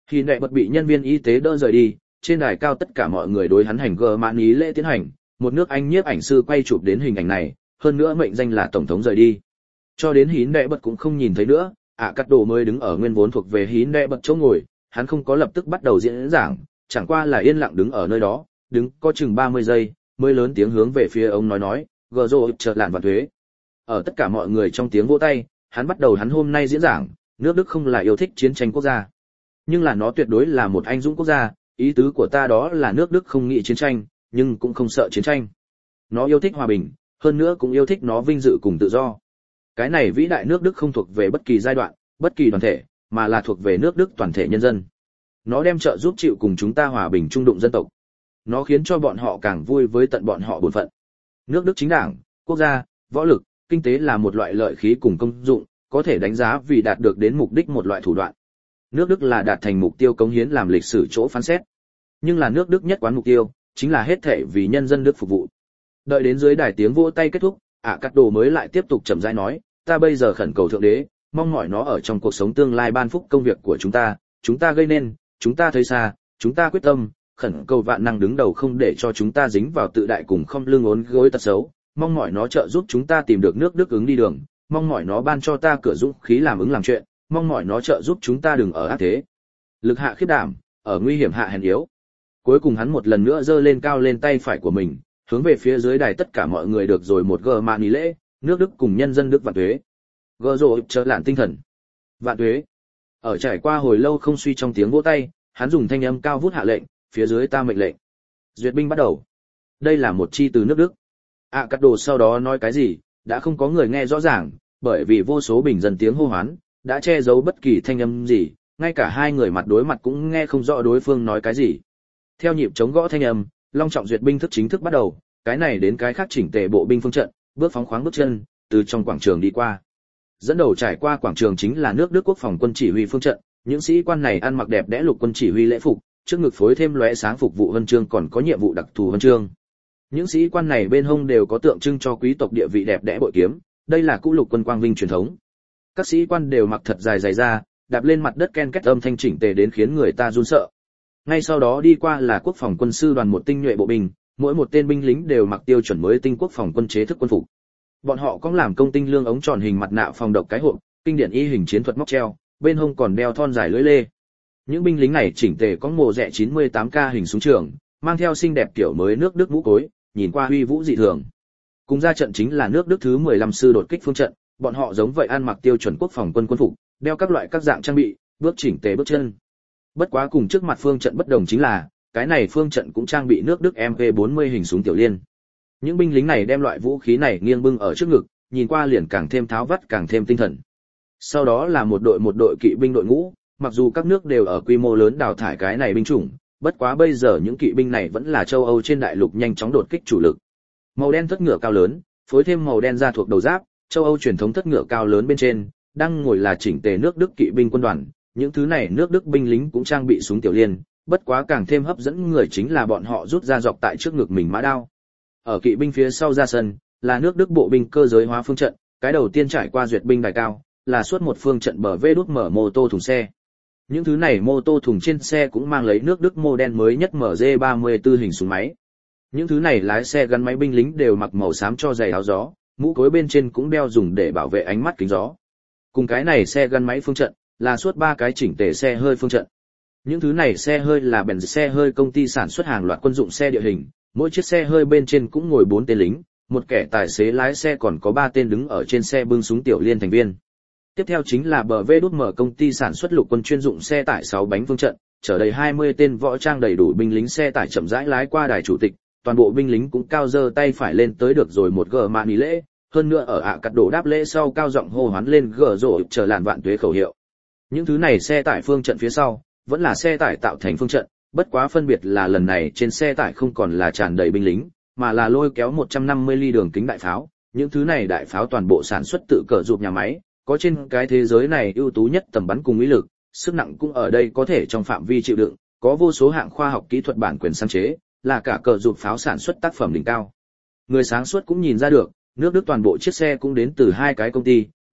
Khi nệ bật bị nhân viên y tế đỡ rời đi, trên đài cao tất cả mọi người đối hắn hành gờ mãn ý lễ tiến hành, một nước Anh nhiếp ảnh sư quay chụp đến hình ảnh này, hơn nữa mệnh danh là tổng thống rời đi. Cho đến hí nệ bật cũng không nhìn thấy nữa, ạ cắt đồ mới đứng ở nguyên vốn thuộc về hí nệ bật chỗ ngồi, hắn không có lập tức bắt đầu diễn giảng, chẳng qua là yên lặng đứng ở nơi đó, đứng có chừng ba mươi giây, mới lớn tiếng hướng về phía ông nói nói, gờ rô chờ lạn và thuế. Ở tất cả mọi người trong tiếng vỗ tay, hắn bắt đầu hắn hôm nay diễn giảng, nước Đức không là yêu thích chiến tranh quốc gia, nhưng là nó tuyệt đối là một anh dũng quốc gia, ý tứ của ta đó là nước Đức không nghĩ chiến tranh, nhưng cũng không sợ chiến tranh. Nó yêu thích hòa bình, hơn nữa cũng yêu thích nó vinh dự cùng tự do. Cái này vĩ đại nước Đức không thuộc về bất kỳ giai đoạn, bất kỳ đoàn thể, mà là thuộc về nước Đức toàn thể nhân dân. Nó đem trợ giúp chịu cùng chúng ta hòa bình trung đụng dân tộc. Nó khiến cho bọn họ càng vui với tận bọn họ bổn phận. Nước Đức chính đảng, quốc gia, võ lực, kinh tế là một loại lợi khí cùng công dụng, có thể đánh giá vì đạt được đến mục đích một loại thủ đoạn. Nước Đức là đạt thành mục tiêu cống hiến làm lịch sử chỗ phán xét. Nhưng là nước Đức nhất quán mục tiêu, chính là hết thảy vì nhân dân Đức phục vụ. Đợi đến dưới đài tiếng vỗ tay kết thúc, ạ cắt đồ mới lại tiếp tục chậm rãi nói, ta bây giờ khẩn cầu thượng đế, mong mỏi nó ở trong cuộc sống tương lai ban phúc công việc của chúng ta, chúng ta gây nên, chúng ta thấy xa, chúng ta quyết tâm, khẩn cầu vạn năng đứng đầu không để cho chúng ta dính vào tự đại cùng không lưng ốn gối tật xấu, mong mỏi nó trợ giúp chúng ta tìm được nước Đức ứng đi đường, mong mỏi nó ban cho ta cửa dũng khí làm ứng làm chuyện, mong mỏi nó trợ giúp chúng ta đừng ở ác thế lực hạ khiếp đảm, ở nguy hiểm hạ hèn yếu. Cuối cùng hắn một lần nữa giơ lên cao lên tay phải của mình, hướng về phía dưới đài tất cả mọi người được rồi một gờ mạn ý lễ, nước Đức cùng nhân dân Đức vạn tuế. Gờ rồ trở lạn tinh thần. Vạn tuế. Ở trải qua hồi lâu không suy trong tiếng vỗ tay, hắn dùng thanh âm cao vút hạ lệnh, phía dưới ta mệnh lệnh. Duyệt binh bắt đầu. Đây là một chi từ nước Đức. À cắt đồ sau đó nói cái gì, đã không có người nghe rõ ràng, bởi vì vô số bình dân tiếng hô hoán, đã che giấu bất kỳ thanh âm gì, ngay cả hai người mặt đối mặt cũng nghe không rõ đối phương nói cái gì. Theo nhịp chống gõ thanh âm, long trọng duyệt binh thức chính thức bắt đầu, cái này đến cái khác chỉnh tề bộ binh phương trận, bước phóng khoáng bước chân, từ trong quảng trường đi qua. Dẫn đầu trải qua quảng trường chính là nước Đức quốc phòng quân chỉ huy phương trận, những sĩ quan này ăn mặc đẹp đẽ lục quân chỉ huy lễ phục, trước ngực phối thêm lóe sáng phục vụ huân chương còn có nhiệm vụ đặc thù huân chương. Những sĩ quan này bên hông đều có tượng trưng cho quý tộc địa vị đẹp đẽ bội kiếm, đây là cũ lục quân quang vinh truyền thống. Các sĩ quan đều mặc thật dài dày da, đạp lên mặt đất ken két âm thanh chỉnh tề đến khiến người ta run sợ. Ngay sau đó đi qua là quốc phòng quân sư đoàn một tinh nhuệ bộ binh, mỗi một tên binh lính đều mặc tiêu chuẩn mới tinh quốc phòng quân chế thức quân phục. Bọn họ có làm công tinh lương ống tròn hình mặt nạ phòng độc cái hộp, kinh điển y hình chiến thuật móc treo, bên hông còn đeo thon dài lưỡi lê. Những binh lính này chỉnh tề có mồ rẻ chín mươi tám K hình súng trường, mang theo xinh đẹp kiểu mới nước Đức mũ cối, nhìn qua huy vũ dị thường. Cùng ra trận chính là nước Đức thứ mười lăm sư đột kích phương trận, bọn họ giống vậy ăn mặc tiêu chuẩn quốc phòng quân quân phục, đeo các loại các dạng trang bị, bước chỉnh tề bước chân. Bất quá cùng trước mặt phương trận bất đồng chính là, cái này phương trận cũng trang bị nước Đức M P bốn mươi hình súng tiểu liên. Những binh lính này đem loại vũ khí này nghiêng bưng ở trước ngực, nhìn qua liền càng thêm tháo vắt càng thêm tinh thần. Sau đó là một đội một đội kỵ binh đội ngũ, mặc dù các nước đều ở quy mô lớn đào thải cái này binh chủng, bất quá bây giờ những kỵ binh này vẫn là châu Âu trên đại lục nhanh chóng đột kích chủ lực. Màu đen thất ngựa cao lớn, phối thêm màu đen da thuộc đầu giáp, châu Âu truyền thống thất ngựa cao lớn bên trên, đang ngồi là chỉnh tề nước Đức kỵ binh quân đoàn, những thứ này nước Đức binh lính cũng trang bị súng tiểu liên, bất quá càng thêm hấp dẫn người chính là bọn họ rút ra dọc tại trước ngực mình mã đao. Ở kỵ binh phía sau ra sân, là nước Đức bộ binh cơ giới hóa phương trận, cái đầu tiên trải qua duyệt binh đài cao, là suốt một phương trận bờ vê đút mở mô tô thùng xe. Những thứ này mô tô thùng trên xe cũng mang lấy nước Đức mô đen mới nhất M G ba mươi tư hình súng máy. Những thứ này lái xe gắn máy binh lính đều mặc màu xám cho giày áo gió, mũ cối bên trên cũng đeo dùng để bảo vệ ánh mắt kính gió. Cùng cái này xe gắn máy phương trận, là suốt ba cái chỉnh tề xe hơi phương trận. Những thứ này xe hơi là bèn xe hơi công ty sản xuất hàng loạt quân dụng xe địa hình, mỗi chiếc xe hơi bên trên cũng ngồi bốn tên lính, một kẻ tài xế lái xe còn có ba tên đứng ở trên xe bưng súng tiểu liên thành viên. Tiếp theo chính là bờ vê đút mở công ty sản xuất lục quân chuyên dụng xe tải sáu bánh phương trận, chở đầy hai mươi tên võ trang đầy đủ binh lính xe tải chậm rãi lái qua đài chủ tịch, toàn bộ binh lính cũng cao giơ tay phải lên tới được rồi một gờ mạn ý lễ, hơn nữa ở ạ cắt đổ đáp lễ sau cao giọng hô hoán lên gờ rổ chờ làn vạn tuế khẩu hiệu. Những thứ này xe tải phương trận phía sau, vẫn là xe tải tạo thành phương trận, bất quá phân biệt là lần này trên xe tải không còn là tràn đầy binh lính, mà là lôi kéo một trăm năm mươi ly đường kính đại pháo, những thứ này đại pháo toàn bộ sản xuất tự cờ rụp nhà máy, có trên cái thế giới này ưu tú nhất tầm bắn cùng uy lực, sức nặng cũng ở đây có thể trong phạm vi chịu đựng, có vô số hạng khoa học kỹ thuật bản quyền sáng chế, là cả cờ rụp pháo sản xuất tác phẩm đỉnh cao. Người sáng suốt cũng nhìn ra được, nước Đức toàn bộ chiếc xe cũng đến từ hai cái công ty,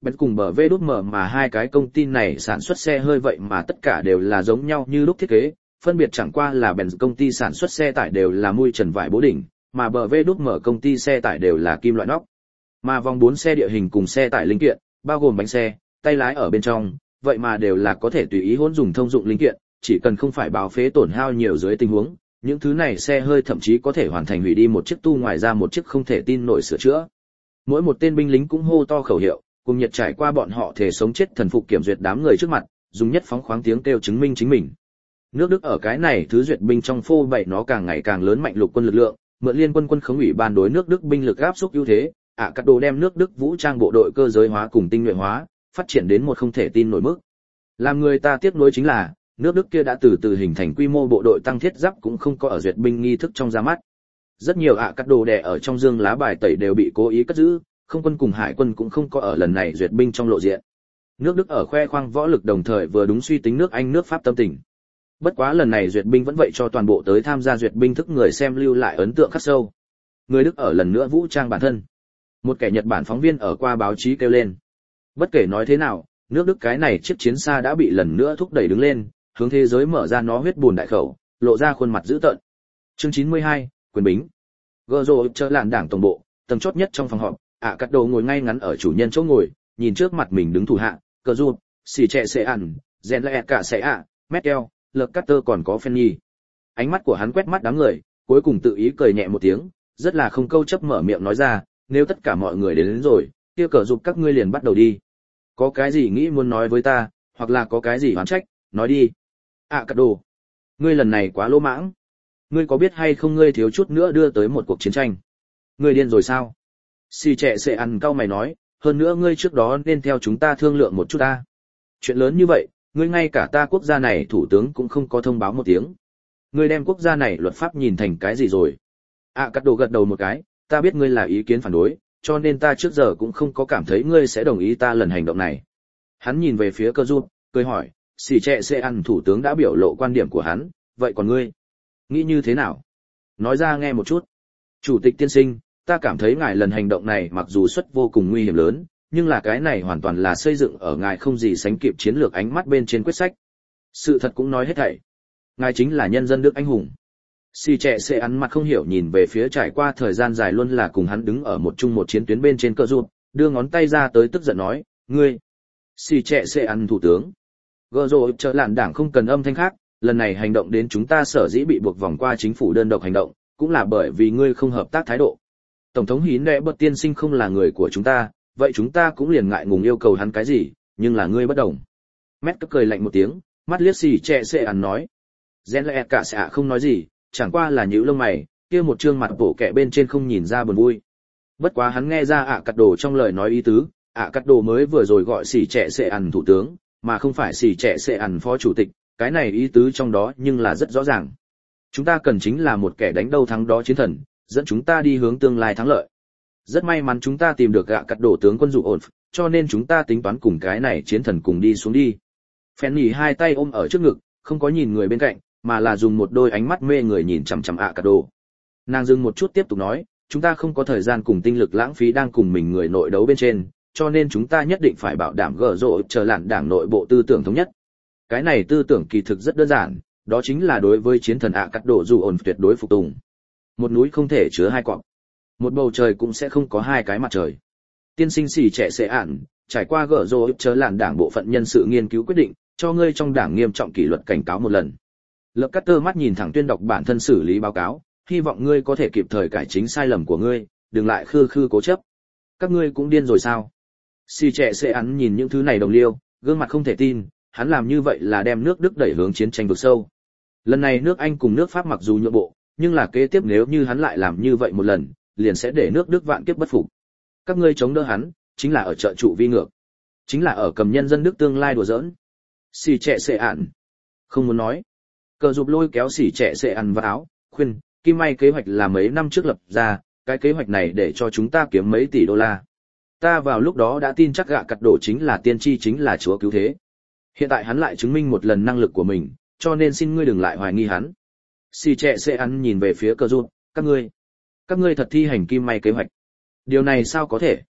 Benz cùng bê vê đê em mà hai cái công ty này sản xuất xe hơi vậy mà tất cả đều là giống nhau như lúc thiết kế, phân biệt chẳng qua là Benz công ty sản xuất xe tải đều là mui trần vải bố đỉnh, mà bê vê đê em công ty xe tải đều là kim loại nóc. Mà vòng bốn xe địa hình cùng xe tải linh kiện, bao gồm bánh xe, tay lái ở bên trong, vậy mà đều là có thể tùy ý hỗn dùng thông dụng linh kiện, chỉ cần không phải báo phế tổn hao nhiều dưới tình huống, những thứ này xe hơi thậm chí có thể hoàn thành hủy đi một chiếc tu ngoài ra một chiếc không thể tin nổi sửa chữa. Mỗi một tên binh lính cũng hô to khẩu hiệu, cùng nhiệt trải qua bọn họ thể sống chết thần phục kiểm duyệt đám người trước mặt, dùng nhất phóng khoáng tiếng kêu chứng minh chính mình. Nước Đức ở cái này thứ duyệt binh trong phô bày nó càng ngày càng lớn mạnh lục quân lực lượng, mượn liên quân quân khống ủy ban đối nước Đức binh lực áp xúc ưu thế, ạ cắt đồ đem nước Đức vũ trang bộ đội cơ giới hóa cùng tinh nhuệ hóa, phát triển đến một không thể tin nổi mức. Làm người ta tiếc nuối chính là, nước Đức kia đã từ từ hình thành quy mô bộ đội tăng thiết giáp cũng không có ở duyệt binh nghi thức trong ra mắt. Rất nhiều ạ cắt đồ đè ở trong dương lá bài tẩy đều bị cố ý cất giữ, không quân cùng hải quân cũng không có ở lần này duyệt binh trong lộ diện. Nước Đức ở khoe khoang võ lực đồng thời vừa đúng suy tính nước Anh nước Pháp tâm tình. Bất quá lần này duyệt binh vẫn vậy cho toàn bộ tới tham gia duyệt binh thức người xem lưu lại ấn tượng khắc sâu. Người Đức ở lần nữa vũ trang bản thân. Một kẻ Nhật Bản phóng viên ở qua báo chí kêu lên. Bất kể nói thế nào, nước Đức cái này chiếc chiến xa đã bị lần nữa thúc đẩy đứng lên, hướng thế giới mở ra nó huyết buồn đại khẩu, lộ ra khuôn mặt dữ tợn. Chương chín mươi hai, quyền bính. Gơ rồ chờ làn đảng tổng bộ, tầng chót nhất trong phòng họp, ạ cắt đầu ngồi ngay ngắn ở chủ nhân chỗ ngồi, nhìn trước mặt mình đứng thủ hạ, cờ rụt, xì trẻ sẽ ăn, rèn lẹ cả sẽ ạ, Merkel, lợt Carter còn có Fanny. Ánh mắt của hắn quét mắt đám người, cuối cùng tự ý cười nhẹ một tiếng, rất là không câu chấp mở miệng nói ra, nếu tất cả mọi người đến, đến rồi, kia cờ rụt các ngươi liền bắt đầu đi. Có cái gì nghĩ muốn nói với ta, hoặc là có cái gì oán trách, nói đi. ạ cắt đồ, ngươi lần này quá lỗ mãng. Ngươi có biết hay không ngươi thiếu chút nữa đưa tới một cuộc chiến tranh. Ngươi điên rồi sao? Xì trẻ sẽ ăn cau mày nói, hơn nữa ngươi trước đó nên theo chúng ta thương lượng một chút ta. Chuyện lớn như vậy, ngươi ngay cả ta quốc gia này thủ tướng cũng không có thông báo một tiếng. Ngươi đem quốc gia này luật pháp nhìn thành cái gì rồi? ạ cắt đồ gật đầu một cái, ta biết ngươi là ý kiến phản đối, cho nên ta trước giờ cũng không có cảm thấy ngươi sẽ đồng ý ta lần hành động này. Hắn nhìn về phía cơ giúp, cười hỏi, xì trẻ sẽ ăn thủ tướng đã biểu lộ quan điểm của hắn, vậy còn ngươi? Nghĩ như thế nào? Nói ra nghe một chút. Chủ tịch tiên sinh, ta cảm thấy ngài lần hành động này mặc dù xuất vô cùng nguy hiểm lớn, nhưng là cái này hoàn toàn là xây dựng ở ngài không gì sánh kịp chiến lược ánh mắt bên trên quyết sách. Sự thật cũng nói hết thảy. Ngài chính là nhân dân Đức anh hùng. Xì trẻ sẽ ăn mặt không hiểu nhìn về phía trải qua thời gian dài luôn là cùng hắn đứng ở một chung một chiến tuyến bên trên cờ rụt, đưa ngón tay ra tới tức giận nói, ngươi. Xì trẻ sẽ ăn thủ tướng. Gờ rồi chờ làn đảng không cần âm thanh khác, lần này hành động đến chúng ta sở dĩ bị buộc vòng qua chính phủ đơn độc hành động, cũng là bởi vì ngươi không hợp tác thái độ. Tổng thống Hín Đệ Bật tiên sinh không là người của chúng ta, vậy chúng ta cũng liền ngại ngùng yêu cầu hắn cái gì, nhưng là ngươi bất đồng. Mét cười lạnh một tiếng, mắt liếc xì trẻ sẽ ăn nói. Gen lẹ cả xạ không nói gì, chẳng qua là nhíu lông mày, kia một trương mặt bổ kẹ bên trên không nhìn ra buồn vui. Bất quá hắn nghe ra ạ cắt đồ trong lời nói ý tứ, ạ cắt đồ mới vừa rồi gọi xì trẻ sẽ ăn thủ tướng, mà không phải xì trẻ sẽ ăn phó chủ tịch, cái này ý tứ trong đó nhưng là rất rõ ràng. Chúng ta cần chính là một kẻ đánh đâu thắng đó chiến thần, dẫn chúng ta đi hướng tương lai thắng lợi. Rất may mắn chúng ta tìm được gạ cắt đổ tướng quân dụ ổn, cho nên chúng ta tính toán cùng cái này chiến thần cùng đi xuống đi. Fanny hai tay ôm ở trước ngực, không có nhìn người bên cạnh, mà là dùng một đôi ánh mắt mê người nhìn chằm chằm ạ cắt đồ. Nàng dừng một chút tiếp tục nói, chúng ta không có thời gian cùng tinh lực lãng phí đang cùng mình người nội đấu bên trên, cho nên chúng ta nhất định phải bảo đảm gỡ rộ chờ lạn đảng nội bộ tư tưởng thống nhất. Cái này tư tưởng kỳ thực rất đơn giản, đó chính là đối với chiến thần ạ cắt đổ dù ổn tuyệt đối phục tùng. Một núi không thể chứa hai cọp, một bầu trời cũng sẽ không có hai cái mặt trời. Tiên sinh xỉ trẻ sẽ ản, trải qua gỡ rô chớ làn đảng bộ phận nhân sự nghiên cứu quyết định, cho ngươi trong đảng nghiêm trọng kỷ luật cảnh cáo một lần. Lập Cát Tơ mắt nhìn thẳng tuyên đọc bản thân xử lý báo cáo, hy vọng ngươi có thể kịp thời cải chính sai lầm của ngươi, đừng lại khư khư cố chấp. Các ngươi cũng điên rồi sao? Xỉ trẻ sẽ ản nhìn những thứ này đồng liêu, gương mặt không thể tin. Hắn làm như vậy là đem nước Đức đẩy hướng chiến tranh vực sâu. Lần này nước Anh cùng nước Pháp mặc dù nhượng bộ, nhưng là kế tiếp nếu như hắn lại làm như vậy một lần, liền sẽ để nước Đức vạn kiếp bất phục. Các ngươi chống đỡ hắn, chính là ở trợ trụ vi ngược, chính là ở cầm nhân dân Đức tương lai đùa giỡn. Xỉ trẻ sẽ ản, không muốn nói. Cờ Dục lôi kéo xỉ trẻ sẽ ản vào áo, khuyên, Kim May kế hoạch là mấy năm trước lập ra, cái kế hoạch này để cho chúng ta kiếm mấy tỷ đô la. Ta vào lúc đó đã tin chắc gạ cắt đổ chính là tiên tri chính là chúa cứu thế. Hiện tại hắn lại chứng minh một lần năng lực của mình, cho nên xin ngươi đừng lại hoài nghi hắn. Xì trẻ sẽ ăn nhìn về phía Cờ Rụt, các ngươi, các ngươi thật thi hành Kim May kế hoạch. Điều này sao có thể?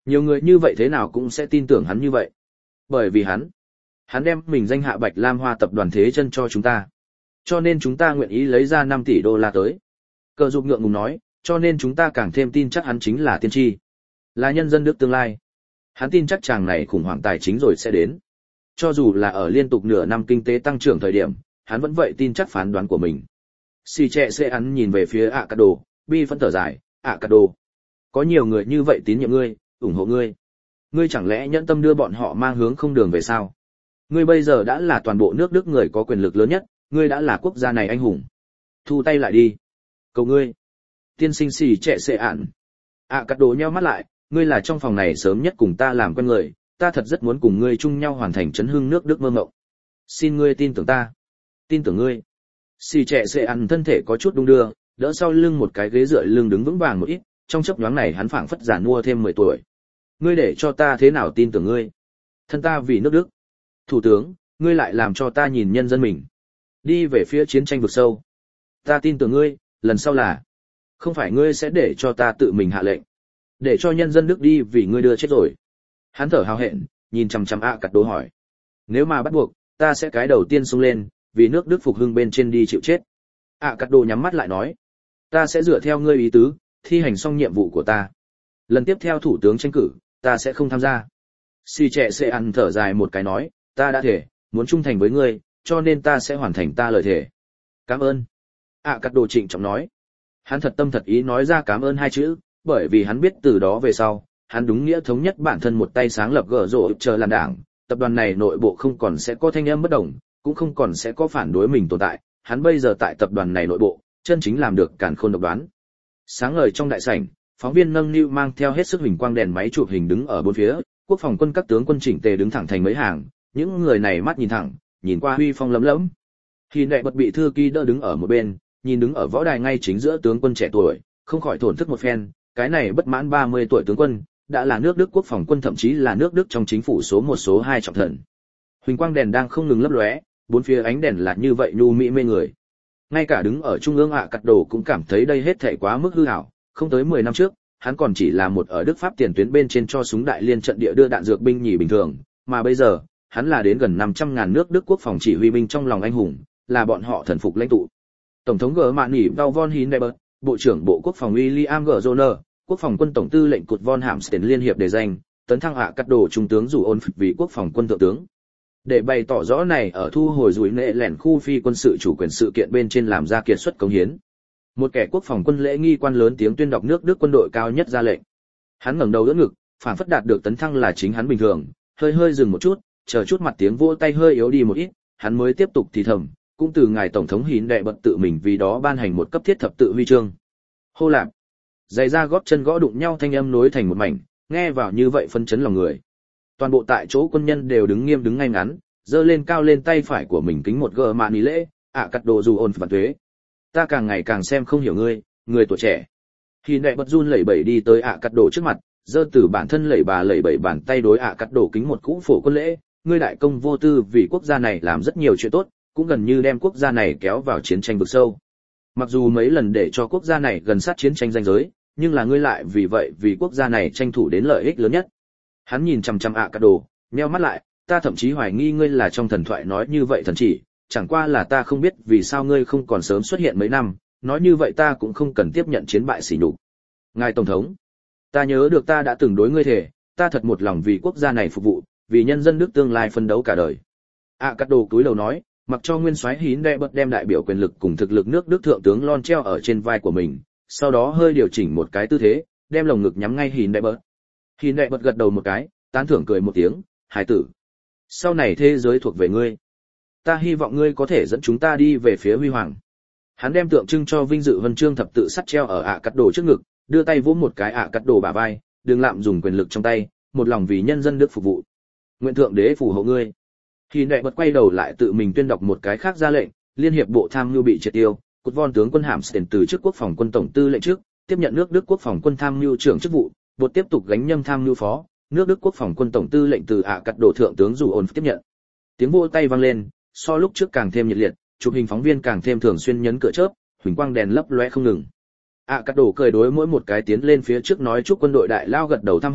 Nhiều người như vậy thế nào cũng sẽ tin tưởng hắn như vậy. Bởi vì hắn, hắn đem mình danh hạ Bạch Lam Hoa tập đoàn thế chân cho chúng ta. Cho nên chúng ta nguyện ý lấy ra năm tỷ đô la tới. Cờ Dục ngượng ngùng nói, cho nên chúng ta càng thêm tin chắc hắn chính là tiên tri, là nhân dân Đức tương lai. Hắn tin chắc chàng này khủng hoảng tài chính rồi sẽ đến. Cho dù là ở liên tục nửa năm kinh tế tăng trưởng thời điểm, hắn vẫn vậy tin chắc phán đoán của mình. Xì trẻ sẽ hắn nhìn về phía ạ cát đồ, bi phẫn thở dài, ạ cát đồ. Có nhiều người như vậy tín nhiệm ngươi, ủng hộ ngươi. Ngươi chẳng lẽ nhẫn tâm đưa bọn họ mang hướng không đường về sao? Ngươi bây giờ đã là toàn bộ nước Đức người có quyền lực lớn nhất, ngươi đã là quốc gia này anh hùng. Thu tay lại đi. Cầu ngươi. Tiên sinh xì trẻ sẽ ản. ạ cát đồ nheo mắt lại, ngươi là trong phòng này sớm nhất cùng ta làm quen người, ta thật rất muốn cùng ngươi chung nhau hoàn thành chấn hưng nước Đức mơ mộng. Xin ngươi tin tưởng ta. Tin tưởng ngươi. Xì trẻ sẽ ăn thân thể có chút đung đưa, đỡ sau lưng một cái ghế dựa lưng đứng vững vàng một ít, trong chốc nhoáng này hắn phảng phất già nua thêm mười tuổi. Ngươi để cho ta thế nào tin tưởng ngươi? Thân ta vì nước Đức. Thủ tướng, ngươi lại làm cho ta nhìn nhân dân mình. Đi về phía chiến tranh vực sâu. Ta tin tưởng ngươi, lần sau là. Không phải ngươi sẽ để cho ta tự mình hạ lệnh. Để cho nhân dân Đức đi vì ngươi đưa chết rồi. Hắn thở hào hẹn, nhìn chằm chằm ạ cát đồ hỏi. Nếu mà bắt buộc, ta sẽ cái đầu tiên xông lên, vì nước Đức phục hưng bên trên đi chịu chết. ạ cát đồ nhắm mắt lại nói. Ta sẽ dựa theo ngươi ý tứ, thi hành xong nhiệm vụ của ta. Lần tiếp theo thủ tướng tranh cử, ta sẽ không tham gia. Xì trẻ sẽ ăn thở dài một cái nói, ta đã thể, muốn trung thành với ngươi, cho nên ta sẽ hoàn thành ta lời thề. Cảm ơn. ạ cát đồ trịnh trọng nói. Hắn thật tâm thật ý nói ra cảm ơn hai chữ, bởi vì hắn biết từ đó về sau, hắn đúng nghĩa thống nhất bản thân một tay sáng lập gở rộ chờ làn đảng, tập đoàn này nội bộ không còn sẽ có thanh âm bất đồng, cũng không còn sẽ có phản đối mình tồn tại, hắn bây giờ tại tập đoàn này nội bộ, chân chính làm được càn khôn độc đoán. Sáng ngời trong đại sảnh, phóng viên nâng niu mang theo hết sức huỳnh quang đèn máy chụp hình đứng ở bốn phía, quốc phòng quân các tướng quân chỉnh tề đứng thẳng thành mấy hàng, những người này mắt nhìn thẳng, nhìn qua huy phong lấm lẫm. Khi đệ bật bị thư ký đỡ đứng ở một bên, nhìn đứng ở võ đài ngay chính giữa tướng quân trẻ tuổi, không khỏi thổn thức một phen, cái này bất mãn ba mươi tuổi tướng quân, đã là nước Đức quốc phòng quân thậm chí là nước Đức trong chính phủ số một số hai trọng thần. Huỳnh quang đèn đang không ngừng lấp lóe, bốn phía ánh đèn là như vậy nhu mỹ mê người. Ngay cả đứng ở trung ương ạ cát đồ cũng cảm thấy đây hết thảy quá mức hư ảo, không tới mười năm trước, hắn còn chỉ là một ở Đức Pháp tiền tuyến bên trên cho súng đại liên trận địa đưa đạn dược binh nhì bình thường, mà bây giờ, hắn là đến gần năm trăm ngàn nước Đức quốc phòng chỉ huy binh trong lòng anh hùng, là bọn họ thần phục lãnh tụ. Tổng thống G. Mạn Nỉ Đau von Hindenburg, Bộ trưởng Bộ Quốc phòng William G. Joner, Quốc phòng quân tổng tư lệnh Cụt von Hamstein liên hiệp đề danh, tấn thăng ạ cát đồ trung tướng dù ôn vì quốc phòng quân thượng tướng. Để bày tỏ rõ này ở thu hồi rủi nệ lẻn khu phi quân sự chủ quyền sự kiện bên trên làm ra kiệt xuất công hiến. Một kẻ quốc phòng quân lễ nghi quan lớn tiếng tuyên đọc nước Đức quân đội cao nhất ra lệnh. Hắn ngẩng đầu đỡ ngực, phản phất đạt được tấn thăng là chính hắn bình thường, hơi hơi dừng một chút, chờ chút mặt tiếng vỗ tay hơi yếu đi một ít, hắn mới tiếp tục thì thầm, cũng từ ngài tổng thống Hín đệ bật tự mình vì đó ban hành một cấp thiết thập tự huy chương. Hô lạp, giày da gót chân gõ đụng nhau thanh âm nối thành một mảnh, nghe vào như vậy phân chấn lòng người. Toàn bộ tại chỗ quân nhân đều đứng nghiêm đứng ngay ngắn, giơ lên cao lên tay phải của mình kính một gờ mạn ý lễ, ạ cát đồ dù ôn phản thuế. Ta càng ngày càng xem không hiểu ngươi, người tuổi trẻ. Hín đệ bật run lẩy bẩy đi tới ạ cát đồ trước mặt, giơ từ bản thân lẩy bà lẩy bẩy bàn tay đối ạ cát đồ kính một cũ phổ quân lễ, ngươi đại công vô tư vì quốc gia này làm rất nhiều chuyện tốt, cũng gần như đem quốc gia này kéo vào chiến tranh vực sâu. Mặc dù mấy lần để cho quốc gia này gần sát chiến tranh ranh giới, nhưng là ngươi lại vì vậy vì quốc gia này tranh thủ đến lợi ích lớn nhất. Hắn nhìn chằm chằm ạ cát đồ, nheo mắt lại, ta thậm chí hoài nghi ngươi là trong thần thoại nói như vậy thần chỉ, chẳng qua là ta không biết vì sao ngươi không còn sớm xuất hiện mấy năm, nói như vậy ta cũng không cần tiếp nhận chiến bại sỉ nhục. Ngài tổng thống, ta nhớ được ta đã từng đối ngươi thề, ta thật một lòng vì quốc gia này phục vụ, vì nhân dân nước tương lai phấn đấu cả đời. ạ cát đồ cúi đầu nói, mặc cho nguyên soái Hín đệ bật đem đại biểu quyền lực cùng thực lực nước Đức thượng tướng lon treo ở trên vai của mình, sau đó hơi điều chỉnh một cái tư thế, đem lồng ngực nhắm ngay Hín đệ bật. Hín đệ bật gật đầu một cái, tán thưởng cười một tiếng, hải tử, sau này thế giới thuộc về ngươi. Ta hy vọng ngươi có thể dẫn chúng ta đi về phía huy hoàng. Hắn đem tượng trưng cho vinh dự huân chương thập tự sắt treo ở ạ cát đồ trước ngực, đưa tay vỗ một cái ạ cát đồ bả vai, đừng lạm dùng quyền lực trong tay, một lòng vì nhân dân Đức phục vụ. Nguyện thượng đế phù hộ ngươi. Hín đệ bật quay đầu lại tự mình tuyên đọc một cái khác ra lệnh, liên hiệp bộ tham mưu bị triệt tiêu, Cụt von tướng quân Hamstein từ chức quốc phòng quân tổng tư lệnh trước, tiếp nhận nước Đức quốc phòng quân tham mưu trưởng chức vụ, bột tiếp tục gánh nhâm tham mưu phó, nước Đức quốc phòng quân tổng tư lệnh từ ạ cát đồ thượng tướng dù ôn tiếp nhận. Tiếng vỗ tay vang lên, so lúc trước càng thêm nhiệt liệt, chụp hình phóng viên càng thêm thường xuyên nhấn cửa chớp, huỳnh quang đèn lấp lóe không ngừng. ạ cát đồ cười đối mỗi một cái tiến lên phía trước nói chúc quân đội đại lao gật đầu thăm hỏi,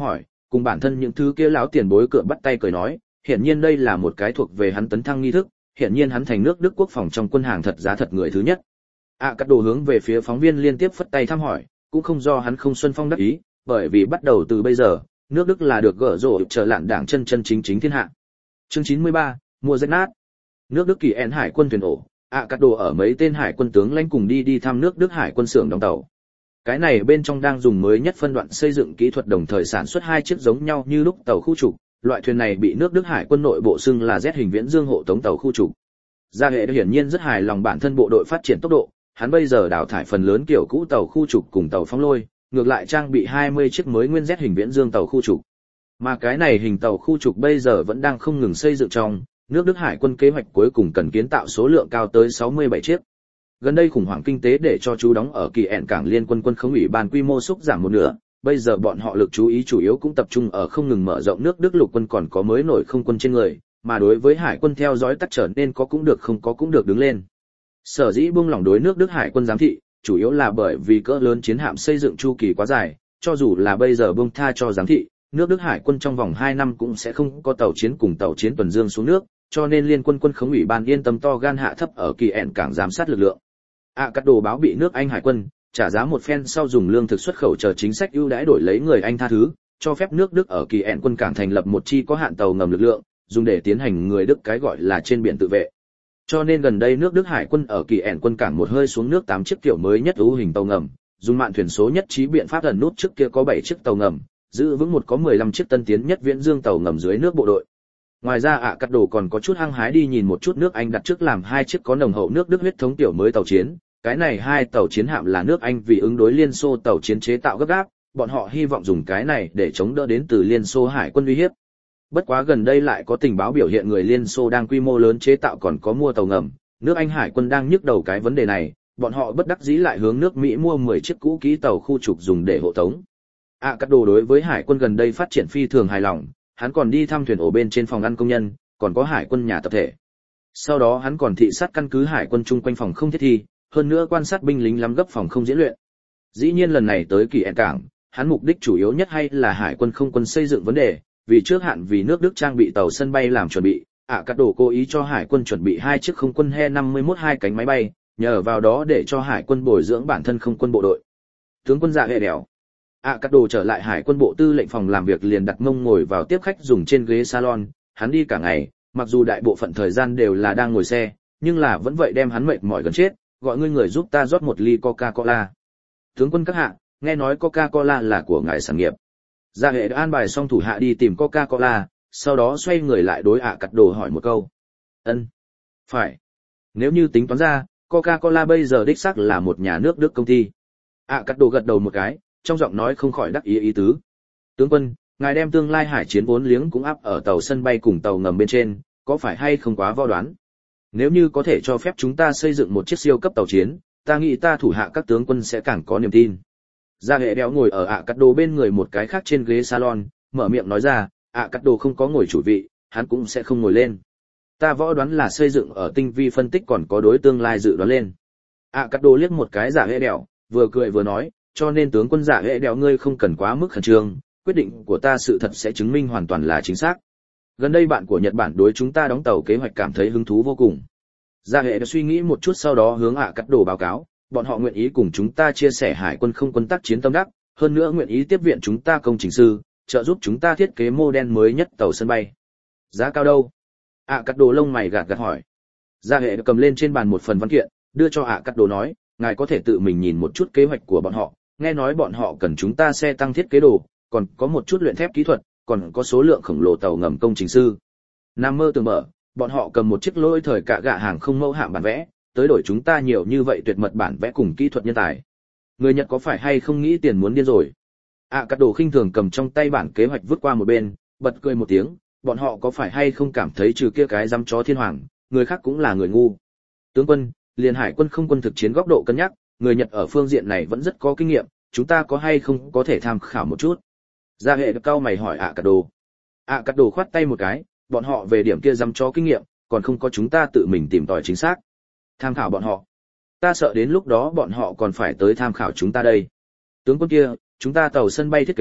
Cùng bản thân những thứ kia lão tiền bối cửa bắt tay cười nói, hiển nhiên đây là một cái thuộc về hắn tấn thăng nghi thức, hiển nhiên hắn thành nước Đức quốc phòng trong quân hàng thật giá thật người thứ nhất. À cắt đồ hướng về phía phóng viên liên tiếp phất tay thăm hỏi, cũng không do hắn không xuân phong đắc ý, bởi vì bắt đầu từ bây giờ, nước Đức là được gỡ rổ trở lạn đảng chân chân chính chính thiên hạ. Chương chín mươi ba, mùa rách nát. Nước Đức kỳ en hải quân thuyền ổ, À cắt đồ ở mấy tên hải quân tướng lãnh cùng đi đi thăm nước Đức hải quân xưởng đóng tàu. Cái này bên trong đang dùng mới nhất phân đoạn xây dựng kỹ thuật đồng thời sản xuất hai chiếc giống nhau như lúc tàu khu trục, loại thuyền này bị nước Đức hải quân nội bộ xưng là Z hình viễn dương hộ tống tàu khu trục. Gia hệ hiển nhiên rất hài lòng bản thân bộ đội phát triển tốc độ, hắn bây giờ đào thải phần lớn kiểu cũ tàu khu trục cùng tàu phong lôi, ngược lại trang bị hai mươi chiếc mới nguyên Z hình viễn dương tàu khu trục. Mà cái này hình tàu khu trục bây giờ vẫn đang không ngừng xây dựng trong, nước Đức hải quân kế hoạch cuối cùng cần kiến tạo số lượng cao tới sáu mươi bảy chiếc. Gần đây khủng hoảng kinh tế để cho chú đóng ở kỳ ẹn cảng liên quân quân khống ủy ban quy mô sút giảm một nửa, bây giờ bọn họ lực chú ý chủ yếu cũng tập trung ở không ngừng mở rộng nước Đức lục quân còn có mới nổi không quân trên người, mà đối với hải quân theo dõi tắc trở nên có cũng được không có cũng được đứng lên. Sở dĩ buông lỏng đối nước Đức hải quân giám thị, chủ yếu là bởi vì cỡ lớn chiến hạm xây dựng chu kỳ quá dài, cho dù là bây giờ buông tha cho giám thị, nước Đức hải quân trong vòng hai năm cũng sẽ không có tàu chiến cùng tàu chiến tuần dương xuống nước, cho nên liên quân quân khống ủy ban yên tâm to gan hạ thấp ở kỳ ẹn cảng giám sát lực lượng. À cắt đồ báo bị nước Anh hải quân trả giá một phen sau dùng lương thực xuất khẩu chờ chính sách ưu đãi đổi lấy người Anh tha thứ, cho phép nước Đức ở kỳ ẹn quân cảng thành lập một chi có hạn tàu ngầm lực lượng, dùng để tiến hành người Đức cái gọi là trên biển tự vệ. Cho nên gần đây nước Đức hải quân ở kỳ ẹn quân cảng một hơi xuống nước tám chiếc kiểu mới nhất ưu hình tàu ngầm, dùng mạn thuyền số nhất trí biện pháp ẩn nút trước kia có bảy chiếc tàu ngầm, giữ vững một có mười lăm chiếc tân tiến nhất viễn dương tàu ngầm dưới nước bộ đội. Ngoài ra ạ cắt đồ còn có chút hăng hái đi nhìn một chút nước Anh đặt trước làm hai chiếc có nồng hậu nước Đức huyết thống tiểu mới tàu chiến. Cái này hai tàu chiến hạm là nước Anh vì ứng đối Liên Xô tàu chiến chế tạo gấp gáp, bọn họ hy vọng dùng cái này để chống đỡ đến từ Liên Xô hải quân uy hiếp. Bất quá gần đây lại có tình báo biểu hiện người Liên Xô đang quy mô lớn chế tạo còn có mua tàu ngầm, nước Anh hải quân đang nhức đầu cái vấn đề này, bọn họ bất đắc dĩ lại hướng nước Mỹ mua mười chiếc cũ kỹ tàu khu trục dùng để hộ tống. À cắt đồ đối với hải quân gần đây phát triển phi thường hài lòng, hắn còn đi thăm thuyền ổ bên trên phòng ăn công nhân, còn có hải quân nhà tập thể. Sau đó hắn còn thị sát căn cứ hải quân chung quanh phòng không thiết thi, hơn nữa quan sát binh lính lắm gấp phòng không diễn luyện. Dĩ nhiên lần này tới kỳ ẹn cảng, hắn mục đích chủ yếu nhất hay là hải quân không quân xây dựng vấn đề, vì trước hạn vì nước Đức trang bị tàu sân bay làm chuẩn bị, ạ cắt đồ cố ý cho hải quân chuẩn bị hai chiếc không quân He năm mươi mốt hai cánh máy bay, nhờ vào đó để cho hải quân bồi dưỡng bản thân không quân bộ đội. Tướng quân dạ hệ đèo. ạ cắt đồ trở lại hải quân bộ tư lệnh phòng làm việc liền đặt mông ngồi vào tiếp khách dùng trên ghế salon, hắn đi cả ngày, mặc dù đại bộ phận thời gian đều là đang ngồi xe, nhưng là vẫn vậy đem hắn mệt mỏi gần chết, gọi ngươi người giúp ta rót một ly Coca-Cola. Tướng quân các hạ, nghe nói Coca-Cola là của ngài sản nghiệp. Dạ hệ đã an bài xong thủ hạ đi tìm Coca-Cola, sau đó xoay người lại đối ạ cắt đồ hỏi một câu. Ân, phải. Nếu như tính toán ra, Coca-Cola bây giờ đích xác là một nhà nước Đức công ty. ạ cắt đồ gật đầu một cái, trong giọng nói không khỏi đắc ý ý tứ. Tướng quân, ngài đem tương lai hải chiến vốn liếng cũng áp ở tàu sân bay cùng tàu ngầm bên trên, có phải hay không quá vo đoán? Nếu như có thể cho phép chúng ta xây dựng một chiếc siêu cấp tàu chiến, ta nghĩ ta thủ hạ các tướng quân sẽ càng có niềm tin. Gia hệ đéo ngồi ở ạ cắt đồ bên người một cái khác trên ghế salon, mở miệng nói ra, ạ cắt đồ không có ngồi chủ vị, hắn cũng sẽ không ngồi lên. Ta võ đoán là xây dựng ở tinh vi phân tích còn có đối tương lai dự đoán lên. ạ cắt đồ liếc một cái giả hệ đéo, vừa cười vừa nói, cho nên tướng quân giả hệ đéo ngươi không cần quá mức khẩn trương, quyết định của ta sự thật sẽ chứng minh hoàn toàn là chính xác. Gần đây bạn của Nhật Bản đối chúng ta đóng tàu kế hoạch cảm thấy hứng thú vô cùng. Gia hệ đã suy nghĩ một chút sau đó hướng ạ cắt đồ báo cáo, bọn họ nguyện ý cùng chúng ta chia sẻ hải quân không quân tác chiến tâm đắc, hơn nữa nguyện ý tiếp viện chúng ta công trình sư, trợ giúp chúng ta thiết kế mô đen mới nhất tàu sân bay. Giá cao đâu? ạ cắt đồ lông mày gạt gạt hỏi. Gia hệ đã cầm lên trên bàn một phần văn kiện, đưa cho ạ cắt đồ nói, ngài có thể tự mình nhìn một chút kế hoạch của bọn họ, nghe nói bọn họ cần chúng ta xe tăng thiết kế đồ, còn có một chút luyện thép kỹ thuật, còn có số lượng khổng lồ tàu ngầm công trình sư. Nam mơ tưởng mở, bọn họ cầm một chiếc lỗi thời cả gạ hàng không mẫu hạm bản vẽ, tới đổi chúng ta nhiều như vậy tuyệt mật bản vẽ cùng kỹ thuật nhân tài. Người Nhật có phải hay không nghĩ tiền muốn điên rồi? À cắt đồ khinh thường cầm trong tay bản kế hoạch vứt qua một bên, bật cười một tiếng, bọn họ có phải hay không cảm thấy trừ kia cái dăm chó thiên hoàng, người khác cũng là người ngu. Tướng quân, liền hải quân không quân thực chiến góc độ cân nhắc, người Nhật ở phương diện này vẫn rất có kinh nghiệm, chúng ta có hay không có thể tham khảo một chút. Gia hệ cao mày hỏi ạ cắt đồ. ạ cắt đồ khoát tay một cái, bọn họ về điểm kia dăm chó kinh nghiệm, còn không có chúng ta tự mình tìm tòi chính xác. Tham khảo bọn họ. Ta sợ đến lúc đó bọn họ còn phải tới tham khảo chúng ta đây. Tướng quân kia, chúng ta tàu sân bay thiết kế,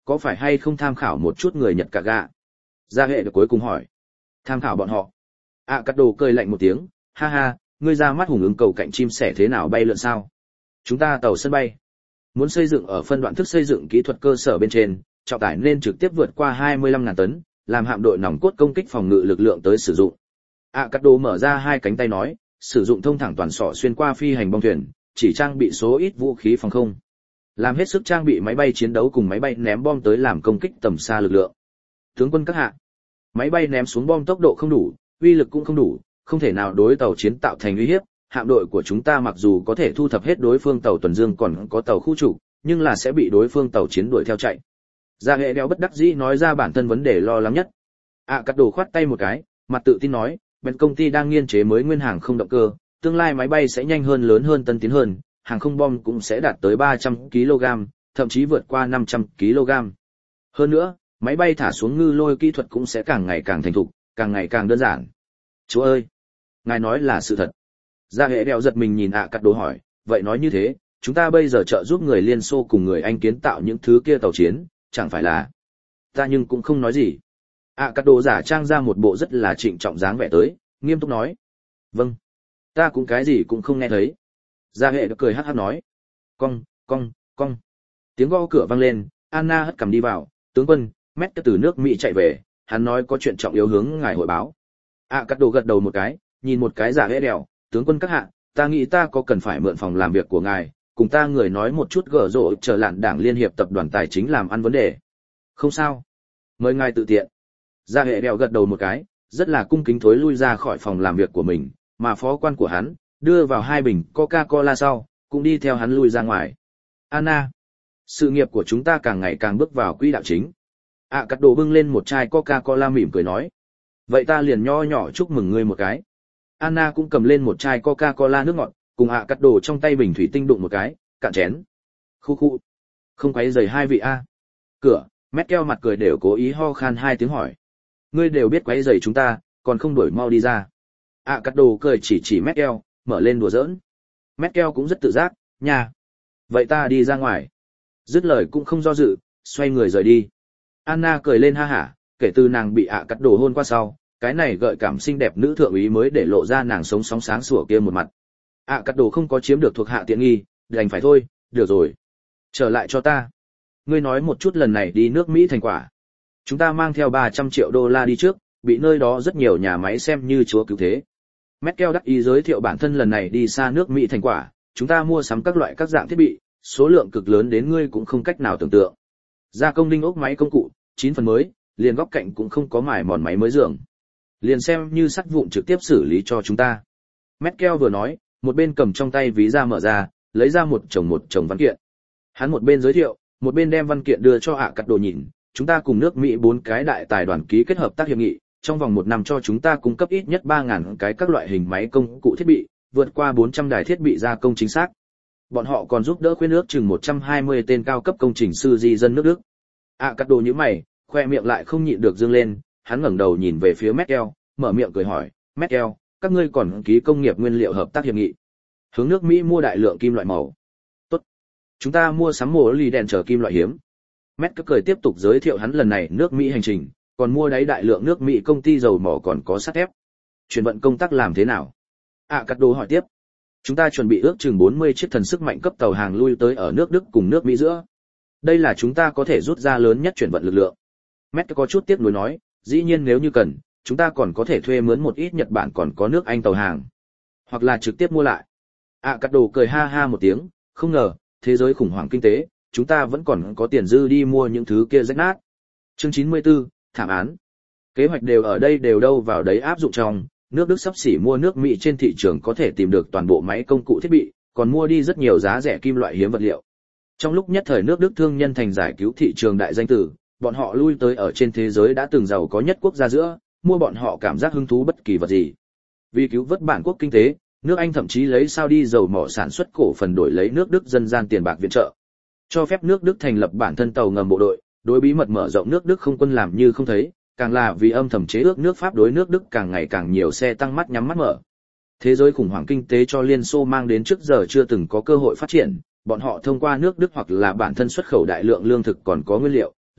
có phải hay không tham khảo một chút người Nhật cả gạ? Gia hệ được cuối cùng hỏi. Tham khảo bọn họ. À cắt đồ cười lạnh một tiếng, ha ha, ngươi ra mắt hùng ứng cầu cạnh chim sẻ thế nào bay lượn sao? Chúng ta tàu sân bay. Muốn xây dựng ở phân đoạn thức xây dựng kỹ thuật cơ sở bên trên, trọng tải nên trực tiếp vượt qua hai mươi lăm nghìn tấn, làm hạm đội nòng cốt công kích phòng ngự lực lượng tới sử dụng. À cắt đồ mở ra hai cánh tay nói, sử dụng thông thẳng toàn sọ xuyên qua phi hành bong thuyền, chỉ trang bị số ít vũ khí phòng không. Làm hết sức trang bị máy bay chiến đấu cùng máy bay ném bom tới làm công kích tầm xa lực lượng. Tướng quân các hạ, máy bay ném xuống bom tốc độ không đủ, uy lực cũng không đủ, không thể nào đối tàu chiến tạo thành uy hiếp. Hạm đội của chúng ta mặc dù có thể thu thập hết đối phương tàu tuần dương còn có tàu khu trục, nhưng là sẽ bị đối phương tàu chiến đuổi theo chạy. Gia hệ đeo bất đắc dĩ nói ra bản thân vấn đề lo lắng nhất. À cắt đồ khoát tay một cái, mặt tự tin nói, bên công ty đang nghiên chế mới nguyên hàng không động cơ, tương lai máy bay sẽ nhanh hơn lớn hơn tân tiến hơn, hàng không bom cũng sẽ đạt tới ba trăm ki lô gam, thậm chí vượt qua năm trăm ki lô gam. Hơn nữa, máy bay thả xuống ngư lôi kỹ thuật cũng sẽ càng ngày càng thành thục, càng ngày càng đơn giản. Chúa ơi, ngài nói là sự thật. Gia hệ đeo giật mình nhìn ạ cắt đồ hỏi, vậy nói như thế, chúng ta bây giờ trợ giúp người Liên Xô cùng người Anh kiến tạo những thứ kia tàu chiến, chẳng phải là... Ta nhưng cũng không nói gì. ạ cắt đồ giả trang ra một bộ rất là trịnh trọng dáng vẻ tới, nghiêm túc nói. Vâng, ta cũng cái gì cũng không nghe thấy. Gia hệ đã cười hắc hắc nói. Cong, cong, cong. Tiếng gõ cửa vang lên, Anna hất cằm đi vào, tướng quân, Mét từ nước Mỹ chạy về, hắn nói có chuyện trọng yếu hướng ngài hội báo. ạ cắt đồ gật đầu một cái, nhìn một cái Gia hệ đèo, tướng quân các hạ, ta nghĩ ta có cần phải mượn phòng làm việc của ngài, cùng ta người nói một chút gở rộ chờ lạn đảng liên hiệp tập đoàn tài chính làm ăn vấn đề. Không sao. Mời ngài tự tiện. Gia hệ đèo gật đầu một cái, rất là cung kính thối lui ra khỏi phòng làm việc của mình, mà phó quan của hắn, đưa vào hai bình Coca-Cola sau, cũng đi theo hắn lui ra ngoài. Anna, sự nghiệp của chúng ta càng ngày càng bước vào quỹ đạo chính. À cắt đồ bưng lên một chai Coca-Cola mỉm cười nói. Vậy ta liền nho nhỏ chúc mừng ngươi một cái. Anna cũng cầm lên một chai Coca-Cola nước ngọt, cùng ạ cắt đồ trong tay bình thủy tinh đụng một cái, cạn chén. Khu khu. Không quấy rầy hai vị a. Cửa, Merkel mặt cười đều cố ý ho khan hai tiếng hỏi. Ngươi đều biết quấy rầy chúng ta, còn không đuổi mau đi ra. ạ cắt đồ cười chỉ chỉ Merkel, mở lên đùa giỡn. Merkel cũng rất tự giác, nha. Vậy ta đi ra ngoài. Dứt lời cũng không do dự, xoay người rời đi. Anna cười lên ha hả, kể từ nàng bị ạ cắt đồ hôn qua sau, cái này gợi cảm xinh đẹp nữ thượng úy mới để lộ ra nàng sống sóng sáng sủa kia một mặt. À cắt đồ không có chiếm được thuộc hạ tiện nghi, đành phải thôi, được rồi. Trở lại cho ta. Ngươi nói một chút lần này đi nước Mỹ thành quả. Chúng ta mang theo ba trăm triệu đô la đi trước, bị nơi đó rất nhiều nhà máy xem như chúa cứu thế. Merkel đắc ý giới thiệu bản thân lần này đi xa nước Mỹ thành quả, chúng ta mua sắm các loại các dạng thiết bị, số lượng cực lớn đến ngươi cũng không cách nào tưởng tượng. Gia công đinh ốc máy công cụ, chín phần mới, liền góc cạnh cũng không có mài mòn máy mới dường. Liền xem như sắt vụn trực tiếp xử lý cho chúng ta. Merkel vừa nói, một bên cầm trong tay ví da mở ra, lấy ra một chồng một chồng văn kiện. Hắn một bên giới thiệu, một bên đem văn kiện đưa cho ạ cắt đồ nhìn, chúng ta cùng nước Mỹ bốn cái đại tài đoàn ký kết hợp tác hiệp nghị, trong vòng một năm cho chúng ta cung cấp ít nhất ba nghìn cái các loại hình máy công cụ thiết bị, vượt qua bốn trăm đài thiết bị gia công chính xác. Bọn họ còn giúp đỡ khuyến ước chừng một trăm hai mươi tên cao cấp công trình sư di dân nước Đức. ạ cắt đồ như mày, khoe miệng lại không nhịn được dương lên, hắn ngẩng đầu nhìn về phía Merkel, mở miệng cười hỏi, Merkel, các ngươi còn ký công nghiệp nguyên liệu hợp tác hiệp nghị. Hướng nước Mỹ mua đại lượng kim loại màu. Tốt. Chúng ta mua sắm mổ lì đèn trở kim loại hiếm. Merkel cười tiếp tục giới thiệu hắn lần này nước Mỹ hành trình, còn mua đáy đại lượng nước Mỹ công ty dầu mỏ còn có sắt thép. Chuyển vận công tác làm thế nào? À cắt đồ hỏi tiếp. Chúng ta chuẩn bị ước chừng bốn mươi chiếc thần sức mạnh cấp tàu hàng lui tới ở nước Đức cùng nước Mỹ giữa. Đây là chúng ta có thể rút ra lớn nhất chuyển vận lực lượng. Merkel có chút tiếc nuối nói, dĩ nhiên nếu như cần, chúng ta còn có thể thuê mướn một ít Nhật Bản còn có nước Anh tàu hàng, hoặc là trực tiếp mua lại. À cắt đồ cười ha ha một tiếng, không ngờ, thế giới khủng hoảng kinh tế, chúng ta vẫn còn có tiền dư đi mua những thứ kia rách nát. Chương chín mươi tư, thảm án. Kế hoạch đều ở đây đều đâu vào đấy áp dụng trong, nước Đức sắp xỉ mua nước Mỹ trên thị trường có thể tìm được toàn bộ máy công cụ thiết bị, còn mua đi rất nhiều giá rẻ kim loại hiếm vật liệu. Trong lúc nhất thời nước Đức thương nhân thành giải cứu thị trường đại danh tử, bọn họ lui tới ở trên thế giới đã từng giàu có nhất quốc gia giữa, mua bọn họ cảm giác hứng thú bất kỳ vật gì. Vì cứu vớt bản quốc kinh tế, nước Anh thậm chí lấy Saudi dầu mỏ sản xuất cổ phần đổi lấy nước Đức dân gian tiền bạc viện trợ. Cho phép nước Đức thành lập bản thân tàu ngầm bộ đội, đối bí mật mở rộng nước Đức không quân làm như không thấy, càng là vì âm thầm chế ước nước Pháp đối nước Đức càng ngày càng nhiều xe tăng mắt nhắm mắt mở. Thế giới khủng hoảng kinh tế cho Liên Xô mang đến trước giờ chưa từng có cơ hội phát triển, bọn họ thông qua nước Đức hoặc là bản thân xuất khẩu đại lượng lương thực còn có nguyên liệu,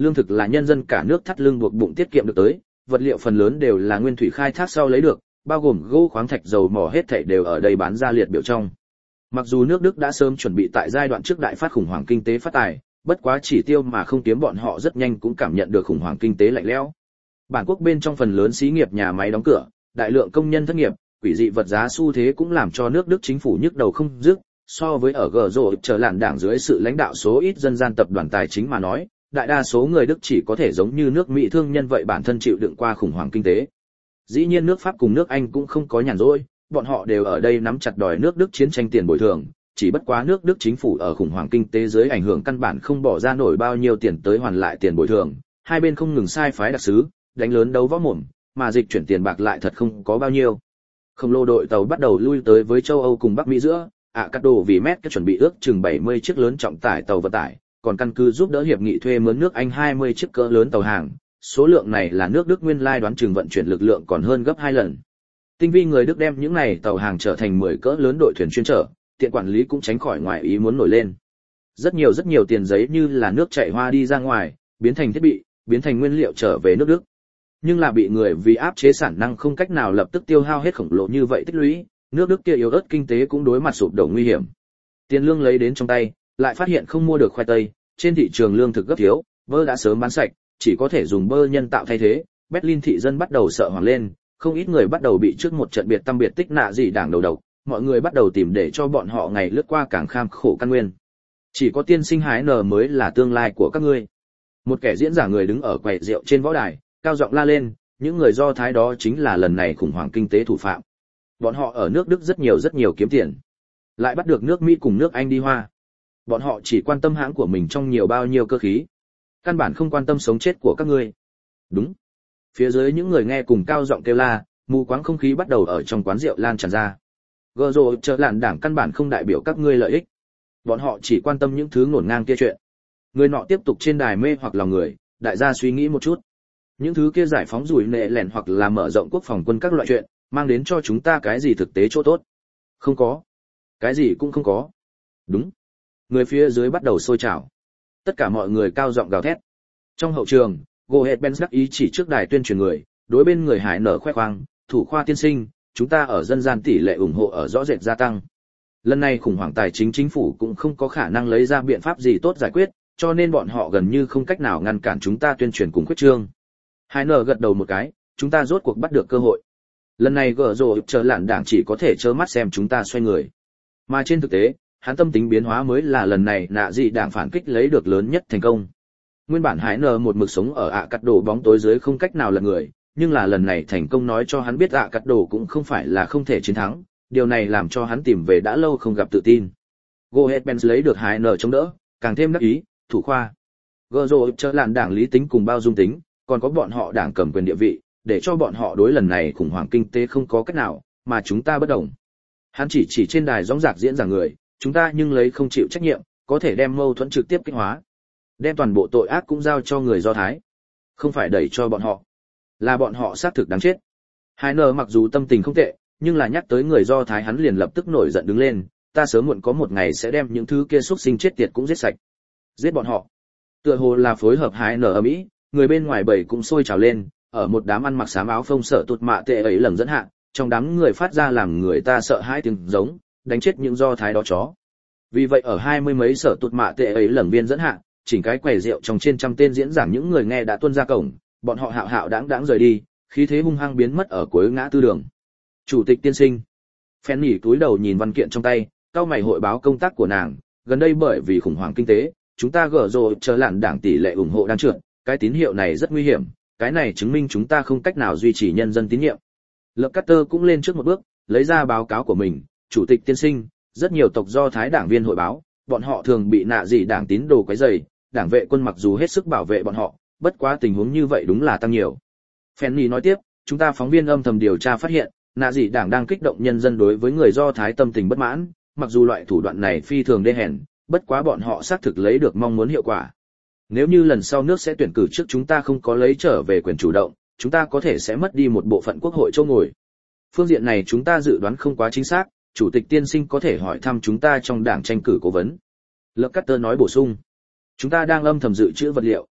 Lương thực là nhân dân cả nước thắt lưng buộc bụng tiết kiệm được tới, vật liệu phần lớn đều là nguyên thủy khai thác sau lấy được, bao gồm gỗ khoáng thạch dầu mỏ hết thảy đều ở đây bán ra liệt biểu trong. Mặc dù nước Đức đã sớm chuẩn bị tại giai đoạn trước đại phát khủng hoảng kinh tế phát tài, bất quá chỉ tiêu mà không kiếm bọn họ rất nhanh cũng cảm nhận được khủng hoảng kinh tế lạnh lẽo. Bản quốc bên trong phần lớn xí nghiệp nhà máy đóng cửa, đại lượng công nhân thất nghiệp, quỷ dị vật giá xu thế cũng làm cho nước Đức chính phủ nhức đầu không dứt. So với ở gờ rộ trở làn đảng dưới sự lãnh đạo số ít dân gian tập đoàn tài chính mà nói, đại đa số người Đức chỉ có thể giống như nước Mỹ thương nhân vậy bản thân chịu đựng qua khủng hoảng kinh tế. Dĩ nhiên nước Pháp cùng nước Anh cũng không có nhàn rỗi, bọn họ đều ở đây nắm chặt đòi nước Đức chiến tranh tiền bồi thường, chỉ bất quá nước Đức chính phủ ở khủng hoảng kinh tế dưới ảnh hưởng căn bản không bỏ ra nổi bao nhiêu tiền tới hoàn lại tiền bồi thường, hai bên không ngừng sai phái đặc sứ, đánh lớn đấu võ mồm, mà dịch chuyển tiền bạc lại thật không có bao nhiêu. Khổng lồ đội tàu bắt đầu lui tới với châu Âu cùng Bắc Mỹ giữa, ạ cắt đồ vì mét chuẩn bị ước chừng bảy mươi chiếc lớn trọng tải tàu vận tải, còn căn cứ giúp đỡ hiệp nghị thuê mướn nước Anh hai mươi chiếc cỡ lớn tàu hàng, số lượng này là nước Đức nguyên lai đoán chừng vận chuyển lực lượng còn hơn gấp hai lần. Tinh vi người Đức đem những này tàu hàng trở thành mười cỡ lớn đội thuyền chuyên chở, tiện quản lý cũng tránh khỏi ngoài ý muốn nổi lên. Rất nhiều rất nhiều tiền giấy như là nước chảy hoa đi ra ngoài, biến thành thiết bị, biến thành nguyên liệu trở về nước Đức. Nhưng là bị người vì áp chế sản năng không cách nào lập tức tiêu hao hết khổng lồ như vậy tích lũy, nước Đức kia yếu ớt kinh tế cũng đối mặt sụp đổ nguy hiểm. Tiền lương lấy đến trong tay, lại phát hiện không mua được khoai tây, trên thị trường lương thực gấp thiếu, bơ đã sớm bán sạch, chỉ có thể dùng bơ nhân tạo thay thế. Berlin thị dân bắt đầu sợ hoảng lên, không ít người bắt đầu bị trước một trận biệt tâm biệt tích nạ gì đảng đầu độc, mọi người bắt đầu tìm để cho bọn họ ngày lướt qua càng kham khổ căn nguyên. Chỉ có tiên sinh hái nở mới là tương lai của các ngươi. Một kẻ diễn giả người đứng ở quầy rượu trên võ đài, cao giọng la lên, những người Do Thái đó chính là lần này khủng hoảng kinh tế thủ phạm. Bọn họ ở nước Đức rất nhiều rất nhiều kiếm tiền, lại bắt được nước Mỹ cùng nước Anh đi hoa. Bọn họ chỉ quan tâm hãng của mình trong nhiều bao nhiêu cơ khí, căn bản không quan tâm sống chết của các ngươi. Đúng. Phía dưới những người nghe cùng cao giọng kêu la, mù quáng không khí bắt đầu ở trong quán rượu lan tràn ra. Gờ rồ trở lạn đảng căn bản không đại biểu các ngươi lợi ích. Bọn họ chỉ quan tâm những thứ ngổn ngang kia chuyện. Người nọ tiếp tục trên đài mê hoặc lòng người, đại gia suy nghĩ một chút. Những thứ kia giải phóng rủi nệ lẻn hoặc là mở rộng quốc phòng quân các loại chuyện, mang đến cho chúng ta cái gì thực tế chỗ tốt? Không có. Cái gì cũng không có. Đúng. Người phía dưới bắt đầu sôi trào. Tất cả mọi người cao giọng gào thét. Trong hậu trường, Goebbels đắc ý chỉ trước đài tuyên truyền người, đối bên người Hải nở khoe khoang, thủ khoa tiên sinh, chúng ta ở dân gian tỷ lệ ủng hộ ở rõ rệt gia tăng. Lần này khủng hoảng tài chính chính phủ cũng không có khả năng lấy ra biện pháp gì tốt giải quyết, cho nên bọn họ gần như không cách nào ngăn cản chúng ta tuyên truyền cùng khuyết trương. Hải nở gật đầu một cái, chúng ta rốt cuộc bắt được cơ hội. Lần này gỡ rồi chờ lạn đảng chỉ có thể trơ mắt xem chúng ta xoay người. Mà trên thực tế, hắn tâm tính biến hóa mới là lần này nạ dị đảng phản kích lấy được lớn nhất thành công. Nguyên bản Hải nở một mực sống ở ạ cắt đồ bóng tối dưới không cách nào lật người, nhưng là lần này thành công nói cho hắn biết ạ cắt đồ cũng không phải là không thể chiến thắng, điều này làm cho hắn tìm về đã lâu không gặp tự tin. Goebbels lấy được Hải nở chống đỡ, càng thêm đắc ý, thủ khoa. Gỡ rồi chờ lạn đảng lý tính cùng bao dung tính, còn có bọn họ đảng cầm quyền địa vị, để cho bọn họ đối lần này khủng hoảng kinh tế không có cách nào, mà chúng ta bất đồng. Hắn chỉ chỉ trên đài rõng rạc diễn giảng người, chúng ta nhưng lấy không chịu trách nhiệm, có thể đem mâu thuẫn trực tiếp kích hóa. Đem toàn bộ tội ác cũng giao cho người Do Thái. Không phải đẩy cho bọn họ, là bọn họ xác thực đáng chết. Hải nở mặc dù tâm tình không tệ, nhưng là nhắc tới người Do Thái hắn liền lập tức nổi giận đứng lên, ta sớm muộn có một ngày sẽ đem những thứ kia xuất sinh chết tiệt cũng giết sạch. Giết bọn họ. Tựa hồ là phối hợp Hải nở ở Mỹ, người bên ngoài bầy cũng sôi trào lên, ở một đám ăn mặc xám áo phông sợ tụt mạ tệ ấy lầm dẫn hạ, trong đám người phát ra làm người ta sợ hãi tiếng giống, đánh chết những Do Thái đó chó. Vì vậy ở hai mươi mấy sở tụt mạ tệ ấy lầm viên dẫn hạ, chỉnh cái quầy rượu trong trên trăm tên diễn giảng những người nghe đã tuôn ra cổng, bọn họ hạo hạo đãng đãng rời đi, khí thế hung hăng biến mất ở cuối ngã tư đường. Chủ tịch tiên sinh, Phen nhỉ túi đầu nhìn văn kiện trong tay, cao mày hội báo công tác của nàng, gần đây bởi vì khủng hoảng kinh tế, chúng ta gỡ rồi chờ lạn đảng tỷ lệ ủng hộ đang trượt, cái tín hiệu này rất nguy hiểm, cái này chứng minh chúng ta không cách nào duy trì nhân dân tín nhiệm. Lập Carter cũng lên trước một bước, lấy ra báo cáo của mình, chủ tịch tiên sinh, rất nhiều tộc Do Thái đảng viên hội báo, bọn họ thường bị nạ dị đảng tín đồ quấy rầy, đảng vệ quân mặc dù hết sức bảo vệ bọn họ, bất quá tình huống như vậy đúng là tăng nhiều. Fanny nói tiếp, chúng ta phóng viên âm thầm điều tra phát hiện, nạ dị đảng đang kích động nhân dân đối với người Do Thái tâm tình bất mãn, mặc dù loại thủ đoạn này phi thường đê hèn, bất quá bọn họ xác thực lấy được mong muốn hiệu quả. Nếu như lần sau nước sẽ tuyển cử trước chúng ta không có lấy trở về quyền chủ động, chúng ta có thể sẽ mất đi một bộ phận quốc hội chỗ ngồi. Phương diện này chúng ta dự đoán không quá chính xác, chủ tịch tiên sinh có thể hỏi thăm chúng ta trong đảng tranh cử cố vấn. Lập Carter nói bổ sung, chúng ta đang âm thầm dự trữ vật liệu.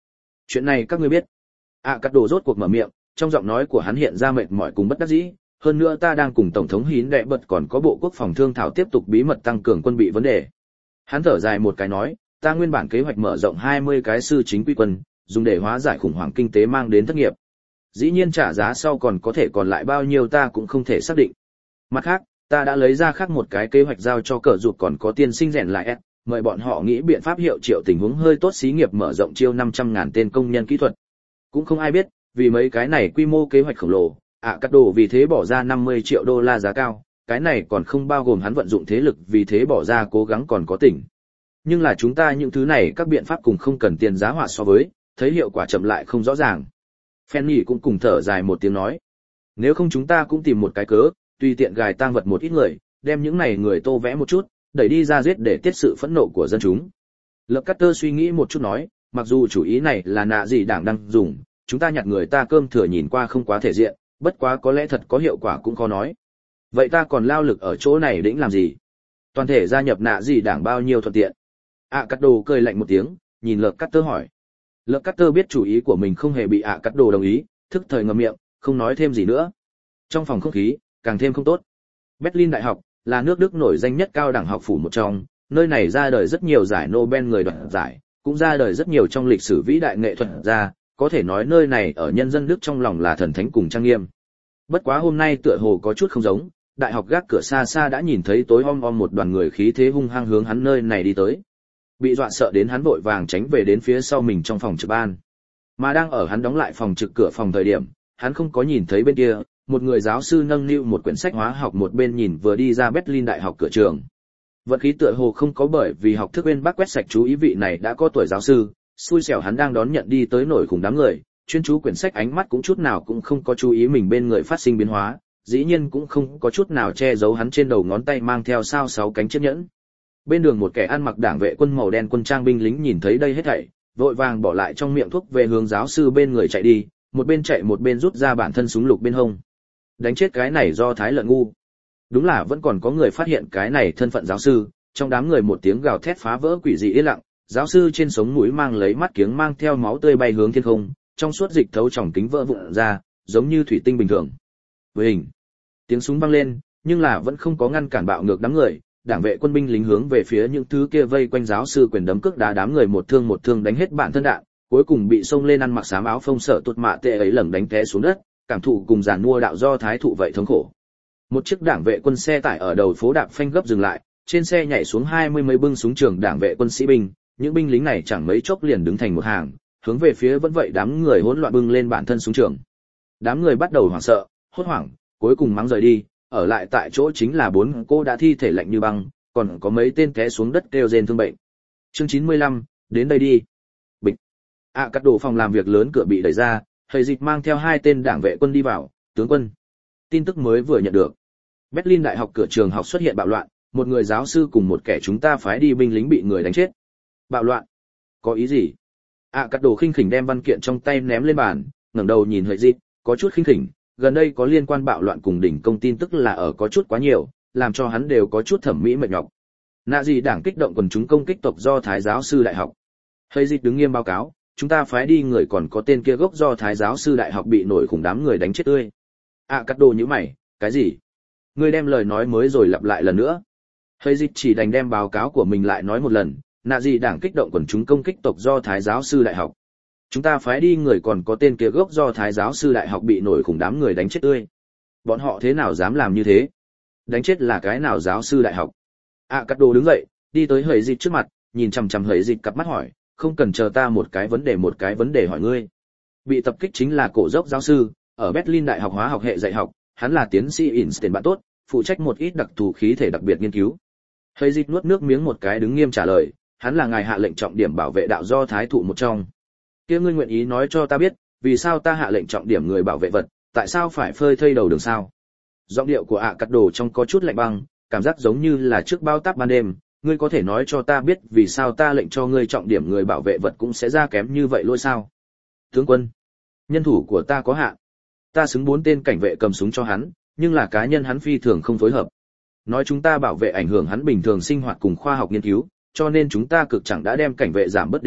Chuyện này các ngươi biết. ạ cắt đồ rốt cuộc mở miệng, trong giọng nói của hắn hiện ra mệt mỏi cùng bất đắc dĩ. Hơn nữa ta đang cùng tổng thống Hín Đệ Bật còn có bộ quốc phòng thương thảo tiếp tục bí mật tăng cường quân bị vấn đề. Hắn thở dài một cái nói, ta nguyên bản kế hoạch mở rộng hai mươi cái sư chính quy quân, dùng để hóa giải khủng hoảng kinh tế mang đến thất nghiệp. Dĩ nhiên trả giá sau còn có thể còn lại bao nhiêu ta cũng không thể xác định. Mặt khác, ta đã lấy ra khác một cái kế hoạch giao cho cờ dục còn có tiên sinh rèn lại S, mời bọn họ nghĩ biện pháp hiệu triệu tình huống hơi tốt xí nghiệp mở rộng chiêu năm trăm ngàn tên công nhân kỹ thuật. Cũng không ai biết, vì mấy cái này quy mô kế hoạch khổng lồ, ạ cắt đồ vì thế bỏ ra năm mươi triệu đô la giá cao, cái này còn không bao gồm hắn vận dụng thế lực vì thế bỏ ra cố gắng còn có tỉnh. Nhưng là chúng ta những thứ này các biện pháp cùng không cần tiền giá họa so với, thấy hiệu quả chậm lại không rõ ràng. Fanny cũng cùng thở dài một tiếng nói, nếu không chúng ta cũng tìm một cái cớ, tùy tiện gài tang vật một ít người, đem những này người tô vẽ một chút, đẩy đi ra giết để tiết sự phẫn nộ của dân chúng. Lập Carter suy nghĩ một chút nói, mặc dù chủ ý này là nạ gì đảng đang dùng, chúng ta nhặt người ta cơm thừa nhìn qua không quá thể diện, bất quá có lẽ thật có hiệu quả cũng khó nói. Vậy ta còn lao lực ở chỗ này đĩnh làm gì? Toàn thể gia nhập nạ gì đảng bao nhiêu thuận tiện? ạ cắt đồ cười lạnh một tiếng, nhìn Lập Carter hỏi. Lập Carter biết chủ ý của mình không hề bị ạ cắt đồ đồng ý, thức thời ngậm miệng, không nói thêm gì nữa. Trong phòng không khí càng thêm không tốt. Berlin Đại học là nước Đức nổi danh nhất cao đẳng học phủ một trong, nơi này ra đời rất nhiều giải Nobel người đoạt giải, cũng ra đời rất nhiều trong lịch sử vĩ đại nghệ thuật gia, có thể nói nơi này ở nhân dân Đức trong lòng là thần thánh cùng trang nghiêm. Bất quá hôm nay tựa hồ có chút không giống, đại học gác cửa xa xa đã nhìn thấy tối om om một đoàn người khí thế hung hăng hướng hắn nơi này đi tới. Bị dọa sợ đến hắn vội vàng tránh về đến phía sau mình trong phòng trực ban. Mà đang ở hắn đóng lại phòng trực cửa phòng thời điểm, hắn không có nhìn thấy bên kia, một người giáo sư nâng niu một quyển sách hóa học một bên nhìn vừa đi ra Berlin Đại học cửa trường. Vận khí tựa hồ không có bởi vì học thức bên bác quét sạch chú ý vị này đã có tuổi giáo sư, xui xẻo hắn đang đón nhận đi tới nổi khủng đám người, chuyên chú quyển sách ánh mắt cũng chút nào cũng không có chú ý mình bên người phát sinh biến hóa, dĩ nhiên cũng không có chút nào che giấu hắn trên đầu ngón tay mang theo sao sáu cánh chiếc nhẫn. Bên đường một kẻ ăn mặc đảng vệ quân màu đen quân trang binh lính nhìn thấy đây hết thảy, vội vàng bỏ lại trong miệng thuốc về hướng giáo sư bên người chạy đi, một bên chạy một bên rút ra bản thân súng lục bên hông. Đánh chết cái này do thái lợn ngu. Đúng là vẫn còn có người phát hiện cái này thân phận giáo sư, trong đám người một tiếng gào thét phá vỡ quỷ dị yên lặng, giáo sư trên sống mũi mang lấy mắt kiếng mang theo máu tươi bay hướng thiên không, trong suốt dịch thấu tròng kính vỡ vụn ra, giống như thủy tinh bình thường. Với hình, tiếng súng vang lên, nhưng là vẫn không có ngăn cản bạo ngược đám người, đảng vệ quân binh lính hướng về phía những thứ kia vây quanh giáo sư quyền đấm cước đá đám người một thương một thương đánh hết bản thân đạn, cuối cùng bị xông lên ăn mặc xám áo phông sợ tuột mạ tệ ấy lẳng đánh té xuống đất, cảm thụ cùng giàn mua đạo do thái thụ vậy thống khổ. Một chiếc đảng vệ quân xe tải ở đầu phố đạp phanh gấp dừng lại, trên xe nhảy xuống hai mươi mấy bưng súng trường đảng vệ quân sĩ binh, những binh lính này chẳng mấy chốc liền đứng thành một hàng, hướng về phía vẫn vậy đám người hỗn loạn bưng lên bản thân súng trường. Đám người bắt đầu hoảng sợ, hốt hoảng, cuối cùng mắng rời đi, ở lại tại chỗ chính là bốn cô đã thi thể lạnh như băng, còn có mấy tên té xuống đất kêu rên thương bệnh. Chương chín mươi lăm, đến đây đi. Bịch. À cắt đổ phòng làm việc lớn cửa bị đẩy ra, Thầy Dịch mang theo hai tên đảng vệ quân đi vào, tướng quân. Tin tức mới vừa nhận được. Berlin Đại học cửa trường học xuất hiện bạo loạn, một người giáo sư cùng một kẻ chúng ta phái đi binh lính bị người đánh chết. Bạo loạn? Có ý gì? À cắt đồ khinh khỉnh đem văn kiện trong tay ném lên bàn, ngẩng đầu nhìn Thầy Dịch, có chút khinh khỉnh, gần đây có liên quan bạo loạn cùng đỉnh công tin tức là ở có chút quá nhiều, làm cho hắn đều có chút thẩm mỹ mệt nhọc. Nạ gì đảng kích động quần chúng công kích tộc do Thái giáo sư đại học. Thầy Dịch đứng nghiêm báo cáo, chúng ta phái đi người còn có tên kia gốc do Thái giáo sư đại học bị nổi khủng đám người đánh chết tươi. À cắt đồ như mày, cái gì? Ngươi đem lời nói mới rồi lặp lại lần nữa. Thầy Dịch chỉ đành đem báo cáo của mình lại nói một lần, nạ gì đảng kích động quần chúng công kích tộc do Thái giáo sư đại học. Chúng ta phái đi người còn có tên kia gốc do Thái giáo sư đại học bị nổi khủng đám người đánh chết tươi. Bọn họ thế nào dám làm như thế? Đánh chết là cái nào giáo sư đại học? À cắt đồ đứng dậy, đi tới Hởi Dịch trước mặt, nhìn chằm chằm Hởi Dịch cặp mắt hỏi, không cần chờ ta một cái vấn đề một cái vấn đề hỏi ngươi. Bị tập kích chính là cổ dốc giáo sư, ở Berlin Đại học hóa học hệ dạy học, hắn là tiến sĩ Einstein bạn tốt, phụ trách một ít đặc thù khí thể đặc biệt nghiên cứu. Hởi Dịch nuốt nước miếng một cái đứng nghiêm trả lời, hắn là ngài hạ lệnh trọng điểm bảo vệ đạo do thái thụ một trong. Kia ngươi nguyện ý nói cho ta biết, vì sao ta hạ lệnh trọng điểm người bảo vệ vật, tại sao phải phơi thây đầu đường sao? Giọng điệu của ạ cắt đồ trong có chút lạnh băng, cảm giác giống như là trước bao táp ban đêm, ngươi có thể nói cho ta biết vì sao ta lệnh cho ngươi trọng điểm người bảo vệ vật cũng sẽ ra kém như vậy lôi sao? Tướng quân, nhân thủ của ta có hạn. Ta xứng bốn tên cảnh vệ cầm súng cho hắn, nhưng là cá nhân hắn phi thường không phối hợp. Nói chúng ta bảo vệ ảnh hưởng hắn bình thường sinh hoạt cùng khoa học nghiên cứu, cho nên chúng ta cực chẳng đã đem cảnh vệ giảm bớt đến một,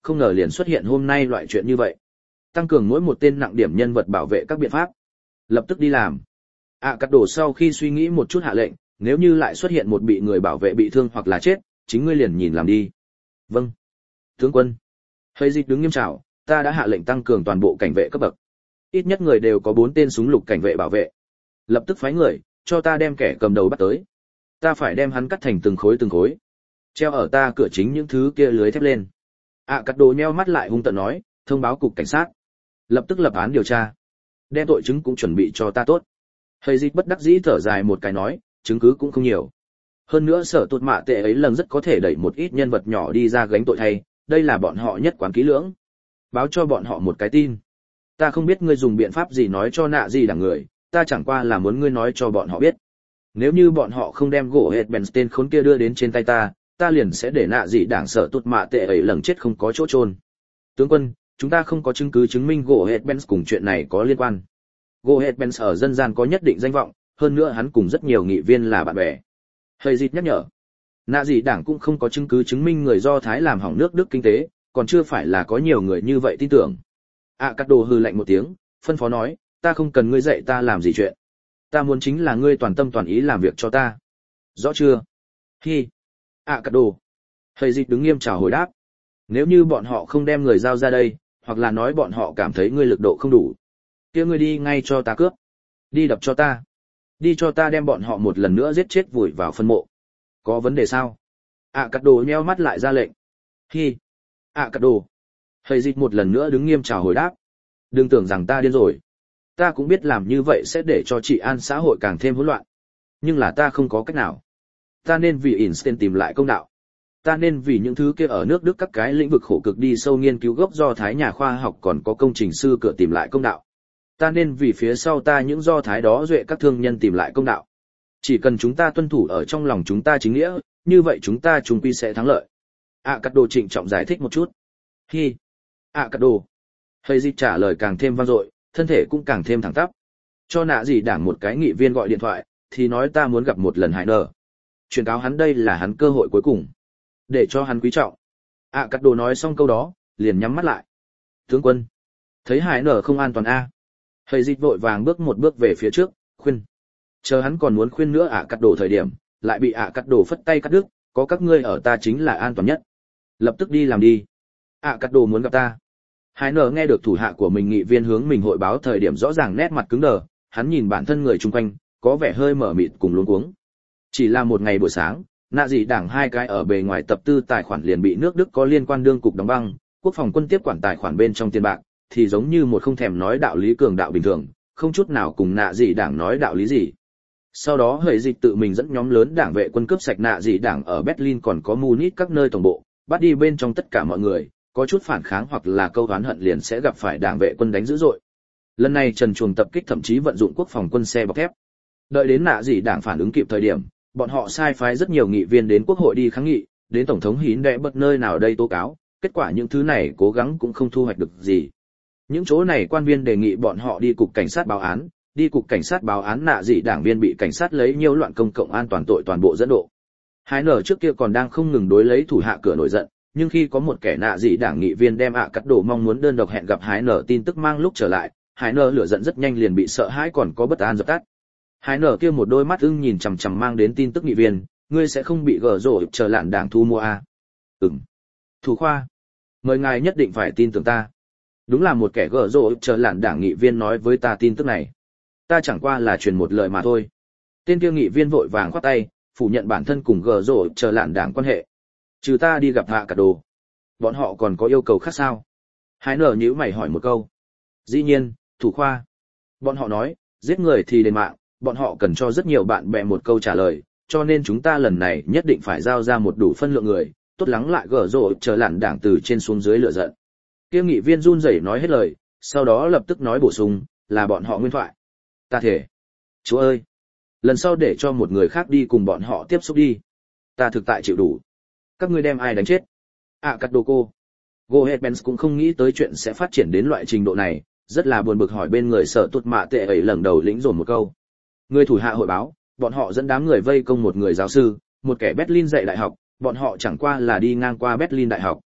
không ngờ liền xuất hiện hôm nay loại chuyện như vậy. Tăng cường mỗi một tên nặng điểm nhân vật bảo vệ các biện pháp. Lập tức đi làm. ạ cắt đồ sau khi suy nghĩ một chút hạ lệnh, nếu như lại xuất hiện một bị người bảo vệ bị thương hoặc là chết, chính ngươi liền nhìn làm đi. Vâng. Tướng quân. Hơi dịch đứng nghiêm trào, ta đã hạ lệnh tăng cường toàn bộ cảnh vệ cấp bậc. Ít nhất người đều có bốn tên súng lục cảnh vệ bảo vệ. Lập tức phái người, cho ta đem kẻ cầm đầu bắt tới. Ta phải đem hắn cắt thành từng khối từng khối. Treo ở ta cửa chính những thứ kia lưới thép lên. ạ cắt đồ nheo mắt lại hung tợn nói, thông báo cục cảnh sát. Lập tức lập án điều tra. Đem tội chứng cũng chuẩn bị cho ta tốt. Hơi dịch bất đắc dĩ thở dài một cái nói, chứng cứ cũng không nhiều. Hơn nữa sở tuột mạ tệ ấy lần rất có thể đẩy một ít nhân vật nhỏ đi ra gánh tội thay, đây là bọn họ nhất quán kỹ lưỡng. Báo cho bọn họ một cái tin. Ta không biết ngươi dùng biện pháp gì nói cho nạ gì đảng người, ta chẳng qua là muốn ngươi nói cho bọn họ biết. Nếu như bọn họ không đem gỗ hệt bèn tên khốn kia đưa đến trên tay ta, ta liền sẽ để nạ gì đảng sở tuột mạ tệ ấy lần chết không có chỗ chôn. Tướng quân, chúng ta không có chứng cứ chứng minh gỗ hệt bèn cùng chuyện này có liên quan. Gỗ hệt bèn ở dân gian có nhất định danh vọng, hơn nữa hắn cùng rất nhiều nghị viên là bạn bè. Hơi dịt nhắc nhở. Nạ gì đảng cũng không có chứng cứ chứng minh người Do Thái làm hỏng nước Đức kinh tế, còn chưa phải là có nhiều người như vậy tin tưởng. ạ cắt đồ hừ lạnh một tiếng, phân phó nói, ta không cần ngươi dạy ta làm gì chuyện. Ta muốn chính là ngươi toàn tâm toàn ý làm việc cho ta. Rõ chưa? Hi. ạ cắt đồ. Hơi dịt đứng nghiêm chào hồi đáp. Nếu như bọn họ không đem người giao ra đây, hoặc là nói bọn họ cảm thấy ngươi lực độ không đủ, kia ngươi đi ngay cho ta cướp. Đi đập cho ta. Đi cho ta đem bọn họ một lần nữa giết chết vùi vào phân mộ. Có vấn đề sao? ạ cắt đồ nheo mắt lại ra lệnh. Hi. ạ cắt đồ. Hơi dịch một lần nữa đứng nghiêm chào hồi đáp. Đừng tưởng rằng ta điên rồi. Ta cũng biết làm như vậy sẽ để cho trị an xã hội càng thêm hỗn loạn. Nhưng là ta không có cách nào. Ta nên vì Einstein tìm lại công đạo. Ta nên vì những thứ kia ở nước Đức các cái lĩnh vực khổ cực đi sâu nghiên cứu gốc Do Thái nhà khoa học còn có công trình sư cửa tìm lại công đạo. Ta nên vì phía sau ta những Do Thái đó duệ các thương nhân tìm lại công đạo. Chỉ cần chúng ta tuân thủ ở trong lòng chúng ta chính nghĩa, như vậy chúng ta chung quy sẽ thắng lợi. ạ cắt đồ trịnh trọng giải thích một chút. Hi. ạ cắt đồ. Hơi dịch trả lời càng thêm vang dội, thân thể cũng càng thêm thẳng tắp. Cho nạ gì đảng một cái nghị viên gọi điện thoại, thì nói ta muốn gặp một lần Hải nở. Truyền cáo hắn đây là hắn cơ hội cuối cùng. Để cho hắn quý trọng. ạ cắt đồ nói xong câu đó, liền nhắm mắt lại. Tướng quân. Thấy Hải nở không an toàn a. Hơi dịch vội vàng bước một bước về phía trước, khuyên. Chờ hắn còn muốn khuyên nữa ạ cắt đồ thời điểm, lại bị ạ cắt đồ phất tay cắt đứt, có các ngươi ở ta chính là an toàn nhất. Lập tức đi làm đi. ạ cắt đồ muốn gặp ta. Hải nở nghe được thủ hạ của mình nghị viên hướng mình hội báo thời điểm rõ ràng nét mặt cứng đờ, hắn nhìn bản thân người chung quanh, có vẻ hơi mở mịt cùng luống cuống. Chỉ là một ngày buổi sáng, nạ gì đảng hai cái ở bề ngoài tập tư tài khoản liền bị nước Đức có liên quan đương cục đóng băng, quốc phòng quân tiếp quản tài khoản bên trong tiền bạc, thì giống như một không thèm nói đạo lý cường đạo bình thường, không chút nào cùng nạ gì đảng nói đạo lý gì. Sau đó Hợi Dịch tự mình dẫn nhóm lớn đảng vệ quân cướp sạch nạ gì đảng ở Berlin còn có Munich các nơi tổng bộ, bắt đi bên trong tất cả mọi người, có chút phản kháng hoặc là câu oán hận liền sẽ gặp phải đảng vệ quân đánh dữ dội. Lần này Trần Chuồng tập kích thậm chí vận dụng quốc phòng quân xe bọc thép. Đợi đến nạ gì đảng phản ứng kịp thời điểm, bọn họ sai phái rất nhiều nghị viên đến quốc hội đi kháng nghị, đến tổng thống Hín đệ bất nơi nào đây tố cáo, kết quả những thứ này cố gắng cũng không thu hoạch được gì. Những chỗ này quan viên đề nghị bọn họ đi cục cảnh sát báo án, đi cục cảnh sát báo án nạ dị đảng viên bị cảnh sát lấy nhiễu loạn công cộng an toàn tội toàn bộ dẫn độ. Hải nở trước kia còn đang không ngừng đối lấy thủ hạ cửa nổi giận, nhưng khi có một kẻ nạ dị đảng nghị viên đem ạ cắt đồ mong muốn đơn độc hẹn gặp Hải nở tin tức mang lúc trở lại, Hải nở lửa giận rất nhanh liền bị sợ hãi còn có bất an dập tắt. Hải nở kia một đôi mắt ưng nhìn chằm chằm mang đến tin tức nghị viên, ngươi sẽ không bị gở rổ chờ lạn đảng thu mua à? Ừm. Thủ khoa, mời ngài nhất định phải tin tưởng ta. Đúng là một kẻ gở rổ chờ lạn đảng nghị viên nói với ta tin tức này. Ta chẳng qua là truyền một lời mà thôi. Tên kia nghị viên vội vàng khoát tay, phủ nhận bản thân cùng gở rổ chờ lạn đảng quan hệ. Trừ ta đi gặp hạ cả đồ, bọn họ còn có yêu cầu khác sao? Hải nở nhíu mày hỏi một câu. Dĩ nhiên, thủ khoa. Bọn họ nói, giết người thì đền mạng, bọn họ cần cho rất nhiều bạn bè một câu trả lời, cho nên chúng ta lần này nhất định phải giao ra một đủ phân lượng người, tốt lắng lại gở rổ chờ lạn đảng từ trên xuống dưới lựa giận. Kia nghị viên run rẩy nói hết lời, sau đó lập tức nói bổ sung, là bọn họ nguyên thoại. Ta thể. Chúa ơi, lần sau để cho một người khác đi cùng bọn họ tiếp xúc đi. Ta thực tại chịu đủ. Các ngươi đem ai đánh chết? À cắt đồ cô. Goebbels cũng không nghĩ tới chuyện sẽ phát triển đến loại trình độ này, rất là buồn bực hỏi bên người sợ tụt mạ tệ ấy lần đầu lĩnh dồn một câu. Người thủ hạ hội báo, bọn họ dẫn đám người vây công một người giáo sư, một kẻ Berlin dạy đại học, bọn họ chẳng qua là đi ngang qua Berlin đại học.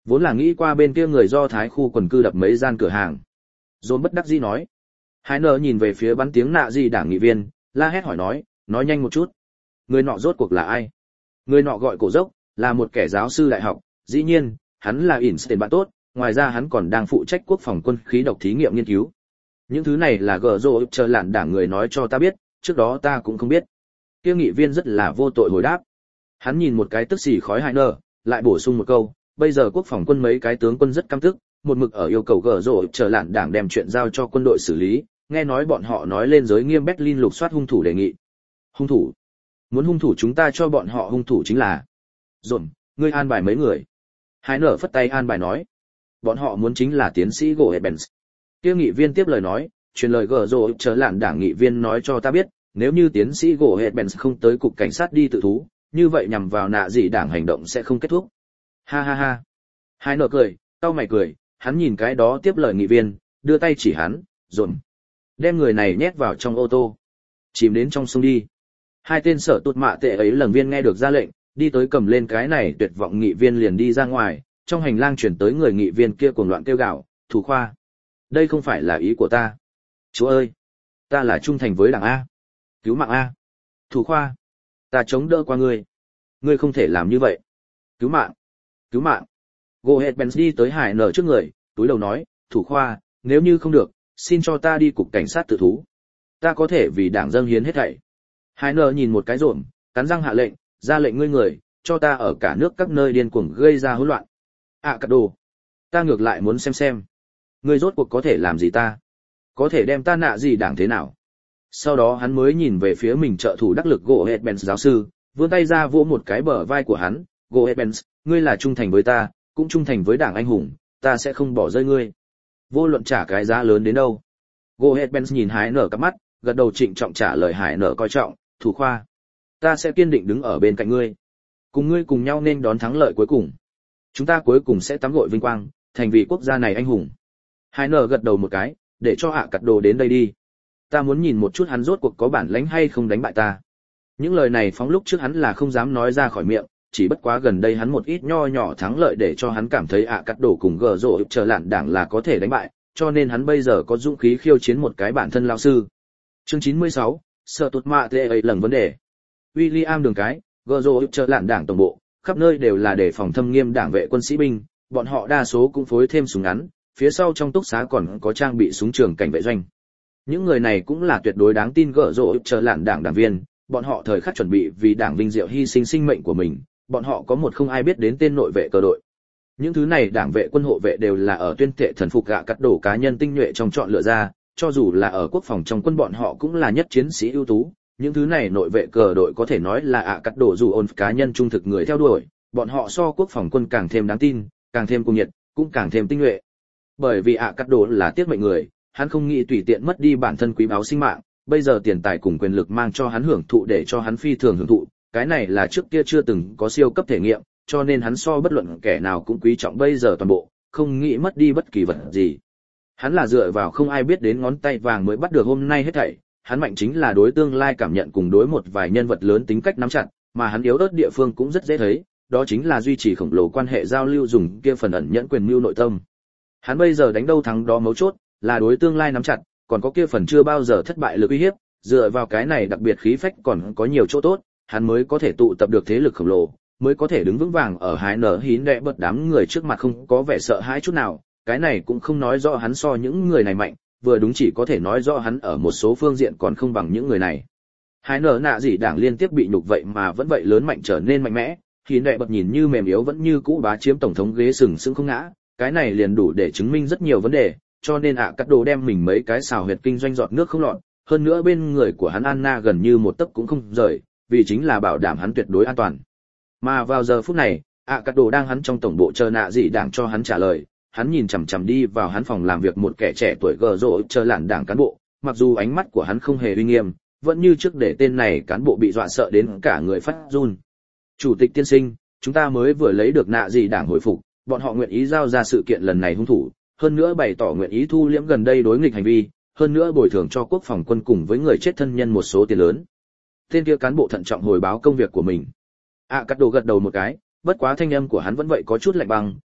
Vốn là nghĩ qua bên kia người Do Thái khu quần cư đập mấy gian cửa hàng. John bất đắc dĩ nói. Hải nở nhìn về phía bắn tiếng nạ gì đảng nghị viên, la hét hỏi nói, nói nhanh một chút. Người nọ rốt cuộc là ai? Người nọ gọi cổ dốc, là một kẻ giáo sư đại học, dĩ nhiên, hắn là Einstein bạn tốt, ngoài ra hắn còn đang phụ trách quốc phòng quân khí độc thí nghiệm nghiên cứu. Những thứ này là gờ rô chờ lạn đảng người nói cho ta biết, trước đó ta cũng không biết. Kia nghị viên rất là vô tội hồi đáp. Hắn nhìn một cái tức xì khói Hải nở, lại bổ sung một câu, bây giờ quốc phòng quân mấy cái tướng quân rất căm tức, một mực ở yêu cầu gờ rô chờ lạn đảng đem chuyện giao cho quân đội xử lý, nghe nói bọn họ nói lên giới nghiêm Berlin lục soát hung thủ đề nghị. Hung thủ? Muốn hung thủ chúng ta cho bọn họ hung thủ chính là. Dồn, ngươi an bài mấy người. Hải nở phất tay an bài nói. Bọn họ muốn chính là tiến sĩ Goebbels. Kia nghị viên tiếp lời nói, truyền lời gờ rô chờ lạn đảng nghị viên nói cho ta biết, nếu như tiến sĩ Goebbels không tới cục cảnh sát đi tự thú, như vậy nhằm vào nạ gì đảng hành động sẽ không kết thúc. Ha ha ha. Hải nở cười, cau mày cười, hắn nhìn cái đó tiếp lời nghị viên, đưa tay chỉ hắn, dồn. Đem người này nhét vào trong ô tô, chìm đến trong sông đi. Hai tên sở tụt mạ tệ ấy lần viên nghe được ra lệnh, đi tới cầm lên cái này tuyệt vọng nghị viên liền đi ra ngoài, trong hành lang chuyển tới người nghị viên kia cuồng loạn kêu gào, thủ khoa. Đây không phải là ý của ta. Chúa ơi, ta là trung thành với đảng A. Cứu mạng A. Thủ khoa, ta chống đỡ qua ngươi. Ngươi không thể làm như vậy. Cứu mạng, cứu mạng. Goebbels đi tới Hải nở trước người, túi đầu nói, thủ khoa, nếu như không được, xin cho ta đi cục cảnh sát tự thú. Ta có thể vì đảng dâng hiến hết thảy. Hải nở nhìn một cái rộn, cắn răng hạ lệnh, ra lệnh ngươi người, cho ta ở cả nước các nơi điên cuồng gây ra hỗn loạn. À cắt đồ, ta ngược lại muốn xem xem, ngươi rốt cuộc có thể làm gì ta, có thể đem ta nạ gì đảng thế nào. Sau đó hắn mới nhìn về phía mình trợ thủ đắc lực Goebbels giáo sư, vươn tay ra vỗ một cái bờ vai của hắn, Goebbels, ngươi là trung thành với ta, cũng trung thành với đảng anh hùng, ta sẽ không bỏ rơi ngươi. Vô luận trả cái giá lớn đến đâu. Goebbels nhìn Hải nở cặp mắt, gật đầu trịnh trọng trả lời Hải nở coi trọng, thủ khoa. Ta sẽ kiên định đứng ở bên cạnh ngươi. Cùng ngươi cùng nhau nên đón thắng lợi cuối cùng. Chúng ta cuối cùng sẽ tắm gội vinh quang, thành vì quốc gia này anh hùng. Hải nở gật đầu một cái, để cho hạ cắt đồ đến đây đi. Ta muốn nhìn một chút hắn rốt cuộc có bản lĩnh hay không đánh bại ta. Những lời này phóng lúc trước hắn là không dám nói ra khỏi miệng, chỉ bất quá gần đây hắn một ít nho nhỏ thắng lợi để cho hắn cảm thấy ạ cắt đổ cùng gờ rộ chờ lạn đảng là có thể đánh bại, cho nên hắn bây giờ có dũng khí khiêu chiến một cái bản thân lao sư. Chương chín mươi sáu, sợ tụt mạ tê ấy lần vấn đề. William đường cái, gờ rộ chờ lạn đảng tổng bộ, khắp nơi đều là để phòng thâm nghiêm đảng vệ quân sĩ binh, bọn họ đa số cũng phối thêm súng ngắn, phía sau trong túc xá còn có trang bị súng trường cảnh vệ doanh. Những người này cũng là tuyệt đối đáng tin gờ rộ chờ lạn đảng đảng viên, bọn họ thời khắc chuẩn bị vì đảng vinh diệu hy sinh sinh mệnh của mình, bọn họ có một không ai biết đến tên nội vệ cơ đội. Những thứ này đảng vệ quân hộ vệ đều là ở tuyên thệ thần phục gạ cắt đổ cá nhân tinh nhuệ trong chọn lựa ra, cho dù là ở quốc phòng trong quân bọn họ cũng là nhất chiến sĩ ưu tú. Những thứ này nội vệ cờ đội có thể nói là ạ cắt đổ dù ôn cá nhân trung thực người theo đuổi, bọn họ so quốc phòng quân càng thêm đáng tin, càng thêm cuồng nhiệt, cũng càng thêm tinh nhuệ. Bởi vì ạ cắt đổ là tiết mệnh người, hắn không nghĩ tùy tiện mất đi bản thân quý báu sinh mạng, bây giờ tiền tài cùng quyền lực mang cho hắn hưởng thụ để cho hắn phi thường hưởng thụ, cái này là trước kia chưa từng có siêu cấp thể nghiệm, cho nên hắn so bất luận kẻ nào cũng quý trọng bây giờ toàn bộ, không nghĩ mất đi bất kỳ vật gì. Hắn là dựa vào không ai biết đến ngón tay vàng mới bắt được hôm nay hết thảy, hắn mạnh chính là đối tương lai cảm nhận cùng đối một vài nhân vật lớn tính cách nắm chặt, mà hắn yếu ớt địa phương cũng rất dễ thấy, đó chính là duy trì khổng lồ quan hệ giao lưu dùng kia phần ẩn nhẫn quyền mưu nội tâm. Hắn bây giờ đánh đâu thắng đó mấu chốt, là đối tương lai nắm chặt, còn có kia phần chưa bao giờ thất bại lực uy hiếp, dựa vào cái này đặc biệt khí phách còn có nhiều chỗ tốt, hắn mới có thể tụ tập được thế lực khổng lồ, mới có thể đứng vững vàng ở hái nở hín đẽ bật đám người trước mặt không có vẻ sợ hãi chút nào, cái này cũng không nói rõ hắn so những người này mạnh, vừa đúng chỉ có thể nói rõ hắn ở một số phương diện còn không bằng những người này. Hái nở nạ gì đảng liên tiếp bị nhục vậy mà vẫn vậy lớn mạnh trở nên mạnh mẽ, hín đẽ bật nhìn như mềm yếu vẫn như cũ bá chiếm tổng thống ghế sừng sững không ngã, cái này liền đủ để chứng minh rất nhiều vấn đề, cho nên ạ cắt đồ đem mình mấy cái xào huyệt kinh doanh giọt nước không lọt, hơn nữa bên người của hắn Anna gần như một tấc cũng không rời, vì chính là bảo đảm hắn tuyệt đối an toàn. Mà vào giờ phút này, ạ cắt đồ đang hắn trong tổng bộ chờ nạ dị đảng cho hắn trả lời, hắn nhìn chằm chằm đi vào hắn phòng làm việc một kẻ trẻ tuổi gờ rộ chờ lạn đảng cán bộ, mặc dù ánh mắt của hắn không hề uy nghiêm, vẫn như trước để tên này cán bộ bị dọa sợ đến cả người phát run. Chủ tịch tiên sinh, chúng ta mới vừa lấy được nạ dị đảng hồi phục, bọn họ nguyện ý giao ra sự kiện lần này hung thủ, hơn nữa bày tỏ nguyện ý thu liễm gần đây đối nghịch hành vi, hơn nữa bồi thường cho quốc phòng quân cùng với người chết thân nhân một số tiền lớn. Tên kia cán bộ thận trọng hồi báo công việc của mình. À cắt đồ gật đầu một cái, bất quá thanh âm của hắn vẫn vậy có chút lạnh băng,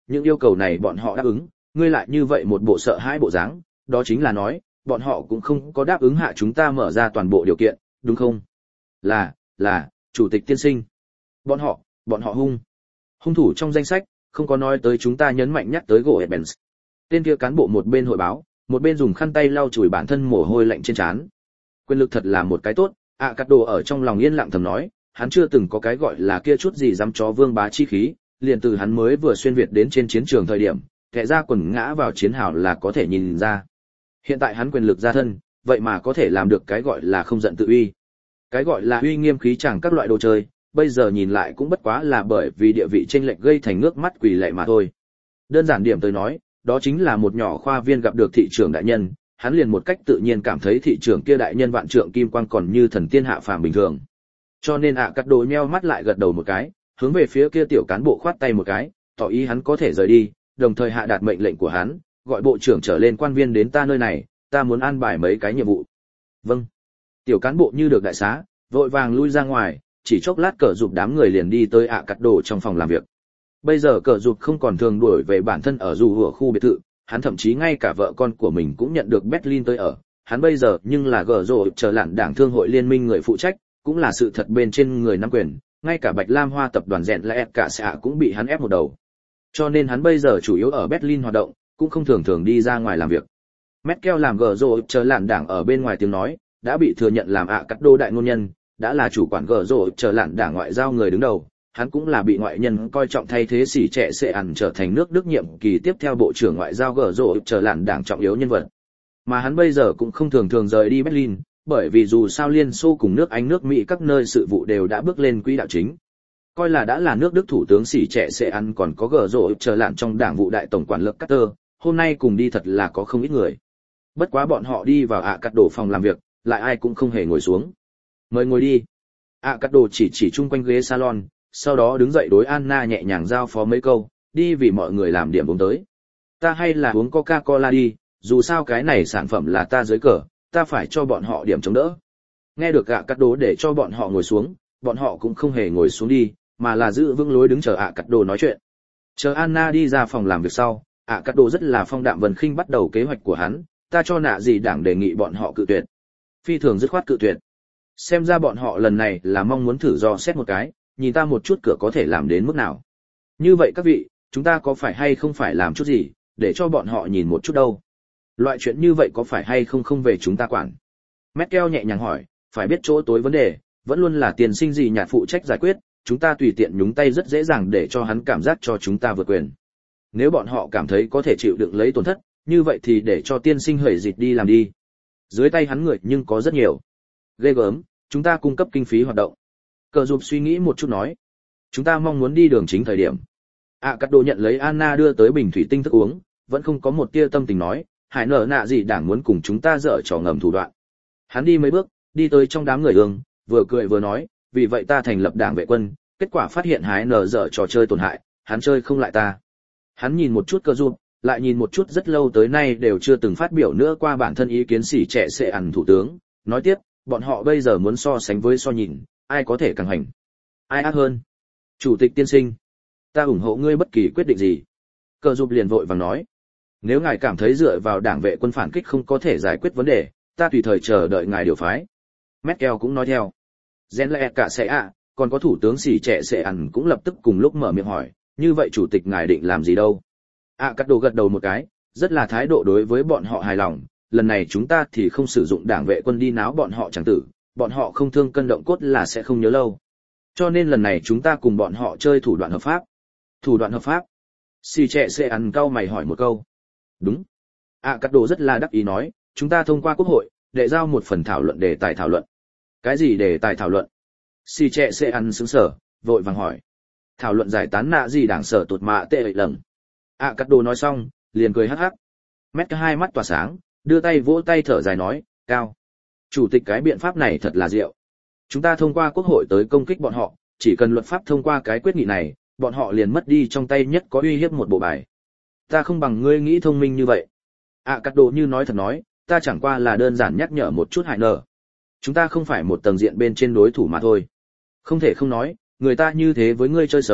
những yêu cầu này bọn họ đáp ứng, ngươi lại như vậy một bộ sợ hãi bộ dáng, đó chính là nói, bọn họ cũng không có đáp ứng hạ chúng ta mở ra toàn bộ điều kiện, đúng không? Là, là, chủ tịch tiên sinh. Bọn họ, bọn họ hung. Hung thủ trong danh sách, không có nói tới chúng ta nhấn mạnh nhắc tới gỗ Evans. Tên kia cán bộ một bên hội báo, một bên dùng khăn tay lau chùi bản thân mồ hôi lạnh trên trán. Quyền lực thật là một cái tốt, ạ cắt đồ ở trong lòng yên lặng thầm nói, hắn chưa từng có cái gọi là kia chút gì dám chó vương bá chi khí, liền từ hắn mới vừa xuyên việt đến trên chiến trường thời điểm, kẻ ra quần ngã vào chiến hào là có thể nhìn ra. Hiện tại hắn quyền lực ra thân, vậy mà có thể làm được cái gọi là không giận tự uy. Cái gọi là uy nghiêm khí chẳng các loại đồ chơi, bây giờ nhìn lại cũng bất quá là bởi vì địa vị chênh lệch gây thành nước mắt quỳ lạy mà thôi. Đơn giản điểm tới nói, đó chính là một nhỏ khoa viên gặp được thị trưởng đại nhân, hắn liền một cách tự nhiên cảm thấy thị trưởng kia đại nhân vạn trượng kim quang còn như thần tiên hạ phàm bình thường. Cho nên ạ cắt đồ nheo mắt lại gật đầu một cái, hướng về phía kia tiểu cán bộ khoát tay một cái, tỏ ý hắn có thể rời đi, đồng thời hạ đạt mệnh lệnh của hắn, gọi bộ trưởng trở lên quan viên đến ta nơi này, ta muốn an bài mấy cái nhiệm vụ. Vâng. Tiểu cán bộ như được đại xá, vội vàng lui ra ngoài, chỉ chốc lát cờ dục đám người liền đi tới ạ cắt đồ trong phòng làm việc. Bây giờ cờ dục không còn thường đuổi về bản thân ở dù hửa khu biệt thự, hắn thậm chí ngay cả vợ con của mình cũng nhận được Berlin tới ở. Hắn bây giờ nhưng là gờ rồ chờ lạn đảng thương hội liên minh người phụ trách, cũng là sự thật bên trên người nắm quyền, ngay cả Bạch Lam Hoa tập đoàn rèn lẽ cả xã cũng bị hắn ép một đầu. Cho nên hắn bây giờ chủ yếu ở Berlin hoạt động, cũng không thường thường đi ra ngoài làm việc. Merkel làm gờ rồ chờ lạn đảng ở bên ngoài tiếng nói, đã bị thừa nhận làm ạ cắt đô đại ngôn nhân, đã là chủ quản gờ rồ chờ lạn đảng ngoại giao người đứng đầu. Hắn cũng là bị ngoại nhân coi trọng thay thế xỉ trẻ sẽ ăn trở thành nước Đức nhiệm kỳ tiếp theo bộ trưởng ngoại giao gờ rồ chờ lạn đảng trọng yếu nhân vật. Mà hắn bây giờ cũng không thường thường rời đi Berlin, bởi vì dù sao Liên Xô cùng nước Anh nước Mỹ các nơi sự vụ đều đã bước lên quỹ đạo chính. Coi là đã là nước Đức thủ tướng xỉ trẻ sẽ ăn còn có gờ rồ chờ lạn trong đảng vụ đại tổng quản lực Carter, hôm nay cùng đi thật là có không ít người. Bất quá bọn họ đi vào ạ cắt đồ phòng làm việc, lại ai cũng không hề ngồi xuống. Mời ngồi đi. ạ cắt đồ chỉ chỉ chung quanh ghế salon, sau đó đứng dậy đối Anna nhẹ nhàng giao phó mấy câu, đi vì mọi người làm điểm uống tới. Ta hay là uống Coca-Cola đi, dù sao cái này sản phẩm là ta dưới cờ, ta phải cho bọn họ điểm chống đỡ. Nghe được ạ cắt đồ để cho bọn họ ngồi xuống, bọn họ cũng không hề ngồi xuống đi, mà là giữ vững lối đứng chờ ạ cắt đồ nói chuyện. Chờ Anna đi ra phòng làm việc sau, ạ cắt đồ rất là phong đạm vần khinh bắt đầu kế hoạch của hắn, ta cho nạ gì đảng đề nghị bọn họ cự tuyệt. Phi thường dứt khoát cự tuyệt. Xem ra bọn họ lần này là mong muốn thử do xét một cái, nhìn ta một chút cửa có thể làm đến mức nào. Như vậy các vị, chúng ta có phải hay không phải làm chút gì, để cho bọn họ nhìn một chút đâu. Loại chuyện như vậy có phải hay không không về chúng ta quản. Merkel nhẹ nhàng hỏi, phải biết chỗ tối vấn đề, vẫn luôn là tiền sinh gì nhạt phụ trách giải quyết, chúng ta tùy tiện nhúng tay rất dễ dàng để cho hắn cảm giác cho chúng ta vượt quyền. Nếu bọn họ cảm thấy có thể chịu đựng lấy tổn thất, như vậy thì để cho tiên sinh hủy dịch đi làm đi. Dưới tay hắn người nhưng có rất nhiều. Ghê gớm, chúng ta cung cấp kinh phí hoạt động. Cờ Dục suy nghĩ một chút nói, chúng ta mong muốn đi đường chính thời điểm. À cắt đồ nhận lấy Anna đưa tới bình thủy tinh thức uống, vẫn không có một tia tâm tình nói, hải nở nạ gì đảng muốn cùng chúng ta dở trò ngầm thủ đoạn. Hắn đi mấy bước, đi tới trong đám người ương, vừa cười vừa nói, vì vậy ta thành lập đảng vệ quân, kết quả phát hiện hải nở dở trò chơi tổn hại, hắn chơi không lại ta. Hắn nhìn một chút Cờ Dục, lại nhìn một chút rất lâu tới nay đều chưa từng phát biểu nữa qua bản thân ý kiến xỉ trẻ sẽ ăn thủ tướng, nói tiếp, bọn họ bây giờ muốn so sánh với so nhìn, ai có thể càng hành, ai ác hơn. Chủ tịch tiên sinh, ta ủng hộ ngươi bất kỳ quyết định gì. Cờ Dục liền vội vàng nói, nếu ngài cảm thấy dựa vào đảng vệ quân phản kích không có thể giải quyết vấn đề, ta tùy thời chờ đợi ngài điều phái. Merkel cũng nói theo. Gen lẽ cả sẽ ạ, còn có thủ tướng xỉ trẻ sẽ ăn cũng lập tức cùng lúc mở miệng hỏi, như vậy chủ tịch ngài định làm gì đâu? À cắt đồ gật đầu một cái, rất là thái độ đối với bọn họ hài lòng, lần này chúng ta thì không sử dụng đảng vệ quân đi náo bọn họ chẳng tử, bọn họ không thương cân động cốt là sẽ không nhớ lâu. Cho nên lần này chúng ta cùng bọn họ chơi thủ đoạn hợp pháp. Thủ đoạn hợp pháp? Xì trẻ sẽ ăn cau mày hỏi một câu. Đúng. À cắt đồ rất là đắc ý nói, chúng ta thông qua quốc hội, để giao một phần thảo luận đề tài thảo luận. Cái gì đề tài thảo luận? Xì trẻ sẽ ăn sững sờ, vội vàng hỏi. Thảo luận giải tán nạ gì đảng sở tụt mạ tệ lầng. À cắt đồ nói xong, liền cười hắc hắc. Mét cả hai mắt tỏa sáng, đưa tay vỗ tay thở dài nói, cao. Chủ tịch cái biện pháp này thật là diệu. Chúng ta thông qua quốc hội tới công kích bọn họ, chỉ cần luật pháp thông qua cái quyết nghị này, bọn họ liền mất đi trong tay nhất có uy hiếp một bộ bài. Ta không bằng ngươi nghĩ thông minh như vậy. À cắt đồ như nói thật nói, ta chẳng qua là đơn giản nhắc nhở một chút hại nở. Chúng ta không phải một tầng diện bên trên đối thủ mà thôi. Không thể không nói, người ta như thế với ngươi chơi xấu,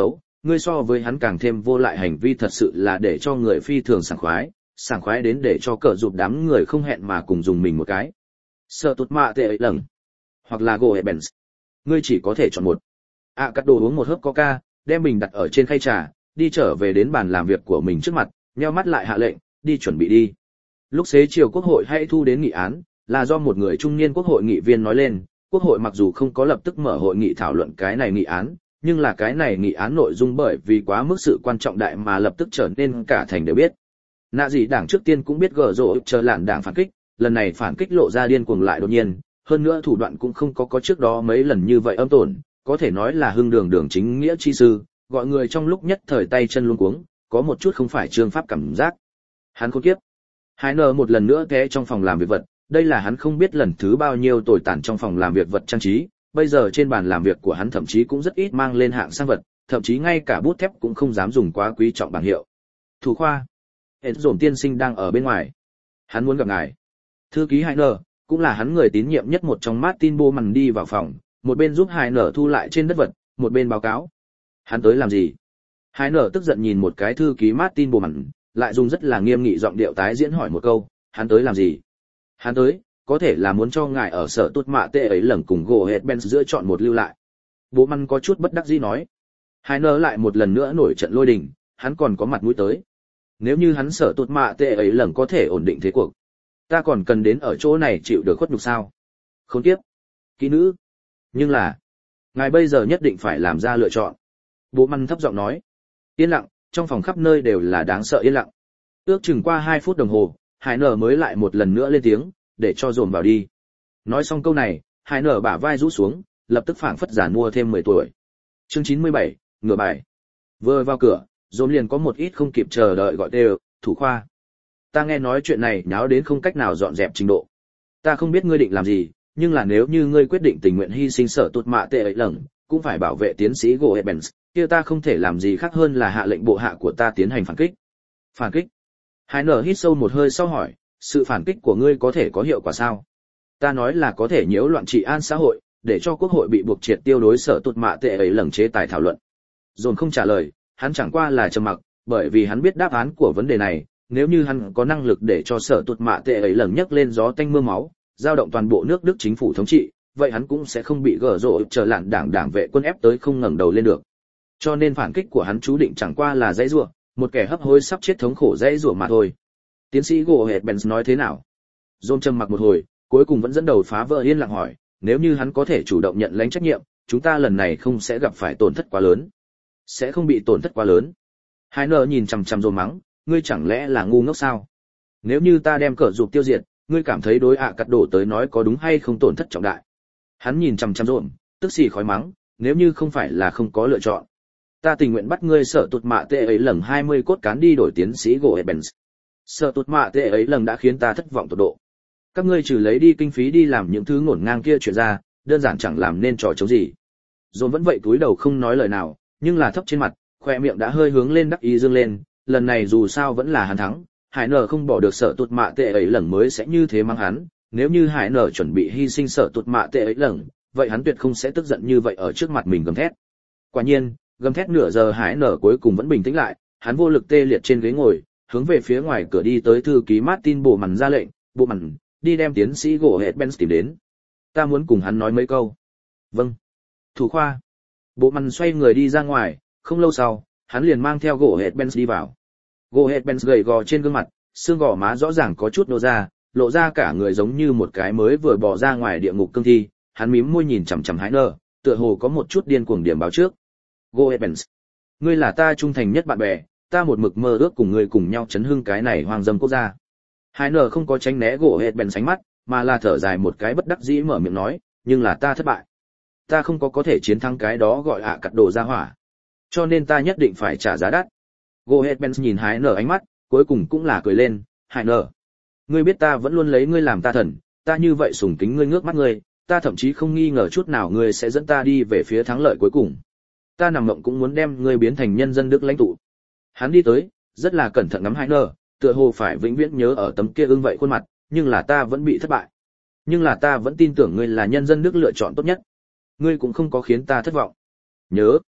ngươi so với hắn càng thêm vô lại hành vi thật sự là để cho người phi thường sảng khoái, sảng khoái đến để cho cờ dụp đám người không hẹn mà cùng dùng mình một cái. Sợ tụt mạ tệ ấy lầng, hoặc là gỗ hệ bèn. Ngươi chỉ có thể chọn một. À cắt đồ uống một hớp coca, đem bình đặt ở trên khay trà, đi trở về đến bàn làm việc của mình trước mặt, nheo mắt lại hạ lệnh, đi chuẩn bị đi. Lúc xế chiều quốc hội hãy thu đến nghị án, là do một người trung niên quốc hội nghị viên nói lên, quốc hội mặc dù không có lập tức mở hội nghị thảo luận cái này nghị án, nhưng là cái này nghị án nội dung bởi vì quá mức sự quan trọng đại mà lập tức trở nên cả thành đều biết. Nạ gì đảng trước tiên cũng biết gở rộ chờ lạn đảng phản kích, lần này phản kích lộ ra điên cuồng lại đột nhiên, hơn nữa thủ đoạn cũng không có có trước đó mấy lần như vậy âm tổn, có thể nói là hưng đường đường chính nghĩa chi sư, gọi người trong lúc nhất thời tay chân luống cuống, có một chút không phải trương pháp cảm giác. Hắn khốn kiếp. Hải nờ một lần nữa té trong phòng làm việc vật, đây là hắn không biết lần thứ bao nhiêu tồi tàn trong phòng làm việc vật trang trí, bây giờ trên bàn làm việc của hắn thậm chí cũng rất ít mang lên hạng sang vật, thậm chí ngay cả bút thép cũng không dám dùng quá quý trọng bảng hiệu. Thủ khoa. Hệt dồn tiên sinh đang ở bên ngoài. Hắn muốn gặp ngài. Thư ký Hải nờ, cũng là hắn người tín nhiệm nhất một trong Martin Bowman đi vào phòng, một bên giúp Hải nở thu lại trên đất vật, một bên báo cáo. Hắn tới làm gì? Hải nở tức giận nhìn một cái thư ký Martin Bowman, lại dùng rất là nghiêm nghị giọng điệu tái diễn hỏi một câu, hắn tới làm gì? Hắn tới, có thể là muốn cho ngài ở sở tốt mạ tệ ấy lần cùng gỗ hệt Benz giữa chọn một lưu lại. Bowman có chút bất đắc dĩ nói. Hải nở lại một lần nữa nổi trận lôi đình, hắn còn có mặt mũi tới. Nếu như hắn sở tốt mạ tệ ấy lần có thể ổn định thế cuộc, ta còn cần đến ở chỗ này chịu được khuất nhục sao? Khốn kiếp. Kỹ nữ. Nhưng là, ngài bây giờ nhất định phải làm ra lựa chọn. Bố Măn thấp giọng nói. Yên lặng, trong phòng khắp nơi đều là đáng sợ yên lặng. Ước chừng qua hai phút đồng hồ, Hải nở mới lại một lần nữa lên tiếng, để cho dồn vào đi. Nói xong câu này, Hải nở bả vai rũ xuống, lập tức phảng phất giản mua thêm mười tuổi. Chương chín mươi bảy, ngửa bài. Vừa vào cửa, dồn liền có một ít không kịp chờ đợi gọi đều, thủ khoa. Ta nghe nói chuyện này nháo đến không cách nào dọn dẹp trình độ. Ta không biết ngươi định làm gì, nhưng là nếu như ngươi quyết định tình nguyện hy sinh sở tốt mạ tệ ấy lầng, cũng phải bảo vệ tiến sĩ Gỗ Evans, kia ta không thể làm gì khác hơn là hạ lệnh bộ hạ của ta tiến hành phản kích. Phản kích? Hải nở hít sâu một hơi sau hỏi, sự phản kích của ngươi có thể có hiệu quả sao? Ta nói là có thể nhiễu loạn trị an xã hội, để cho quốc hội bị buộc triệt tiêu đối sở tốt mạ tệ ấy lầng chế tài thảo luận. Dồn không trả lời, hắn chẳng qua là trầm mặc, bởi vì hắn biết đáp án của vấn đề này. Nếu như hắn có năng lực để cho sở tụt mạ tệ ấy lần nhấc lên gió tanh mưa máu, giao động toàn bộ nước Đức chính phủ thống trị, vậy hắn cũng sẽ không bị gở rộ trở lạn đảng đảng vệ quân ép tới không ngẩng đầu lên được. Cho nên phản kích của hắn chú định chẳng qua là dãy rủa, một kẻ hấp hối sắp chết thống khổ dãy rủa mà thôi. Tiến sĩ Gỗ Hệt Benz nói thế nào? John trầm mặc một hồi, cuối cùng vẫn dẫn đầu phá vỡ yên lặng hỏi, nếu như hắn có thể chủ động nhận lãnh trách nhiệm, chúng ta lần này không sẽ gặp phải tổn thất quá lớn. Sẽ không bị tổn thất quá lớn. Hai nợ nhìn chằm chằm John mắng, ngươi chẳng lẽ là ngu ngốc sao? Nếu như ta đem cờ dục tiêu diệt, ngươi cảm thấy đối ạ cắt đổ tới nói có đúng hay không tổn thất trọng đại? Hắn nhìn chằm chằm rộn, tức xì khói mắng, nếu như không phải là không có lựa chọn, ta tình nguyện bắt ngươi sợ tụt mạ tệ ấy lần hai mươi cốt cán đi đổi tiến sĩ Gỗ Evans. Sợ tụt mạ tệ ấy lần đã khiến ta thất vọng tột độ. Các ngươi trừ lấy đi kinh phí đi làm những thứ ngổn ngang kia chuyện ra, đơn giản chẳng làm nên trò chống gì. Rộn vẫn vậy cúi đầu không nói lời nào, nhưng là thấp trên mặt, khoe miệng đã hơi hướng lên đắc ý dương lên. Lần này dù sao vẫn là hắn thắng, Hải nở không bỏ được sợ tụt mạ tệ ấy lần mới sẽ như thế mang hắn, nếu như Hải nở chuẩn bị hy sinh sợ tụt mạ tệ ấy lần, vậy hắn tuyệt không sẽ tức giận như vậy ở trước mặt mình gầm thét. Quả nhiên, gầm thét nửa giờ Hải nở cuối cùng vẫn bình tĩnh lại, hắn vô lực tê liệt trên ghế ngồi, hướng về phía ngoài cửa đi tới thư ký Martin bộ mằn ra lệnh, bộ mằn, đi đem tiến sĩ Gỗ Hệt Benz tìm đến. Ta muốn cùng hắn nói mấy câu. Vâng. Thủ khoa. Bộ mằn xoay người đi ra ngoài, không lâu sau, hắn liền mang theo Gỗ Hệt Benz đi vào. Gỗ Hệt Benz gầy gò trên gương mặt, xương gò má rõ ràng có chút nô ra, lộ ra cả người giống như một cái mới vừa bò ra ngoài địa ngục cương thi. Hắn mím môi nhìn chằm chằm Hải nở, tựa hồ có một chút điên cuồng điểm báo trước. Gỗ Hệt Benz, ngươi là ta trung thành nhất bạn bè, ta một mực mơ ước cùng ngươi cùng nhau chấn hưng cái này hoang dâm quốc gia. Hải nở không có tránh né Gỗ Hệt Benz sánh mắt, mà là thở dài một cái bất đắc dĩ mở miệng nói, nhưng là ta thất bại. Ta không có có thể chiến thắng cái đó gọi ạ cắt đồ ra hỏa. Cho nên ta nhất định phải trả giá đắt. Gỗ Hệt Benz nhìn Hải nở ánh mắt, cuối cùng cũng là cười lên, Hải nở, ngươi biết ta vẫn luôn lấy ngươi làm ta thần, ta như vậy sùng kính ngươi ngước mắt ngươi, ta thậm chí không nghi ngờ chút nào ngươi sẽ dẫn ta đi về phía thắng lợi cuối cùng. Ta nằm mộng cũng muốn đem ngươi biến thành nhân dân Đức lãnh tụ. Hắn đi tới, rất là cẩn thận ngắm Hải nở, tựa hồ phải vĩnh viễn nhớ ở tấm kia ưng vậy khuôn mặt, nhưng là ta vẫn bị thất bại. Nhưng là ta vẫn tin tưởng ngươi là nhân dân Đức lựa chọn tốt nhất. Ngươi cũng không có khiến ta thất vọng. Nhớ,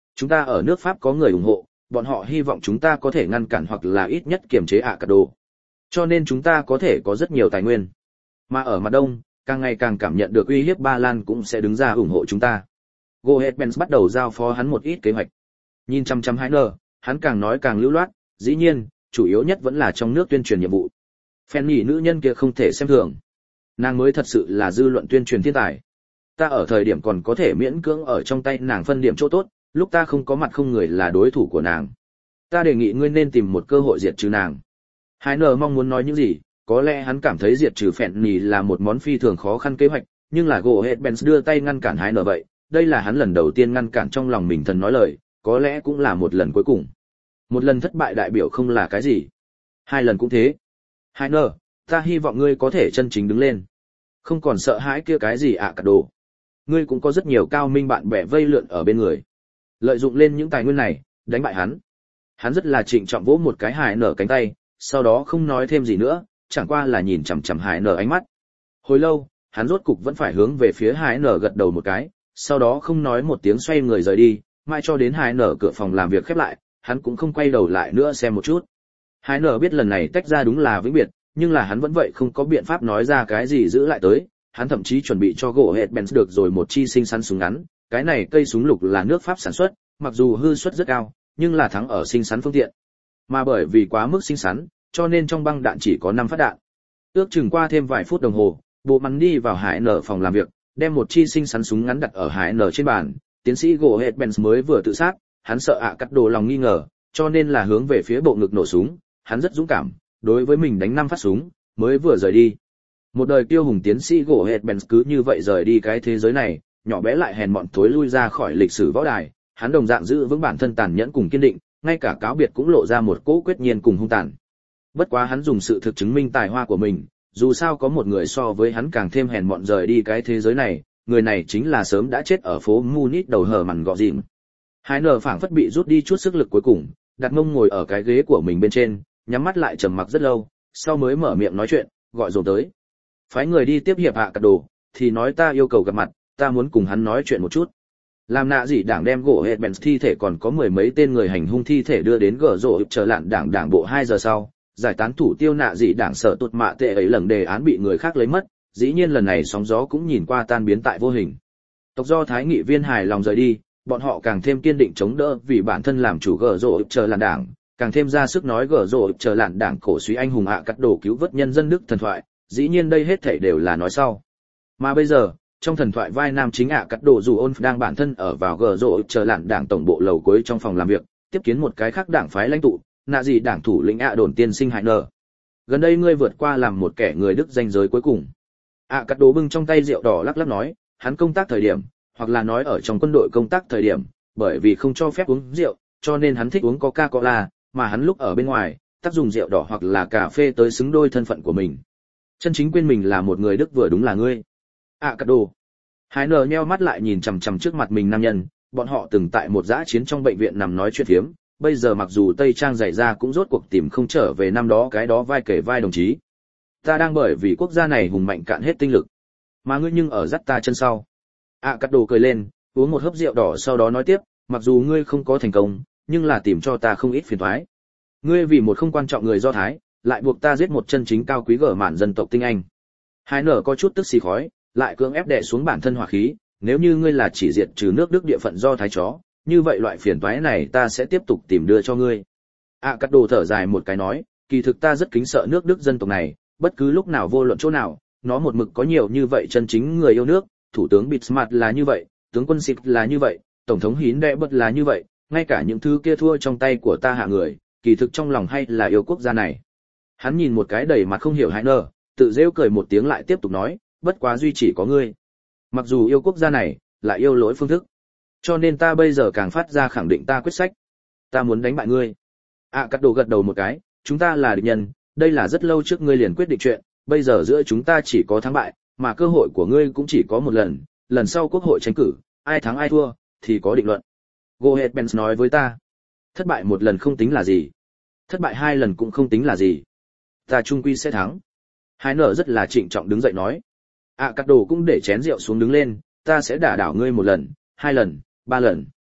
Chúng ta ở nước Pháp có người ủng hộ, bọn họ hy vọng chúng ta có thể ngăn cản hoặc là ít nhất kiềm chế ạ cắt đồ. Cho nên chúng ta có thể có rất nhiều tài nguyên. Mà ở mặt đông, càng ngày càng cảm nhận được uy hiếp Ba Lan cũng sẽ đứng ra ủng hộ chúng ta. Goethbens bắt đầu giao phó hắn một ít kế hoạch. Nhìn chăm chăm Hải nở, hắn càng nói càng lưu loát, dĩ nhiên, chủ yếu nhất vẫn là trong nước tuyên truyền nhiệm vụ. Fanny nữ nhân kia không thể xem thường. Nàng mới thật sự là dư luận tuyên truyền thiên tài. Ta ở thời điểm còn có thể miễn cưỡng ở trong tay nàng phân điểm chỗ tốt, lúc ta không có mặt không người là đối thủ của nàng. Ta đề nghị ngươi nên tìm một cơ hội diệt trừ nàng. Hải nở mong muốn nói những gì, có lẽ hắn cảm thấy diệt trừ Fanny là một món phi thường khó khăn kế hoạch, nhưng là Goethbens đưa tay ngăn cản Hải nở vậy, đây là hắn lần đầu tiên ngăn cản trong lòng mình thần nói lời, có lẽ cũng là một lần cuối cùng. Một lần thất bại đại biểu không là cái gì. Hai lần cũng thế. Hải nở, ta hy vọng ngươi có thể chân chính đứng lên. Không còn sợ hãi kia cái gì ạ cả đồ. Ngươi cũng có rất nhiều cao minh bạn bè vây lượn ở bên người. Lợi dụng lên những tài nguyên này, đánh bại hắn. Hắn rất là trịnh trọng vỗ một cái Hải nở cánh tay, sau đó không nói thêm gì nữa, chẳng qua là nhìn chằm chằm Hải nở ánh mắt. Hồi lâu, hắn rốt cục vẫn phải hướng về phía Hải nở gật đầu một cái, sau đó không nói một tiếng xoay người rời đi, mãi cho đến Hải nở cửa phòng làm việc khép lại, hắn cũng không quay đầu lại nữa xem một chút. Hải nở biết lần này tách ra đúng là vĩnh biệt, nhưng là hắn vẫn vậy không có biện pháp nói ra cái gì giữ lại tới, hắn thậm chí chuẩn bị cho Goethbens được rồi một chi sinh xắn súng ngắn, cái này cây súng lục là nước Pháp sản xuất, mặc dù hư suất rất cao, nhưng là thắng ở sinh xắn phương tiện. Mà bởi vì quá mức sinh xắn, cho nên trong băng đạn chỉ có năm phát đạn. Ước chừng qua thêm vài phút đồng hồ, bộ mắn đi vào Hải nở phòng làm việc, đem một chi sinh xắn súng ngắn đặt ở Hải nở trên bàn, tiến sĩ Goethbens mới vừa tự sát, hắn sợ ạ cắt đồ lòng nghi ngờ, cho nên là hướng về phía bộ ngực nổ súng, hắn rất dũng cảm, đối với mình đánh năm phát súng, mới vừa rời đi. Một đời kiêu hùng tiến sĩ Goethbens cứ như vậy rời đi cái thế giới này, nhỏ bé lại hèn mọn thối lui ra khỏi lịch sử võ đài, hắn đồng dạng giữ vững bản thân tàn nhẫn cùng kiên định, ngay cả cáo biệt cũng lộ ra một cỗ quyết nhiên cùng hung tàn. Bất quá hắn dùng sự thực chứng minh tài hoa của mình, dù sao có một người so với hắn càng thêm hèn mọn rời đi cái thế giới này, người này chính là sớm đã chết ở phố Munich đầu hở mằn gọ dịm. Hải nở phảng phất bị rút đi chút sức lực cuối cùng, đặt mông ngồi ở cái ghế của mình bên trên, nhắm mắt lại trầm mặc rất lâu, sau mới mở miệng nói chuyện, gọi dồn tới. Phái người đi tiếp hiệp hạ cắt đồ, thì nói ta yêu cầu gặp mặt, ta muốn cùng hắn nói chuyện một chút. Làm nạ gì đảng đem Goethbens thi thể còn có mười mấy tên người hành hung thi thể đưa đến gở rộ chờ lạn đảng đảng bộ hai giờ sau, giải tán thủ tiêu nạ gì đảng sợ tụt mạ tệ ấy lần đề án bị người khác lấy mất, dĩ nhiên lần này sóng gió cũng nhìn qua tan biến tại vô hình. Tộc Do Thái nghị viên hài lòng rời đi, bọn họ càng thêm kiên định chống đỡ vì bản thân làm chủ gở rộ chờ lạn đảng, càng thêm ra sức nói gở rộ chờ lạn đảng cổ suý anh hùng hạ cắt đồ cứu vớt nhân dân Đức thần thoại, dĩ nhiên đây hết thảy đều là nói sau. Mà bây giờ, trong thần thoại vai nam chính ạ cắt đồ dù ôn đang bản thân ở vào gở rộ chờ lạn đảng tổng bộ lầu cuối trong phòng làm việc, tiếp kiến một cái khác đảng phái lãnh tụ, nạ gì đảng thủ lĩnh ạ đồn tiên sinh Hải nở. Gần đây ngươi vượt qua làm một kẻ người Đức danh giới cuối cùng. ạ cắt đồ bưng trong tay rượu đỏ lắc lắc nói, hắn công tác thời điểm, hoặc là nói ở trong quân đội công tác thời điểm, bởi vì không cho phép uống rượu, cho nên hắn thích uống Coca-Cola, mà hắn lúc ở bên ngoài, tác dùng rượu đỏ hoặc là cà phê tới xứng đôi thân phận của mình. Chân chính quên mình là một người Đức vừa đúng là ngươi. ạ cắt đồ. Hải nở nheo mắt lại nhìn chằm chằm trước mặt mình nam nhân, bọn họ từng tại một dã chiến trong bệnh viện nằm nói chuyện phiếm, bây giờ mặc dù Tây Trang dày ra cũng rốt cuộc tìm không trở về năm đó cái đó vai kể vai đồng chí. Ta đang bởi vì quốc gia này hùng mạnh cạn hết tinh lực, mà ngươi nhưng ở dắt ta chân sau. ạ cắt đồ cười lên, uống một hớp rượu đỏ sau đó nói tiếp, mặc dù ngươi không có thành công, nhưng là tìm cho ta không ít phiền toái. Ngươi vì một không quan trọng người Do Thái, lại buộc ta giết một chân chính cao quý gở mạn dân tộc tinh anh. Hải nở có chút tức xì khói, lại cưỡng ép đè xuống bản thân hỏa khí, nếu như ngươi là chỉ diệt trừ nước Đức địa phận Do Thái chó, như vậy loại phiền toái này ta sẽ tiếp tục tìm đưa cho ngươi. ạ cắt đồ thở dài một cái nói, kỳ thực ta rất kính sợ nước Đức dân tộc này, bất cứ lúc nào vô luận chỗ nào, nó một mực có nhiều như vậy chân chính người yêu nước, thủ tướng Bismarck là như vậy, tướng quân Sip là như vậy, tổng thống Hindenburg là như vậy, ngay cả những thứ kia thua trong tay của ta hạ người, kỳ thực trong lòng hay là yêu quốc gia này. Hắn nhìn một cái đầy mặt không hiểu Hải nở, tự rêu cười một tiếng lại tiếp tục nói, bất quá duy chỉ có ngươi. Mặc dù yêu quốc gia này, lại yêu lỗi phương thức. Cho nên ta bây giờ càng phát ra khẳng định ta quyết sách. Ta muốn đánh bại ngươi. ạ cắt đồ gật đầu một cái, chúng ta là địch nhân, đây là rất lâu trước ngươi liền quyết định chuyện, bây giờ giữa chúng ta chỉ có thắng bại, mà cơ hội của ngươi cũng chỉ có một lần, lần sau quốc hội tranh cử, ai thắng ai thua, thì có định luận. Goethbens nói với ta, thất bại một lần không tính là gì, thất bại hai lần cũng không tính là gì. Ta chung quy sẽ thắng. Hải nở rất là trịnh trọng đứng dậy nói. ạ cắt đồ cũng để chén rượu xuống đứng lên, ta sẽ đả đảo ngươi một lần, hai lần, ba lần.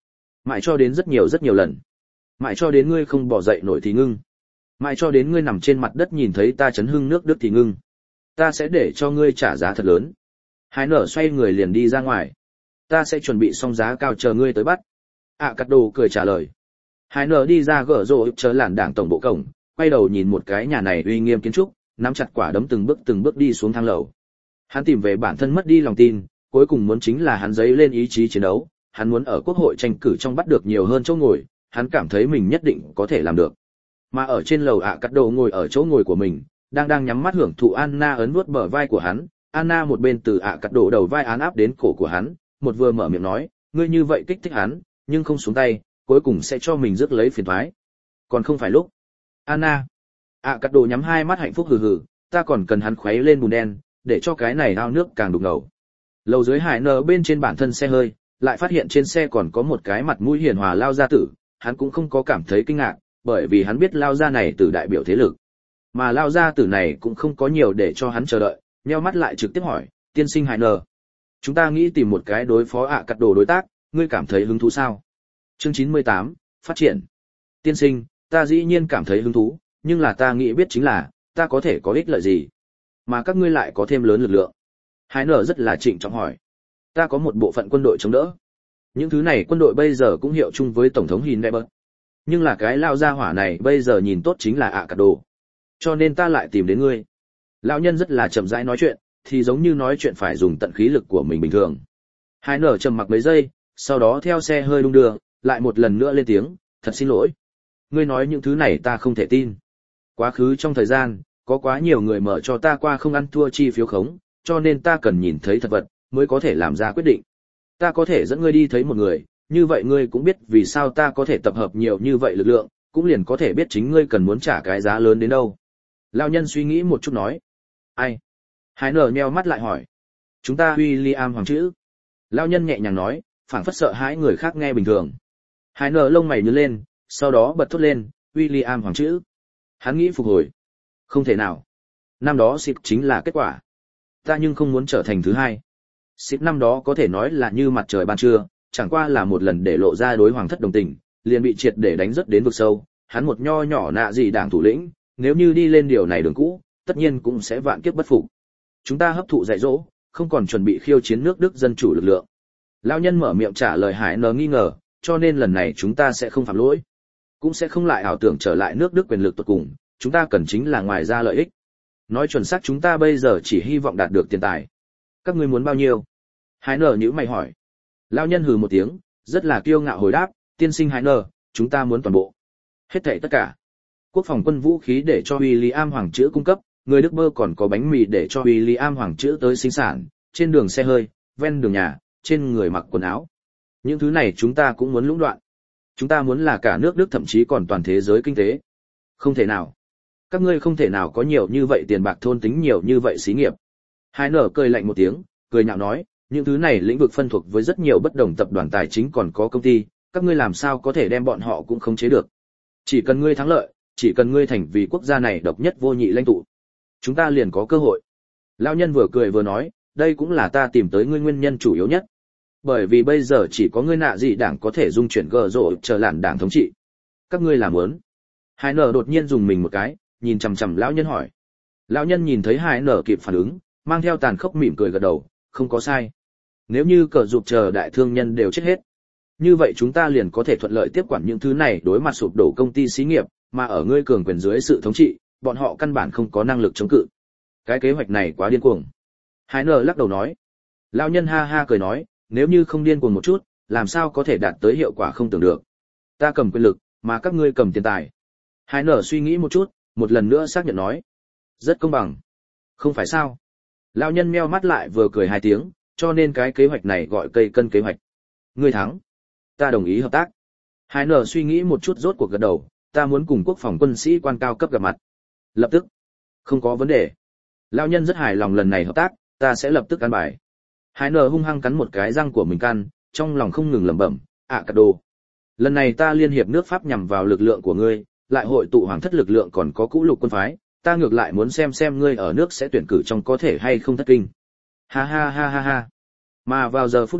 Mãi cho đến rất nhiều rất nhiều lần. Mãi cho đến ngươi không bỏ dậy nổi thì ngưng. Mãi cho đến ngươi nằm trên mặt đất nhìn thấy ta chấn hưng nước Đức thì ngưng. Ta sẽ để cho ngươi trả giá thật lớn. Hải nở xoay người liền đi ra ngoài. Ta sẽ chuẩn bị xong giá cao chờ ngươi tới bắt. ạ cắt đồ cười trả lời. Hải nở đi ra gỡ rộ chờ làn đảng tổng bộ cổng, quay đầu nhìn một cái nhà này uy nghiêm kiến trúc, nắm chặt quả đấm từng bước từng bước đi xuống thang lầu. Hắn tìm về bản thân mất đi lòng tin, cuối cùng muốn chính là hắn dấy lên ý chí chiến đấu, hắn muốn ở quốc hội tranh cử trong bắt được nhiều hơn chỗ ngồi, hắn cảm thấy mình nhất định có thể làm được. Mà ở trên lầu ạ cắt đồ ngồi ở chỗ ngồi của mình, đang đang nhắm mắt hưởng thụ Anna ấn vuốt bờ vai của hắn. Anna một bên từ ạ cắt đồ đầu vai án áp đến cổ của hắn, một vừa mở miệng nói, ngươi như vậy kích thích hắn, nhưng không xuống tay, cuối cùng sẽ cho mình rước lấy phiền toái. Còn không phải lúc. Anna. ạ cắt đồ nhắm hai mắt hạnh phúc hừ hừ, ta còn cần hắn khuấy lên bùn đen, để cho cái này ao nước càng đục ngầu. Lầu dưới Hải nở bên trên bản thân xe hơi, lại phát hiện trên xe còn có một cái mặt mũi hiền hòa lao gia tử, hắn cũng không có cảm thấy kinh ngạc, bởi vì hắn biết lao gia này từ đại biểu thế lực. Mà lao gia tử này cũng không có nhiều để cho hắn chờ đợi, nheo mắt lại trực tiếp hỏi, tiên sinh Hải nở, chúng ta nghĩ tìm một cái đối phó ạ cắt đồ đối tác, ngươi cảm thấy hứng thú sao? Chương chín mươi tám, phát triển. Tiên sinh, ta dĩ nhiên cảm thấy hứng thú, nhưng là ta nghĩ biết chính là, ta có thể có ích lợi gì, mà các ngươi lại có thêm lớn lực lượng. Hải nở rất là trịnh trọng hỏi. Ta có một bộ phận quân đội chống đỡ. Những thứ này quân đội bây giờ cũng hiệu chung với tổng thống Hindenburg. Nhưng là cái lao gia hỏa này bây giờ nhìn tốt chính là ạ cắt đồ. Cho nên ta lại tìm đến ngươi. Lão nhân rất là chậm rãi nói chuyện, thì giống như nói chuyện phải dùng tận khí lực của mình bình thường. Hải nở trầm mặc mấy giây, sau đó theo xe hơi đung đưa, lại một lần nữa lên tiếng, thật xin lỗi. Ngươi nói những thứ này ta không thể tin. Quá khứ trong thời gian, có quá nhiều người mở cho ta qua không ăn thua chi phiếu khống, cho nên ta cần nhìn thấy thật vật, mới có thể làm ra quyết định. Ta có thể dẫn ngươi đi thấy một người, như vậy ngươi cũng biết vì sao ta có thể tập hợp nhiều như vậy lực lượng, cũng liền có thể biết chính ngươi cần muốn trả cái giá lớn đến đâu. Lão nhân suy nghĩ một chút nói. Ai? Hải nở nheo mắt lại hỏi. Chúng ta William hoàng chữ. Lão nhân nhẹ nhàng nói, phảng phất sợ hãi người khác nghe bình thường. Hải nở lông mày nhướng lên, sau đó bật thốt lên, William hoàng chữ. Hắn nghĩ phục hồi. Không thể nào. Năm đó xịt chính là kết quả. Ta nhưng không muốn trở thành thứ hai. Xịt năm đó có thể nói là như mặt trời ban trưa, chẳng qua là một lần để lộ ra đối hoàng thất đồng tình, liền bị triệt để đánh rất đến vực sâu. Hắn một nho nhỏ nạ gì đảng thủ lĩnh, nếu như đi lên điều này đường cũ, tất nhiên cũng sẽ vạn kiếp bất phục. Chúng ta hấp thụ dạy dỗ, không còn chuẩn bị khiêu chiến nước Đức dân chủ lực lượng. Lão nhân mở miệng trả lời Hải nở nghi ngờ, cho nên lần này chúng ta sẽ không phạm lỗi, cũng sẽ không lại ảo tưởng trở lại nước Đức quyền lực tuyệt cùng, chúng ta cần chính là ngoài ra lợi ích. Nói chuẩn xác chúng ta bây giờ chỉ hy vọng đạt được tiền tài. Các ngươi muốn bao nhiêu? Hải nở nhíu mày hỏi. Lão nhân hừ một tiếng, rất là kiêu ngạo hồi đáp, tiên sinh Hải nở, chúng ta muốn toàn bộ. Hết thảy tất cả. Quốc phòng quân vũ khí để cho William hoàng chữ cung cấp, người Đức bơ còn có bánh mì để cho William hoàng chữ tới sinh sản, trên đường xe hơi, ven đường nhà, trên người mặc quần áo. Những thứ này chúng ta cũng muốn lũng đoạn. Chúng ta muốn là cả nước Đức thậm chí còn toàn thế giới kinh tế. Không thể nào. Các ngươi không thể nào có nhiều như vậy tiền bạc thôn tính nhiều như vậy xí nghiệp. Hải nở cười lạnh một tiếng, cười nhạo nói, những thứ này lĩnh vực phân thuộc với rất nhiều bất đồng tập đoàn tài chính còn có công ty, các ngươi làm sao có thể đem bọn họ cũng khống chế được. Chỉ cần ngươi thắng lợi, chỉ cần ngươi thành vì quốc gia này độc nhất vô nhị lãnh tụ, chúng ta liền có cơ hội. Lão nhân vừa cười vừa nói, đây cũng là ta tìm tới ngươi nguyên nhân chủ yếu nhất. Bởi vì bây giờ chỉ có ngươi nạ gì đảng có thể dung chuyển gờ rộ chờ làn đảng thống trị. Các ngươi làm muốn. Hải nở đột nhiên dùng mình một cái, nhìn chằm chằm lão nhân hỏi. Lão nhân nhìn thấy Hải nở kịp phản ứng, mang theo tàn khốc mỉm cười gật đầu, không có sai. Nếu như cờ dục chờ đại thương nhân đều chết hết, như vậy chúng ta liền có thể thuận lợi tiếp quản những thứ này đối mặt sụp đổ công ty xí nghiệp, mà ở ngươi cường quyền dưới sự thống trị, bọn họ căn bản không có năng lực chống cự. Cái kế hoạch này quá điên cuồng. Hải nở lắc đầu nói. Lão nhân ha ha cười nói, nếu như không điên cuồng một chút, làm sao có thể đạt tới hiệu quả không tưởng được. Ta cầm quyền lực, mà các ngươi cầm tiền tài. Hải nở suy nghĩ một chút, một lần nữa xác nhận nói. Rất công bằng. Không phải sao? Lão nhân meo mắt lại vừa cười hai tiếng, cho nên cái kế hoạch này gọi cây cân kế hoạch. Ngươi thắng. Ta đồng ý hợp tác. Hải nở suy nghĩ một chút rốt cuộc gật đầu, ta muốn cùng quốc phòng quân sĩ quan cao cấp gặp mặt. Lập tức. Không có vấn đề. Lão nhân rất hài lòng lần này hợp tác, ta sẽ lập tức ăn bài. Hải nở hung hăng cắn một cái răng của mình căn, trong lòng không ngừng lẩm bẩm, ạ cắt đồ. Lần này ta liên hiệp nước Pháp nhằm vào lực lượng của ngươi, lại hội tụ hoàng thất lực lượng còn có cũ lục quân phái, ta ngược lại muốn xem xem ngươi ở nước sẽ tuyển cử trong có thể hay không thất kinh. Ha ha ha ha ha. Mà vào giờ phút này,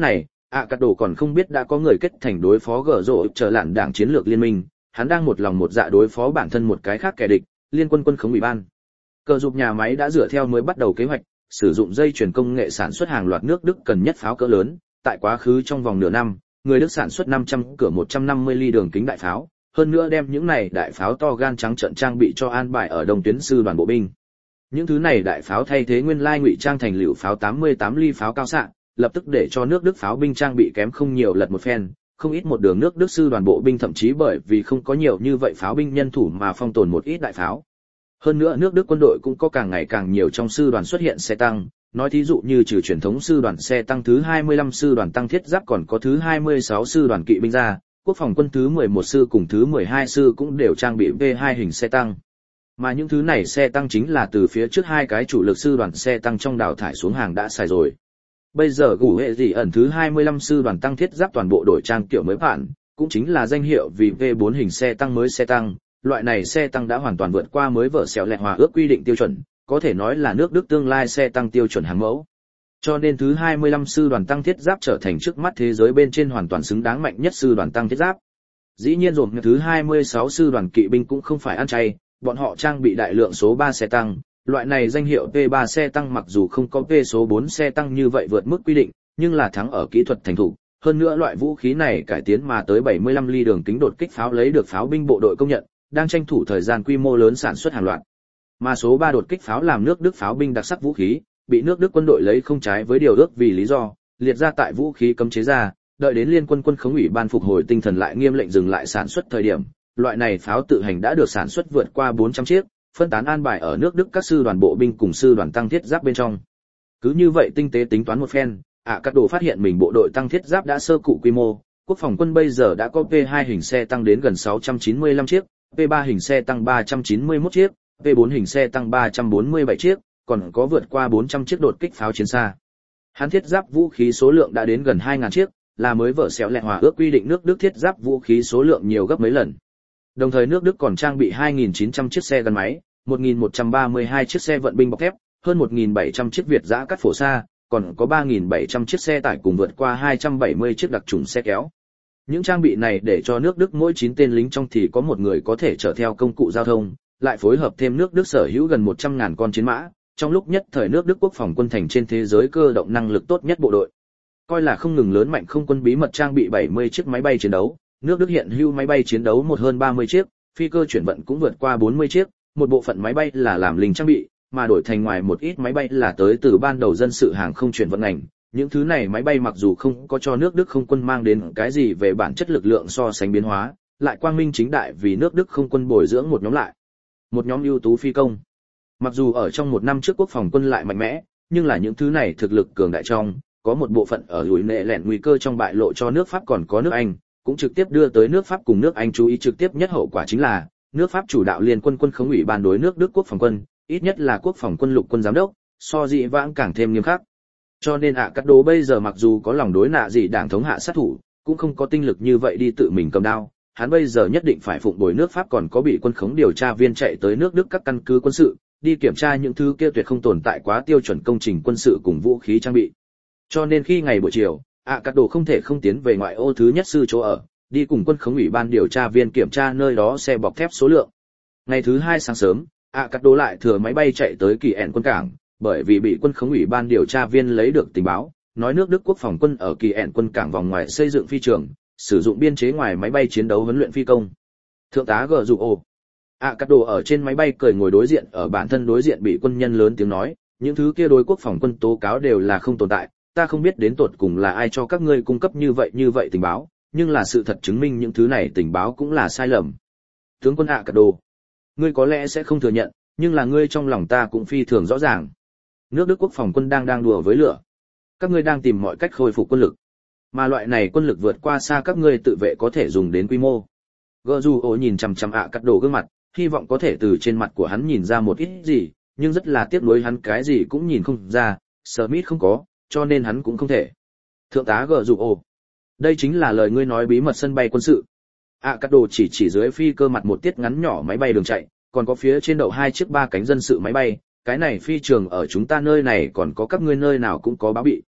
ạ cắt đồ còn không biết đã có người kết thành đối phó gở rộ trở lạn đảng chiến lược liên minh, hắn đang một lòng một dạ đối phó bản thân một cái khác kẻ địch, liên quân quân khống ủy ban. Cờ dục nhà máy đã dựa theo mới bắt đầu kế hoạch, sử dụng dây chuyển công nghệ sản xuất hàng loạt nước Đức cần nhất pháo cỡ lớn, tại quá khứ trong vòng nửa năm, người Đức sản xuất năm trăm cửa một trăm năm mươi ly đường kính đại pháo, hơn nữa đem những này đại pháo to gan trắng trợn trang bị cho an bài ở đông tuyến sư đoàn bộ binh. Những thứ này đại pháo thay thế nguyên lai ngụy trang thành lựu pháo tám mươi tám ly pháo cao xạ, lập tức để cho nước Đức pháo binh trang bị kém không nhiều lật một phen, không ít một đường nước Đức sư đoàn bộ binh thậm chí bởi vì không có nhiều như vậy pháo binh nhân thủ mà phong tồn một ít đại pháo. Hơn nữa nước Đức quân đội cũng có càng ngày càng nhiều trong sư đoàn xuất hiện xe tăng, nói thí dụ như trừ truyền thống sư đoàn xe tăng thứ hai mươi lăm sư đoàn tăng thiết giáp còn có thứ hai mươi sáu sư đoàn kỵ binh ra, quốc phòng quân thứ mười một sư cùng thứ mười hai sư cũng đều trang bị vê hai hình xe tăng. Mà những thứ này xe tăng chính là từ phía trước hai cái chủ lực sư đoàn xe tăng trong đào thải xuống hàng đã xài rồi. Bây giờ gủ hệ gì ẩn thứ hai mươi lăm sư đoàn tăng thiết giáp toàn bộ đổi trang kiểu mới bản, cũng chính là danh hiệu vì vê bốn hình xe tăng mới xe tăng, loại này xe tăng đã hoàn toàn vượt qua mới vở xẻo lẹt hòa ước quy định tiêu chuẩn, có thể nói là nước Đức tương lai xe tăng tiêu chuẩn hàng mẫu. Cho nên thứ hai mươi lăm sư đoàn tăng thiết giáp trở thành trước mắt thế giới bên trên hoàn toàn xứng đáng mạnh nhất sư đoàn tăng thiết giáp. Dĩ nhiên rồi, thứ hai mươi sáu sư đoàn kỵ binh cũng không phải ăn chay, bọn họ trang bị đại lượng số ba xe tăng, loại này danh hiệu P ba xe tăng mặc dù không có P số bốn xe tăng như vậy vượt mức quy định, nhưng là thắng ở kỹ thuật thành thủ. Hơn nữa loại vũ khí này cải tiến mà tới bảy mươi lăm ly đường kính đột kích pháo lấy được pháo binh bộ đội công nhận, đang tranh thủ thời gian quy mô lớn sản xuất hàng loạt. Mà số ba đột kích pháo làm nước Đức pháo binh đặc sắc vũ khí, bị nước Đức quân đội lấy không trái với điều ước vì lý do, liệt ra tại vũ khí cấm chế ra, đợi đến liên quân quân khống ủy ban phục hồi tinh thần lại nghiêm lệnh dừng lại sản xuất thời điểm, loại này pháo tự hành đã được sản xuất vượt qua bốn trăm chiếc, phân tán an bài ở nước Đức các sư đoàn bộ binh cùng sư đoàn tăng thiết giáp bên trong. Cứ như vậy tinh tế tính toán một phen, ạ các đồ phát hiện mình bộ đội tăng thiết giáp đã sơ cụ quy mô, quốc phòng quân bây giờ đã có P hai hình xe tăng đến gần sáu trăm chín mươi lăm chiếc, P ba hình xe tăng ba trăm chín mươi mốt chiếc, P bốn hình xe tăng ba trăm bốn mươi bảy chiếc, còn có vượt qua bốn trăm chiếc đột kích pháo chiến xa. Hắn thiết giáp vũ khí số lượng đã đến gần hai nghìn chiếc, là mới vở xéo lẹt hòa ước quy định nước Đức thiết giáp vũ khí số lượng nhiều gấp mấy lần. Đồng thời nước Đức còn trang bị hai nghìn chín trăm chiếc xe gắn máy, một nghìn một trăm ba mươi hai chiếc xe vận binh bọc thép, hơn một nghìn bảy trăm chiếc Việt giã cắt phổ xa, còn có ba nghìn bảy trăm chiếc xe tải cùng vượt qua hai trăm bảy mươi chiếc đặc trùng xe kéo. Những trang bị này để cho nước Đức mỗi chín tên lính trong thì có một người có thể chở theo công cụ giao thông, lại phối hợp thêm nước Đức sở hữu gần một trăm nghìn con chiến mã, trong lúc nhất thời nước Đức quốc phòng quân thành trên thế giới cơ động năng lực tốt nhất bộ đội. Coi là không ngừng lớn mạnh không quân bí mật trang bị bảy mươi chiếc máy bay chiến đấu, nước Đức hiện hữu máy bay chiến đấu một hơn ba mươi chiếc, phi cơ chuyển vận cũng vượt qua bốn mươi chiếc, một bộ phận máy bay là làm lính trang bị, mà đổi thành ngoài một ít máy bay là tới từ ban đầu dân sự hàng không chuyển vận ngành. Những thứ này máy bay mặc dù không có cho nước Đức không quân mang đến cái gì về bản chất lực lượng so sánh biến hóa, lại quang minh chính đại vì nước Đức không quân bồi dưỡng một nhóm lại. Một nhóm ưu tú phi công. Mặc dù ở trong một năm trước quốc phòng quân lại mạnh mẽ, nhưng là những thứ này thực lực cường đại trong, có một bộ phận ở lùi nệ lẹn nguy cơ trong bại lộ cho nước Pháp còn có nước Anh, cũng trực tiếp đưa tới nước Pháp cùng nước Anh chú ý trực tiếp nhất hậu quả chính là, nước Pháp chủ đạo liên quân quân khống ủy ban đối nước Đức quốc phòng quân, ít nhất là quốc phòng quân lục quân giám đốc, so dị vãng càng thêm nghiêm khắc. Cho nên ạ cắt đồ bây giờ mặc dù có lòng đối nạ gì đảng thống hạ sát thủ, cũng không có tinh lực như vậy đi tự mình cầm đao, hắn bây giờ nhất định phải phụng bồi nước Pháp còn có bị quân khống điều tra viên chạy tới nước Đức các căn cứ quân sự, đi kiểm tra những thứ kia tuyệt không tồn tại quá tiêu chuẩn công trình quân sự cùng vũ khí trang bị. Cho nên khi ngày buổi chiều, ạ cắt đồ không thể không tiến về ngoại ô thứ nhất sư chỗ ở, đi cùng quân khống ủy ban điều tra viên kiểm tra nơi đó xe bọc thép số lượng. Ngày thứ hai sáng sớm, ạ cắt đồ lại thừa máy bay chạy tới Kỳ ẹn quân cảng, bởi vì bị quân khống ủy ban điều tra viên lấy được tình báo, nói nước Đức quốc phòng quân ở Kỳ ẹn quân cảng vòng ngoài xây dựng phi trường, sử dụng biên chế ngoài máy bay chiến đấu huấn luyện phi công. Thượng tá G dụ ồ. ạ cắt đồ ở trên máy bay cười ngồi đối diện ở bản thân đối diện bị quân nhân lớn tiếng nói, những thứ kia đối quốc phòng quân tố cáo đều là không tồn tại, ta không biết đến tột cùng là ai cho các ngươi cung cấp như vậy như vậy tình báo, nhưng là sự thật chứng minh những thứ này tình báo cũng là sai lầm. Tướng quân ạ cắt đồ, ngươi có lẽ sẽ không thừa nhận, nhưng là ngươi trong lòng ta cũng phi thường rõ ràng. Nước Đức quốc phòng quân đang đang đùa với lửa. Các ngươi đang tìm mọi cách khôi phục quân lực. Mà loại này quân lực vượt qua xa các ngươi tự vệ có thể dùng đến quy mô. Gơ dù ổ nhìn chằm chằm ạ cắt đồ gương mặt, hy vọng có thể từ trên mặt của hắn nhìn ra một ít gì, nhưng rất là tiếc nuối hắn cái gì cũng nhìn không ra, Smith không có, cho nên hắn cũng không thể. Thượng tá Gơ dù ổ. Đây chính là lời ngươi nói bí mật sân bay quân sự. ạ cắt đồ chỉ chỉ dưới phi cơ mặt một tiết ngắn nhỏ máy bay đường chạy, còn có phía trên đậu hai chiếc ba cánh dân sự máy bay. Cái này phi trường ở chúng ta nơi này còn có các ngươi nơi nào cũng có báo bị.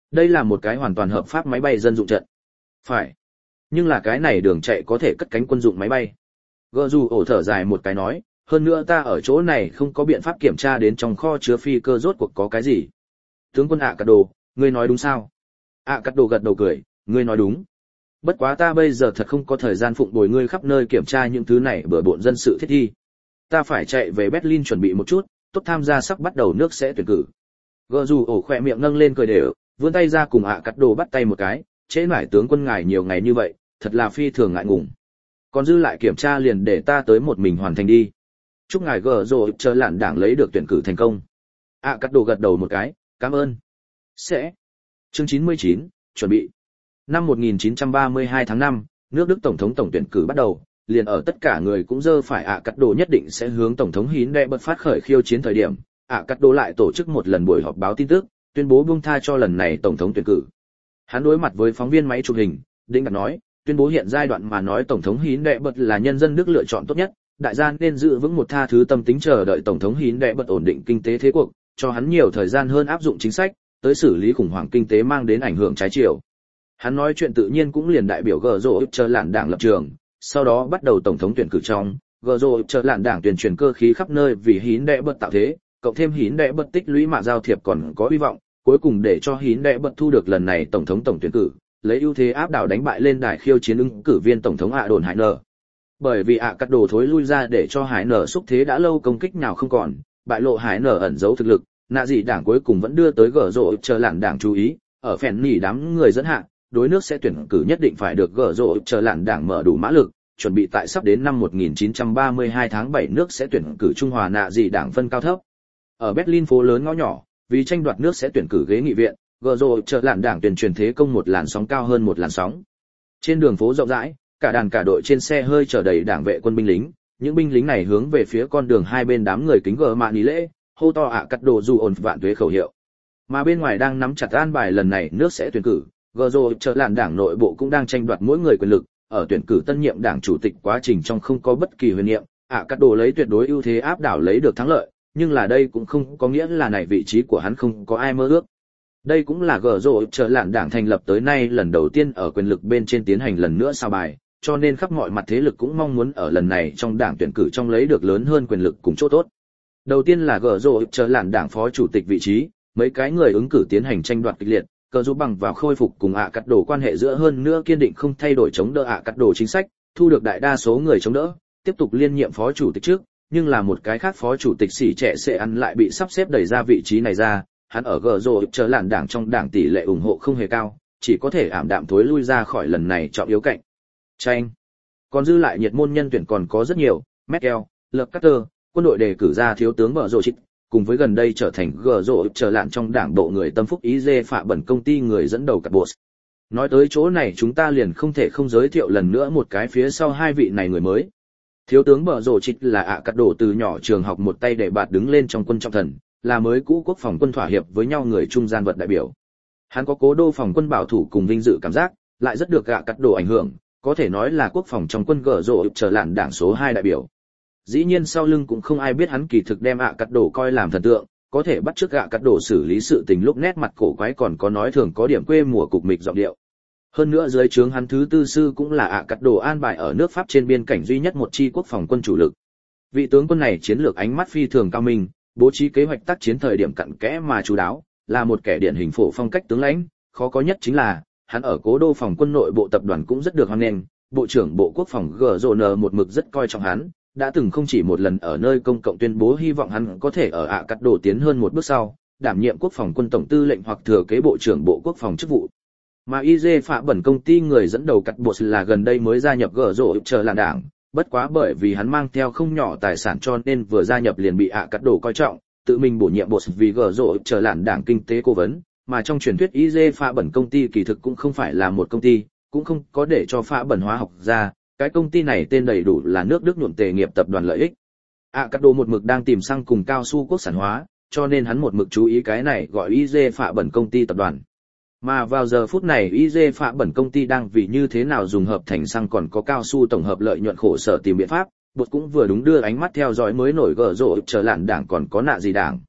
Đây là một cái hoàn toàn hợp pháp máy bay dân dụng trận. Phải. Nhưng là cái này đường chạy có thể cất cánh quân dụng máy bay. Gờ dù ổ thở dài một cái nói, hơn nữa ta ở chỗ này không có biện pháp kiểm tra đến trong kho chứa phi cơ rốt cuộc có cái gì. Tướng quân ạ cắt đồ, ngươi nói đúng sao? ạ cắt đồ gật đầu cười, ngươi nói đúng. Bất quá ta bây giờ thật không có thời gian phụng bồi ngươi khắp nơi kiểm tra những thứ này bừa bộn dân sự thiết thi. Ta phải chạy về Berlin chuẩn bị một chút, tốt tham gia sắp bắt đầu nước sẽ tuyển cử. Gờ dù ổ khỏe miệng nâng lên cười đều, vươn tay ra cùng ạ cắt đồ bắt tay một cái, trễ nải tướng quân ngài nhiều ngày như vậy, thật là phi thường ngại ngùng. Còn dư lại kiểm tra liền để ta tới một mình hoàn thành đi. Chúc ngài gờ rồi chờ lạn đảng lấy được tuyển cử thành công. ạ cắt đồ gật đầu một cái, cảm ơn. Sẽ. Chương chín mươi chín, chuẩn bị. Năm một nghìn chín trăm ba mươi hai tháng năm, nước Đức tổng thống tổng tuyển cử bắt đầu, liền ở tất cả người cũng dơ phải ạ cắt đồ nhất định sẽ hướng tổng thống Hín đệ bật phát khởi khiêu chiến thời điểm, ạ cắt đồ lại tổ chức một lần buổi họp báo tin tức, tuyên bố buông tha cho lần này tổng thống tuyển cử. Hắn đối mặt với phóng viên máy chụp hình, đĩnh đặt nói, tuyên bố hiện giai đoạn mà nói tổng thống Hín đệ bật là nhân dân Đức lựa chọn tốt nhất, đại gia nên giữ vững một tha thứ tâm tính chờ đợi tổng thống Hín đệ bật ổn định kinh tế thế cuộc, cho hắn nhiều thời gian hơn áp dụng chính sách, tới xử lý khủng hoảng kinh tế mang đến ảnh hưởng trái chiều. Hắn nói chuyện tự nhiên cũng liền đại biểu gờ rô chờ lạn đảng lập trường, sau đó bắt đầu tổng thống tuyển cử trong, gờ rô chờ lạn đảng tuyên truyền cơ khí khắp nơi vì Hín đệ bật tạo thế, cộng thêm Hín đệ bật tích lũy mạ giao thiệp còn có hy vọng, cuối cùng để cho Hín đệ bật thu được lần này tổng thống tổng tuyển cử, lấy ưu thế áp đảo đánh bại lên đài khiêu chiến ứng cử viên tổng thống ạ đồn hải nở. Bởi vì ạ cắt đồ thối lui ra để cho hải nở xúc thế đã lâu công kích nào không còn, bại lộ hải nở ẩn giấu thực lực, nạ dị đảng cuối cùng vẫn đưa tới gở rộ chờ lạn đảng chú ý, ở phèn nỉ đám người dẫn hạ, đối nước sẽ tuyển cử nhất định phải được gở rộ chờ lạn đảng mở đủ mã lực, chuẩn bị tại sắp đến năm một nghìn chín trăm ba mươi hai tháng bảy nước sẽ tuyển cử Trung Hòa nạ dị đảng phân cao thấp. Ở Berlin phố lớn ngõ nhỏ, vì tranh đoạt nước sẽ tuyển cử ghế nghị viện, gở rộ chờ lạn đảng tuyển truyền thế công một làn sóng cao hơn một làn sóng. Trên đường phố rộng rãi, cả đàn cả đội trên xe hơi chở đầy đảng vệ quân binh lính, những binh lính này hướng về phía con đường hai bên đám người kính gờ mạn ý lễ, hô to ạ cắt đồ dù ổn vạn tuế khẩu hiệu. Mà bên ngoài đang nắm chặt an bài lần này nước sẽ tuyển cử, gờ rồ chờ làn đảng nội bộ cũng đang tranh đoạt mỗi người quyền lực, ở tuyển cử tân nhiệm đảng chủ tịch quá trình trong không có bất kỳ huyền niệm, ạ cắt đồ lấy tuyệt đối ưu thế áp đảo lấy được thắng lợi, nhưng là đây cũng không có nghĩa là này vị trí của hắn không có ai mơ ước. Đây cũng là gờ rồ chờ làn đảng thành lập tới nay lần đầu tiên ở quyền lực bên trên tiến hành lần nữa sao bài, cho nên khắp mọi mặt thế lực cũng mong muốn ở lần này trong đảng tuyển cử trong lấy được lớn hơn quyền lực cùng chỗ tốt. Đầu tiên là gờ rồ chờ làn đảng phó chủ tịch vị trí, mấy cái người ứng cử tiến hành tranh đoạt kịch liệt, cờ giúp bằng vào khôi phục cùng ạ cắt đồ quan hệ giữa hơn nữa kiên định không thay đổi chống đỡ ạ cắt đồ chính sách, thu được đại đa số người chống đỡ, tiếp tục liên nhiệm phó chủ tịch trước, nhưng là một cái khác phó chủ tịch xỉ trẻ sẽ ăn lại bị sắp xếp đẩy ra vị trí này ra, hắn ở gờ rồ chờ làn đảng trong đảng tỷ lệ ủng hộ không hề cao, chỉ có thể ảm đạm thối lui ra khỏi lần này trọng yếu cạnh tranh. Còn dư lại nhiệt môn nhân tuyển còn có rất nhiều, Merkel, Le Carter, quân đội đề cử ra thiếu tướng Bờ Rồ Chít, cùng với gần đây trở thành gờ rộ trở lạn trong đảng bộ người tâm phúc ý dê phạ bẩn công ty người dẫn đầu cặp boss. Nói tới chỗ này chúng ta liền không thể không giới thiệu lần nữa một cái phía sau hai vị này người mới. Thiếu tướng Bờ Rồ Chít là ạ cắt đổ từ nhỏ trường học một tay để bạt đứng lên trong quân trọng thần, là mới cũ quốc phòng quân thỏa hiệp với nhau người trung gian vật đại biểu. Hắn có cố đô phòng quân bảo thủ cùng vinh dự cảm giác, lại rất được ạ cắt đổ ảnh hưởng, có thể nói là quốc phòng trong quân gờ rộ trở lạn đảng số hai đại biểu. Dĩ nhiên sau lưng cũng không ai biết hắn kỳ thực đem ạ cắt đổ coi làm thần tượng, có thể bắt chước ạ cắt đổ xử lý sự tình lúc nét mặt cổ quái còn có nói thường có điểm quê mùa cục mịch giọng điệu. Hơn nữa dưới trướng hắn thứ tư sư cũng là ạ cắt đổ an bài ở nước Pháp trên biên cảnh duy nhất một chi quốc phòng quân chủ lực. Vị tướng quân này chiến lược ánh mắt phi thường cao minh, bố trí kế hoạch tác chiến thời điểm cặn kẽ mà chú đáo, là một kẻ điển hình phổ phong cách tướng lãnh, khó có nhất chính là hắn ở cố đô phòng quân nội bộ tập đoàn cũng rất được hoan nghênh, bộ trưởng bộ quốc phòng giê rờ en một mực rất coi trọng hắn, đã từng không chỉ một lần ở nơi công cộng tuyên bố hy vọng hắn có thể ở ạ cắt đổ tiến hơn một bước sau, đảm nhiệm quốc phòng quân tổng tư lệnh hoặc thừa kế bộ trưởng bộ quốc phòng chức vụ. Mà i giê phạ bẩn công ty người dẫn đầu cắt bộ là gần đây mới gia nhập gờ rộ chờ làn đảng, bất quá bởi vì hắn mang theo không nhỏ tài sản cho nên vừa gia nhập liền bị ạ cắt đổ coi trọng, tự mình bổ nhiệm bộ vì gờ rộ chờ làn đảng kinh tế cố vấn, mà trong truyền thuyết i giê phạ bẩn công ty kỳ thực cũng không phải là một công ty, cũng không có để cho phạ bẩn hóa học ra, cái công ty này tên đầy đủ là nước Đức nhuộm tề nghiệp tập đoàn lợi ích. ạ cắt đổ một mực đang tìm xăng cùng cao su quốc sản hóa, cho nên hắn một mực chú ý cái này gọi i giê phạ bẩn công ty tập đoàn. Mà vào giờ phút này i giê phạ bẩn công ty đang vì như thế nào dùng hợp thành xăng còn có cao su tổng hợp lợi nhuận khổ sở tìm biện pháp, bột cũng vừa đúng đưa ánh mắt theo dõi mới nổi gở rộ chờ lạn đảng còn có nạ gì đảng.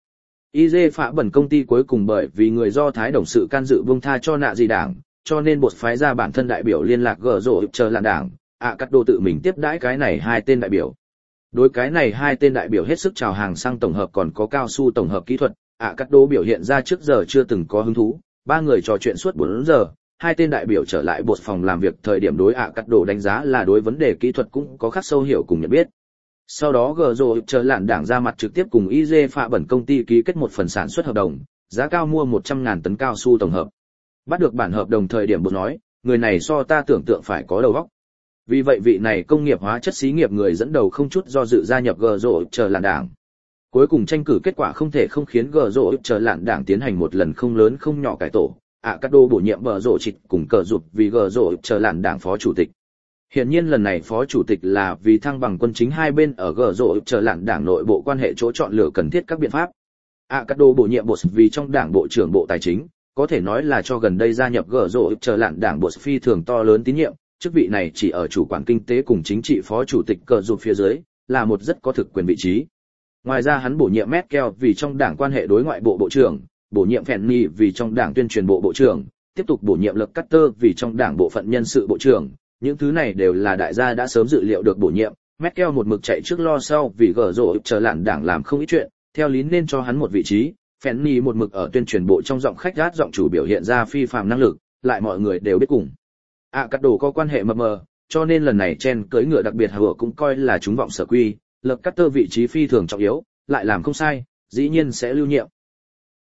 i giê phạ bẩn công ty cuối cùng bởi vì người Do Thái đồng sự can dự buông tha cho nạ gì đảng, cho nên buộc phái ra bản thân đại biểu liên lạc gờ rộ chờ làn đảng, ạ cắt đồ tự mình tiếp đãi cái này hai tên đại biểu. Đối cái này hai tên đại biểu hết sức chào hàng xăng tổng hợp còn có cao su tổng hợp kỹ thuật, ạ cắt đồ biểu hiện ra trước giờ chưa từng có hứng thú, ba người trò chuyện suốt bốn giờ, hai tên đại biểu trở lại bột phòng làm việc thời điểm đối ạ cắt đồ đánh giá là đối vấn đề kỹ thuật cũng có khắc sâu hiểu cùng nhận biết. Sau đó gờ rộ chờ làn đảng ra mặt trực tiếp cùng i giê phạ bẩn công ty ký kết một phần sản xuất hợp đồng, giá cao mua một trăm ngàn tấn cao su tổng hợp. Bắt được bản hợp đồng thời điểm bột nói, người này so ta tưởng tượng phải có đầu óc. Vì vậy vị này công nghiệp hóa chất xí nghiệp người dẫn đầu không chút do dự gia nhập gờ rộ chờ làn đảng. Cuối cùng tranh cử kết quả không thể không khiến gờ rộ chờ làn đảng tiến hành một lần không lớn không nhỏ cải tổ, ạ cắt đô bổ nhiệm gờ rộ trịt cùng cờ rụt vì gờ rộ chờ làn đảng phó chủ tịch. Hiển nhiên lần này phó chủ tịch là vì thăng bằng quân chính hai bên ở gờ rộ chờ làn đảng nội bộ quan hệ chỗ chọn lựa cần thiết các biện pháp. ạ cắt đô bổ nhiệm bộ vì trong đảng bộ trưởng bộ tài chính, có thể nói là cho gần đây gia nhập gờ rộ chờ làn đảng bộ phi thường to lớn tín nhiệm. Chức vị này chỉ ở chủ quản kinh tế cùng chính trị phó chủ tịch cờ rụt phía dưới, là một rất có thực quyền vị trí. Ngoài ra hắn bổ nhiệm Merkel vì trong đảng quan hệ đối ngoại bộ bộ trưởng, bổ nhiệm Fanny vì trong đảng tuyên truyền bộ bộ trưởng, tiếp tục bổ nhiệm Lộc Carter vì trong đảng bộ phận nhân sự bộ trưởng. Những thứ này đều là đại gia đã sớm dự liệu được bổ nhiệm. Merkel một mực chạy trước lo sau vì gỡ rộ chờ lạn đảng làm không ít chuyện, theo lý nên cho hắn một vị trí. Fanny một mực ở tuyên truyền bộ trong giọng khách gát giọng chủ biểu hiện ra phi phàm năng lực, lại mọi người đều biết cùng. ạ cắt đồ có quan hệ mập mờ, cho nên lần này chen cưỡi ngựa đặc biệt hvừa cũng coi là chúng vọng sở quy. Lộc Carter vị trí phi thường trọng yếu, lại làm không sai, dĩ nhiên sẽ lưu nhiệm.